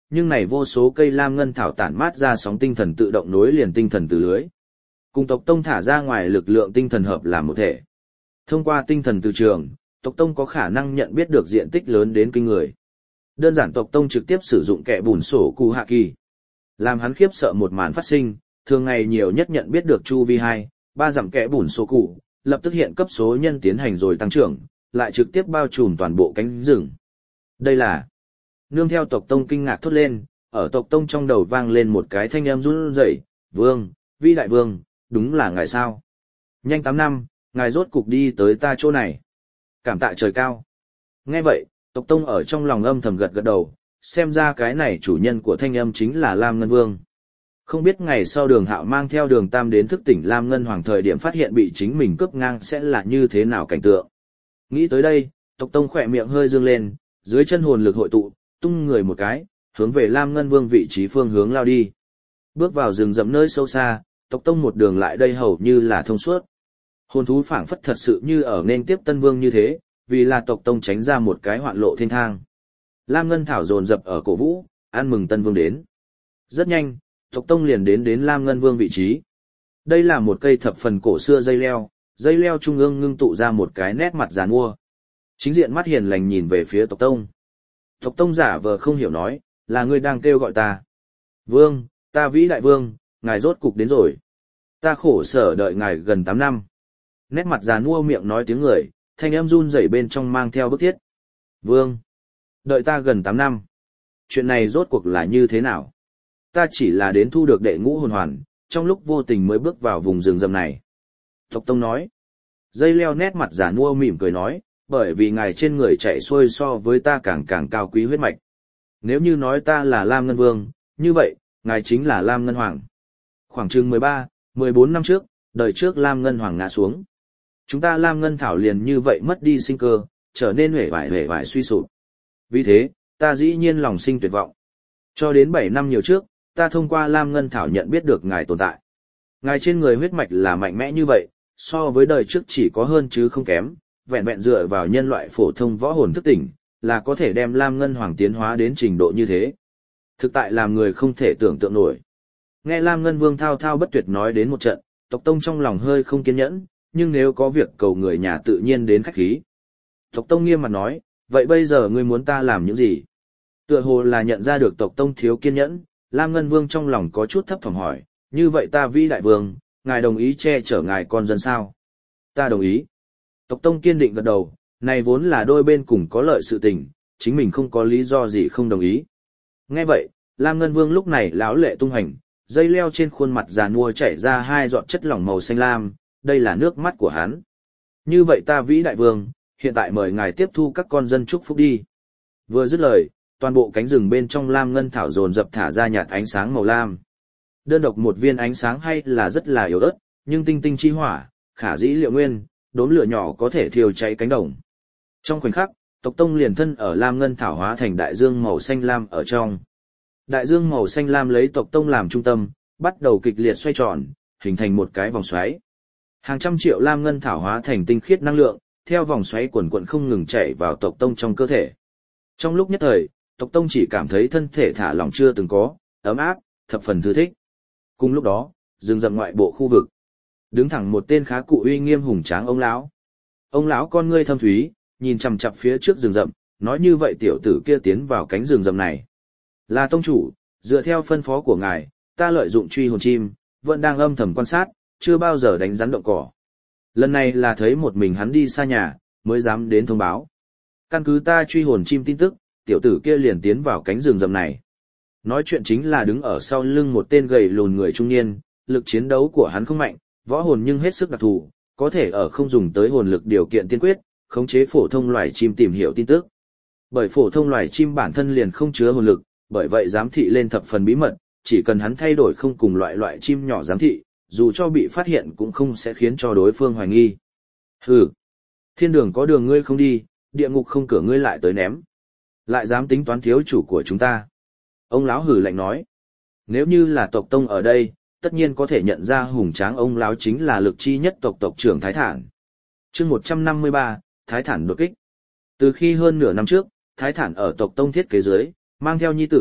nhưng này vô số cây lam ngân thảo tản mát ra sóng tinh thần tự động nối liền tinh thần từ lưới. Cùng tộc tông thả ra ngoài lực lượng tinh thần hợp làm một thể. Thông qua tinh thần từ trường, tộc tông có khả năng nhận biết được diện tích lớn đến kinh người. Đơn giản tộc tông trực tiếp sử dụng kẻ bùn sổ cụ hạ kỳ. Làm hắn khiếp sợ một màn phát sinh, thường ngày nhiều nhất nhận biết được chu vi hai, ba dặm kẻ bùn sổ cụ, lập tức hiện cấp số nhân tiến hành rồi tăng trưởng, lại trực tiếp bao trùm toàn bộ cánh rừng. Đây là... Nương theo tộc tông kinh ngạc thốt lên, ở tộc tông trong đầu vang lên một cái thanh âm run rẩy, "Vương, vi đại vương, đúng là ngài sao? Nhanh tám năm, ngài rốt cục đi tới ta chỗ này. Cảm tạ trời cao." Nghe vậy, tộc tông ở trong lòng âm thầm gật gật đầu, xem ra cái này chủ nhân của thanh âm chính là Lam Ngân Vương. Không biết ngày sau Đường Hạo mang theo Đường Tam đến thức tỉnh Lam Ngân Hoàng thời điểm phát hiện bị chính mình cướp ngang sẽ là như thế nào cảnh tượng. Nghĩ tới đây, tộc tông khỏe miệng hơi dương lên, dưới chân hồn lực hội tụ, tung người một cái, hướng về Lam Ngân Vương vị trí phương hướng lao đi. Bước vào rừng rậm nơi sâu xa, tộc tông một đường lại đây hầu như là thông suốt. Hồn thú phảng phất thật sự như ở nên tiếp Tân Vương như thế, vì là tộc tông tránh ra một cái hoạn lộ thiên thang. Lam Ngân Thảo dồn dập ở cổ vũ, ăn mừng Tân Vương đến. Rất nhanh, tộc tông liền đến đến Lam Ngân Vương vị trí. Đây là một cây thập phần cổ xưa dây leo, dây leo trung ương ngưng tụ ra một cái nét mặt giàn mua. Chính diện mắt hiền lành nhìn về phía tộc tông. Tộc tông giả vờ không hiểu nói, là ngươi đang kêu gọi ta. Vương, ta vĩ đại vương, ngài rốt cục đến rồi. Ta khổ sở đợi ngài gần tám năm. Nét mặt già nua miệng nói tiếng người, thanh âm run rẩy bên trong mang theo bức thiết. Vương, đợi ta gần tám năm. Chuyện này rốt cuộc là như thế nào? Ta chỉ là đến thu được đệ ngũ hồn hoàn, trong lúc vô tình mới bước vào vùng rừng rậm này. Tộc tông nói. Dây leo nét mặt già nua mỉm cười nói, bởi vì ngài trên người chạy xuôi so với ta càng càng cao quý huyết mạch. Nếu như nói ta là Lam Ngân Vương, như vậy, ngài chính là Lam Ngân Hoàng. Khoảng chừng mười ba, mười bốn năm trước, đời trước Lam Ngân Hoàng ngã xuống. Chúng ta Lam Ngân Thảo liền như vậy mất đi sinh cơ, trở nên huệ vải huệ vải suy sụp. Vì thế, ta dĩ nhiên lòng sinh tuyệt vọng. Cho đến bảy năm nhiều trước, ta thông qua Lam Ngân Thảo nhận biết được ngài tồn tại. Ngài trên người huyết mạch là mạnh mẽ như vậy, so với đời trước chỉ có hơn chứ không kém, vẹn vẹn dựa vào nhân loại phổ thông võ hồn thức tỉnh, là có thể đem Lam Ngân Hoàng tiến hóa đến trình độ như thế. Thực tại làm người không thể tưởng tượng nổi. Nghe Lam Ngân Vương thao thao bất tuyệt nói đến một trận, tộc tông trong lòng hơi không kiên nhẫn, nhưng nếu có việc cầu người nhà tự nhiên đến khách khí. Tộc tông nghiêm mặt nói, vậy bây giờ ngươi muốn ta làm những gì? Tựa hồ là nhận ra được tộc tông thiếu kiên nhẫn, Lam Ngân Vương trong lòng có chút thấp thỏm hỏi, như vậy ta vĩ đại vương, ngài đồng ý che chở ngài con dân sao? Ta đồng ý. Tộc tông kiên định gật đầu, này vốn là đôi bên cùng có lợi sự tình, chính mình không có lý do gì không đồng ý. Nghe vậy, Lam Ngân Vương lúc này lão lệ tung hành, dây leo trên khuôn mặt già nua chảy ra hai giọt chất lỏng màu xanh lam, đây là nước mắt của hắn. Như vậy ta vĩ đại vương, hiện tại mời ngài tiếp thu các con dân chúc phúc đi. Vừa dứt lời, toàn bộ cánh rừng bên trong Lam Ngân Thảo dồn dập thả ra nhạt ánh sáng màu lam. Đơn độc một viên ánh sáng hay là rất là yếu ớt, nhưng tinh tinh chi hỏa, khả dĩ liệu nguyên, đốm lửa nhỏ có thể thiêu cháy cánh đồng. Trong khoảnh khắc, tộc tông liền thân ở Lam Ngân Thảo hóa thành đại dương màu xanh lam ở trong. Đại dương màu xanh lam lấy tộc tông làm trung tâm, bắt đầu kịch liệt xoay tròn, hình thành một cái vòng xoáy. Hàng trăm triệu Lam Ngân Thảo hóa thành tinh khiết năng lượng, theo vòng xoáy quần quận không ngừng chảy vào tộc tông trong cơ thể. Trong lúc nhất thời, tộc tông chỉ cảm thấy thân thể thả lỏng chưa từng có, ấm áp, thập phần thư thích. Cùng lúc đó, rừng rậm ngoại bộ khu vực, đứng thẳng một tên khá cụ uy nghiêm hùng tráng ông lão. Ông lão con ngươi thâm thúy, nhìn chằm chằm phía trước rừng rậm, nói như vậy tiểu tử kia tiến vào cánh rừng rậm này. Là tông chủ, dựa theo phân phó của ngài, ta lợi dụng truy hồn chim, vẫn đang âm thầm quan sát, chưa bao giờ đánh rắn động cỏ. Lần này là thấy một mình hắn đi xa nhà, mới dám đến thông báo. Căn cứ ta truy hồn chim tin tức, tiểu tử kia liền tiến vào cánh rừng rậm này. Nói chuyện chính là đứng ở sau lưng một tên gầy lùn người trung niên, lực chiến đấu của hắn không mạnh, võ hồn nhưng hết sức đặc thù, có thể ở không dùng tới hồn lực điều kiện tiên quyết, khống chế phổ thông loài chim tìm hiểu tin tức. Bởi phổ thông loài chim bản thân liền không chứa hồn lực, bởi vậy giám thị lên thập phần bí mật, chỉ cần hắn thay đổi không cùng loại loại chim nhỏ giám thị, dù cho bị phát hiện cũng không sẽ khiến cho đối phương hoài nghi. Hừ, thiên đường có đường ngươi không đi, địa ngục không cửa ngươi lại tới ném. Lại dám tính toán thiếu chủ của chúng ta. Ông lão hừ lạnh nói, nếu như là tộc tông ở đây, tất nhiên có thể nhận ra hùng tráng ông lão chính là lực chi nhất tộc tộc trưởng Thái Thản. Chương một trăm năm mươi ba, Thái Thản đột kích. Từ khi hơn nửa năm trước, Thái Thản ở tộc tông thiết kế dưới, mang theo nhi tử,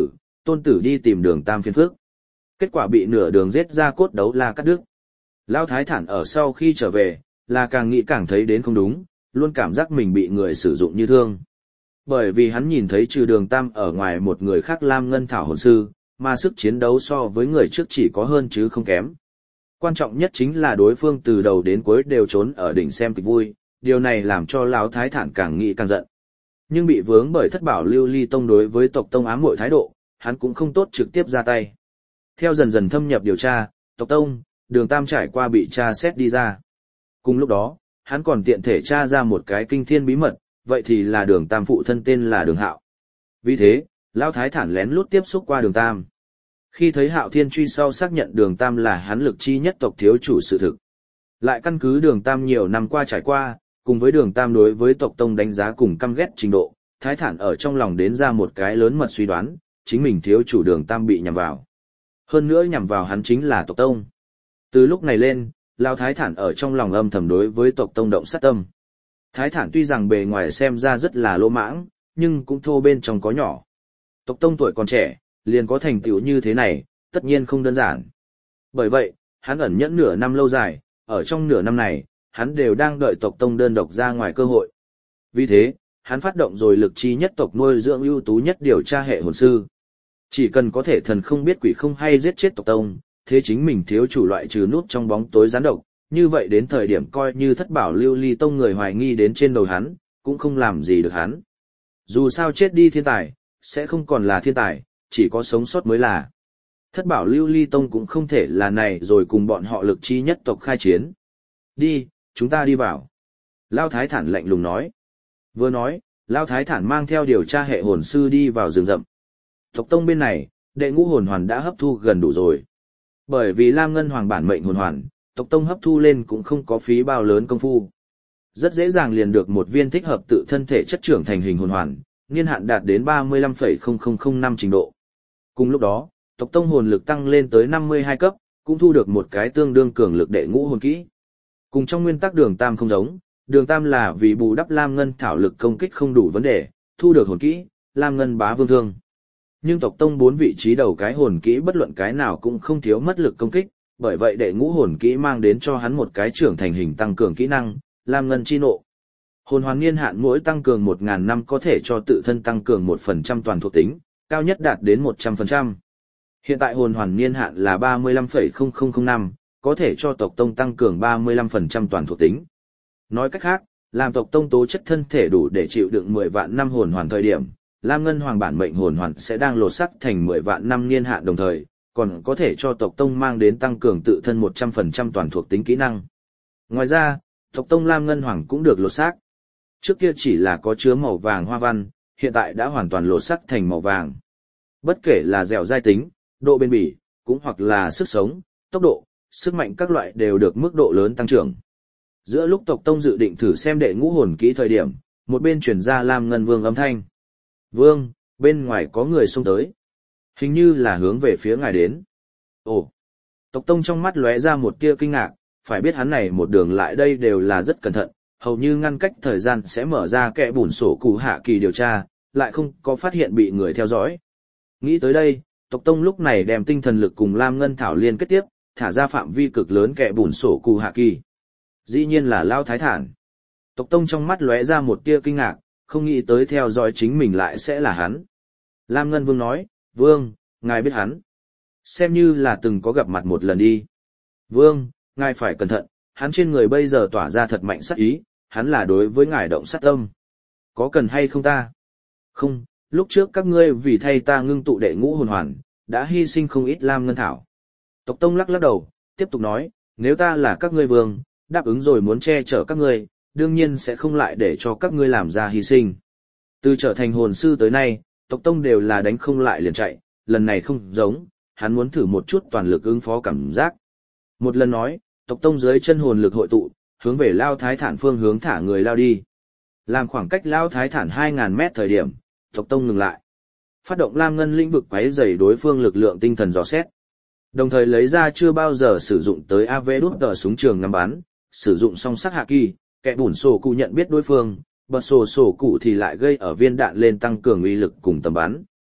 tôn tử đi tìm đường tam phiền phước. Kết quả bị nửa đường giết ra cốt đấu la cắt đứt. Lão thái thản ở sau khi trở về, là càng nghĩ càng thấy đến không đúng, luôn cảm giác mình bị người sử dụng như thương. Bởi vì hắn nhìn thấy trừ đường tam ở ngoài một người khác Lam Ngân Thảo hồn sư, mà sức chiến đấu so với người trước chỉ có hơn chứ không kém. Quan trọng nhất chính là đối phương từ đầu đến cuối đều trốn ở đỉnh xem kịch vui, điều này làm cho lão thái thản càng nghĩ càng giận. Nhưng bị vướng bởi thất bảo lưu ly tông đối với tộc tông ám muội thái độ, hắn cũng không tốt trực tiếp ra tay. Theo dần dần thâm nhập điều tra, tộc tông, đường tam trải qua bị tra xét đi ra. Cùng lúc đó, hắn còn tiện thể tra ra một cái kinh thiên bí mật, vậy thì là đường tam phụ thân tên là đường hạo. Vì thế, lão thái thản lén lút tiếp xúc qua đường tam. Khi thấy Hạo Thiên truy sau xác nhận đường tam là hắn lực chi nhất tộc thiếu chủ sự thực. Lại căn cứ đường tam nhiều năm qua trải qua, cùng với đường tam đối với tộc tông đánh giá cùng căm ghét trình độ, thái thản ở trong lòng đến ra một cái lớn mật suy đoán, chính mình thiếu chủ đường tam bị nhằm vào. Hơn nữa nhằm vào hắn chính là tộc tông. Từ lúc này lên, lão thái thản ở trong lòng âm thầm đối với tộc tông động sát tâm. Thái thản tuy rằng bề ngoài xem ra rất là lỗ mãng, nhưng cũng thô bên trong có nhỏ. Tộc tông tuổi còn trẻ, liền có thành tựu như thế này, tất nhiên không đơn giản. Bởi vậy, hắn ẩn nhẫn nửa năm lâu dài, ở trong nửa năm này, hắn đều đang đợi tộc tông đơn độc ra ngoài cơ hội. Vì thế, hắn phát động rồi lực chi nhất tộc nuôi dưỡng ưu tú nhất điều tra hệ hồn sư. Chỉ cần có thể thần không biết quỷ không hay giết chết tộc tông, thế chính mình thiếu chủ loại trừ nút trong bóng tối gián độc, như vậy đến thời điểm coi như thất bảo lưu ly tông người hoài nghi đến trên đầu hắn, cũng không làm gì được hắn. Dù sao chết đi thiên tài, sẽ không còn là thiên tài, chỉ có sống sót mới là. Thất bảo lưu ly tông cũng không thể là này rồi cùng bọn họ lực chi nhất tộc khai chiến. Đi, chúng ta đi vào. Lao Thái Thản lạnh lùng nói. Vừa nói, Lao Thái Thản mang theo điều tra hệ hồn sư đi vào rừng rậm. Tộc tông bên này, đệ ngũ hồn hoàn đã hấp thu gần đủ rồi. Bởi vì Lam Ngân Hoàng bản mệnh hồn hoàn, tộc tông hấp thu lên cũng không có phí bao lớn công phu. Rất dễ dàng liền được một viên thích hợp tự thân thể chất trưởng thành hình hồn hoàn, niên hạn đạt đến ba mươi lăm phẩy không không không năm trình độ. Cùng lúc đó, tộc tông hồn lực tăng lên tới năm mươi hai cấp, cũng thu được một cái tương đương cường lực đệ ngũ hồn kỹ. Cùng trong nguyên tắc đường tam không giống, đường tam là vì bù đắp Lam Ngân thảo lực công kích không đủ vấn đề, thu được hồn kỹ, Lam Ngân bá vương thương. Nhưng tộc tông bốn vị trí đầu cái hồn kỹ bất luận cái nào cũng không thiếu mất lực công kích, bởi vậy đệ ngũ hồn kỹ mang đến cho hắn một cái trưởng thành hình tăng cường kỹ năng, Lam Ngân chi nộ. Hồn hoàn niên hạn mỗi tăng cường một nghìn năm có thể cho tự thân tăng cường một phần trăm toàn thuộc tính, cao nhất đạt đến một trăm phần trăm. Hiện tại hồn hoàn niên hạn là ba mươi lăm phẩy không không không năm, có thể cho tộc tông tăng cường ba mươi lăm phần trăm toàn thuộc tính. Nói cách khác, làm tộc tông tố chất thân thể đủ để chịu đựng mười vạn năm hồn hoàn thời điểm, Lam Ngân Hoàng bản mệnh hồn hoàn sẽ đang lột sắc thành mười vạn năm niên hạn đồng thời, còn có thể cho tộc tông mang đến tăng cường tự thân một trăm phần trăm toàn thuộc tính kỹ năng. Ngoài ra, tộc tông Lam Ngân Hoàng cũng được lột xác. Trước kia chỉ là có chứa màu vàng hoa văn, hiện tại đã hoàn toàn lột sắc thành màu vàng. Bất kể là dẻo dai tính, độ bền bỉ, cũng hoặc là sức sống, tốc độ, sức mạnh các loại đều được mức độ lớn tăng trưởng. Giữa lúc tộc tông dự định thử xem đệ ngũ hồn kỹ thời điểm, một bên truyền ra Lam Ngân Vương âm thanh. Vương, bên ngoài có người xông tới. Hình như là hướng về phía ngài đến. Ồ! Tộc tông trong mắt lóe ra một tia kinh ngạc, phải biết hắn này một đường lại đây đều là rất cẩn thận, hầu như ngăn cách thời gian sẽ mở ra kẽ bùn sổ cụ hạ kỳ điều tra, lại không có phát hiện bị người theo dõi. Nghĩ tới đây, tộc tông lúc này đem tinh thần lực cùng Lam Ngân Thảo liên kết tiếp, thả ra phạm vi cực lớn kẽ bùn sổ cụ hạ kỳ. Dĩ nhiên là Lao Thái Thản. Tộc tông trong mắt lóe ra một tia kinh ngạc, không nghĩ tới theo dõi chính mình lại sẽ là hắn. Lam Ngân Vương nói, Vương, ngài biết hắn. Xem như là từng có gặp mặt một lần đi. Vương, ngài phải cẩn thận, hắn trên người bây giờ tỏa ra thật mạnh sát ý, hắn là đối với ngài động sát tâm. Có cần hay không ta? Không, lúc trước các ngươi vì thay ta ngưng tụ đệ ngũ hồn hoàn, đã hy sinh không ít Lam Ngân Thảo. Tộc tông lắc lắc đầu, tiếp tục nói, nếu ta là các ngươi vương, đáp ứng rồi muốn che chở các ngươi, đương nhiên sẽ không lại để cho các ngươi làm ra hy sinh. Từ trở thành hồn sư tới nay, tộc tông đều là đánh không lại liền chạy, lần này không giống, hắn muốn thử một chút toàn lực ứng phó cảm giác. Một lần nói, tộc tông dưới chân hồn lực hội tụ, hướng về Lao Thái Thản phương hướng thả người lao đi. Làm khoảng cách Lao Thái Thản hai nghìn mét thời điểm, tộc tông ngừng lại. Phát động Lam Ngân lĩnh vực quấy rầy đối phương lực lượng tinh thần dò xét. Đồng thời lấy ra chưa bao giờ sử dụng tới a vê đút tờ súng trường ngắm bắn, sử dụng song sắc hạ kỳ, kẻ bùn sổ cụ nhận biết đối phương, bật sổ sổ cụ thì lại gây ở viên đạn lên tăng cường uy lực cùng tầm bắn.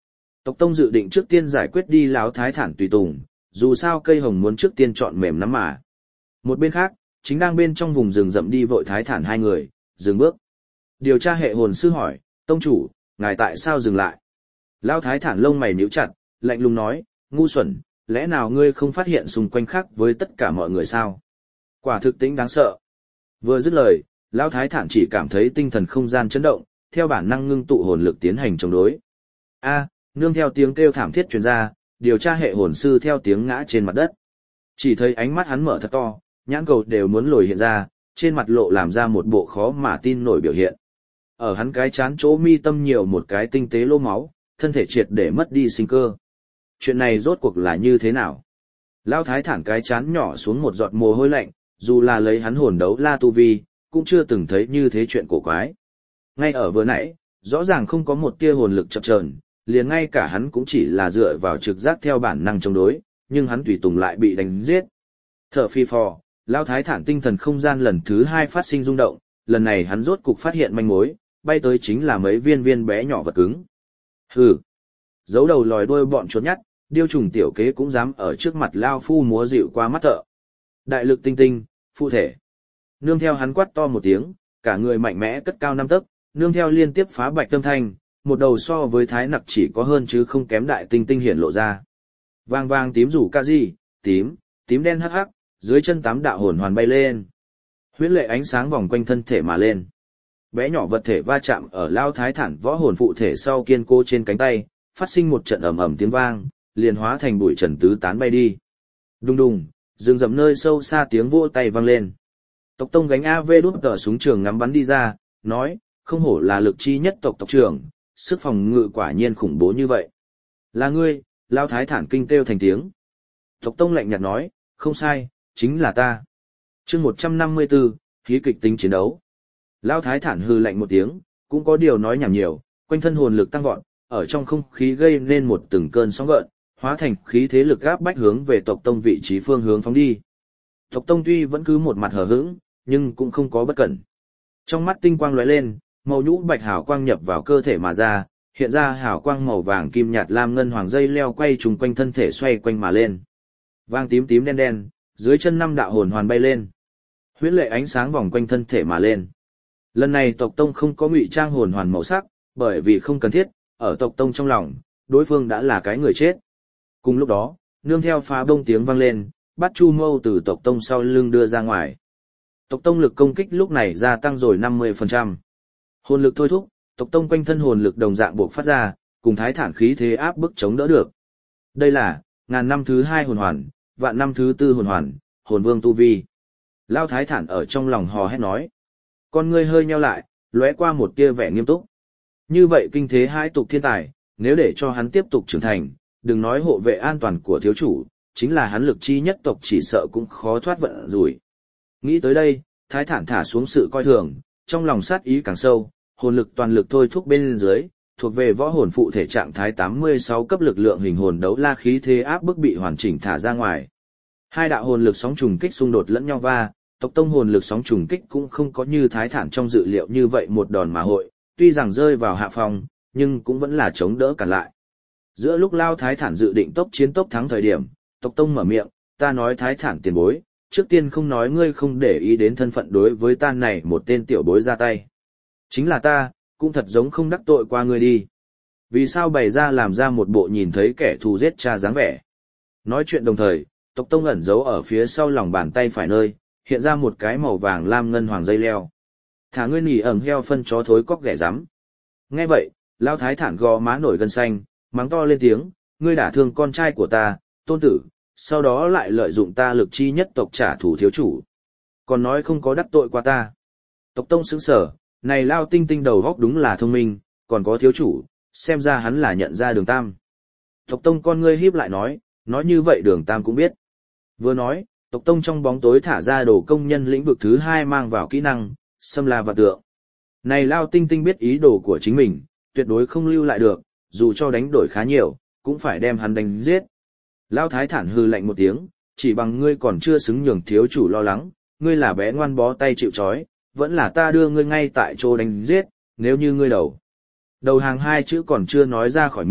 Tộc Tông dự định trước tiên giải quyết đi Lão Thái Thản tùy tùng, dù sao cây hồng muốn trước tiên chọn mềm nắm mà. Một bên khác, chính đang bên trong vùng rừng rậm đi vội Thái Thản hai người, dừng bước. Điều tra hệ hồn sư hỏi, Tông chủ, ngài tại sao dừng lại? Lão Thái Thản lông mày nhíu chặt, lạnh lùng nói, ngu xuẩn, lẽ nào ngươi không phát hiện xung quanh khác với tất cả mọi người sao? Quả thực tính đáng sợ. Vừa dứt lời, Lão Thái Thản chỉ cảm thấy tinh thần không gian chấn động, theo bản năng ngưng tụ hồn lực tiến hành chống đối. A, nương theo tiếng kêu thảm thiết truyền ra, điều tra hệ hồn sư theo tiếng ngã trên mặt đất. Chỉ thấy ánh mắt hắn mở thật to, nhãn cầu đều muốn lồi hiện ra, trên mặt lộ làm ra một bộ khó mà tin nổi biểu hiện. Ở hắn cái chán chỗ mi tâm nhiều một cái tinh tế lỗ máu, thân thể triệt để mất đi sinh cơ. Chuyện này rốt cuộc là như thế nào? Lão Thái Thản cái chán nhỏ xuống một giọt mồ hôi lạnh, dù là lấy hắn hồn đấu la tu vi, cũng chưa từng thấy như thế chuyện cổ quái. Ngay ở vừa nãy, rõ ràng không có một tia hồn lực chập chờn, liền ngay cả hắn cũng chỉ là dựa vào trực giác theo bản năng chống đối, nhưng hắn tùy tùng lại bị đánh giết. Thở phi phò, Lão Thái Thản tinh thần không gian lần thứ hai phát sinh rung động, lần này hắn rốt cục phát hiện manh mối, bay tới chính là mấy viên viên bé nhỏ vật cứng. Hừ, giấu đầu lòi đuôi bọn chuột nhắt, điêu trùng tiểu kế cũng dám ở trước mặt lao phu múa dịu qua mắt thợ. Đại lực tinh tinh, phụ thể. Nương theo hắn quát to một tiếng, cả người mạnh mẽ cất cao năm tấc, nương theo liên tiếp phá bạch tâm thanh, một đầu so với thái nặc chỉ có hơn chứ không kém đại tinh tinh hiển lộ ra. Vàng vàng tím rủ ca di, tím, tím đen hắc hắc, dưới chân tám đạo hồn hoàn bay lên. Huyễn lệ ánh sáng vòng quanh thân thể mà lên. Bé nhỏ vật thể va chạm ở Lão Thái Thản võ hồn phụ thể sau kiên cố trên cánh tay, phát sinh một trận ầm ầm tiếng vang, liền hóa thành bụi trần tứ tán bay đi. Đùng đùng, rừng rậm nơi sâu xa tiếng vỗ tay vang lên. Tộc Tông gánh a vê đút tờ súng trường ngắm bắn đi ra, nói, không hổ là lực chi nhất tộc tộc trưởng, sức phòng ngự quả nhiên khủng bố như vậy. Là ngươi, Lão Thái Thản kinh kêu thành tiếng. Tộc Tông lạnh nhạt nói, không sai, chính là ta. Chương một trăm năm mươi tư, khí kịch tính chiến đấu. Lão Thái Thản hừ lạnh một tiếng, cũng có điều nói nhảm nhiều, quanh thân hồn lực tăng vọt, ở trong không khí gây nên một từng cơn sóng gợn, hóa thành khí thế lực áp bách hướng về Tộc Tông vị trí phương hướng phóng đi. Tộc Tông tuy vẫn cứ một mặt hờ hững, nhưng cũng không có bất cẩn. Trong mắt tinh quang lóe lên, màu nhũ bạch hào quang nhập vào cơ thể mà ra, hiện ra hào quang màu vàng kim nhạt lam ngân hoàng dây leo quay trùng quanh thân thể xoay quanh mà lên. Vàng tím tím đen đen, dưới chân năm đạo hồn hoàn bay lên. Huyễn lệ ánh sáng vòng quanh thân thể mà lên. Lần này Tộc Tông không có ngụy trang hồn hoàn màu sắc, bởi vì không cần thiết, ở Tộc Tông trong lòng, đối phương đã là cái người chết. Cùng lúc đó, nương theo phá bông tiếng vang lên, bắt chu mâu từ Tộc Tông sau lưng đưa ra ngoài. Tộc Tông lực công kích lúc này gia tăng rồi năm mươi phần trăm. Hồn lực thôi thúc, Tộc Tông quanh thân hồn lực đồng dạng buộc phát ra, cùng Thái Thản khí thế áp bức chống đỡ được. Đây là ngàn năm thứ hai hồn hoàn, vạn năm thứ tư hồn hoàn, hồn vương tu vi. Lão Thái Thản ở trong lòng hò hét nói. Con ngươi hơi nheo lại, lóe qua một tia vẻ nghiêm túc. Như vậy kinh thế hai tục thiên tài, nếu để cho hắn tiếp tục trưởng thành, đừng nói hộ vệ an toàn của thiếu chủ, chính là hắn lực chi nhất tộc chỉ sợ cũng khó thoát vận rủi. Nghĩ tới đây, Thái Thản thả xuống sự coi thường, trong lòng sát ý càng sâu, hồn lực toàn lực thôi thúc bên dưới, thuộc về võ hồn phụ thể trạng thái tám mươi sáu cấp lực lượng hình hồn đấu la khí thế áp bức bị hoàn chỉnh thả ra ngoài. Hai đạo hồn lực sóng trùng kích xung đột lẫn nhau va, Tộc Tông hồn lực sóng trùng kích cũng không có như Thái Thản trong dự liệu như vậy một đòn mà hội, tuy rằng rơi vào hạ phòng, nhưng cũng vẫn là chống đỡ cản lại. Giữa lúc Lão Thái Thản dự định tốc chiến tốc thắng thời điểm, Tộc Tông mở miệng, ta nói Thái Thản tiền bối, trước tiên không nói ngươi không để ý đến thân phận đối với ta này một tên tiểu bối ra tay. Chính là ta, cũng thật giống không đắc tội qua ngươi đi. Vì sao bày ra làm ra một bộ nhìn thấy kẻ thù giết cha dáng vẻ. Nói chuyện đồng thời, Tộc Tông ẩn giấu ở phía sau lòng bàn tay phải nơi, hiện ra một cái màu vàng lam ngân hoàng dây leo. Thả ngươi nỉ ẩm heo phân chó thối cóc ghẻ rắm. Nghe vậy, Lão Thái Thản gò má nổi gân xanh, mắng to lên tiếng, ngươi đả thương con trai của ta, tôn tử, sau đó lại lợi dụng ta lực chi nhất tộc trả thù thiếu chủ. Còn nói không có đắc tội qua ta. Tộc Tông sững sờ, này Lao Tinh Tinh đầu góc đúng là thông minh, còn có thiếu chủ, xem ra hắn là nhận ra Đường Tam. Tộc Tông con ngươi híp lại nói, nói như vậy Đường Tam cũng biết. Vừa nói, Tộc Tông trong bóng tối thả ra đồ công nhân lĩnh vực thứ hai mang vào kỹ năng, xâm la và tượng. Này Lao Tinh Tinh biết ý đồ của chính mình, tuyệt đối không lưu lại được, dù cho đánh đổi khá nhiều, cũng phải đem hắn đánh giết. Lão Thái Thản hừ lạnh một tiếng, chỉ bằng ngươi còn chưa xứng nhường thiếu chủ lo lắng, ngươi là bé ngoan bó tay chịu trói, vẫn là ta đưa ngươi ngay tại chỗ đánh giết, nếu như ngươi đầu. Đầu hàng hai chữ còn chưa nói ra khỏi miệng,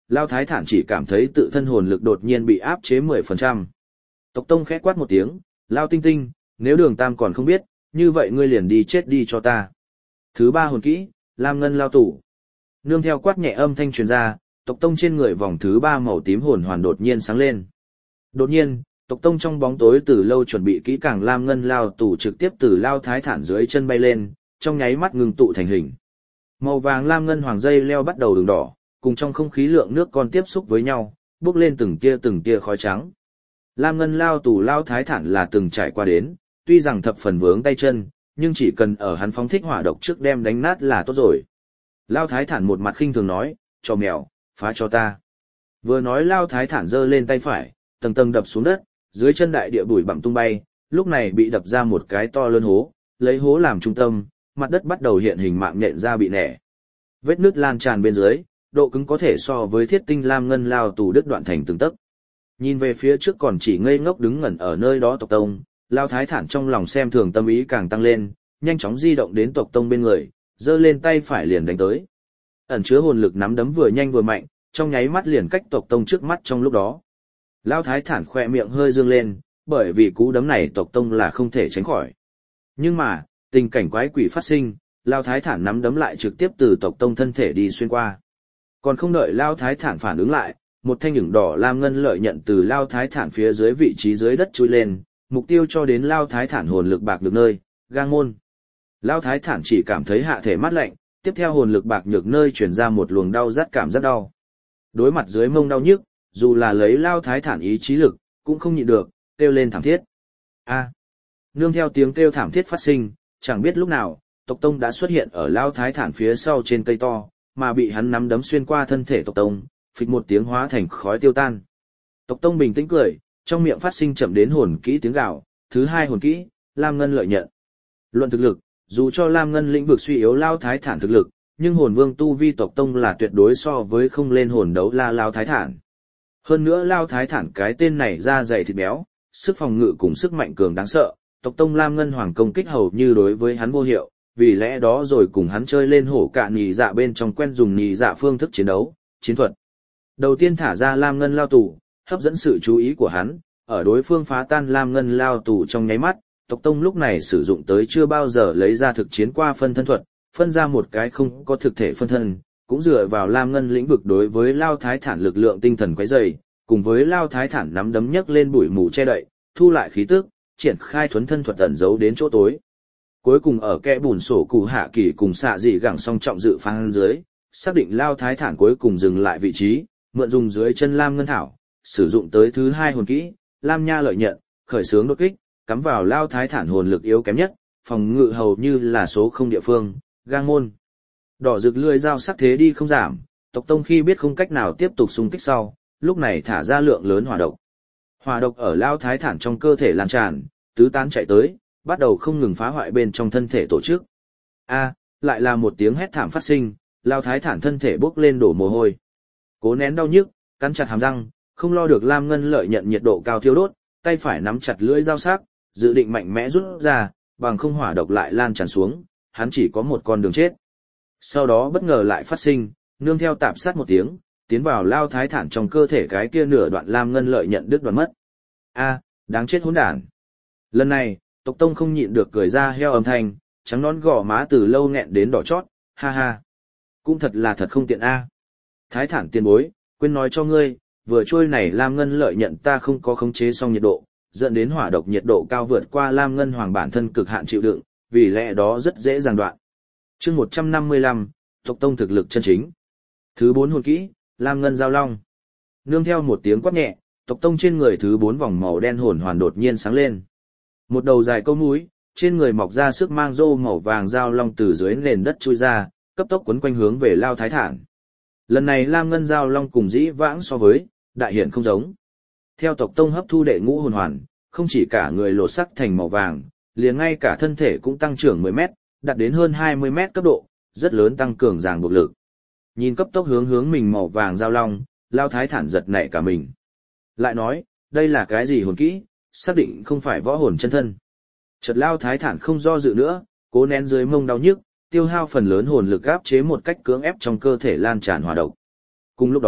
Lao Thái Thản chỉ cảm thấy tự thân hồn lực đột nhiên bị áp chế mười phần trăm. Tộc Tông khẽ quát một tiếng, Lao Tinh Tinh, nếu Đường Tam còn không biết, như vậy ngươi liền đi chết đi cho ta. Thứ ba hồn kỹ, Lam Ngân Lao Tủ. Nương theo quát nhẹ âm thanh truyền ra, Tộc Tông trên người vòng thứ ba màu tím hồn hoàn đột nhiên sáng lên. Đột nhiên, Tộc Tông trong bóng tối từ lâu chuẩn bị kỹ càng Lam Ngân Lao Tủ trực tiếp từ Lao Thái Thản dưới chân bay lên, trong nháy mắt ngừng tụ thành hình. Màu vàng lam ngân hoàng dây leo bắt đầu đường đỏ, cùng trong không khí lượng nước con tiếp xúc với nhau, bốc lên từng tia từng tia khói trắng. Lam ngân lao tù Lao Thái Thản là từng trải qua đến, tuy rằng thập phần vướng tay chân, nhưng chỉ cần ở hắn phóng thích hỏa độc trước đem đánh nát là tốt rồi. Lao Thái Thản một mặt khinh thường nói, cho mèo, phá cho ta. Vừa nói Lao Thái Thản giơ lên tay phải, tầng tầng đập xuống đất, dưới chân đại địa bụi bặm tung bay, lúc này bị đập ra một cái to lớn hố, lấy hố làm trung tâm, mặt đất bắt đầu hiện hình mạng nhện ra bị nẻ. Vết nứt lan tràn bên dưới, độ cứng có thể so với thiết tinh lam ngân lao tù đứt đoạn thành từng tấc. Nhìn về phía trước còn chỉ ngây ngốc đứng ngẩn ở nơi đó Tộc Tông, Lao Thái Thản trong lòng xem thường tâm ý càng tăng lên, nhanh chóng di động đến Tộc Tông bên người, giơ lên tay phải liền đánh tới. Ẩn chứa hồn lực nắm đấm vừa nhanh vừa mạnh, trong nháy mắt liền cách Tộc Tông trước mắt trong lúc đó. Lao Thái Thản khỏe miệng hơi dương lên, bởi vì cú đấm này Tộc Tông là không thể tránh khỏi. Nhưng mà, tình cảnh quái quỷ phát sinh, Lao Thái Thản nắm đấm lại trực tiếp từ Tộc Tông thân thể đi xuyên qua. Còn không đợi Lao Thái Thản phản ứng lại, một thanh ửng đỏ lam ngân lợi nhận từ Lao Thái Thản phía dưới vị trí dưới đất chui lên, mục tiêu cho đến Lao Thái Thản hồn lực bạc được nơi, gang môn. Lao Thái Thản chỉ cảm thấy hạ thể mát lạnh, tiếp theo hồn lực bạc nhược nơi truyền ra một luồng đau rát cảm rất đau. Đối mặt dưới mông đau nhức, dù là lấy Lao Thái Thản ý chí lực, cũng không nhịn được, kêu lên thảm thiết. A. Nương theo tiếng kêu thảm thiết phát sinh, chẳng biết lúc nào, Tộc Tông đã xuất hiện ở Lao Thái Thản phía sau trên cây to, mà bị hắn nắm đấm xuyên qua thân thể Tộc Tông, phịch một tiếng hóa thành khói tiêu tan. Tộc Tông bình tĩnh cười, trong miệng phát sinh chậm đến hồn kỹ tiếng gào, thứ hai hồn kỹ, Lam Ngân lợi nhận. Luận thực lực, dù cho Lam Ngân lĩnh vực suy yếu Lao Thái Thản thực lực, nhưng hồn vương tu vi Tộc Tông là tuyệt đối so với không lên hồn đấu la Lao Thái Thản. Hơn nữa Lao Thái Thản cái tên này da dày thịt béo, sức phòng ngự cùng sức mạnh cường đáng sợ, Tộc Tông Lam Ngân Hoàng công kích hầu như đối với hắn vô hiệu, vì lẽ đó rồi cùng hắn chơi lên hổ cạ nhì dạ bên trong quen dùng nhì dạ phương thức chiến đấu, chiến thuật. Đầu tiên thả ra Lam Ngân lao tù, hấp dẫn sự chú ý của hắn, ở đối phương phá tan Lam Ngân lao tù trong nháy mắt, Tộc Tông lúc này sử dụng tới chưa bao giờ lấy ra thực chiến qua phân thân thuật, phân ra một cái không có thực thể phân thân, cũng dựa vào Lam Ngân lĩnh vực đối với Lao Thái Thản lực lượng tinh thần quấy dày, cùng với Lao Thái Thản nắm đấm nhấc lên bụi mù che đậy, thu lại khí tức, triển khai thuấn thân thuật ẩn giấu đến chỗ tối. Cuối cùng ở kẽ bùn sổ cụ hạ kỳ cùng xạ dị gẳng song trọng dự phán dưới, xác định Lao Thái Thản cuối cùng dừng lại vị trí, mượn dùng dưới chân Lam Ngân Thảo, sử dụng tới thứ hai hồn kỹ, Lam Nha lợi nhận, khởi xướng đột kích, cắm vào Lao Thái Thản hồn lực yếu kém nhất, phòng ngự hầu như là số không địa phương, gang môn. Đỏ rực lưỡi dao sắc thế đi không giảm, Tộc Tông khi biết không cách nào tiếp tục xung kích sau, lúc này thả ra lượng lớn hỏa độc. Hỏa độc ở Lao Thái Thản trong cơ thể lan tràn, tứ tán chạy tới, bắt đầu không ngừng phá hoại bên trong thân thể tổ chức. A, lại là một tiếng hét thảm phát sinh, Lao Thái Thản thân thể bốc lên đổ mồ hôi. Cố nén đau nhức, cắn chặt hàm răng, không lo được Lam Ngân lợi nhận nhiệt độ cao thiêu đốt, tay phải nắm chặt lưỡi dao sắc, dự định mạnh mẽ rút ra, bằng không hỏa độc lại lan tràn xuống, hắn chỉ có một con đường chết. Sau đó bất ngờ lại phát sinh, nương theo tạp sát một tiếng, tiến vào Lao Thái Thản trong cơ thể cái kia nửa đoạn Lam Ngân lợi nhận đứt đoạn mất. A, đáng chết hỗn đản. Lần này, Tộc Tông không nhịn được cười ra heo âm thanh, trắng nón gò má từ lâu nghẹn đến đỏ chót, ha ha. Cũng thật là thật không tiện a. Thái Thản tiền bối, quên nói cho ngươi, vừa trôi này Lam Ngân lợi nhận ta không có khống chế xong nhiệt độ, dẫn đến hỏa độc nhiệt độ cao vượt qua Lam Ngân Hoàng bản thân cực hạn chịu đựng, vì lẽ đó rất dễ dàng đoạn. Chương một trăm năm mươi lăm, Tộc Tông thực lực chân chính. Thứ bốn hồn kỹ, Lam Ngân Giao Long. Nương theo một tiếng quát nhẹ, Tộc Tông trên người thứ bốn vòng màu đen hồn hoàn đột nhiên sáng lên. Một đầu dài câu mũi, trên người mọc ra sức mang rô màu vàng giao long từ dưới nền đất chui ra, cấp tốc quấn quanh hướng về Lao Thái Thản. Lần này Lam Ngân Giao Long cùng dĩ vãng so với, đại hiện không giống. Theo Tộc Tông hấp thu đệ ngũ hồn hoàn, không chỉ cả người lột sắc thành màu vàng, liền ngay cả thân thể cũng tăng trưởng mười mét, đạt đến hơn hai mươi mét cấp độ, rất lớn tăng cường ràng buộc lực. Nhìn cấp tốc hướng hướng mình màu vàng giao long, Lao Thái Thản giật nảy cả mình. Lại nói, đây là cái gì hồn kỹ, xác định không phải võ hồn chân thân. Chợt Lao Thái Thản không do dự nữa, cố nén dưới mông đau nhức, tiêu hao phần lớn hồn lực áp chế một cách cưỡng ép trong cơ thể lan tràn hỏa độc. Cùng lúc đó,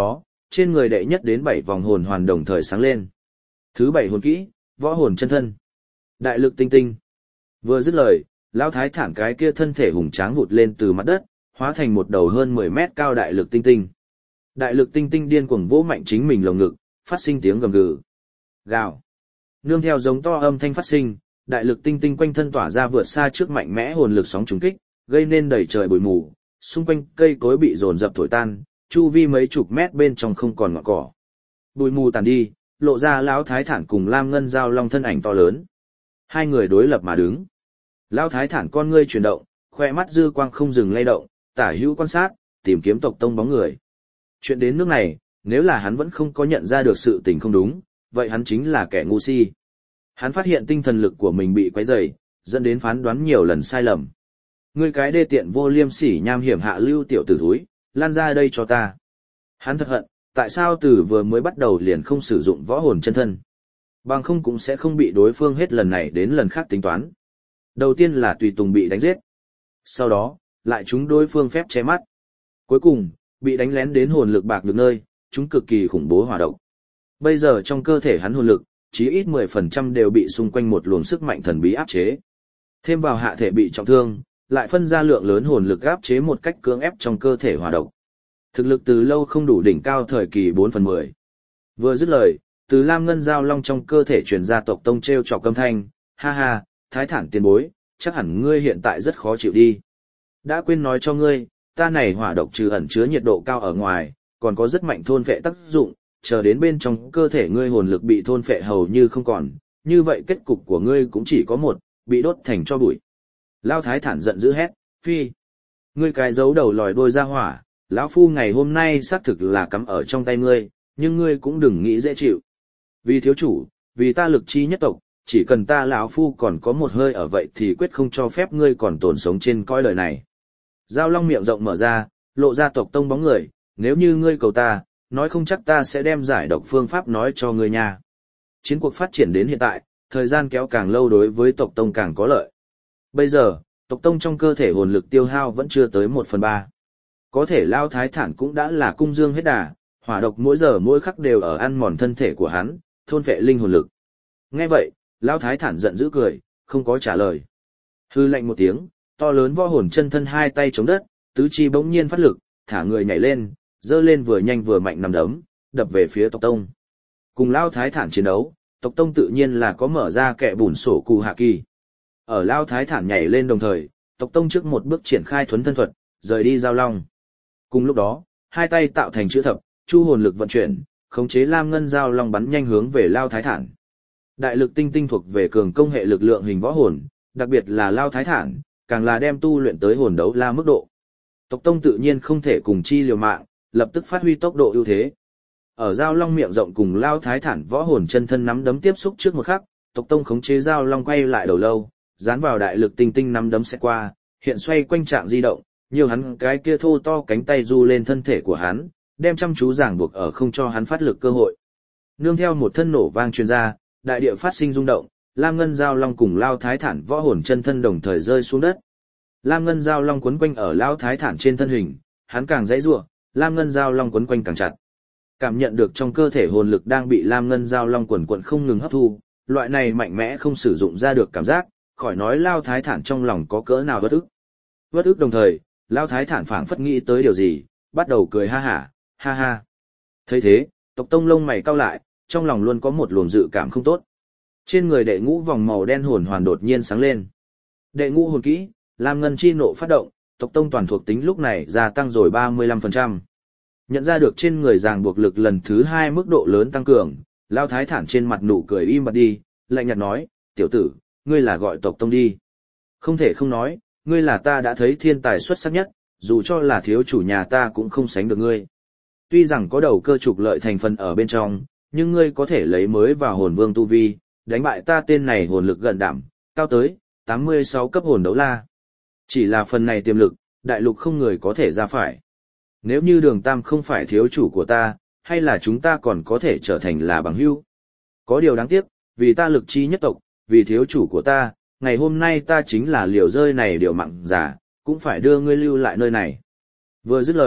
trên người đệ nhất đến bảy vòng hồn hoàn đồng thời sáng lên. Thứ bảy hồn kỹ, võ hồn chân thân. Đại lực tinh tinh. Vừa dứt lời, lão thái thản cái kia thân thể hùng tráng vụt lên từ mặt đất, hóa thành một đầu hơn mười mét cao đại lực tinh tinh. Đại lực tinh tinh điên cuồng vỗ mạnh chính mình lồng ngực, phát sinh tiếng gầm gừ. Gào. Nương theo giống to âm thanh phát sinh, đại lực tinh tinh quanh thân tỏa ra vượt xa trước mạnh mẽ hồn lực sóng trùng kích, gây nên đầy trời bụi mù, xung quanh cây cối bị dồn dập thổi tan, chu vi mấy chục mét bên trong không còn ngọn cỏ. Bụi mù tàn đi, lộ ra lão thái thản cùng Lam Ngân Giao Long thân ảnh to lớn. Hai người đối lập mà đứng. Lão thái thản con ngươi chuyển động, khoe mắt dư quang không dừng lay động, tả hữu quan sát, tìm kiếm tộc tông bóng người. Chuyện đến nước này, nếu là hắn vẫn không có nhận ra được sự tình không đúng, vậy hắn chính là kẻ ngu si. Hắn phát hiện tinh thần lực của mình bị quấy rầy, dẫn đến phán đoán nhiều lần sai lầm. Ngươi cái đê tiện vô liêm sỉ nham hiểm hạ lưu tiểu tử thúi, lan ra đây cho ta. Hắn thật hận, tại sao từ vừa mới bắt đầu liền không sử dụng võ hồn chân thân. Bằng không cũng sẽ không bị đối phương hết lần này đến lần khác tính toán. Đầu tiên là tùy tùng bị đánh giết. Sau đó, lại chúng đối phương phép che mắt. Cuối cùng, bị đánh lén đến hồn lực bạc được nơi, chúng cực kỳ khủng bố hỏa độc. Bây giờ trong cơ thể hắn hồn lực, chí ít mười phần trăm đều bị xung quanh một luồng sức mạnh thần bí áp chế. Thêm vào hạ thể bị trọng thương, lại phân ra lượng lớn hồn lực áp chế một cách cưỡng ép trong cơ thể hỏa độc. Thực lực từ lâu không đủ đỉnh cao thời kỳ bốn phần mười. Vừa dứt lời, từ Lam Ngân Giao Long trong cơ thể truyền ra tộc tông treo chọc âm thanh, ha ha, thái thản tiền bối, chắc hẳn ngươi hiện tại rất khó chịu đi. Đã quên nói cho ngươi, ta này hỏa độc trừ ẩn chứa nhiệt độ cao ở ngoài, còn có rất mạnh thôn phệ tác dụng, chờ đến bên trong cơ thể ngươi hồn lực bị thôn phệ hầu như không còn, như vậy kết cục của ngươi cũng chỉ có một, bị đốt thành tro bụi. Lao thái thản giận dữ hét, phi, ngươi cái giấu đầu lòi đôi ra hỏa, lão phu ngày hôm nay xác thực là cắm ở trong tay ngươi, nhưng ngươi cũng đừng nghĩ dễ chịu. Vì thiếu chủ, vì ta lực chi nhất tộc, chỉ cần ta lão phu còn có một hơi ở vậy thì quyết không cho phép ngươi còn tồn sống trên cõi đời này. Giao Long miệng rộng mở ra, lộ ra tộc tông bóng người, nếu như ngươi cầu ta, nói không chắc ta sẽ đem giải độc phương pháp nói cho ngươi nha. Chiến cuộc phát triển đến hiện tại, thời gian kéo càng lâu đối với tộc tông càng có lợi. Bây giờ, tộc tông trong cơ thể hồn lực tiêu hao vẫn chưa tới một phần ba. Có thể Lao Thái Thản cũng đã là cung dương hết đà, hỏa độc mỗi giờ mỗi khắc đều ở ăn mòn thân thể của hắn, thôn phệ linh hồn lực. Nghe vậy, Lao Thái Thản giận dữ cười, không có trả lời. Hư lạnh một tiếng, to lớn võ hồn chân thân hai tay chống đất, tứ chi bỗng nhiên phát lực, thả người nhảy lên, dơ lên vừa nhanh vừa mạnh nằm đấm, đập về phía tộc tông. Cùng Lao Thái Thản chiến đấu, tộc tông tự nhiên là có mở ra kẻ bùn sổ cụ hạ kỳ. Ở Lao Thái Thản nhảy lên đồng thời, tộc tông trước một bước triển khai thuấn thân thuật, rời đi Giao Long. Cùng lúc đó, hai tay tạo thành chữ thập, chu hồn lực vận chuyển, khống chế Lam Ngân Giao Long bắn nhanh hướng về Lao Thái Thản. Đại lực tinh tinh thuộc về cường công hệ lực lượng hình võ hồn, đặc biệt là Lao Thái Thản, càng là đem tu luyện tới hồn đấu la mức độ. Tộc tông tự nhiên không thể cùng chi liều mạng, lập tức phát huy tốc độ ưu thế. Ở Giao Long miệng rộng cùng Lao Thái Thản võ hồn chân thân nắm đấm tiếp xúc trước một khắc, tộc tông khống chế Giao Long quay lại đầu lâu, dán vào đại lực tinh tinh nắm đấm sẽ qua, hiện xoay quanh trạng di động, nhiều hắn cái kia thô to cánh tay du lên thân thể của hắn, đem chăm chú ràng buộc ở không cho hắn phát lực cơ hội. Nương theo một thân nổ vang truyền ra, đại địa phát sinh rung động, Lam Ngân Giao Long cùng Lao Thái Thản võ hồn chân thân đồng thời rơi xuống đất. Lam Ngân Giao Long quấn quanh ở Lao Thái Thản trên thân hình, hắn càng dãy giụa, Lam Ngân Giao Long quấn quanh càng chặt. Cảm nhận được trong cơ thể hồn lực đang bị Lam Ngân Giao Long quần quần không ngừng hấp thu, loại này mạnh mẽ không sử dụng ra được cảm giác, khỏi nói Lao Thái Thản trong lòng có cỡ nào bất ức. Bất ức đồng thời, Lao Thái Thản phảng phất nghĩ tới điều gì, bắt đầu cười ha hả, ha ha. Thấy thế, tộc tông lông mày cau lại, trong lòng luôn có một luồng dự cảm không tốt. Trên người đệ ngũ vòng màu đen hồn hoàn đột nhiên sáng lên. Đệ ngũ hồn kỹ, Lam Ngân chi nộ phát động, tộc tông toàn thuộc tính lúc này gia tăng rồi ba mươi lăm phần trăm. Nhận ra được trên người ràng buộc lực lần thứ hai mức độ lớn tăng cường, Lao Thái Thản trên mặt nụ cười im bặt đi, lạnh nhạt nói, tiểu tử, ngươi là gọi tộc tông đi. Không thể không nói, ngươi là ta đã thấy thiên tài xuất sắc nhất, dù cho là thiếu chủ nhà ta cũng không sánh được ngươi. Tuy rằng có đầu cơ trục lợi thành phần ở bên trong, nhưng ngươi có thể lấy mới vào hồn vương tu vi, đánh bại ta tên này hồn lực gần đảm, cao tới tám mươi sáu cấp hồn đấu la. Chỉ là phần này tiềm lực, đại lục không người có thể ra phải. Nếu như Đường Tam không phải thiếu chủ của ta, hay là chúng ta còn có thể trở thành là bằng hữu. Có điều đáng tiếc, vì ta lực chi nhất tộc, vì thiếu chủ của ta, ngày hôm nay ta chính là liều rơi này điều mạng giả, cũng phải đưa ngươi lưu lại nơi này. Vừa dứt lời,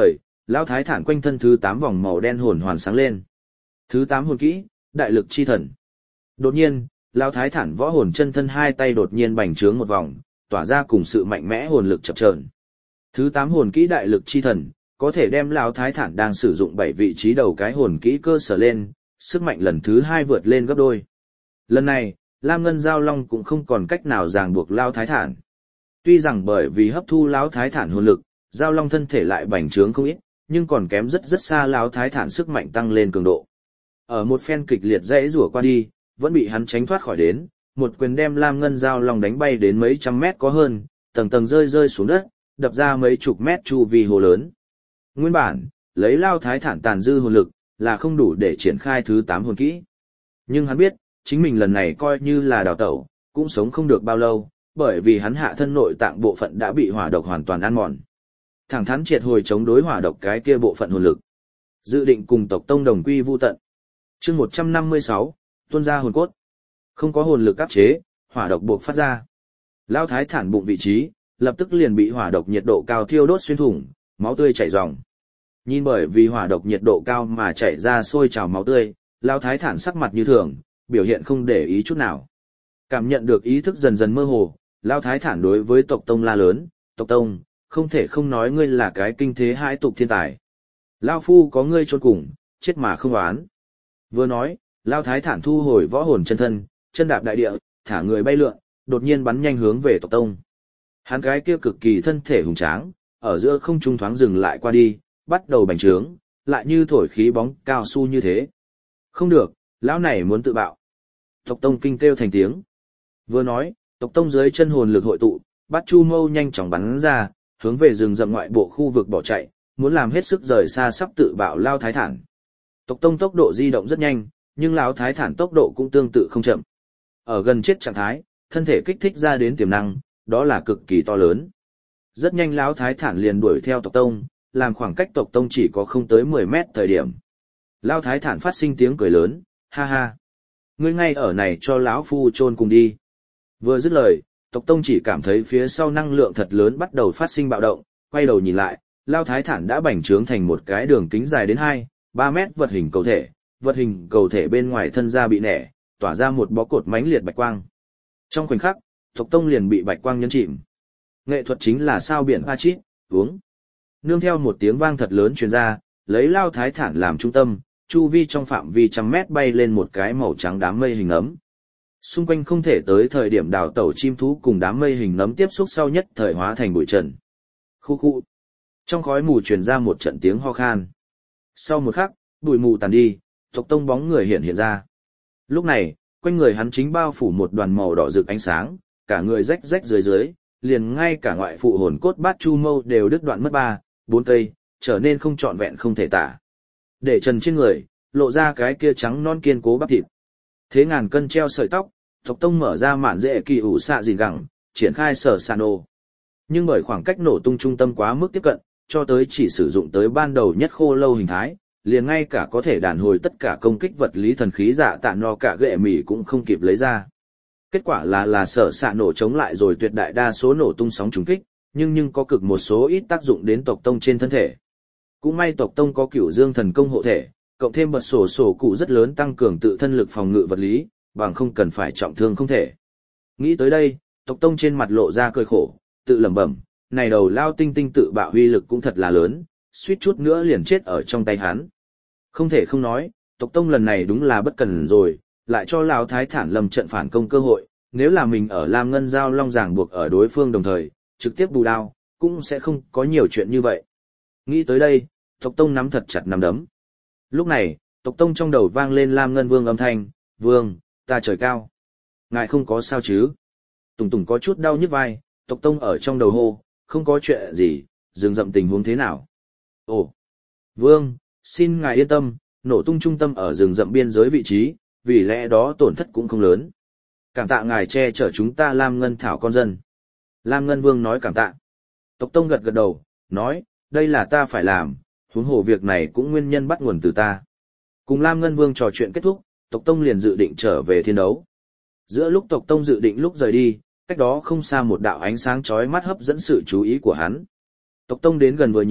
Lão thái thản quanh thân thứ tám vòng màu đen hồn hoàn sáng lên. Thứ tám hồn kỹ, đại lực chi thần. Đột nhiên, lão thái thản võ hồn chân thân hai tay đột nhiên bành trướng một vòng, tỏa ra cùng sự mạnh mẽ hồn lực chập chờn. Thứ tám hồn kỹ đại lực chi thần, có thể đem lão thái thản đang sử dụng bảy vị trí đầu cái hồn kỹ cơ sở lên, sức mạnh lần thứ hai vượt lên gấp đôi. Lần này, Lam Ngân Giao Long cũng không còn cách nào ràng buộc lão thái thản. Tuy rằng bởi vì hấp thu lão thái thản hồn lực, Giao Long thân thể lại bành trướng không ít, nhưng còn kém rất rất xa lão thái thản sức mạnh tăng lên cường độ. Ở một phen kịch liệt dãy rủa qua đi, vẫn bị hắn tránh thoát khỏi đến, một quyền đem Lam Ngân Giao Long đánh bay đến mấy trăm mét có hơn, tầng tầng rơi rơi xuống đất, đập ra mấy chục mét chu vi hồ lớn. Nguyên bản, lấy lão thái thản tàn dư hồn lực, là không đủ để triển khai thứ tám hồn kỹ. Nhưng hắn biết, chính mình lần này coi như là đào tẩu, cũng sống không được bao lâu, bởi vì hắn hạ thân nội tạng bộ phận đã bị hỏa độc hoàn toàn ăn mòn. Thẳng thắn triệt hồi chống đối hỏa độc cái kia bộ phận hồn lực. Dự định cùng tộc tông đồng quy vu tận. Chương một trăm năm mươi sáu, tuôn ra hồn cốt. Không có hồn lực áp chế, hỏa độc buộc phát ra. Lão thái thản bụng vị trí, lập tức liền bị hỏa độc nhiệt độ cao thiêu đốt xuyên thủng, máu tươi chảy ròng. Nhìn bởi vì hỏa độc nhiệt độ cao mà chảy ra sôi trào máu tươi, lão thái thản sắc mặt như thường, biểu hiện không để ý chút nào. Cảm nhận được ý thức dần dần mơ hồ, lão thái thản đối với tộc tông la lớn, "Tộc tông, không thể không nói ngươi là cái kinh thế hai tục thiên tài. Lão phu có ngươi chôn cùng, chết mà không oán." Vừa nói, lão thái thản thu hồi võ hồn chân thân, chân đạp đại địa, thả người bay lượn, đột nhiên bắn nhanh hướng về tộc tông. Hắn cái kia cực kỳ thân thể hùng tráng, ở giữa không trung thoáng dừng lại qua đi, bắt đầu bành trướng, lại như thổi khí bóng cao su như thế. Không được, lão này muốn tự bạo. Tộc tông kinh kêu thành tiếng. Vừa nói, tộc tông dưới chân hồn lực hội tụ, bắt chu mâu nhanh chóng bắn ra, hướng về rừng rậm ngoại bộ khu vực bỏ chạy, muốn làm hết sức rời xa sắp tự bạo lao thái thản. Tộc tông tốc độ di động rất nhanh, nhưng lão thái thản tốc độ cũng tương tự không chậm. Ở gần chết trạng thái, thân thể kích thích ra đến tiềm năng, đó là cực kỳ to lớn. Rất nhanh lão thái thản liền đuổi theo tộc tông, làm khoảng cách tộc tông chỉ có không tới mười mét thời điểm. Lão thái thản phát sinh tiếng cười lớn, "Ha ha, ngươi ngay ở này cho lão phu chôn cùng đi." Vừa dứt lời, tộc tông chỉ cảm thấy phía sau năng lượng thật lớn bắt đầu phát sinh bạo động, quay đầu nhìn lại, lão thái thản đã bành trướng thành một cái đường kính dài đến hai, ba mét vật hình cầu thể, vật hình cầu thể bên ngoài thân da bị nẻ, tỏa ra một bó cột mãnh liệt bạch quang. Trong khoảnh khắc, tộc tông liền bị bạch quang nhấn chìm. Nghệ thuật chính là sao biển pa chít, uống. Nương theo một tiếng vang thật lớn truyền ra, lấy lao thái thản làm trung tâm, chu vi trong phạm vi trăm mét bay lên một cái màu trắng đám mây hình ấm. Xung quanh không thể tới thời điểm đào tẩu chim thú cùng đám mây hình nấm tiếp xúc sau nhất thời hóa thành bụi trần. Khu khu. Trong khói mù truyền ra một trận tiếng ho khan. Sau một khắc, bụi mù tàn đi, tộc tông bóng người hiện hiện ra. Lúc này, quanh người hắn chính bao phủ một đoàn màu đỏ rực ánh sáng, cả người rách rách dưới dưới, liền ngay cả ngoại phụ hồn cốt bát chu mâu đều đứt đoạn mất ba, bốn cây, trở nên không trọn vẹn không thể tả. Để trần trên người, lộ ra cái kia trắng non kiên cố bắp thịt. Thế ngàn cân treo sợi tóc, tộc tông mở ra mạn dễ kỳ ủ xạ gìn gẳng, triển khai sở sàn nổ. Nhưng bởi khoảng cách nổ tung trung tâm quá mức tiếp cận, cho tới chỉ sử dụng tới ban đầu nhất khô lâu hình thái, liền ngay cả có thể đàn hồi tất cả công kích vật lý thần khí dạ tạ no cả gệ mỉ cũng không kịp lấy ra. Kết quả là là sở xạ nổ chống lại rồi tuyệt đại đa số nổ tung sóng trùng kích, nhưng nhưng có cực một số ít tác dụng đến tộc tông trên thân thể. Cũng may tộc tông có cửu dương thần công hộ thể, cộng thêm bật sổ sổ cụ rất lớn tăng cường tự thân lực phòng ngự vật lý, bằng không cần phải trọng thương không thể. Nghĩ tới đây, tộc tông trên mặt lộ ra cười khổ, tự lẩm bẩm, này đầu lao tinh tinh tự bạo huy lực cũng thật là lớn, suýt chút nữa liền chết ở trong tay hắn. Không thể không nói, tộc tông lần này đúng là bất cần rồi, lại cho lão thái thản lầm trận phản công cơ hội, nếu là mình ở Lam Ngân Giao Long ràng buộc ở đối phương đồng thời, trực tiếp bù đao, cũng sẽ không có nhiều chuyện như vậy. Nghĩ tới đây, tộc tông nắm thật chặt nắm đấm. Lúc này, tộc tông trong đầu vang lên Lam Ngân Vương âm thanh, "Vương, ta trời cao. Ngài không có sao chứ?" Tùng Tùng có chút đau nhức vai, tộc tông ở trong đầu hô, "Không có chuyện gì, rừng rậm tình huống thế nào?" "Ồ, Vương, xin ngài yên tâm, nổ tung trung tâm ở rừng rậm biên giới vị trí, vì lẽ đó tổn thất cũng không lớn. Cảm tạ ngài che chở chúng ta Lam Ngân Thảo con dân." Lam Ngân Vương nói cảm tạ. Tộc tông gật gật đầu, nói, "Đây là ta phải làm, huống hồ việc này cũng nguyên nhân bắt nguồn từ ta." Cùng Lam Ngân Vương trò chuyện kết thúc, tộc tông liền dự định trở về thiên đấu. Giữa lúc tộc tông dự định lúc rời đi, cách đó không xa một đạo ánh sáng chói mắt hấp dẫn sự chú ý của hắn. Tộc tông đến gần vừa nhìn,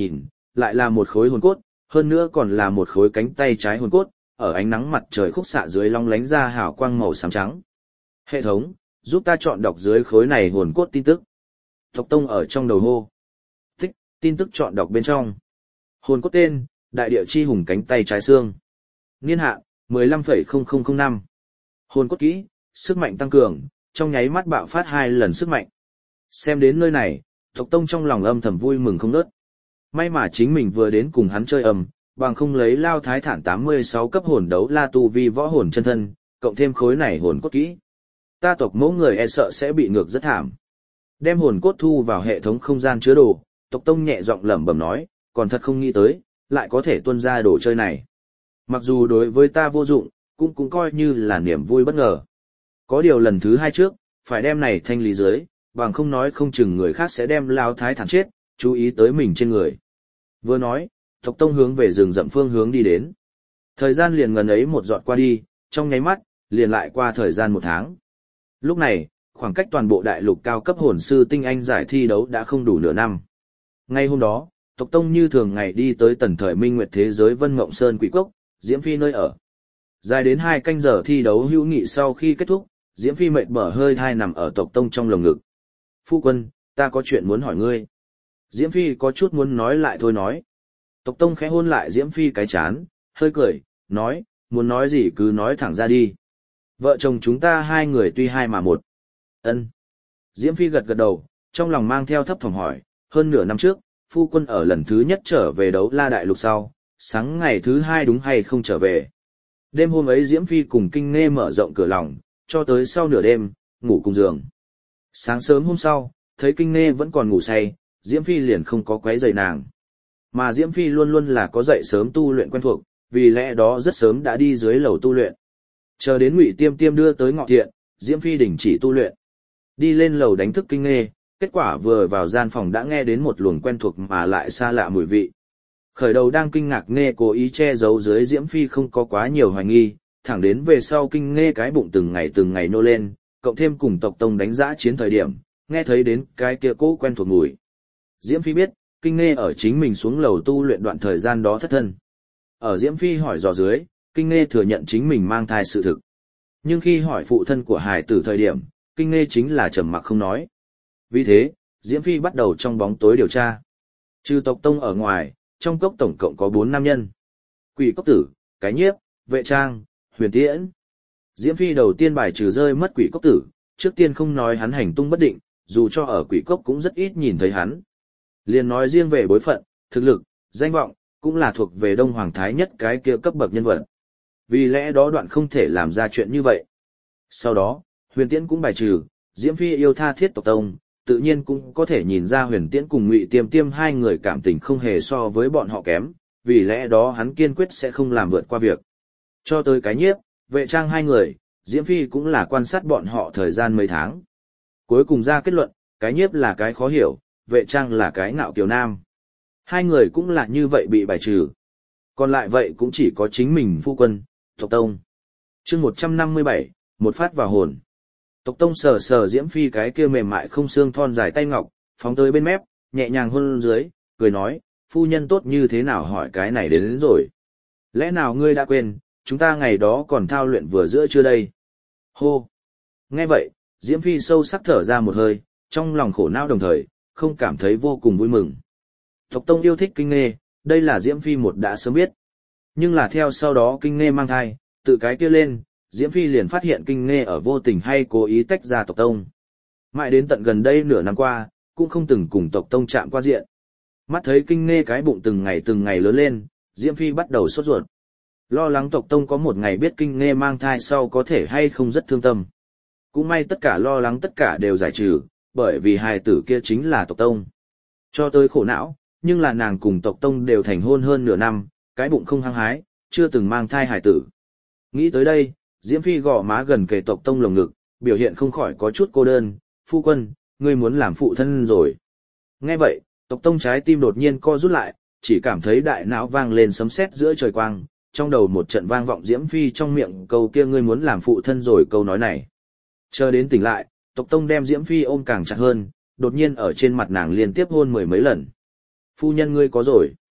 lại là một khối hồn cốt, hơn nữa còn là một khối cánh tay trái hồn cốt, ở ánh nắng mặt trời khúc xạ dưới long lánh ra hào quang màu xám trắng. Hệ thống, giúp ta chọn đọc dưới khối này hồn cốt tin tức. Tộc Tông ở trong đầu hô. Tích, tin tức chọn đọc bên trong. Hồn cốt tên, Đại địa chi hùng cánh tay trái xương. Niên hạn, mười lăm phẩy không không không năm. Hồn cốt kỹ, sức mạnh tăng cường, trong nháy mắt bạo phát hai lần sức mạnh. Xem đến nơi này, Tộc Tông trong lòng âm thầm vui mừng không nớt. May mà chính mình vừa đến cùng hắn chơi ầm, bằng không lấy Lao Thái Thản tám mươi sáu cấp hồn đấu la tu vi võ hồn chân thân, cộng thêm khối này hồn cốt kỹ. Ta tộc mẫu người e sợ sẽ bị ngược rất thảm. Đem hồn cốt thu vào hệ thống không gian chứa đồ, Tộc Tông nhẹ giọng lẩm bẩm nói, còn thật không nghĩ tới, lại có thể tuân ra đồ chơi này. Mặc dù đối với ta vô dụng, cũng cũng coi như là niềm vui bất ngờ. Có điều lần thứ hai trước, phải đem này thanh lý dưới, bằng không nói không chừng người khác sẽ đem Lao Thái Thản chết, chú ý tới mình trên người. Vừa nói, Tộc Tông hướng về rừng rậm phương hướng đi đến. Thời gian liền ngần ấy một giọt qua đi, trong nháy mắt, liền lại qua thời gian một tháng. Lúc này, khoảng cách toàn bộ đại lục cao cấp hồn sư tinh anh giải thi đấu đã không đủ nửa năm. Ngay hôm đó, Tộc Tông như thường ngày đi tới tần thời minh nguyệt thế giới Vân Mộng Sơn Quỷ Cốc, Diễm Phi nơi ở. Dài đến hai canh giờ thi đấu hữu nghị sau khi kết thúc, Diễm Phi mệt bở hơi thai nằm ở Tộc Tông trong lồng ngực. Phu quân, ta có chuyện muốn hỏi ngươi. Diễm Phi có chút muốn nói lại thôi nói. Tộc Tông khẽ hôn lại Diễm Phi cái chán, hơi cười, nói, muốn nói gì cứ nói thẳng ra đi. Vợ chồng chúng ta hai người tuy hai mà một. Ân. Diễm Phi gật gật đầu, trong lòng mang theo thấp thỏm hỏi, hơn nửa năm trước, phu quân ở lần thứ nhất trở về đấu la đại lục sau, sáng ngày thứ hai đúng hay không trở về. Đêm hôm ấy Diễm Phi cùng Kinh Nghê mở rộng cửa lòng, cho tới sau nửa đêm, ngủ cùng giường. Sáng sớm hôm sau, thấy Kinh Nghê vẫn còn ngủ say, Diễm Phi liền không có quấy rầy nàng. Mà Diễm Phi luôn luôn là có dậy sớm tu luyện quen thuộc, vì lẽ đó rất sớm đã đi dưới lầu tu luyện. Chờ đến Ngụy Tiêm Tiêm đưa tới ngọ thiện, Diễm Phi đình chỉ tu luyện. Đi lên lầu đánh thức Kinh Nghê, kết quả vừa vào gian phòng đã nghe đến một luồng quen thuộc mà lại xa lạ mùi vị. Khởi đầu đang kinh ngạc Nghê cố ý che giấu dưới Diễm Phi không có quá nhiều hoài nghi, thẳng đến về sau Kinh Nghê cái bụng từng ngày từng ngày nô lên, cộng thêm cùng Tộc Tông đánh giã chiến thời điểm, nghe thấy đến cái kia cỗ quen thuộc mùi. Diễm Phi biết, Kinh Nghê ở chính mình xuống lầu tu luyện đoạn thời gian đó thất thân. Ở Diễm Phi hỏi dò dưới, Kinh Nghê thừa nhận chính mình mang thai sự thực. Nhưng khi hỏi phụ thân của Hải Tử thời điểm, Kinh Nghê chính là trầm mặc không nói. Vì thế, Diễm Phi bắt đầu trong bóng tối điều tra. Trừ Tộc Tông ở ngoài, trong cốc tổng cộng có bốn nam nhân. Quỷ Cốc Tử, Cái Nhiếp, Vệ Trang, Huyền Tiễn. Diễm Phi đầu tiên bài trừ rơi mất Quỷ Cốc Tử, trước tiên không nói hắn hành tung bất định, dù cho ở Quỷ Cốc cũng rất ít nhìn thấy hắn. Liền nói riêng về bối phận, thực lực, danh vọng, cũng là thuộc về Đông Hoàng Thái nhất cái kia cấp bậc nhân vật. Vì lẽ đó đoạn không thể làm ra chuyện như vậy. Sau đó, Huyền Tiễn cũng bài trừ, Diễm Phi yêu tha thiết Tộc Tông, tự nhiên cũng có thể nhìn ra Huyền Tiễn cùng Ngụy Tiêm Tiêm hai người cảm tình không hề so với bọn họ kém, vì lẽ đó hắn kiên quyết sẽ không làm vượt qua việc. Cho tới Cái Nhiếp, Vệ Trang hai người, Diễm Phi cũng là quan sát bọn họ thời gian mấy tháng. Cuối cùng ra kết luận, Cái Nhiếp là cái khó hiểu, Vệ Trang là cái ngạo kiều nam. Hai người cũng là như vậy bị bài trừ. Còn lại vậy cũng chỉ có chính mình phu quân, Tộc Tông. chương một trăm năm mươi bảy, một phát vào hồn. Tộc Tông sờ sờ Diễm Phi cái kia mềm mại không xương thon dài tay ngọc, phóng tới bên mép, nhẹ nhàng hôn dưới, cười nói, phu nhân tốt như thế nào hỏi cái này đến, đến rồi. Lẽ nào ngươi đã quên, chúng ta ngày đó còn thao luyện vừa giữa chưa đây. Hô. Nghe vậy, Diễm Phi sâu sắc thở ra một hơi, trong lòng khổ não đồng thời, không cảm thấy vô cùng vui mừng. Tộc Tông yêu thích Kinh Nghê, đây là Diễm Phi một đã sớm biết. Nhưng là theo sau đó Kinh Nghê mang thai, tự cái kia lên, Diễm Phi liền phát hiện Kinh Nghê ở vô tình hay cố ý tách ra Tộc Tông. Mãi đến tận gần đây nửa năm qua, cũng không từng cùng Tộc Tông chạm qua diện. Mắt thấy Kinh Nghê cái bụng từng ngày từng ngày lớn lên, Diễm Phi bắt đầu sốt ruột. Lo lắng Tộc Tông có một ngày biết Kinh Nghê mang thai sau có thể hay không rất thương tâm. Cũng may tất cả lo lắng tất cả đều giải trừ, bởi vì hài tử kia chính là Tộc Tông. Cho tới khổ não, nhưng là nàng cùng Tộc Tông đều thành hôn hơn nửa năm, cái bụng không hăng hái, chưa từng mang thai hài tử. Nghĩ tới đây, Diễm Phi gò má gần kề Tộc Tông lồng ngực, biểu hiện không khỏi có chút cô đơn, phu quân, ngươi muốn làm phụ thân rồi. Nghe vậy, Tộc Tông trái tim đột nhiên co rút lại, chỉ cảm thấy đại não vang lên sấm sét giữa trời quang, trong đầu một trận vang vọng Diễm Phi trong miệng câu kia ngươi muốn làm phụ thân rồi câu nói này. Chờ đến tỉnh lại, Tộc Tông đem Diễm Phi ôm càng chặt hơn, đột nhiên ở trên mặt nàng liên tiếp hôn mười mấy lần. Phu nhân ngươi có rồi.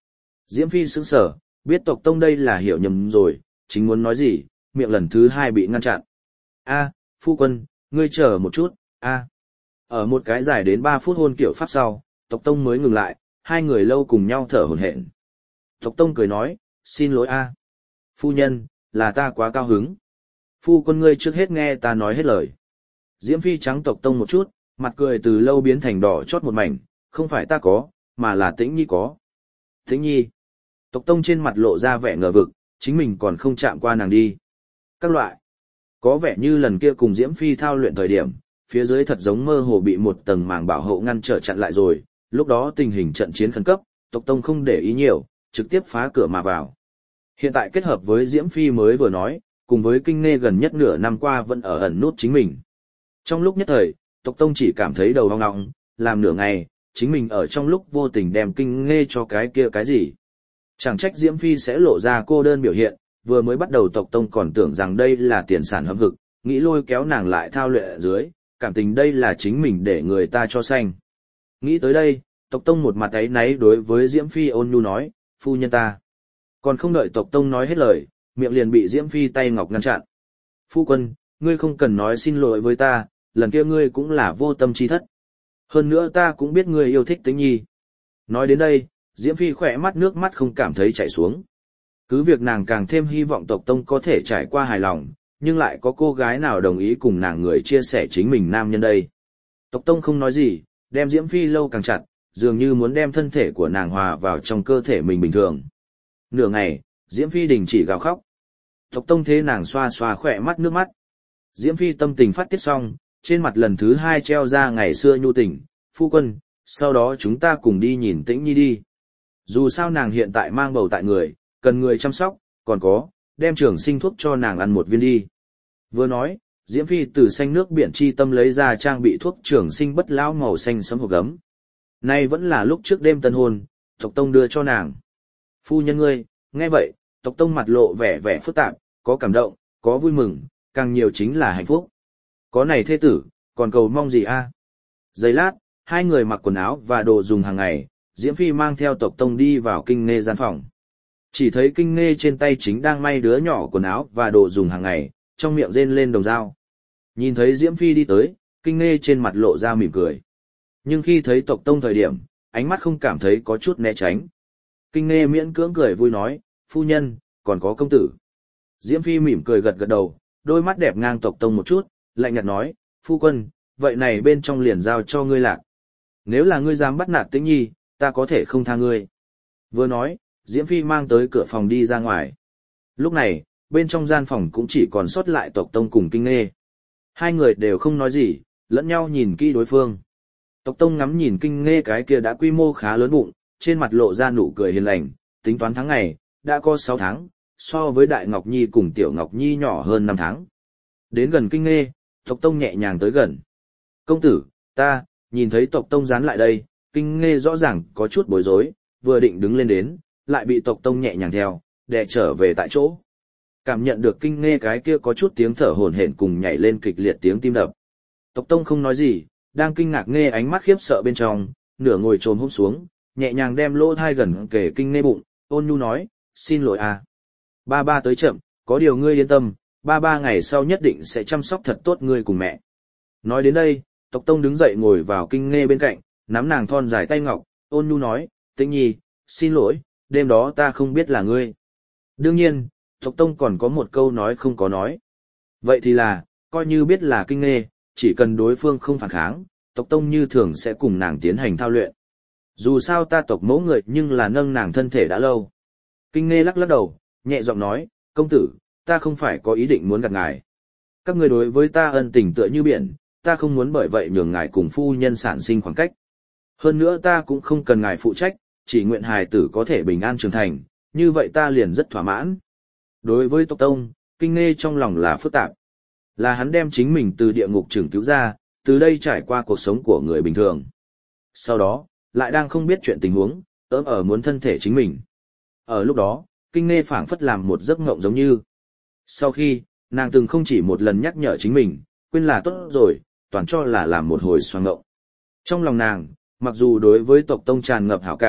Diễm Phi sững sờ, biết tộc tông đây là hiểu nhầm rồi, chính muốn nói gì, miệng lần thứ hai bị ngăn chặn. A, phu quân, ngươi chờ một chút, a. Ở một cái dài đến ba phút hôn kiểu pháp sau, tộc tông mới ngừng lại, hai người lâu cùng nhau thở hổn hển. Tộc tông cười nói, xin lỗi a. Phu nhân, là ta quá cao hứng. Phu quân ngươi trước hết nghe ta nói hết lời. Diễm Phi trắng tộc tông một chút, mặt cười từ lâu biến thành đỏ chót một mảnh, không phải ta có, mà là Tĩnh Nhi có. Tĩnh Nhi. Tộc tông trên mặt lộ ra vẻ ngờ vực, chính mình còn không chạm qua nàng đi. Các loại. Có vẻ như lần kia cùng Diễm Phi thao luyện thời điểm, phía dưới thật giống mơ hồ bị một tầng màng bảo hộ ngăn trở chặn lại rồi, lúc đó tình hình trận chiến khẩn cấp, tộc tông không để ý nhiều, trực tiếp phá cửa mà vào. Hiện tại kết hợp với Diễm Phi mới vừa nói, cùng với Kinh Nghê gần nhất nửa năm qua vẫn ở ẩn nút chính mình. Trong lúc nhất thời, tộc tông chỉ cảm thấy đầu hoang ngọng, làm nửa ngày, chính mình ở trong lúc vô tình đem Kinh Nghê cho cái kia cái gì. Chẳng trách Diễm Phi sẽ lộ ra cô đơn biểu hiện, vừa mới bắt đầu tộc tông còn tưởng rằng đây là tiền sản hâm hực, nghĩ lôi kéo nàng lại thao luyện ở dưới, cảm tình đây là chính mình để người ta cho xanh. Nghĩ tới đây, tộc tông một mặt ấy náy đối với Diễm Phi ôn nhu nói, phu nhân ta. Còn không đợi tộc tông nói hết lời, miệng liền bị Diễm Phi tay ngọc ngăn chặn. Phu quân, ngươi không cần nói xin lỗi với ta, lần kia ngươi cũng là vô tâm chi thất. Hơn nữa ta cũng biết ngươi yêu thích Tĩnh Nhi. Nói đến đây, Diễm Phi khỏe mắt nước mắt không cảm thấy chảy xuống. Cứ việc nàng càng thêm hy vọng tộc tông có thể trải qua hài lòng, nhưng lại có cô gái nào đồng ý cùng nàng người chia sẻ chính mình nam nhân đây. Tộc tông không nói gì, đem Diễm Phi lâu càng chặt, dường như muốn đem thân thể của nàng hòa vào trong cơ thể mình bình thường. Nửa ngày, Diễm Phi đình chỉ gào khóc. Tộc tông thế nàng xoa xoa khỏe mắt nước mắt. Diễm Phi tâm tình phát tiết xong, trên mặt lần thứ hai treo ra ngày xưa nhu tình, phu quân, sau đó chúng ta cùng đi nhìn Tĩnh Nhi đi. Dù sao nàng hiện tại mang bầu tại người, cần người chăm sóc, còn có, đem trường sinh thuốc cho nàng ăn một viên đi. Vừa nói, Diễm Phi từ xanh nước biển chi tâm lấy ra trang bị thuốc trường sinh bất lão màu xanh sẫm hộp gấm. Nay vẫn là lúc trước đêm tân hôn, tộc tông đưa cho nàng. Phu nhân ngươi, nghe vậy, tộc tông mặt lộ vẻ vẻ phức tạp, có cảm động, có vui mừng, càng nhiều chính là hạnh phúc. Có này thê tử, còn cầu mong gì a? Giây lát, hai người mặc quần áo và đồ dùng hàng ngày, Diễm Phi mang theo tộc tông đi vào Kinh Nghê gian phòng. Chỉ thấy Kinh Nghê trên tay chính đang may đứa nhỏ quần áo và đồ dùng hàng ngày, trong miệng rên lên đồng dao. Nhìn thấy Diễm Phi đi tới, Kinh Nghê trên mặt lộ ra mỉm cười. Nhưng khi thấy tộc tông thời điểm, ánh mắt không cảm thấy có chút né tránh. Kinh Nghê miễn cưỡng cười vui nói, phu nhân, còn có công tử. Diễm Phi mỉm cười gật gật đầu, đôi mắt đẹp ngang tộc tông một chút, lạnh nhạt nói, phu quân, vậy này bên trong liền giao cho ngươi lạc. Nếu là ngươi dám bắt nạt Tĩnh Nhi, ta có thể không tha ngươi. Vừa nói, Diễm Phi mang tới cửa phòng đi ra ngoài. Lúc này, bên trong gian phòng cũng chỉ còn sót lại tộc tông cùng Kinh Nghê. Hai người đều không nói gì, lẫn nhau nhìn kỹ đối phương. Tộc tông ngắm nhìn Kinh Nghê cái kia đã quy mô khá lớn bụng, trên mặt lộ ra nụ cười hiền lành, tính toán tháng ngày, đã có sáu tháng, so với Đại Ngọc Nhi cùng Tiểu Ngọc Nhi nhỏ hơn năm tháng. Đến gần Kinh Nghê, tộc tông nhẹ nhàng tới gần. Công tử, ta, nhìn thấy tộc tông dán lại đây, Kinh Nghê rõ ràng có chút bối rối, vừa định đứng lên đến, lại bị tộc tông nhẹ nhàng theo, đè trở về tại chỗ. Cảm nhận được Kinh Nghê cái kia có chút tiếng thở hổn hển cùng nhảy lên kịch liệt tiếng tim đập. Tộc tông không nói gì, đang kinh ngạc Nghê ánh mắt khiếp sợ bên trong, nửa ngồi trồm hôm xuống, nhẹ nhàng đem lỗ thai gần kề Kinh Nghê bụng, ôn nhu nói, xin lỗi à. Ba ba tới chậm, có điều ngươi yên tâm, ba ba ngày sau nhất định sẽ chăm sóc thật tốt ngươi cùng mẹ. Nói đến đây, tộc tông đứng dậy ngồi vào Kinh Nghê bên cạnh, nắm nàng thon dài tay ngọc, ôn nhu nói, Tĩnh Nhi, xin lỗi, đêm đó ta không biết là ngươi. Đương nhiên, tộc tông còn có một câu nói không có nói. Vậy thì là, coi như biết là Kinh Nghê, chỉ cần đối phương không phản kháng, tộc tông như thường sẽ cùng nàng tiến hành thao luyện. Dù sao ta tộc mẫu người nhưng là nâng nàng thân thể đã lâu. Kinh Nghê lắc lắc đầu, nhẹ giọng nói, công tử, ta không phải có ý định muốn gặp ngài. Các người đối với ta ân tình tựa như biển, ta không muốn bởi vậy nhường ngài cùng phu nhân sản sinh khoảng cách. Hơn nữa ta cũng không cần ngài phụ trách, chỉ nguyện hài tử có thể bình an trưởng thành, như vậy ta liền rất thỏa mãn. Đối với tộc tông, Kinh Nghê trong lòng là phức tạp. Là hắn đem chính mình từ địa ngục trưởng cứu ra, từ đây trải qua cuộc sống của người bình thường. Sau đó, lại đang không biết chuyện tình huống, ỡm ở muốn thân thể chính mình. Ở lúc đó, Kinh Nghê phảng phất làm một giấc mộng giống như. Sau khi, nàng từng không chỉ một lần nhắc nhở chính mình, quên là tốt rồi, toàn cho là làm một hồi xoang ngộng. Trong lòng nàng, mặc dù đối với tộc tông tràn ngập hảo cảm,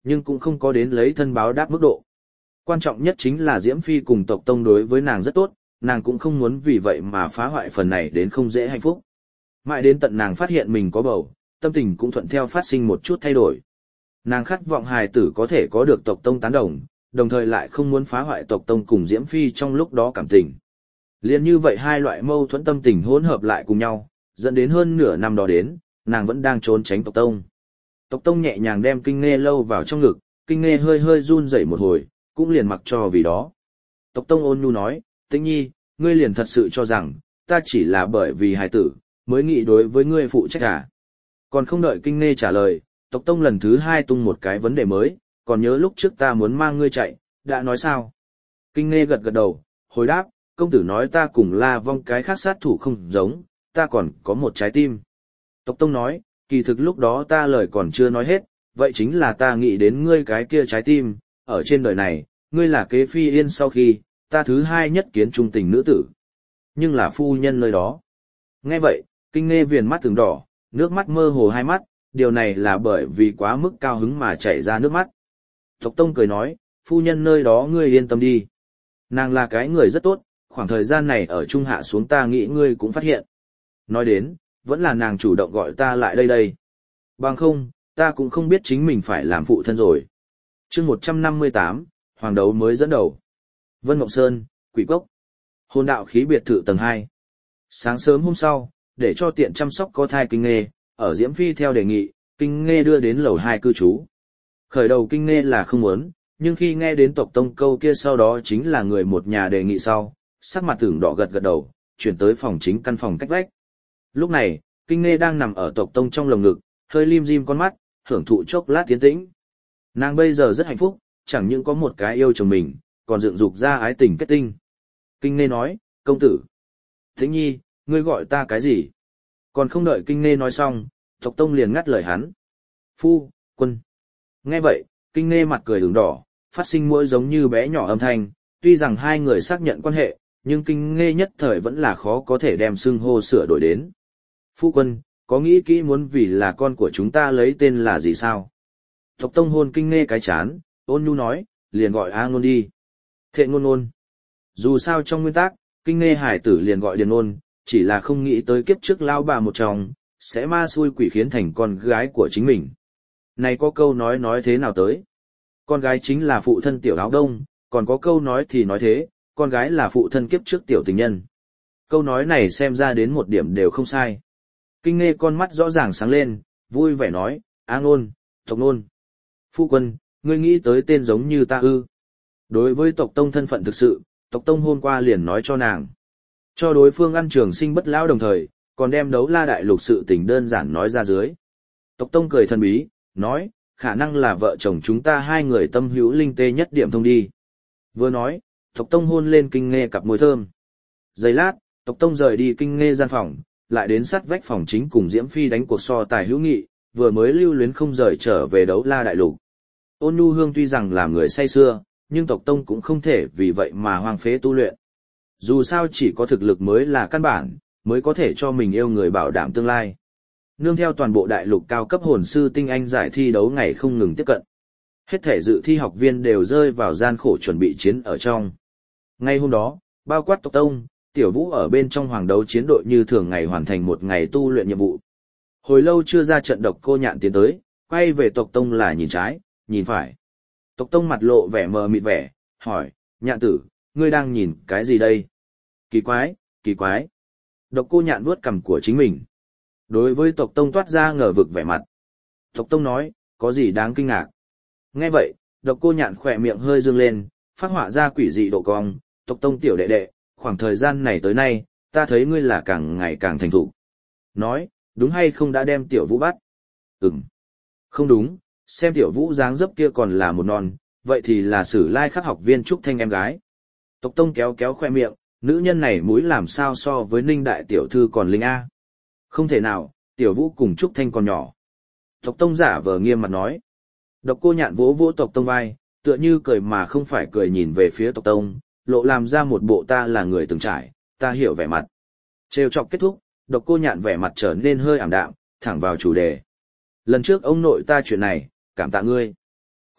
nhưng cũng không có đến lấy thân báo đáp mức độ. Quan trọng nhất chính là Diễm Phi cùng tộc tông đối với nàng rất tốt, nàng cũng không muốn vì vậy mà phá hoại phần này đến không dễ hạnh phúc. Mãi đến tận nàng phát hiện mình có bầu, tâm tình cũng thuận theo phát sinh một chút thay đổi. Nàng khát vọng hài tử có thể có được tộc tông tán đồng, đồng thời lại không muốn phá hoại tộc tông cùng Diễm Phi trong lúc đó cảm tình. Liên như vậy hai loại mâu thuẫn tâm tình hỗn hợp lại cùng nhau, dẫn đến hơn nửa năm đó đến, nàng vẫn đang trốn tránh tộc tông. Tộc tông nhẹ nhàng đem Kinh Nghê lâu vào trong ngực, Kinh Nghê hơi hơi run rẩy một hồi, cũng liền mặc cho vì đó. Tộc tông ôn nhu nói, Tĩnh Nhi, ngươi liền thật sự cho rằng, ta chỉ là bởi vì hài tử, mới nghĩ đối với ngươi phụ trách à. Còn không đợi Kinh Nghê trả lời, tộc tông lần thứ hai tung một cái vấn đề mới, còn nhớ lúc trước ta muốn mang ngươi chạy, đã nói sao? Kinh Nghê gật gật đầu, hồi đáp, công tử nói ta cùng La Vong cái khác sát thủ không giống, ta còn có một trái tim. Tộc tông nói, kỳ thực lúc đó ta lời còn chưa nói hết, vậy chính là ta nghĩ đến ngươi cái kia trái tim, ở trên đời này, ngươi là kế phi yên sau khi, ta thứ hai nhất kiến trung tình nữ tử. Nhưng là phu nhân nơi đó. Nghe vậy, Kinh Nghê viền mắt từng đỏ, nước mắt mơ hồ hai mắt, điều này là bởi vì quá mức cao hứng mà chảy ra nước mắt. Tộc tông cười nói, phu nhân nơi đó ngươi yên tâm đi. Nàng là cái người rất tốt, khoảng thời gian này ở Trung Hạ xuống ta nghĩ ngươi cũng phát hiện. Nói đến, vẫn là nàng chủ động gọi ta lại đây đây. Bằng không, ta cũng không biết chính mình phải làm phụ thân rồi. chương một trăm năm mươi tám, Hoàng đấu mới dẫn đầu. Vân Mộng Sơn, Quỷ Cốc. Hồn đạo khí biệt thự tầng hai. Sáng sớm hôm sau, để cho tiện chăm sóc có thai Kinh Nghê, ở Diễm Phi theo đề nghị, Kinh Nghê đưa đến lầu hai cư trú. Khởi đầu Kinh Nghê là không muốn, nhưng khi nghe đến tộc tông câu kia sau đó chính là người một nhà đề nghị sau, sắc mặt tưởng đỏ gật gật đầu, chuyển tới phòng chính căn phòng cách vách. Lúc này, Kinh Nghê đang nằm ở tộc tông trong lồng ngực, hơi lim dim con mắt, hưởng thụ chốc lát tiến tĩnh. Nàng bây giờ rất hạnh phúc, chẳng những có một cái yêu chồng mình, còn dựng dục ra ái tình kết tinh. Kinh Nghê nói, công tử. Tĩnh Nhi, ngươi gọi ta cái gì? Còn không đợi Kinh Nghê nói xong, tộc tông liền ngắt lời hắn. Phu, quân. Nghe vậy, Kinh Nghê mặt cười ửng đỏ, phát sinh mỗi giống như bé nhỏ âm thanh, tuy rằng hai người xác nhận quan hệ, nhưng Kinh Nghê nhất thời vẫn là khó có thể đem xưng hô sửa đổi đến. Phu quân, có nghĩ kỹ muốn vì là con của chúng ta lấy tên là gì sao? Tộc tông hôn Kinh Nghê cái chán, ôn nhu nói, liền gọi A Ngôn đi. Thệ Ngôn Ngôn. Dù sao trong nguyên tắc, Kinh Nghê hải tử liền gọi Điền Ngôn, chỉ là không nghĩ tới kiếp trước lao bà một chồng, sẽ ma xui quỷ khiến thành con gái của chính mình. Này có câu nói nói thế nào tới? Con gái chính là phụ thân tiểu áo đông, còn có câu nói thì nói thế, con gái là phụ thân kiếp trước tiểu tình nhân. Câu nói này xem ra đến một điểm đều không sai. Kinh Nghê con mắt rõ ràng sáng lên, vui vẻ nói, A Ngôn, Tộc Nôn. Phu quân, ngươi nghĩ tới tên giống như ta ư? Đối với tộc tông thân phận thực sự, tộc tông hôm qua liền nói cho nàng. Cho đối phương ăn trường sinh bất lão đồng thời, còn đem Đấu La đại lục sự tình đơn giản nói ra dưới. Tộc tông cười thần bí, nói, khả năng là vợ chồng chúng ta hai người tâm hữu linh tê nhất điểm thông đi. Vừa nói, tộc tông hôn lên Kinh Nghê cặp môi thơm. Giây lát, tộc tông rời đi Kinh Nghê gian phòng, lại đến sát vách phòng chính cùng Diễm Phi đánh cuộc so tài hữu nghị, vừa mới lưu luyến không rời trở về Đấu La đại lục. Ôn Nhu Hương tuy rằng là người say xưa, nhưng tộc tông cũng không thể vì vậy mà hoang phế tu luyện. Dù sao chỉ có thực lực mới là căn bản, mới có thể cho mình yêu người bảo đảm tương lai. Nương theo toàn bộ đại lục cao cấp hồn sư tinh anh giải thi đấu ngày không ngừng tiếp cận. Hết thể dự thi học viên đều rơi vào gian khổ chuẩn bị chiến ở trong. Ngay hôm đó, bao quát tộc tông, Tiểu Vũ ở bên trong hoàng đấu chiến đội như thường ngày hoàn thành một ngày tu luyện nhiệm vụ. Hồi lâu chưa ra trận Độc Cô Nhạn tiến tới, quay về tộc tông là nhìn trái, nhìn phải. Tộc tông mặt lộ vẻ mờ mịt vẻ, hỏi, Nhạn tử, ngươi đang nhìn cái gì đây? Kỳ quái, kỳ quái. Độc Cô Nhạn vuốt cằm của chính mình. Đối với tộc tông toát ra ngờ vực vẻ mặt. Tộc tông nói, có gì đáng kinh ngạc? Nghe vậy, Độc Cô Nhạn khỏe miệng hơi dương lên, phát họa ra quỷ dị độ cong, tộc tông tiểu đệ đệ, khoảng thời gian này tới nay, ta thấy ngươi là càng ngày càng thành thục. Nói, đúng hay không đã đem Tiểu Vũ bắt? Ừm. Không đúng, xem Tiểu Vũ dáng dấp kia còn là một non, vậy thì là Sử Lai Khắc học viên Trúc Thanh em gái. Tộc tông kéo kéo khoe miệng, nữ nhân này mũi làm sao so với Ninh đại tiểu thư còn linh a? Không thể nào, Tiểu Vũ cùng Trúc Thanh còn nhỏ. Tộc tông giả vờ nghiêm mặt nói. Độc Cô Nhạn vỗ vỗ tộc tông vai, tựa như cười mà không phải cười nhìn về phía tộc tông, lộ làm ra một bộ ta là người từng trải, ta hiểu vẻ mặt. Trêu chọc kết thúc, Độc Cô Nhạn vẻ mặt trở nên hơi ảm đạm, thẳng vào chủ đề. Lần trước ông nội ta chuyện này, cảm tạ ngươi.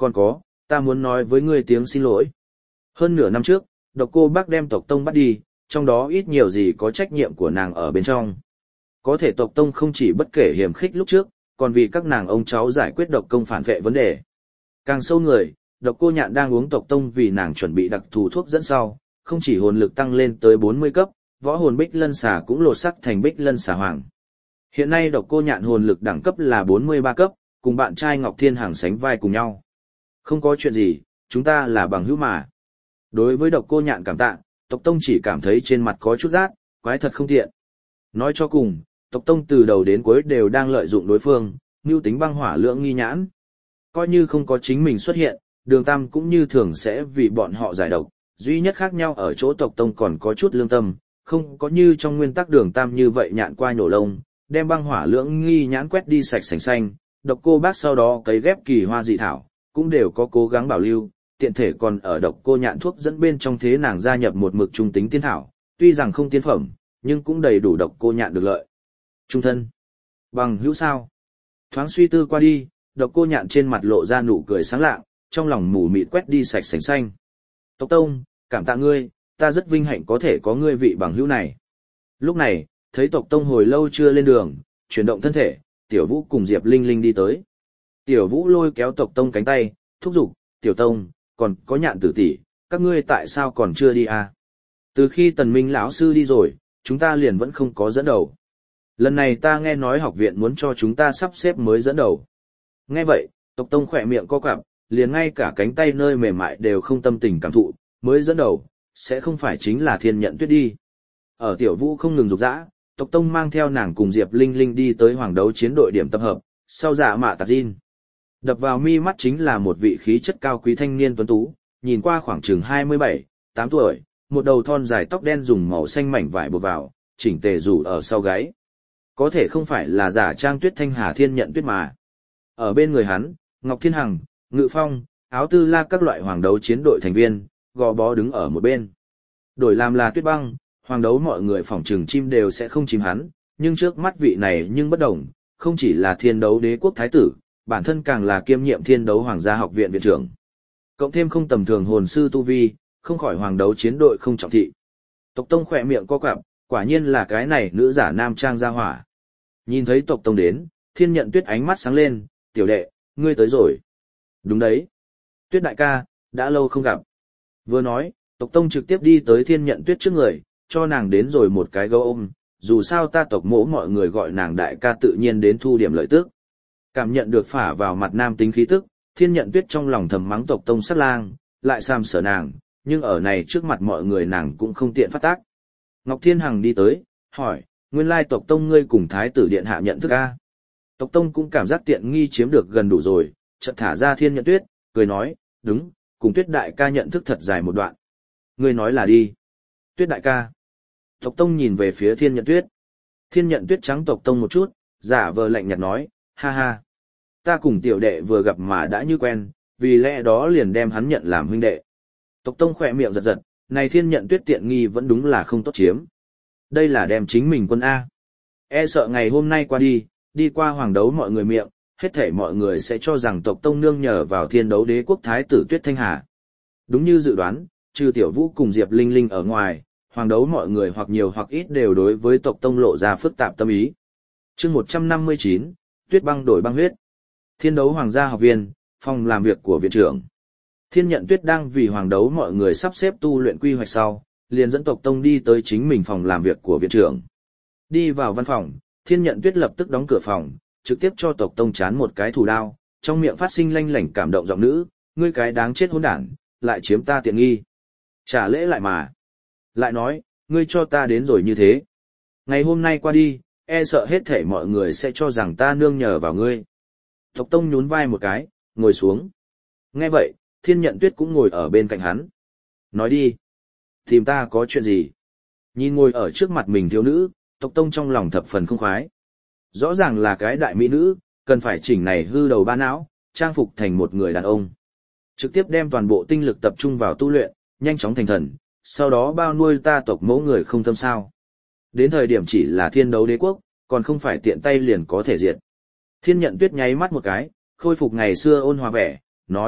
Còn có, ta muốn nói với ngươi tiếng xin lỗi. Hơn nửa năm trước, độc cô bác đem tộc tông bắt đi, trong đó ít nhiều gì có trách nhiệm của nàng ở bên trong. Có thể tộc tông không chỉ bất kể hiểm khích lúc trước, còn vì các nàng ông cháu giải quyết độc công phản vệ vấn đề. Càng sâu người, độc cô nhạn đang uống tộc tông vì nàng chuẩn bị đặc thù thuốc dẫn sau, không chỉ hồn lực tăng lên tới bốn mươi cấp, võ hồn bích lân xà cũng lột sắc thành bích lân xà hoàng. Hiện nay độc cô nhạn hồn lực đẳng cấp là bốn mươi ba cấp, cùng bạn trai Ngọc Thiên Hằng sánh vai cùng nhau. Không có chuyện gì, chúng ta là bằng hữu mà. Đối với độc cô nhạn cảm tạ, tộc tông chỉ cảm thấy trên mặt có chút rát, quái thật không tiện. Nói cho cùng, tộc tông từ đầu đến cuối đều đang lợi dụng đối phương, mưu tính băng hỏa lưỡng nghi nhãn. Coi như không có chính mình xuất hiện, đường tam cũng như thường sẽ vì bọn họ giải độc, duy nhất khác nhau ở chỗ tộc tông còn có chút lương tâm, không có như trong nguyên tắc đường tam như vậy nhạn qua nhổ lông, đem băng hỏa lưỡng nghi nhãn quét đi sạch sành xanh, độc cô bác sau đó cấy ghép kỳ hoa dị thảo, cũng đều có cố gắng bảo lưu, tiện thể còn ở độc cô nhạn thuốc dẫn bên trong thế nàng gia nhập một mực trung tính tiên thảo, tuy rằng không tiên phẩm, nhưng cũng đầy đủ độc cô nhạn được lợi. Trung thân. Bằng hữu sao? Thoáng suy tư qua đi, độc cô nhạn trên mặt lộ ra nụ cười sáng lạng, trong lòng mù mịt quét đi sạch sành xanh. Tộc tông, cảm tạ ngươi, ta rất vinh hạnh có thể có ngươi vị bằng hữu này. Lúc này, thấy tộc tông hồi lâu chưa lên đường, chuyển động thân thể, tiểu vũ cùng Diệp Linh Linh đi tới. Tiểu vũ lôi kéo tộc tông cánh tay, thúc giục, tiểu tông, còn có nhạn tử tỷ, các ngươi tại sao còn chưa đi à? Từ khi tần minh lão sư đi rồi, chúng ta liền vẫn không có dẫn đầu. Lần này ta nghe nói học viện muốn cho chúng ta sắp xếp mới dẫn đầu. Nghe vậy, tộc tông khỏe miệng co quắp, liền ngay cả cánh tay nơi mềm mại đều không tâm tình cảm thụ, mới dẫn đầu, sẽ không phải chính là Thiên Nhận Tuyết đi. Ở tiểu vũ không ngừng rục rã, tộc tông mang theo nàng cùng Diệp Linh Linh đi tới hoàng đấu chiến đội điểm tập hợp, sau dạ mạ tạt Jin. Đập vào mi mắt chính là một vị khí chất cao quý thanh niên tuấn tú, nhìn qua khoảng chừng hai mươi bảy, tám tuổi, một đầu thon dài tóc đen dùng màu xanh mảnh vải buộc vào, chỉnh tề rủ ở sau gáy. Có thể không phải là giả trang Tuyết Thanh Hà Thiên Nhận Tuyết mà. Ở bên người hắn, Ngọc Thiên Hằng, Ngự Phong, Áo Tư La các loại hoàng đấu chiến đội thành viên, gò bó đứng ở một bên. Đổi làm là Tuyết Băng, hoàng đấu mọi người phỏng trừng chim đều sẽ không chìm hắn, nhưng trước mắt vị này nhưng bất đồng, không chỉ là thiên đấu đế quốc thái tử, bản thân càng là kiêm nhiệm thiên đấu hoàng gia học viện viện trưởng. Cộng thêm không tầm thường hồn sư tu vi, không khỏi hoàng đấu chiến đội không trọng thị. Tộc tông khỏe miệng co quắp, quả nhiên là cái này nữ giả nam trang gia hỏa. Nhìn thấy tộc tông đến, Thiên Nhận Tuyết ánh mắt sáng lên, tiểu đệ, ngươi tới rồi. Đúng đấy. Tuyết đại ca, đã lâu không gặp. Vừa nói, tộc tông trực tiếp đi tới Thiên Nhận Tuyết trước người, cho nàng đến rồi một cái gấu ôm, dù sao ta tộc mỗ mọi người gọi nàng đại ca tự nhiên đến thu điểm lợi tức. Cảm nhận được phả vào mặt nam tính khí tức, Thiên Nhận Tuyết trong lòng thầm mắng tộc tông sát lang, lại sam sở nàng, nhưng ở này trước mặt mọi người nàng cũng không tiện phát tác. Ngọc Thiên Hằng đi tới, hỏi, nguyên lai tộc tông ngươi cùng thái tử điện hạ nhận thức a? Tộc tông cũng cảm giác tiện nghi chiếm được gần đủ rồi, chợt thả ra Thiên Nhận Tuyết, cười nói, đúng, cùng Tuyết đại ca nhận thức thật dài một đoạn. Ngươi nói là đi. Tuyết đại ca. Tộc tông nhìn về phía Thiên Nhận Tuyết. Thiên Nhận Tuyết trắng tộc tông một chút, giả vờ lạnh nhạt nói, ha ha. Ta cùng tiểu đệ vừa gặp mà đã như quen, vì lẽ đó liền đem hắn nhận làm huynh đệ. Tộc tông khỏe miệng giật giật, này Thiên Nhận Tuyết tiện nghi vẫn đúng là không tốt chiếm. Đây là đem chính mình quân A. E sợ ngày hôm nay qua đi, đi qua hoàng đấu mọi người miệng, hết thảy mọi người sẽ cho rằng tộc tông nương nhờ vào thiên đấu đế quốc thái tử Tuyết Thanh Hà. Đúng như dự đoán, trừ tiểu vũ cùng Diệp Linh Linh ở ngoài, hoàng đấu mọi người hoặc nhiều hoặc ít đều đối với tộc tông lộ ra phức tạp tâm ý. Chương một trăm năm mươi chín, Tuyết băng đổi băng huyết. Thiên đấu hoàng gia học viên, phòng làm việc của viện trưởng. Thiên Nhận Tuyết đang vì hoàng đấu mọi người sắp xếp tu luyện quy hoạch sau, liền dẫn tộc tông đi tới chính mình phòng làm việc của viện trưởng. Đi vào văn phòng, Thiên Nhận Tuyết lập tức đóng cửa phòng, trực tiếp cho tộc tông chán một cái thủ đao, trong miệng phát sinh lanh lảnh cảm động giọng nữ, ngươi cái đáng chết hỗn đản, lại chiếm ta tiện nghi. Trả lễ lại mà. Lại nói, ngươi cho ta đến rồi như thế. Ngày hôm nay qua đi, e sợ hết thể mọi người sẽ cho rằng ta nương nhờ vào ngươi. Tộc tông nhún vai một cái, ngồi xuống. Nghe vậy, Thiên Nhận Tuyết cũng ngồi ở bên cạnh hắn. Nói đi. Tìm ta có chuyện gì? Nhìn ngồi ở trước mặt mình thiếu nữ, tộc tông trong lòng thập phần không khoái. Rõ ràng là cái đại mỹ nữ, cần phải chỉnh này hư đầu ba não, trang phục thành một người đàn ông. Trực tiếp đem toàn bộ tinh lực tập trung vào tu luyện, nhanh chóng thành thần, sau đó bao nuôi ta tộc mẫu người không tâm sao. Đến thời điểm chỉ là thiên đấu đế quốc, còn không phải tiện tay liền có thể diệt. Thiên Nhận Tuyết nháy mắt một cái, khôi phục ngày xưa ôn hòa vẻ, nói,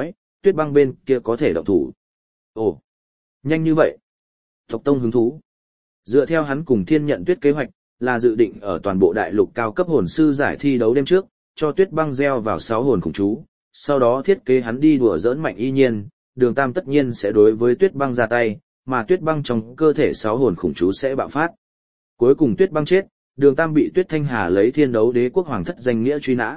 tuyết băng bên kia có thể động thủ. Ồ, nhanh như vậy. Tộc Tông hứng thú. Dựa theo hắn cùng Thiên Nhận Tuyết kế hoạch, là dự định ở toàn bộ đại lục cao cấp hồn sư giải thi đấu đêm trước, cho tuyết băng gieo vào sáu hồn khủng chú, sau đó thiết kế hắn đi đùa giỡn Mạnh Y Nhiên, Đường Tam tất nhiên sẽ đối với tuyết băng ra tay, mà tuyết băng trong cơ thể sáu hồn khủng chú sẽ bạo phát. Cuối cùng tuyết băng chết, Đường Tam bị Tuyết Thanh Hà lấy Thiên Đấu Đế quốc hoàng thất danh nghĩa truy nã.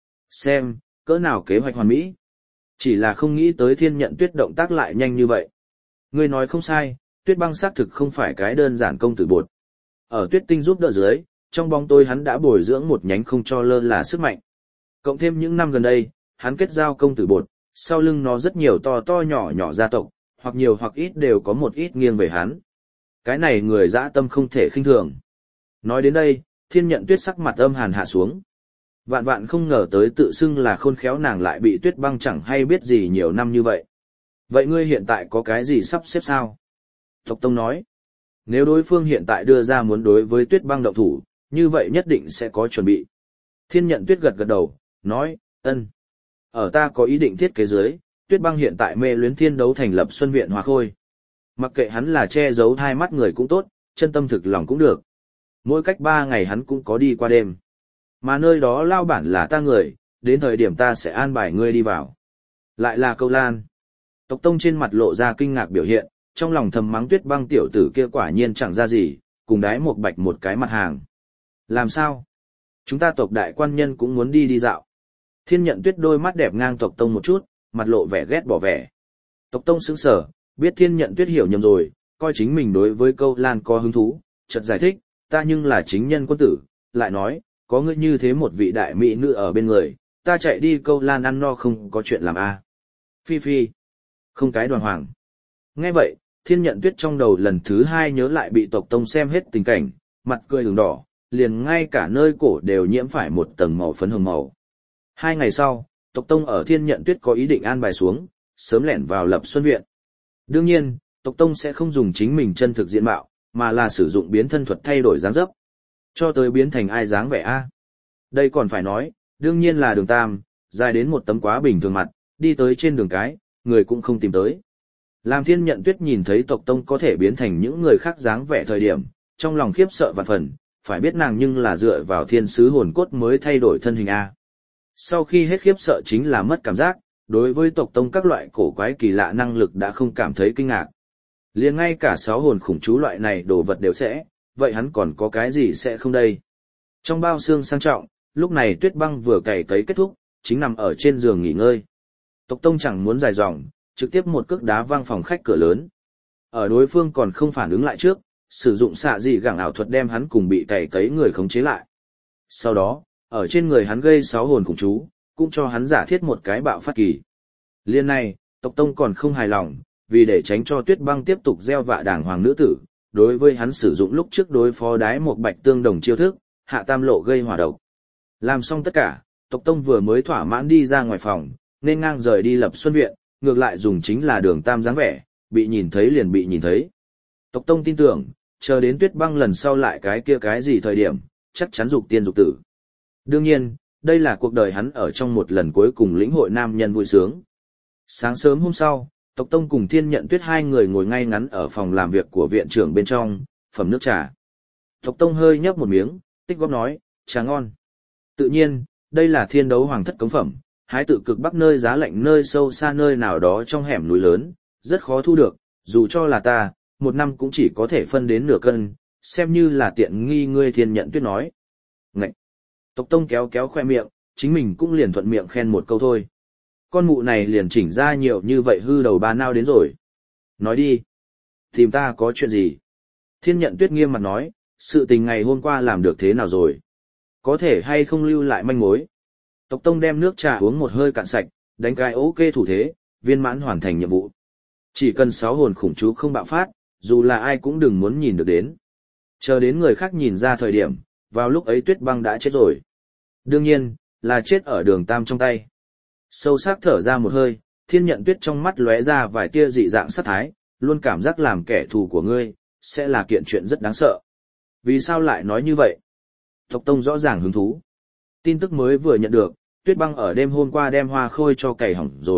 Xem, cỡ nào kế hoạch hoàn mỹ. Chỉ là không nghĩ tới Thiên Nhận Tuyết động tác lại nhanh như vậy. Ngươi nói không sai, tuyết băng xác thực không phải cái đơn giản công tử bột. Ở Tuyết Tinh giúp đỡ dưới, trong bóng tối hắn đã bồi dưỡng một nhánh không cho lơ là sức mạnh. Cộng thêm những năm gần đây, hắn kết giao công tử bột, sau lưng nó rất nhiều to to nhỏ nhỏ gia tộc, hoặc nhiều hoặc ít đều có một ít nghiêng về hắn. Cái này người dã tâm không thể khinh thường. Nói đến đây, Thiên Nhận Tuyết sắc mặt âm hàn hạ xuống. Vạn vạn không ngờ tới tự xưng là khôn khéo nàng lại bị tuyết băng chẳng hay biết gì nhiều năm như vậy. Vậy ngươi hiện tại có cái gì sắp xếp sao? Tộc Tông nói, nếu đối phương hiện tại đưa ra muốn đối với tuyết băng động thủ, như vậy nhất định sẽ có chuẩn bị. Thiên Nhận Tuyết gật gật đầu, nói, ân. Ở ta có ý định thiết kế dưới, tuyết băng hiện tại mê luyến thiên đấu thành lập Xuân Viện Hòa Khôi. Mặc kệ hắn là che giấu hai mắt người cũng tốt, chân tâm thực lòng cũng được. Mỗi cách ba ngày hắn cũng có đi qua đêm. Mà nơi đó lao bản là ta người, đến thời điểm ta sẽ an bài ngươi đi vào. Lại là Câu Lan. Tộc Tông trên mặt lộ ra kinh ngạc biểu hiện, trong lòng thầm mắng tuyết băng tiểu tử kia quả nhiên chẳng ra gì, cùng đái một bạch một cái mặt hàng. Làm sao? Chúng ta tộc đại quan nhân cũng muốn đi đi dạo. Thiên Nhận Tuyết đôi mắt đẹp ngang Tộc Tông một chút, mặt lộ vẻ ghét bỏ vẻ. Tộc Tông sững sờ, biết Thiên Nhận Tuyết hiểu nhầm rồi, coi chính mình đối với Câu Lan có hứng thú, chợt giải thích, ta nhưng là chính nhân quân tử, lại nói, có ngươi như thế một vị đại mỹ nữ ở bên người, ta chạy đi Câu Lan ăn no không có chuyện làm a. À. Phi phi, không cái đoàn hoàng. Nghe vậy, Thiên Nhận Tuyết trong đầu lần thứ hai nhớ lại bị Tộc Tông xem hết tình cảnh, mặt cười ửng đỏ, liền ngay cả nơi cổ đều nhiễm phải một tầng màu phấn hồng màu. Hai ngày sau, Tộc Tông ở Thiên Nhận Tuyết có ý định an bài xuống, sớm lẻn vào lập Xuân Viện. Đương nhiên, Tộc Tông sẽ không dùng chính mình chân thực diện mạo, mà là sử dụng biến thân thuật thay đổi dáng dấp. Cho tới biến thành ai dáng vẻ a? Đây còn phải nói, đương nhiên là Đường Tam, dài đến một tấm quá bình thường mặt, đi tới trên đường cái, người cũng không tìm tới. Làm Thiên Nhận Tuyết nhìn thấy Tộc Tông có thể biến thành những người khác dáng vẻ thời điểm, trong lòng khiếp sợ vạn phần, phải biết nàng nhưng là dựa vào thiên sứ hồn cốt mới thay đổi thân hình a. Sau khi hết khiếp sợ chính là mất cảm giác, đối với Tộc Tông các loại cổ quái kỳ lạ năng lực đã không cảm thấy kinh ngạc. Liền ngay cả sáu hồn khủng chú loại này đồ vật đều sẽ, vậy hắn còn có cái gì sẽ không đây? Trong bao xương sang trọng, lúc này Tuyết Băng vừa cày cấy kết thúc, chính nằm ở trên giường nghỉ ngơi. Tộc Tông chẳng muốn dài dòng, trực tiếp một cước đá văng phòng khách cửa lớn. Ở đối phương còn không phản ứng lại trước, sử dụng xạ dị gẳng ảo thuật đem hắn cùng bị cày cấy người khống chế lại. Sau đó, ở trên người hắn gây sáu hồn khủng chú, cũng cho hắn giả thiết một cái bạo phát kỳ. Liên này, Tộc Tông còn không hài lòng, vì để tránh cho Tuyết Băng tiếp tục gieo vạ đảng hoàng nữ tử, đối với hắn sử dụng lúc trước đối phó đái một bạch tương đồng chiêu thức, hạ tam lộ gây hỏa độc. Làm xong tất cả, Tộc Tông vừa mới thỏa mãn đi ra ngoài phòng, nên ngang rời đi lập Xuân Viện, ngược lại dùng chính là Đường Tam dáng vẻ, bị nhìn thấy liền bị nhìn thấy. Tộc Tông tin tưởng, chờ đến Tuyết Băng lần sau lại cái kia cái gì thời điểm, chắc chắn dục tiên dục tử. Đương nhiên, đây là cuộc đời hắn ở trong một lần cuối cùng lĩnh hội nam nhân vui sướng. Sáng sớm hôm sau, Tộc Tông cùng Thiên Nhận Tuyết hai người ngồi ngay ngắn ở phòng làm việc của viện trưởng bên trong, phẩm nước trà. Tộc Tông hơi nhấp một miếng, tích góp nói, trà ngon. Tự nhiên, đây là thiên đấu hoàng thất cống phẩm, hái tự cực bắc nơi giá lạnh nơi sâu xa nơi nào đó trong hẻm núi lớn, rất khó thu được, dù cho là ta, một năm cũng chỉ có thể phân đến nửa cân, xem như là tiện nghi ngươi. Thiên Nhận Tuyết nói. Ngậy! Tộc Tông kéo kéo khoe miệng, chính mình cũng liền thuận miệng khen một câu thôi. Con mụ này liền chỉnh ra nhiều như vậy hư đầu ba nao đến rồi. Nói đi. Tìm ta có chuyện gì? Thiên Nhận Tuyết nghiêm mặt nói, sự tình ngày hôm qua làm được thế nào rồi? Có thể hay không lưu lại manh mối? Tộc Tông đem nước trà uống một hơi cạn sạch, đánh cái ok thủ thế, viên mãn hoàn thành nhiệm vụ. Chỉ cần sáu hồn khủng chú không bạo phát, dù là ai cũng đừng muốn nhìn được đến. Chờ đến người khác nhìn ra thời điểm, vào lúc ấy Tuyết Băng đã chết rồi. Đương nhiên, là chết ở Đường Tam trong tay. Sâu sắc thở ra một hơi, Thiên Nhận Tuyết trong mắt lóe ra vài tia dị dạng sát thái, luôn cảm giác làm kẻ thù của ngươi, sẽ là kiện chuyện rất đáng sợ. Vì sao lại nói như vậy? Tộc Tông rõ ràng hứng thú. Tin tức mới vừa nhận được, Tuyết Băng ở đêm hôm qua đem Hoa Khôi cho cày hỏng rồi,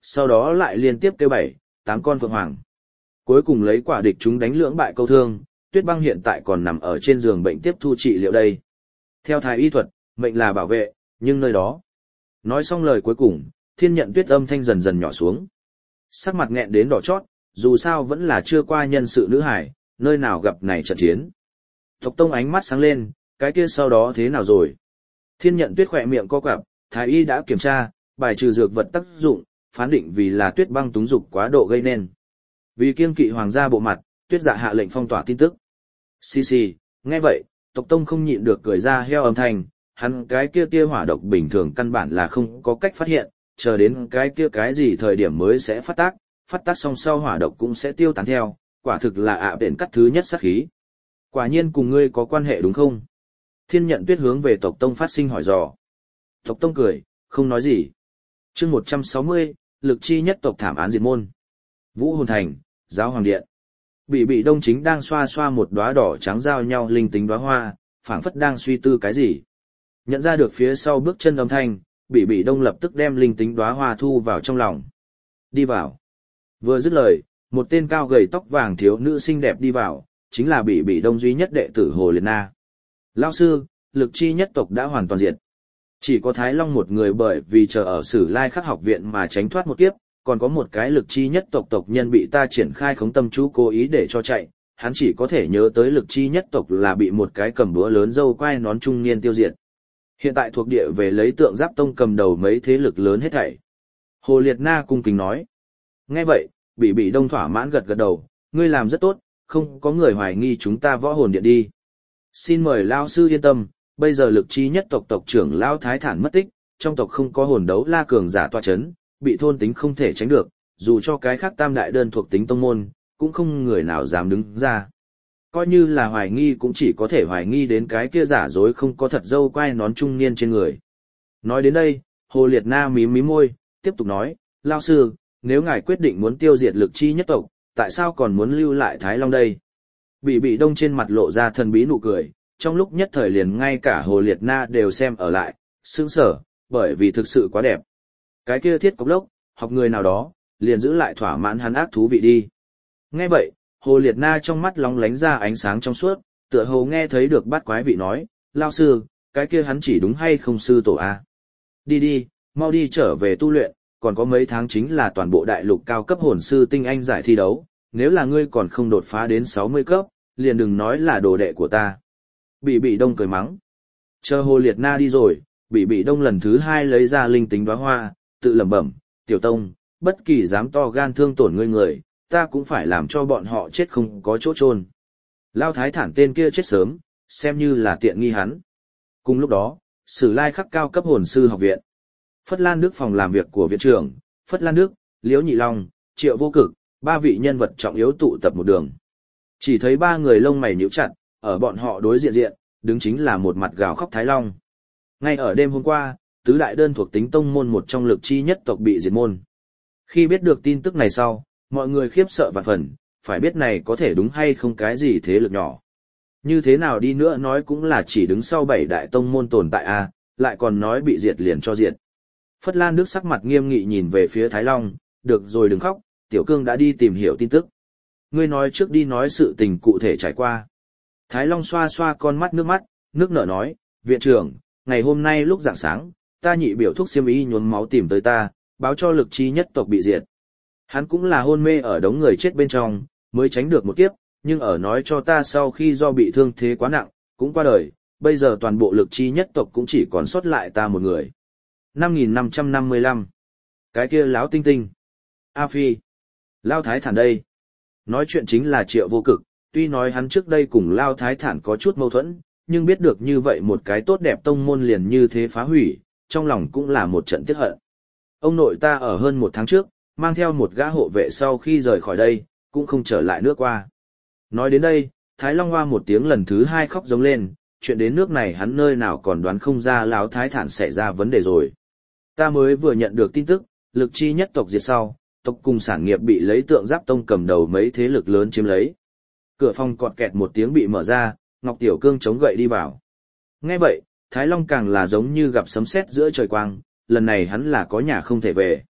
sau đó lại liên tiếp kêu bảy, tám con phượng hoàng. Cuối cùng lấy quả địch chúng đánh lưỡng bại câu thương, Tuyết Băng hiện tại còn nằm ở trên giường bệnh tiếp thu trị liệu đây. Theo thái y thuật, mệnh là bảo vệ, nhưng nơi đó. Nói xong lời cuối cùng, Thiên Nhận Tuyết âm thanh dần dần nhỏ xuống. Sắc mặt nghẹn đến đỏ chót, dù sao vẫn là chưa qua nhân sự nữ hải, nơi nào gặp này trận chiến. Tộc Tông ánh mắt sáng lên, cái kia sau đó thế nào rồi? Thiên Nhận Tuyết khỏe miệng co quắp, thái y đã kiểm tra, bài trừ dược vật tác dụng, phán định vì là Tuyết Băng túng dục quá độ gây nên. Vì kiêng kỵ hoàng gia bộ mặt, Tuyết Dạ hạ lệnh phong tỏa tin tức. Xì xì, nghe vậy, Tộc Tông không nhịn được cười ra heo âm thanh, hắn cái kia tia hỏa độc bình thường căn bản là không có cách phát hiện, chờ đến cái kia cái gì thời điểm mới sẽ phát tác, phát tác xong sau hỏa độc cũng sẽ tiêu tán theo, quả thực là ạ à cắt thứ nhất sát khí. Quả nhiên cùng ngươi có quan hệ đúng không? Thiên Nhận Tuyết hướng về Tộc Tông phát sinh hỏi dò. Tộc Tông cười, không nói gì. Chương một trăm sáu mươi, lực chi nhất tộc thảm án diệt môn. Vũ Hồn Thành, Giáo Hoàng Điện. Bị Bị Đông chính đang xoa xoa một đóa đỏ trắng giao nhau linh tính đóa hoa, phảng phất đang suy tư cái gì. Nhận ra được phía sau bước chân âm thanh, Bị Bị Đông lập tức đem linh tính đóa hoa thu vào trong lòng. Đi vào. Vừa dứt lời, một tên cao gầy tóc vàng thiếu nữ xinh đẹp đi vào, chính là Bị Bị Đông duy nhất đệ tử Hồ Liệt Na. Lão sư, lực chi nhất tộc đã hoàn toàn diệt. Chỉ có Thái Long một người bởi vì chờ ở Sử Lai Khắc học viện mà tránh thoát một kiếp, còn có một cái lực chi nhất tộc tộc nhân bị ta triển khai khống tâm chú cố ý để cho chạy, hắn chỉ có thể nhớ tới lực chi nhất tộc là bị một cái cầm búa lớn dâu quai nón trung niên tiêu diệt. Hiện tại thuộc địa về lấy Tượng Giáp Tông cầm đầu mấy thế lực lớn hết thảy. Hồ Liệt Na cung kính nói. Nghe vậy, Bị Bị Đông thỏa mãn gật gật đầu, ngươi làm rất tốt, không có người hoài nghi chúng ta Võ Hồn Điện đi. Xin mời Lao sư yên tâm, bây giờ lực chi nhất tộc tộc trưởng Lao Thái Thản mất tích, trong tộc không có hồn đấu la cường giả tọa chấn, bị thôn tính không thể tránh được, dù cho cái khác tam đại đơn thuộc tính tông môn, cũng không người nào dám đứng ra. Coi như là hoài nghi cũng chỉ có thể hoài nghi đến cái kia giả dối không có thật dâu quai nón trung niên trên người. Nói đến đây, Hồ Liệt Na mím mím môi, tiếp tục nói, Lao sư, nếu ngài quyết định muốn tiêu diệt lực chi nhất tộc, tại sao còn muốn lưu lại Thái Long đây? Bị Bị Đông trên mặt lộ ra thần bí nụ cười, trong lúc nhất thời liền ngay cả Hồ Liệt Na đều xem ở lại, sững sở, bởi vì thực sự quá đẹp. Cái kia thiết cốc lốc, học người nào đó, liền giữ lại thỏa mãn hắn ác thú vị đi. Nghe vậy, Hồ Liệt Na trong mắt lóng lánh ra ánh sáng trong suốt, tựa hồ nghe thấy được bát quái vị nói, Lao sư, cái kia hắn chỉ đúng hay không sư tổ a? Đi đi, mau đi trở về tu luyện, còn có mấy tháng chính là toàn bộ đại lục cao cấp hồn sư tinh anh giải thi đấu, nếu là ngươi còn không đột phá đến sáu mươi cấp, liền đừng nói là đồ đệ của ta. Bị Bị Đông cười mắng. Chờ Hồ Liệt Na đi rồi, Bị Bị Đông lần thứ hai lấy ra linh tính đóa hoa, tự lẩm bẩm, tiểu tông, bất kỳ dám to gan thương tổn ngươi người, ta cũng phải làm cho bọn họ chết không có chỗ chôn. Lao Thái Thản tên kia chết sớm, xem như là tiện nghi hắn. Cùng lúc đó, Sử Lai Khắc cao cấp hồn sư học viện. Phất Lan Nước phòng làm việc của viện trưởng, Phất Lan Nước, Liễu Nhị Long, Triệu Vô Cực, ba vị nhân vật trọng yếu tụ tập một đường. Chỉ thấy ba người lông mày nhíu chặt, ở bọn họ đối diện diện, đứng chính là một mặt gào khóc Thái Long. Ngay ở đêm hôm qua, tứ đại đơn thuộc tính tông môn một trong lực chi nhất tộc bị diệt môn. Khi biết được tin tức này sau, mọi người khiếp sợ vạn phần, phải biết này có thể đúng hay không cái gì thế lực nhỏ. Như thế nào đi nữa nói cũng là chỉ đứng sau bảy đại tông môn tồn tại a, lại còn nói bị diệt liền cho diệt. Phất Lan Nước sắc mặt nghiêm nghị nhìn về phía Thái Long, được rồi đừng khóc, Tiểu Cương đã đi tìm hiểu tin tức. Ngươi nói trước đi nói sự tình cụ thể trải qua. Thái Long xoa xoa con mắt nước mắt, nước nở nói, viện trưởng, ngày hôm nay lúc rạng sáng, ta nhị biểu thúc xiêm y nhuốm máu tìm tới ta, báo cho lực chi nhất tộc bị diệt. Hắn cũng là hôn mê ở đống người chết bên trong, mới tránh được một kiếp, nhưng ở nói cho ta sau khi do bị thương thế quá nặng, cũng qua đời, bây giờ toàn bộ lực chi nhất tộc cũng chỉ còn sót lại ta một người. năm nghìn năm trăm năm mươi lăm. Cái kia láo tinh tinh. A Phi. Lao Thái Thản đây. Nói chuyện chính là Triệu Vô Cực, tuy nói hắn trước đây cùng Lao Thái Thản có chút mâu thuẫn, nhưng biết được như vậy một cái tốt đẹp tông môn liền như thế phá hủy, trong lòng cũng là một trận tiếc hận. Ông nội ta ở hơn một tháng trước, mang theo một gã hộ vệ sau khi rời khỏi đây, cũng không trở lại nước qua. Nói đến đây, Thái Long Hoa một tiếng lần thứ hai khóc giống lên, chuyện đến nước này hắn nơi nào còn đoán không ra Lão Thái Thản xảy ra vấn đề rồi. Ta mới vừa nhận được tin tức, lực chi nhất tộc diệt sau, tộc cùng sản nghiệp bị lấy Tượng Giáp Tông cầm đầu mấy thế lực lớn chiếm lấy. Cửa phòng cọt kẹt một tiếng bị mở ra, Ngọc Tiểu Cương chống gậy đi vào. Nghe vậy, Thái Long càng là giống như gặp sấm sét giữa trời quang, lần này hắn là có nhà không thể về.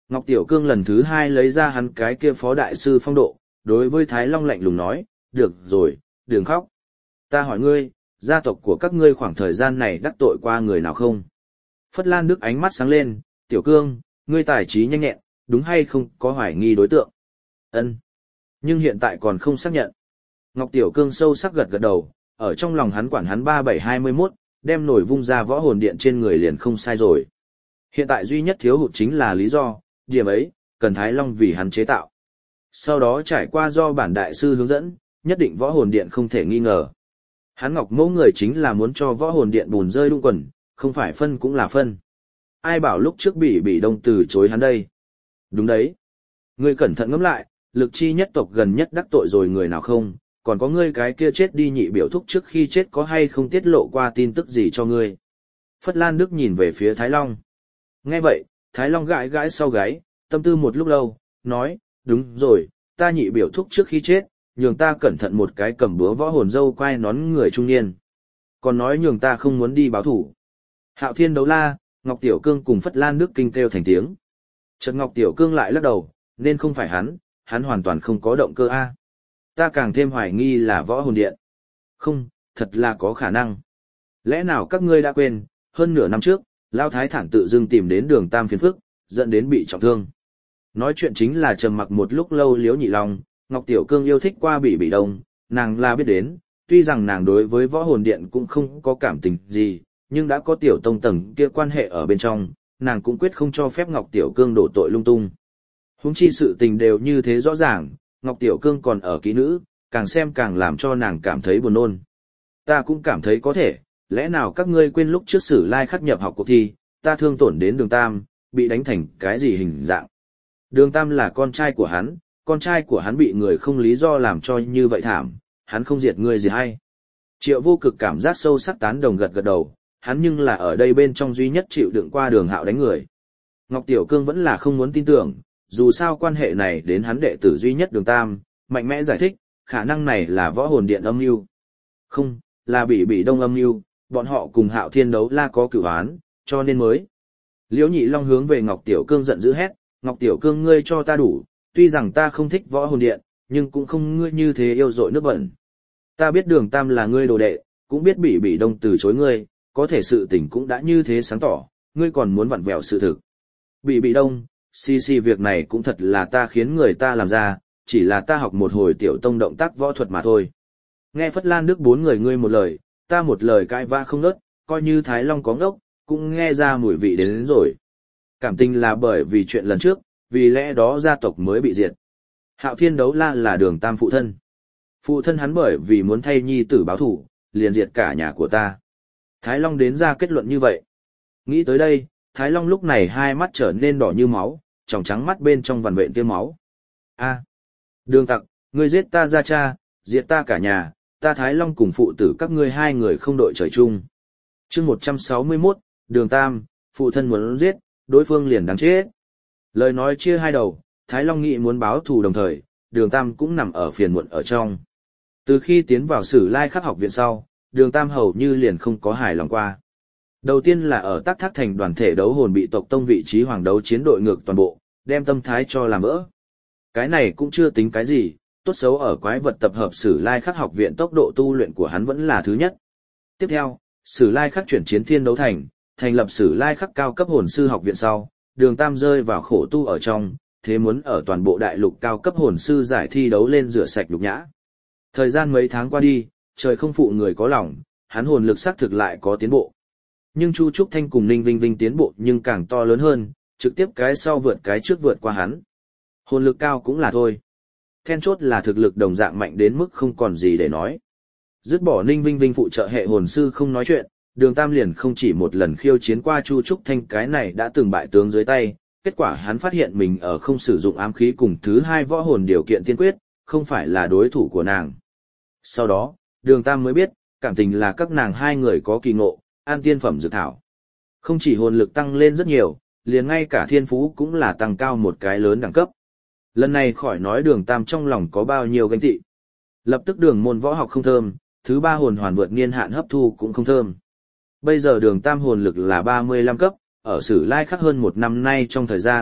Ngọc Tiểu Cương lần thứ hai lấy ra hắn cái kia phó đại sư phong độ, đối với Thái Long lạnh lùng nói, được rồi, đừng khóc. Ta hỏi ngươi, gia tộc của các ngươi khoảng thời gian này đắc tội qua người nào không? Phất Lan Đức ánh mắt sáng lên, Tiểu Cương, ngươi tài trí nhanh nhẹn, đúng hay không có hoài nghi đối tượng? Ân, nhưng hiện tại còn không xác nhận. Ngọc Tiểu Cương sâu sắc gật gật đầu, ở trong lòng hắn quản hắn ba bảy hai mươi mốt, đem nổi vung ra võ hồn điện trên người liền không sai rồi. Hiện tại duy nhất thiếu hụt chính là lý do, điểm ấy, cần Thái Long vì hắn chế tạo. Sau đó trải qua do bản đại sư hướng dẫn, nhất định võ hồn điện không thể nghi ngờ. Hắn Ngọc Mẫu người chính là muốn cho võ hồn điện bùn rơi đung quần, không phải phân cũng là phân. Ai bảo lúc trước bị bị đông từ chối hắn đây? Đúng đấy. Ngươi cẩn thận ngẫm lại, lực chi nhất tộc gần nhất đắc tội rồi người nào không, còn có ngươi cái kia chết đi nhị biểu thúc trước khi chết có hay không tiết lộ qua tin tức gì cho ngươi. Phất Lan Đức nhìn về phía Thái Long. Nghe vậy, Thái Long gãi gãi sau gáy, tâm tư một lúc lâu, nói, đúng rồi, ta nhị biểu thúc trước khi chết, nhường ta cẩn thận một cái cầm búa võ hồn dâu quai nón người trung niên. Còn nói nhường ta không muốn đi báo thủ. Hạo Thiên Đấu La, Ngọc Tiểu Cương cùng Phất Lan Đức kinh kêu thành tiếng. Chợt Ngọc Tiểu Cương lại lắc đầu, nên không phải hắn, hắn hoàn toàn không có động cơ A. Ta càng thêm hoài nghi là võ hồn điện. Không, thật là có khả năng. Lẽ nào các ngươi đã quên, hơn nửa năm trước, Lao Thái Thản tự dưng tìm đến đường Tam phiền phức, dẫn đến bị trọng thương. Nói chuyện chính là trầm mặc một lúc lâu Liễu Nhị Long, Ngọc Tiểu Cương yêu thích qua Bỉ Bỉ Đông, nàng là biết đến, tuy rằng nàng đối với võ hồn điện cũng không có cảm tình gì, nhưng đã có tiểu tông tầng kia quan hệ ở bên trong, nàng cũng quyết không cho phép Ngọc Tiểu Cương đổ tội lung tung. Huống chi sự tình đều như thế rõ ràng, Ngọc Tiểu Cương còn ở kỹ nữ, càng xem càng làm cho nàng cảm thấy buồn nôn. Ta cũng cảm thấy có thể, lẽ nào các ngươi quên lúc trước Sử Lai khắc nhập học cuộc thi, ta thương tổn đến Đường Tam, bị đánh thành cái gì hình dạng. Đường Tam là con trai của hắn, con trai của hắn bị người không lý do làm cho như vậy thảm, hắn không diệt ngươi gì hay. Triệu Vô Cực cảm giác sâu sắc tán đồng gật gật đầu, hắn nhưng là ở đây bên trong duy nhất chịu đựng qua Đường Hạo đánh người. Ngọc Tiểu Cương vẫn là không muốn tin tưởng, dù sao quan hệ này đến hắn đệ tử duy nhất Đường Tam, mạnh mẽ giải thích, khả năng này là võ hồn điện âm mưu. Không, là Bỉ Bỉ Đông âm mưu, bọn họ cùng Hạo Thiên Đấu La có cửu án, cho nên mới. Liễu Nhị Long hướng về Ngọc Tiểu Cương giận dữ hét, Ngọc Tiểu Cương ngươi cho ta đủ, tuy rằng ta không thích võ hồn điện, nhưng cũng không ngươi như thế yêu dội nước bẩn. Ta biết Đường Tam là ngươi đồ đệ, cũng biết Bỉ Bỉ Đông từ chối ngươi, có thể sự tình cũng đã như thế sáng tỏ, ngươi còn muốn vặn vẹo sự thực. Bỉ Bỉ Đông, xì xì việc này cũng thật là ta khiến người ta làm ra, chỉ là ta học một hồi tiểu tông động tác võ thuật mà thôi. Nghe Phất Lan Đức bốn người ngươi một lời, ta một lời cãi vã không ngớt, coi như Thái Long có ngốc, cũng nghe ra mùi vị đến, đến rồi. Cảm tình là bởi vì chuyện lần trước, vì lẽ đó gia tộc mới bị diệt. Hạo Thiên Đấu La là Đường Tam phụ thân. Phụ thân hắn bởi vì muốn thay nhi tử báo thủ, liền diệt cả nhà của ta. Thái Long đến ra kết luận như vậy. Nghĩ tới đây, Thái Long lúc này hai mắt trở nên đỏ như máu, tròng trắng mắt bên trong vằn vện tiêm máu. A, Đường tặc, ngươi giết ta ra cha, diệt ta cả nhà, ta Thái Long cùng phụ tử các ngươi hai người không đội trời chung. Chương một trăm sáu mươi mốt, Đường Tam, phụ thân muốn giết, đối phương liền đáng chết. Lời nói chia hai đầu, Thái Long nghĩ muốn báo thù đồng thời, Đường Tam cũng nằm ở phiền muộn ở trong. Từ khi tiến vào Sử Lai Khắc học viện sau, Đường Tam hầu như liền không có hài lòng qua. Đầu tiên là ở Tắc Thác Thành đoàn thể đấu hồn bị tộc tông vị trí hoàng đấu chiến đội ngược toàn bộ, đem tâm thái cho làm vỡ. Cái này cũng chưa tính cái gì, tốt xấu ở quái vật tập hợp Sử Lai Khắc học viện tốc độ tu luyện của hắn vẫn là thứ nhất. Tiếp theo, Sử Lai Khắc chuyển chiến Thiên Đấu Thành, thành lập Sử Lai Khắc cao cấp hồn sư học viện sau, Đường Tam rơi vào khổ tu ở trong, thế muốn ở toàn bộ đại lục cao cấp hồn sư giải thi đấu lên rửa sạch nhục nhã. Thời gian mấy tháng qua đi, trời không phụ người có lòng, hắn hồn lực xác thực lại có tiến bộ. Nhưng Chu Trúc Thanh cùng Ninh Vinh Vinh tiến bộ nhưng càng to lớn hơn, trực tiếp cái sau vượt cái trước vượt qua hắn. Hồn lực cao cũng là thôi. Then chốt là thực lực đồng dạng mạnh đến mức không còn gì để nói. Dứt bỏ Ninh Vinh Vinh phụ trợ hệ hồn sư không nói chuyện, Đường Tam liền không chỉ một lần khiêu chiến qua Chu Trúc Thanh cái này đã từng bại tướng dưới tay, kết quả hắn phát hiện mình ở không sử dụng ám khí cùng thứ hai võ hồn điều kiện tiên quyết, không phải là đối thủ của nàng. Sau đó, Đường Tam mới biết, cảm tình là các nàng hai người có kỳ ngộ, an tiên phẩm dược thảo. Không chỉ hồn lực tăng lên rất nhiều, liền ngay cả thiên phú cũng là tăng cao một cái lớn đẳng cấp. Lần này khỏi nói Đường Tam trong lòng có bao nhiêu ganh tị. Lập tức đường môn võ học không thơm, thứ ba hồn hoàn vượt niên hạn hấp thu cũng không thơm. Bây giờ Đường Tam hồn lực là ba mươi lăm cấp, ở Sử Lai Khắc hơn một năm nay trong thời gian,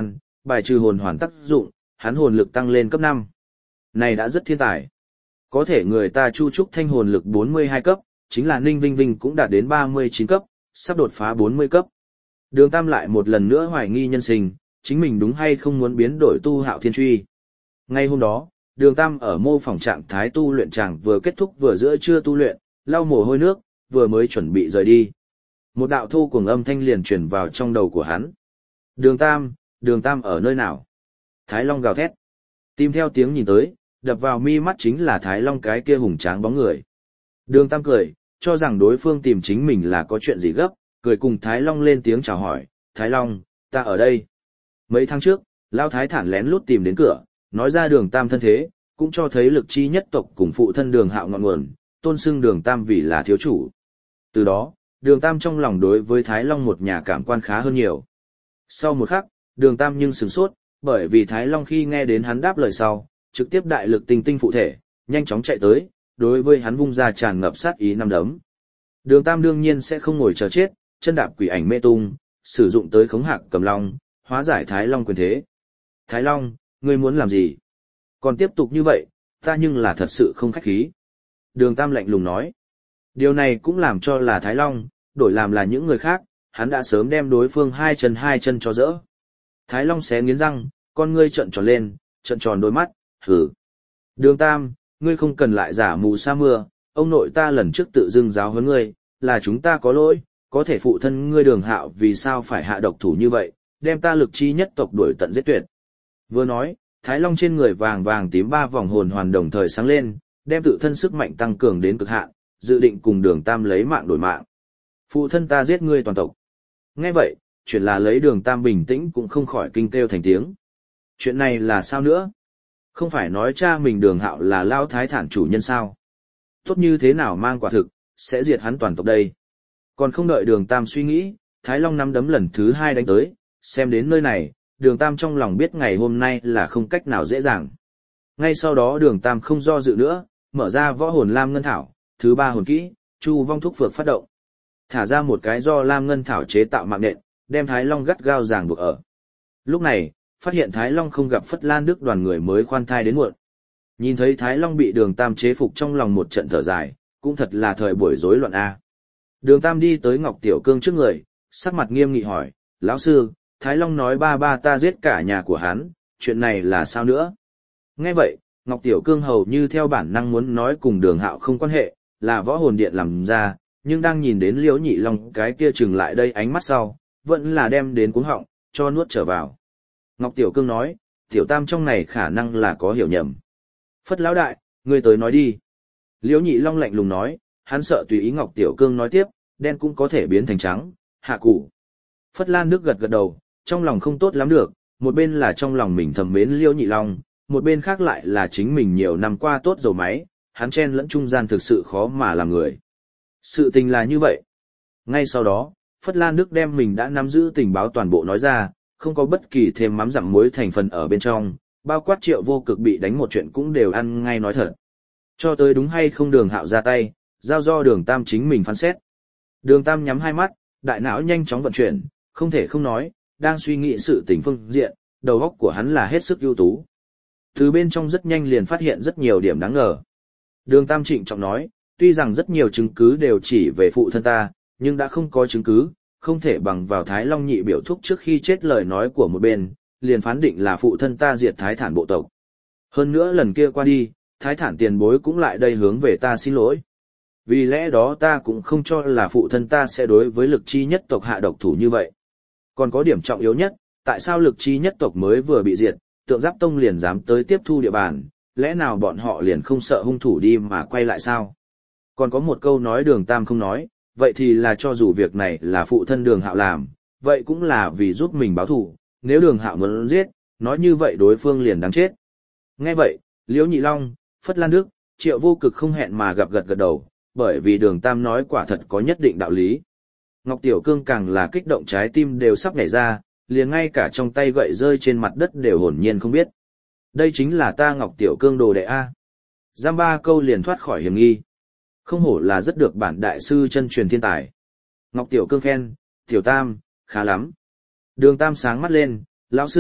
bài trừ hồn hoàn tác dụng, hắn hồn lực tăng lên cấp năm. Này đã rất thiên tài. Có thể người ta Chu Trúc Thanh hồn lực bốn mươi hai cấp, chính là Ninh Vinh Vinh cũng đạt đến ba mươi chín cấp, sắp đột phá bốn mươi cấp. Đường Tam lại một lần nữa hoài nghi nhân sinh, chính mình đúng hay không muốn biến đổi tu Hạo Thiên Truy. Ngay hôm đó, Đường Tam ở mô phỏng trạng thái tu luyện chàng vừa kết thúc vừa giữa trưa tu luyện, lau mồ hôi nước, vừa mới chuẩn bị rời đi. Một đạo thô cuồng âm thanh liền truyền vào trong đầu của hắn. Đường Tam, Đường Tam ở nơi nào? Thái Long gào thét. Tìm theo tiếng nhìn tới, đập vào mi mắt chính là Thái Long cái kia hùng tráng bóng người. Đường Tam cười, cho rằng đối phương tìm chính mình là có chuyện gì gấp, cười cùng Thái Long lên tiếng chào hỏi. Thái Long, ta ở đây. Mấy tháng trước, Lão Thái Thản lén lút tìm đến cửa, nói ra Đường Tam thân thế, cũng cho thấy lực chi nhất tộc cùng phụ thân Đường Hạo ngọn nguồn, tôn xưng Đường Tam vì là thiếu chủ. Từ đó, Đường Tam trong lòng đối với Thái Long một nhà cảm quan khá hơn nhiều. Sau một khắc, Đường Tam nhưng sửng sốt, bởi vì Thái Long khi nghe đến hắn đáp lời sau, trực tiếp đại lực tinh tinh phụ thể, nhanh chóng chạy tới, đối với hắn vung ra tràn ngập sát ý năm đấm. Đường Tam đương nhiên sẽ không ngồi chờ chết, chân đạp quỷ ảnh mê tung, sử dụng tới khống hạc cầm long, hóa giải Thái Long quyền thế. Thái Long, ngươi muốn làm gì? Còn tiếp tục như vậy, ta nhưng là thật sự không khách khí. Đường Tam lạnh lùng nói. Điều này cũng làm cho là Thái Long, đổi làm là những người khác, hắn đã sớm đem đối phương hai chân hai chân cho dỡ. Thái Long xé nghiến răng, con ngươi trợn tròn lên, trợn tròn đôi mắt, hử. Đường Tam, ngươi không cần lại giả mù sa mưa, ông nội ta lần trước tự dưng giáo huấn ngươi, là chúng ta có lỗi, có thể phụ thân ngươi Đường Hạo vì sao phải hạ độc thủ như vậy, đem ta lực chi nhất tộc đuổi tận giết tuyệt. Vừa nói, Thái Long trên người vàng vàng tím ba vòng hồn hoàn đồng thời sáng lên, đem tự thân sức mạnh tăng cường đến cực hạn, dự định cùng Đường Tam lấy mạng đổi mạng. Phụ thân ta giết ngươi toàn tộc. Nghe vậy, chuyện là lấy Đường Tam bình tĩnh cũng không khỏi kinh kêu thành tiếng. Chuyện này là sao nữa? Không phải nói cha mình Đường Hạo là Lão Thái Thản chủ nhân sao? Tốt như thế nào mang quả thực, sẽ diệt hắn toàn tộc đây. Còn không đợi Đường Tam suy nghĩ, Thái Long nắm đấm lần thứ hai đánh tới, xem đến nơi này, Đường Tam trong lòng biết ngày hôm nay là không cách nào dễ dàng. Ngay sau đó Đường Tam không do dự nữa, mở ra võ hồn Lam Ngân Thảo, thứ ba hồn kỹ, Chu Vong Thúc Phược phát động. Thả ra một cái do Lam Ngân Thảo chế tạo mạng nện, đem Thái Long gắt gao ràng buộc ở. Lúc này, phát hiện Thái Long không gặp Phất Lan Đức đoàn người mới khoan thai đến muộn. Nhìn thấy Thái Long bị Đường Tam chế phục trong lòng một trận thở dài, cũng thật là thời buổi rối loạn a. Đường Tam đi tới Ngọc Tiểu Cương trước người, sắc mặt nghiêm nghị hỏi, lão sư, Thái Long nói ba ba ta giết cả nhà của hắn, chuyện này là sao nữa? Nghe vậy, Ngọc Tiểu Cương hầu như theo bản năng muốn nói cùng Đường Hạo không quan hệ, là võ hồn điện làm ra, nhưng đang nhìn đến Liễu Nhị Long cái kia chừng lại đây ánh mắt sau, vẫn là đem đến cuống họng, cho nuốt trở vào. Ngọc Tiểu Cương nói, Tiểu Tam trong này khả năng là có hiểu nhầm. Phất lão đại, ngươi tới nói đi. Liễu Nhị Long lạnh lùng nói, hắn sợ tùy ý Ngọc Tiểu Cương nói tiếp, đen cũng có thể biến thành trắng, hạ cụ. Phất Lan Đức gật gật đầu, trong lòng không tốt lắm được, một bên là trong lòng mình thầm mến Liễu Nhị Long, một bên khác lại là chính mình nhiều năm qua tốt dầu máy, hắn chen lẫn trung gian thực sự khó mà làm người. Sự tình là như vậy. Ngay sau đó, Phất Lan Đức đem mình đã nắm giữ tình báo toàn bộ nói ra, không có bất kỳ thêm mắm dặm muối thành phần ở bên trong, bao quát Triệu Vô Cực bị đánh một chuyện cũng đều ăn ngay nói thật. Cho tới đúng hay không Đường Hạo ra tay, giao do Đường Tam chính mình phán xét. Đường Tam nhắm hai mắt, đại não nhanh chóng vận chuyển, không thể không nói, đang suy nghĩ sự tình phương diện, đầu óc của hắn là hết sức ưu tú. Từ bên trong rất nhanh liền phát hiện rất nhiều điểm đáng ngờ. Đường Tam trịnh trọng nói, tuy rằng rất nhiều chứng cứ đều chỉ về phụ thân ta, nhưng đã không có chứng cứ, không thể bằng vào Thái Long nhị biểu thúc trước khi chết lời nói của một bên, liền phán định là phụ thân ta diệt Thái Thản bộ tộc. Hơn nữa lần kia qua đi, Thái Thản tiền bối cũng lại đây hướng về ta xin lỗi. Vì lẽ đó ta cũng không cho là phụ thân ta sẽ đối với lực chi nhất tộc hạ độc thủ như vậy. Còn có điểm trọng yếu nhất, tại sao lực chi nhất tộc mới vừa bị diệt, Tượng Giáp Tông liền dám tới tiếp thu địa bàn, lẽ nào bọn họ liền không sợ hung thủ đi mà quay lại sao? Còn có một câu nói Đường Tam không nói, vậy thì là cho dù việc này là phụ thân Đường Hạo làm, vậy cũng là vì giúp mình báo thù, nếu Đường Hạo muốn giết, nói như vậy đối phương liền đáng chết. Nghe vậy, Liễu Nhị Long, Phất Lan Đức, Triệu Vô Cực không hẹn mà gặp gật gật đầu, bởi vì Đường Tam nói quả thật có nhất định đạo lý. Ngọc Tiểu Cương càng là kích động trái tim đều sắp nhảy ra, liền ngay cả trong tay gậy rơi trên mặt đất đều hồn nhiên không biết. Đây chính là ta Ngọc Tiểu Cương đồ đệ A. Giam ba câu liền thoát khỏi hiểm nghi. Không hổ là rất được bản đại sư chân truyền thiên tài. Ngọc Tiểu Cương khen, Tiểu Tam, khá lắm. Đường Tam sáng mắt lên, lão sư,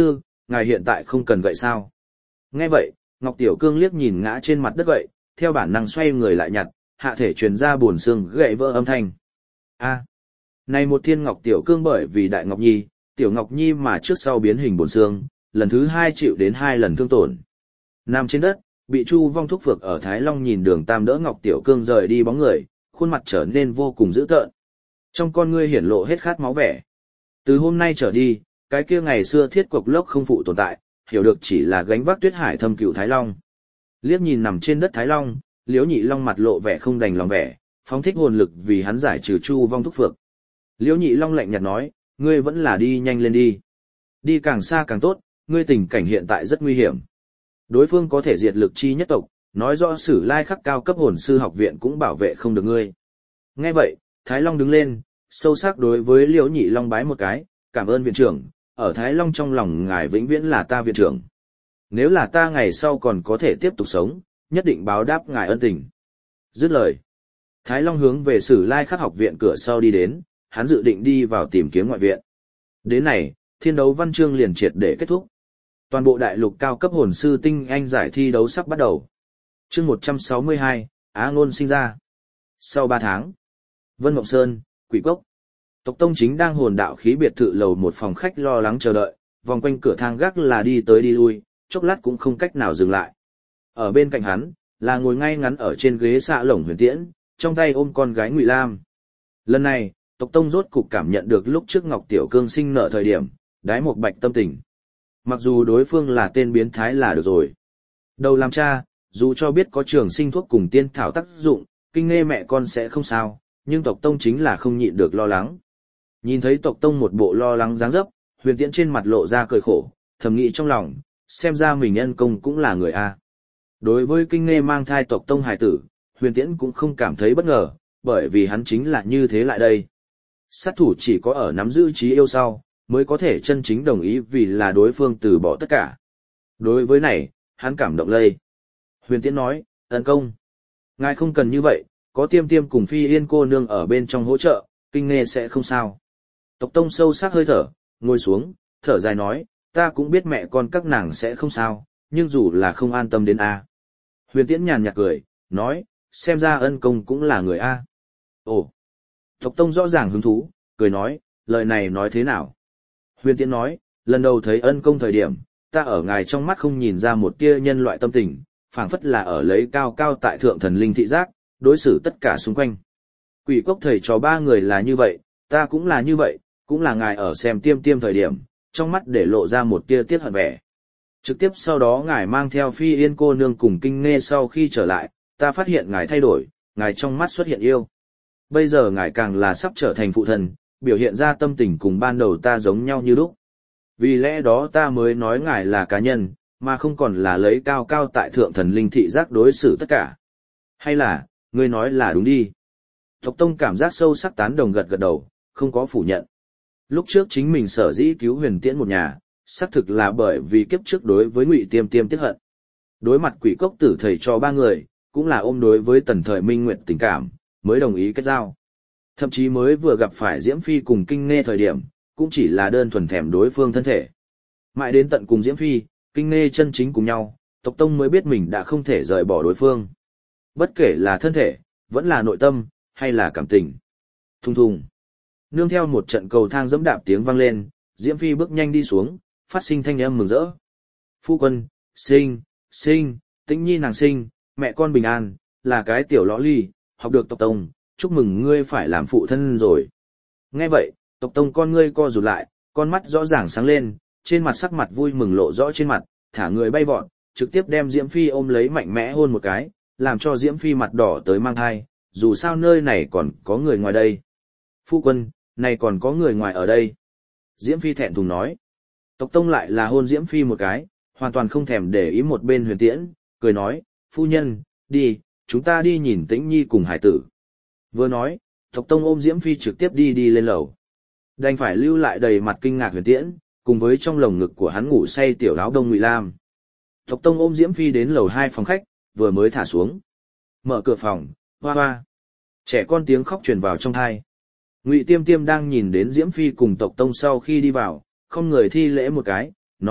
ngài hiện tại không cần gậy sao. Nghe vậy, Ngọc Tiểu Cương liếc nhìn ngã trên mặt đất gậy, theo bản năng xoay người lại nhặt, hạ thể truyền ra buồn xương gậy vỡ âm thanh. A, này một thiên Ngọc Tiểu Cương bởi vì Đại Ngọc Nhi, Tiểu Ngọc Nhi mà trước sau biến hình buồn xương, lần thứ hai chịu đến hai lần thương tổn. Nằm trên đất, bị Chu Vong thúc phược ở Thái Long nhìn Đường Tam đỡ Ngọc Tiểu Cương rời đi bóng người, khuôn mặt trở nên vô cùng dữ tợn. Trong con ngươi hiển lộ hết khát máu vẻ. Từ hôm nay trở đi, cái kia ngày xưa thiết cục lốc không phụ tồn tại, hiểu được chỉ là gánh vác Tuyết Hải thâm cựu Thái Long. Liếc nhìn nằm trên đất Thái Long, Liễu Nhị Long mặt lộ vẻ không đành lòng vẻ, phóng thích hồn lực vì hắn giải trừ Chu Vong thúc phược. Liễu Nhị Long lạnh nhạt nói, ngươi vẫn là đi nhanh lên đi. Đi càng xa càng tốt, ngươi tình cảnh hiện tại rất nguy hiểm. Đối phương có thể diệt lực chi nhất tộc, nói rõ Sử Lai Khắc cao cấp hồn sư học viện cũng bảo vệ không được ngươi. Nghe vậy, Thái Long đứng lên, sâu sắc đối với Liễu Nhị Long bái một cái, cảm ơn viện trưởng, ở Thái Long trong lòng ngài vĩnh viễn là ta viện trưởng. Nếu là ta ngày sau còn có thể tiếp tục sống, nhất định báo đáp ngài ân tình. Dứt lời, Thái Long hướng về Sử Lai Khắc học viện cửa sau đi đến, hắn dự định đi vào tìm kiếm ngoại viện. Đến này, thiên đấu văn chương liền triệt để kết thúc. Toàn bộ đại lục cao cấp hồn sư tinh anh giải thi đấu sắp bắt đầu. Chương một trăm sáu mươi hai, Á Ngôn sinh ra. Sau ba tháng, Vân Mộng Sơn, Quỷ Cốc. Tộc Tông Chính đang hồn đạo khí biệt thự lầu một phòng khách lo lắng chờ đợi, vòng quanh cửa thang gác là đi tới đi lui, chốc lát cũng không cách nào dừng lại. Ở bên cạnh hắn, là ngồi ngay ngắn ở trên ghế xạ lồng Huyền Tiễn, trong tay ôm con gái Ngụy Lam. Lần này, Tộc Tông rốt cục cảm nhận được lúc trước Ngọc Tiểu Cương sinh nợ thời điểm, đái một bạch tâm tình. Mặc dù đối phương là tên biến thái là được rồi. Đầu làm cha, dù cho biết có trường sinh thuốc cùng tiên thảo tác dụng, kinh nghe mẹ con sẽ không sao, nhưng Tộc Tông chính là không nhịn được lo lắng. Nhìn thấy Tộc Tông một bộ lo lắng dáng dấp, Huyền Tiễn trên mặt lộ ra cười khổ, thầm nghĩ trong lòng, xem ra mình nhân công cũng là người A. Đối với kinh nghe mang thai Tộc Tông hài tử, Huyền Tiễn cũng không cảm thấy bất ngờ, bởi vì hắn chính là như thế lại đây. Sát thủ chỉ có ở nắm giữ trí yêu sau, mới có thể chân chính đồng ý vì là đối phương từ bỏ tất cả. Đối với này, hắn cảm động lây. Huyền Tiễn nói, ân công. Ngài không cần như vậy, có Tiêm Tiêm cùng Phi Yên cô nương ở bên trong hỗ trợ, kinh nghe sẽ không sao. Tộc Tông sâu sắc hơi thở, ngồi xuống, thở dài nói, ta cũng biết mẹ con các nàng sẽ không sao, nhưng dù là không an tâm đến A. Huyền Tiễn nhàn nhạt cười, nói, xem ra ân công cũng là người A. Ồ! Tộc Tông rõ ràng hứng thú, cười nói, lời này nói thế nào? Huyền Tiễn nói, lần đầu thấy ân công thời điểm, ta ở ngài trong mắt không nhìn ra một tia nhân loại tâm tình, phảng phất là ở lấy cao cao tại thượng thần linh thị giác, đối xử tất cả xung quanh. Quỷ Cốc thầy trò ba người là như vậy, ta cũng là như vậy, cũng là ngài ở xem Tiêm Tiêm thời điểm, trong mắt để lộ ra một tia tiếc hận vẻ. Trực tiếp sau đó ngài mang theo Phi Yên cô nương cùng kinh nghe sau khi trở lại, ta phát hiện ngài thay đổi, ngài trong mắt xuất hiện yêu. Bây giờ ngài càng là sắp trở thành phụ thần, biểu hiện ra tâm tình cùng ban đầu ta giống nhau như lúc. Vì lẽ đó ta mới nói ngài là cá nhân, mà không còn là lấy cao cao tại thượng thần linh thị giác đối xử tất cả. Hay là, ngươi nói là đúng đi. Tộc Tông cảm giác sâu sắc tán đồng gật gật đầu, không có phủ nhận. Lúc trước chính mình sở dĩ cứu Huyền Tiễn một nhà, xác thực là bởi vì kiếp trước đối với Ngụy Tiêm Tiêm tiếc hận. Đối mặt Quỷ Cốc tử thầy cho ba người, cũng là ôm đối với Tần Thời Minh Nguyệt tình cảm, mới đồng ý kết giao. Thậm chí mới vừa gặp phải Diễm Phi cùng Kinh Nghe thời điểm, cũng chỉ là đơn thuần thèm đối phương thân thể. Mãi đến tận cùng Diễm Phi, Kinh Nghe chân chính cùng nhau, Tộc Tông mới biết mình đã không thể rời bỏ đối phương. Bất kể là thân thể, vẫn là nội tâm, hay là cảm tình. Thùng thùng. Nương theo một trận cầu thang dẫm đạp tiếng vang lên, Diễm Phi bước nhanh đi xuống, phát sinh thanh âm mừng rỡ. Phu quân, sinh, sinh, Tĩnh Nhi nàng sinh, mẹ con bình an, là cái tiểu lõ ly, học được Tộc Tông, chúc mừng ngươi phải làm phụ thân rồi. Nghe vậy, Tộc Tông con ngươi co rụt lại, con mắt rõ ràng sáng lên, trên mặt sắc mặt vui mừng lộ rõ trên mặt, thả người bay vọt, trực tiếp đem Diễm Phi ôm lấy mạnh mẽ hôn một cái, làm cho Diễm Phi mặt đỏ tới mang thai, dù sao nơi này còn có người ngoài đây. Phu quân, này còn có người ngoài ở đây. Diễm Phi thẹn thùng nói. Tộc Tông lại là hôn Diễm Phi một cái, hoàn toàn không thèm để ý một bên Huyền Tiễn, cười nói, phu nhân, đi, chúng ta đi nhìn Tĩnh Nhi cùng hải tử. Vừa nói, Tộc Tông ôm Diễm Phi trực tiếp đi đi lên lầu. Đành phải lưu lại đầy mặt kinh ngạc Huyền Tiễn, cùng với trong lồng ngực của hắn ngủ say tiểu áo đông Ngụy Lam. Tộc Tông ôm Diễm Phi đến lầu hai phòng khách, vừa mới thả xuống. Mở cửa phòng, hoa hoa. Trẻ con tiếng khóc truyền vào trong tai. Ngụy Tiêm Tiêm đang nhìn đến Diễm Phi cùng Tộc Tông sau khi đi vào, không người thi lễ một cái, nói,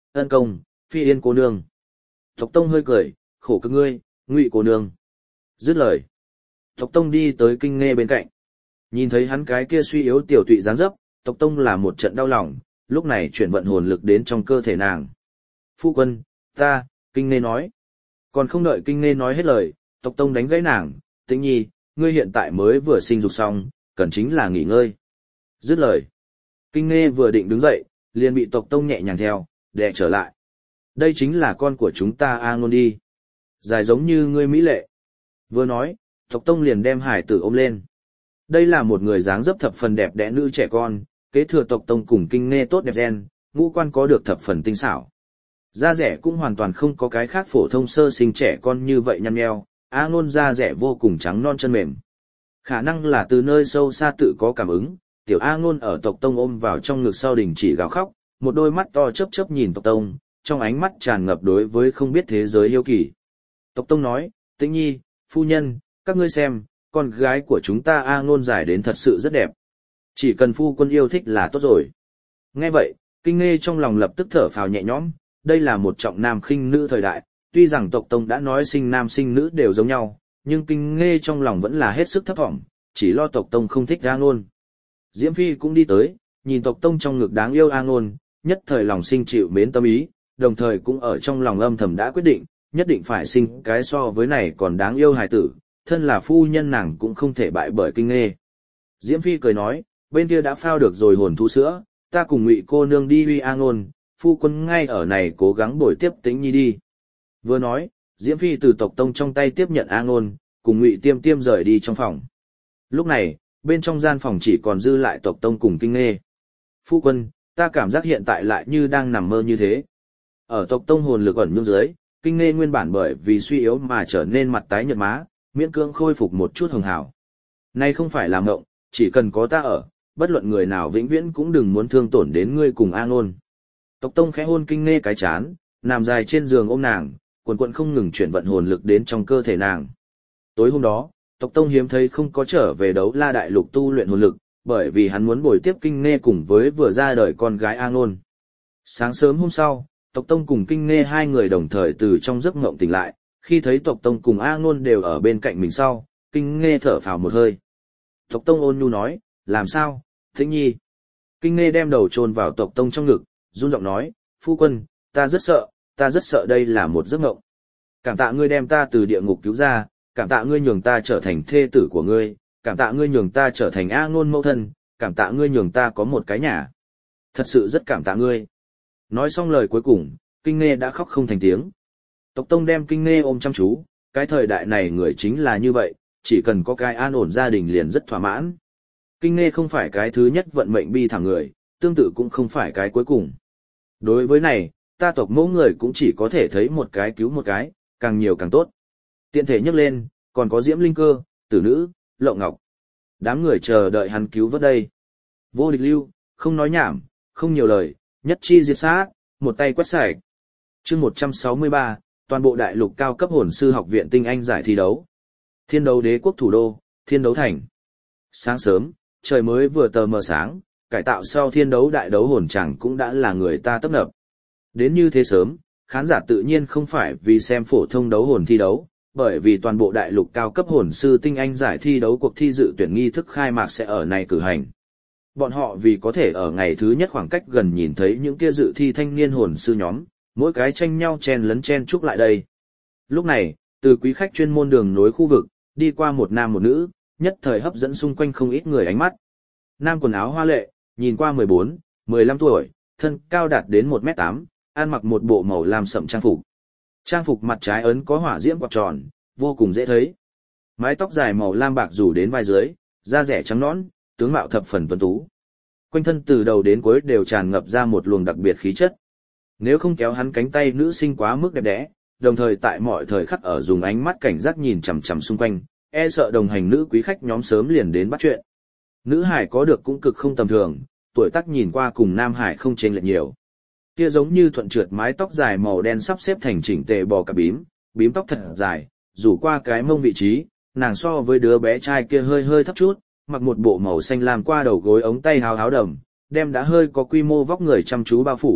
ân công, Phi Yên cô nương. Tộc Tông hơi cười, khổ cực ngươi, Ngụy cô nương. Dứt lời, Tộc Tông đi tới Kinh Nghê bên cạnh. Nhìn thấy hắn cái kia suy yếu tiểu tụy dáng dấp, Tộc Tông là một trận đau lòng, lúc này chuyển vận hồn lực đến trong cơ thể nàng. Phu quân, ta, Kinh Nghê nói. Còn không đợi Kinh Nghê nói hết lời, Tộc Tông đánh gãy nàng, Tĩnh Nhi, ngươi hiện tại mới vừa sinh dục xong, cần chính là nghỉ ngơi. Dứt lời, Kinh Nghê vừa định đứng dậy, liền bị Tộc Tông nhẹ nhàng theo, đè trở lại. Đây chính là con của chúng ta A Ngôn đi. Dài giống như ngươi mỹ lệ. Vừa nói, Tộc Tông liền đem hải tử ôm lên. Đây là một người dáng dấp thập phần đẹp đẽ nữ trẻ con, kế thừa Tộc Tông cùng Kinh Nghê tốt đẹp gen, ngũ quan có được thập phần tinh xảo. Da rẻ cũng hoàn toàn không có cái khác phổ thông sơ sinh trẻ con như vậy nhăn nheo, A Ngôn da rẻ vô cùng trắng non chân mềm. Khả năng là từ nơi sâu xa tự có cảm ứng, tiểu A Ngôn ở Tộc Tông ôm vào trong ngực sau đình chỉ gào khóc, một đôi mắt to chớp chớp nhìn Tộc Tông, trong ánh mắt tràn ngập đối với không biết thế giới yêu kỳ. Tộc Tông nói, Tĩnh Nhi, phu nhân, các ngươi xem, con gái của chúng ta A Ngôn dài đến thật sự rất đẹp. Chỉ cần phu quân yêu thích là tốt rồi. Nghe vậy, Kinh Nghê trong lòng lập tức thở phào nhẹ nhõm, đây là một trọng nam khinh nữ thời đại, tuy rằng Tộc Tông đã nói sinh nam sinh nữ đều giống nhau, nhưng Kinh Nghê trong lòng vẫn là hết sức thấp thỏm, chỉ lo Tộc Tông không thích A Ngôn. Diễm Phi cũng đi tới, nhìn Tộc Tông trong ngực đáng yêu A Ngôn, nhất thời lòng sinh chịu mến tâm ý, đồng thời cũng ở trong lòng âm thầm đã quyết định, nhất định phải sinh cái so với này còn đáng yêu hài tử, thân là phu nhân nàng cũng không thể bại bởi Kinh Nghê. Diễm Phi cười nói, bên kia đã phao được rồi hồn thú sữa, ta cùng Ngụy cô nương đi huy A Ngôn, phu quân ngay ở này cố gắng bồi tiếp Tĩnh Nhi đi. Vừa nói, Diễm Phi từ Tộc Tông trong tay tiếp nhận A Ngôn, cùng Ngụy Tiêm Tiêm rời đi trong phòng. Lúc này, bên trong gian phòng chỉ còn dư lại Tộc Tông cùng Kinh Nghê. Phu quân, ta cảm giác hiện tại lại như đang nằm mơ như thế. Ở Tộc Tông hồn lực ẩn nhung dưới, Kinh Nghê nguyên bản bởi vì suy yếu mà trở nên mặt tái nhợt má, miễn cưỡng khôi phục một chút hường hảo. Nay không phải là mộng, chỉ cần có ta ở, bất luận người nào vĩnh viễn cũng đừng muốn thương tổn đến ngươi cùng A Ngôn. Tộc Tông khẽ hôn Kinh Nghê cái chán, nằm dài trên giường ôm nàng, quần quần không ngừng chuyển vận hồn lực đến trong cơ thể nàng. Tối hôm đó, Tộc Tông hiếm thấy không có trở về Đấu La Đại Lục tu luyện hồn lực, bởi vì hắn muốn bồi tiếp Kinh Nghê cùng với vừa ra đời con gái A Ngôn. Sáng sớm hôm sau, Tộc Tông cùng Kinh Nghê hai người đồng thời từ trong giấc mộng tỉnh lại, khi thấy Tộc Tông cùng A Ngôn đều ở bên cạnh mình sau, Kinh Nghê thở phào một hơi. Tộc Tông ôn nhu nói, làm sao, Tĩnh Nhi? Kinh Nghê đem đầu chôn vào Tộc Tông trong ngực, run giọng nói, phu quân, ta rất sợ, ta rất sợ đây là một giấc mộng. Cảm tạ ngươi đem ta từ địa ngục cứu ra, cảm tạ ngươi nhường ta trở thành thê tử của ngươi, cảm tạ ngươi nhường ta trở thành A Ngôn mẫu thân, cảm tạ ngươi nhường ta có một cái nhà. Thật sự rất cảm tạ ngươi. Nói xong lời cuối cùng, Kinh Nghê đã khóc không thành tiếng. Tộc Tông đem Kinh Nghê ôm chăm chú, cái thời đại này người chính là như vậy, chỉ cần có cái an ổn gia đình liền rất thỏa mãn. Kinh Nghê không phải cái thứ nhất vận mệnh bi thảm người, tương tự cũng không phải cái cuối cùng. Đối với này, ta tộc mẫu người cũng chỉ có thể thấy một cái cứu một cái, càng nhiều càng tốt. Tiện thể nhắc lên, còn có Diễm Linh Cơ, Tử Nữ, Lộng Ngọc. Đám người chờ đợi hắn cứu vớt đây. Vô Địch Lưu, không nói nhảm, không nhiều lời, nhất chi diệt sát, một tay quét sạch. Chương một trăm sáu mươi ba, toàn bộ đại lục cao cấp hồn sư học viện tinh anh giải thi đấu. Thiên đấu đế quốc thủ đô, Thiên đấu thành. Sáng sớm, trời mới vừa tờ mờ sáng, cải tạo sau thiên đấu đại đấu hồn chẳng cũng đã là người ta tấp nập. Đến như thế sớm, khán giả tự nhiên không phải vì xem phổ thông đấu hồn thi đấu, bởi vì toàn bộ đại lục cao cấp hồn sư tinh anh giải thi đấu cuộc thi dự tuyển nghi thức khai mạc sẽ ở này cử hành. Bọn họ vì có thể ở ngày thứ nhất khoảng cách gần nhìn thấy những kia dự thi thanh niên hồn sư nhóm, mỗi cái tranh nhau chen lấn chen chúc lại đây. Lúc này, từ quý khách chuyên môn đường nối khu vực, đi qua một nam một nữ, nhất thời hấp dẫn xung quanh không ít người ánh mắt. Nam quần áo hoa lệ, nhìn qua mười bốn, mười lăm tuổi, thân cao đạt đến một mét tám, ăn mặc một bộ màu lam sậm trang phục. Trang phục mặt trái ấn có hỏa diễm quạt tròn, vô cùng dễ thấy. Mái tóc dài màu lam bạc rủ đến vai dưới, da rẻ trắng nõn, tướng mạo thập phần tuấn tú. Quanh thân từ đầu đến cuối đều tràn ngập ra một luồng đặc biệt khí chất. Nếu không kéo hắn cánh tay nữ sinh quá mức đẹp đẽ, đồng thời tại mọi thời khắc ở dùng ánh mắt cảnh giác nhìn chằm chằm xung quanh, e sợ đồng hành nữ quý khách nhóm sớm liền đến bắt chuyện. Nữ hải có được cũng cực không tầm thường, tuổi tác nhìn qua cùng nam hải không chênh lệch nhiều. Kia giống như thuận trượt mái tóc dài màu đen sắp xếp thành chỉnh tề bò cả bím, bím tóc thật dài, rủ qua cái mông vị trí, nàng so với đứa bé trai kia hơi hơi thấp chút, mặc một bộ màu xanh lam qua đầu gối ống tay háo háo đầm, đem đã hơi có quy mô vóc người chăm chú bao phủ,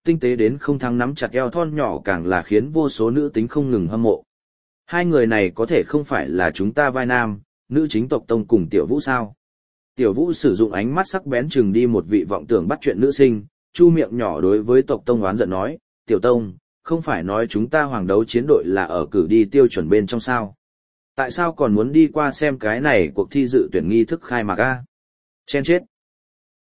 tinh tế đến không thắng nắm chặt eo thon nhỏ càng là khiến vô số nữ tính không ngừng hâm mộ. Hai người này có thể không phải là chúng ta vai nam, nữ chính tộc tông cùng Tiểu Vũ sao? Tiểu Vũ sử dụng ánh mắt sắc bén chừng đi một vị vọng tưởng bắt chuyện nữ sinh, chu miệng nhỏ đối với tộc tông oán giận nói, Tiểu Tông, không phải nói chúng ta hoàng đấu chiến đội là ở cử đi tiêu chuẩn bên trong sao? Tại sao còn muốn đi qua xem cái này cuộc thi dự tuyển nghi thức khai mạc a? Chen chết.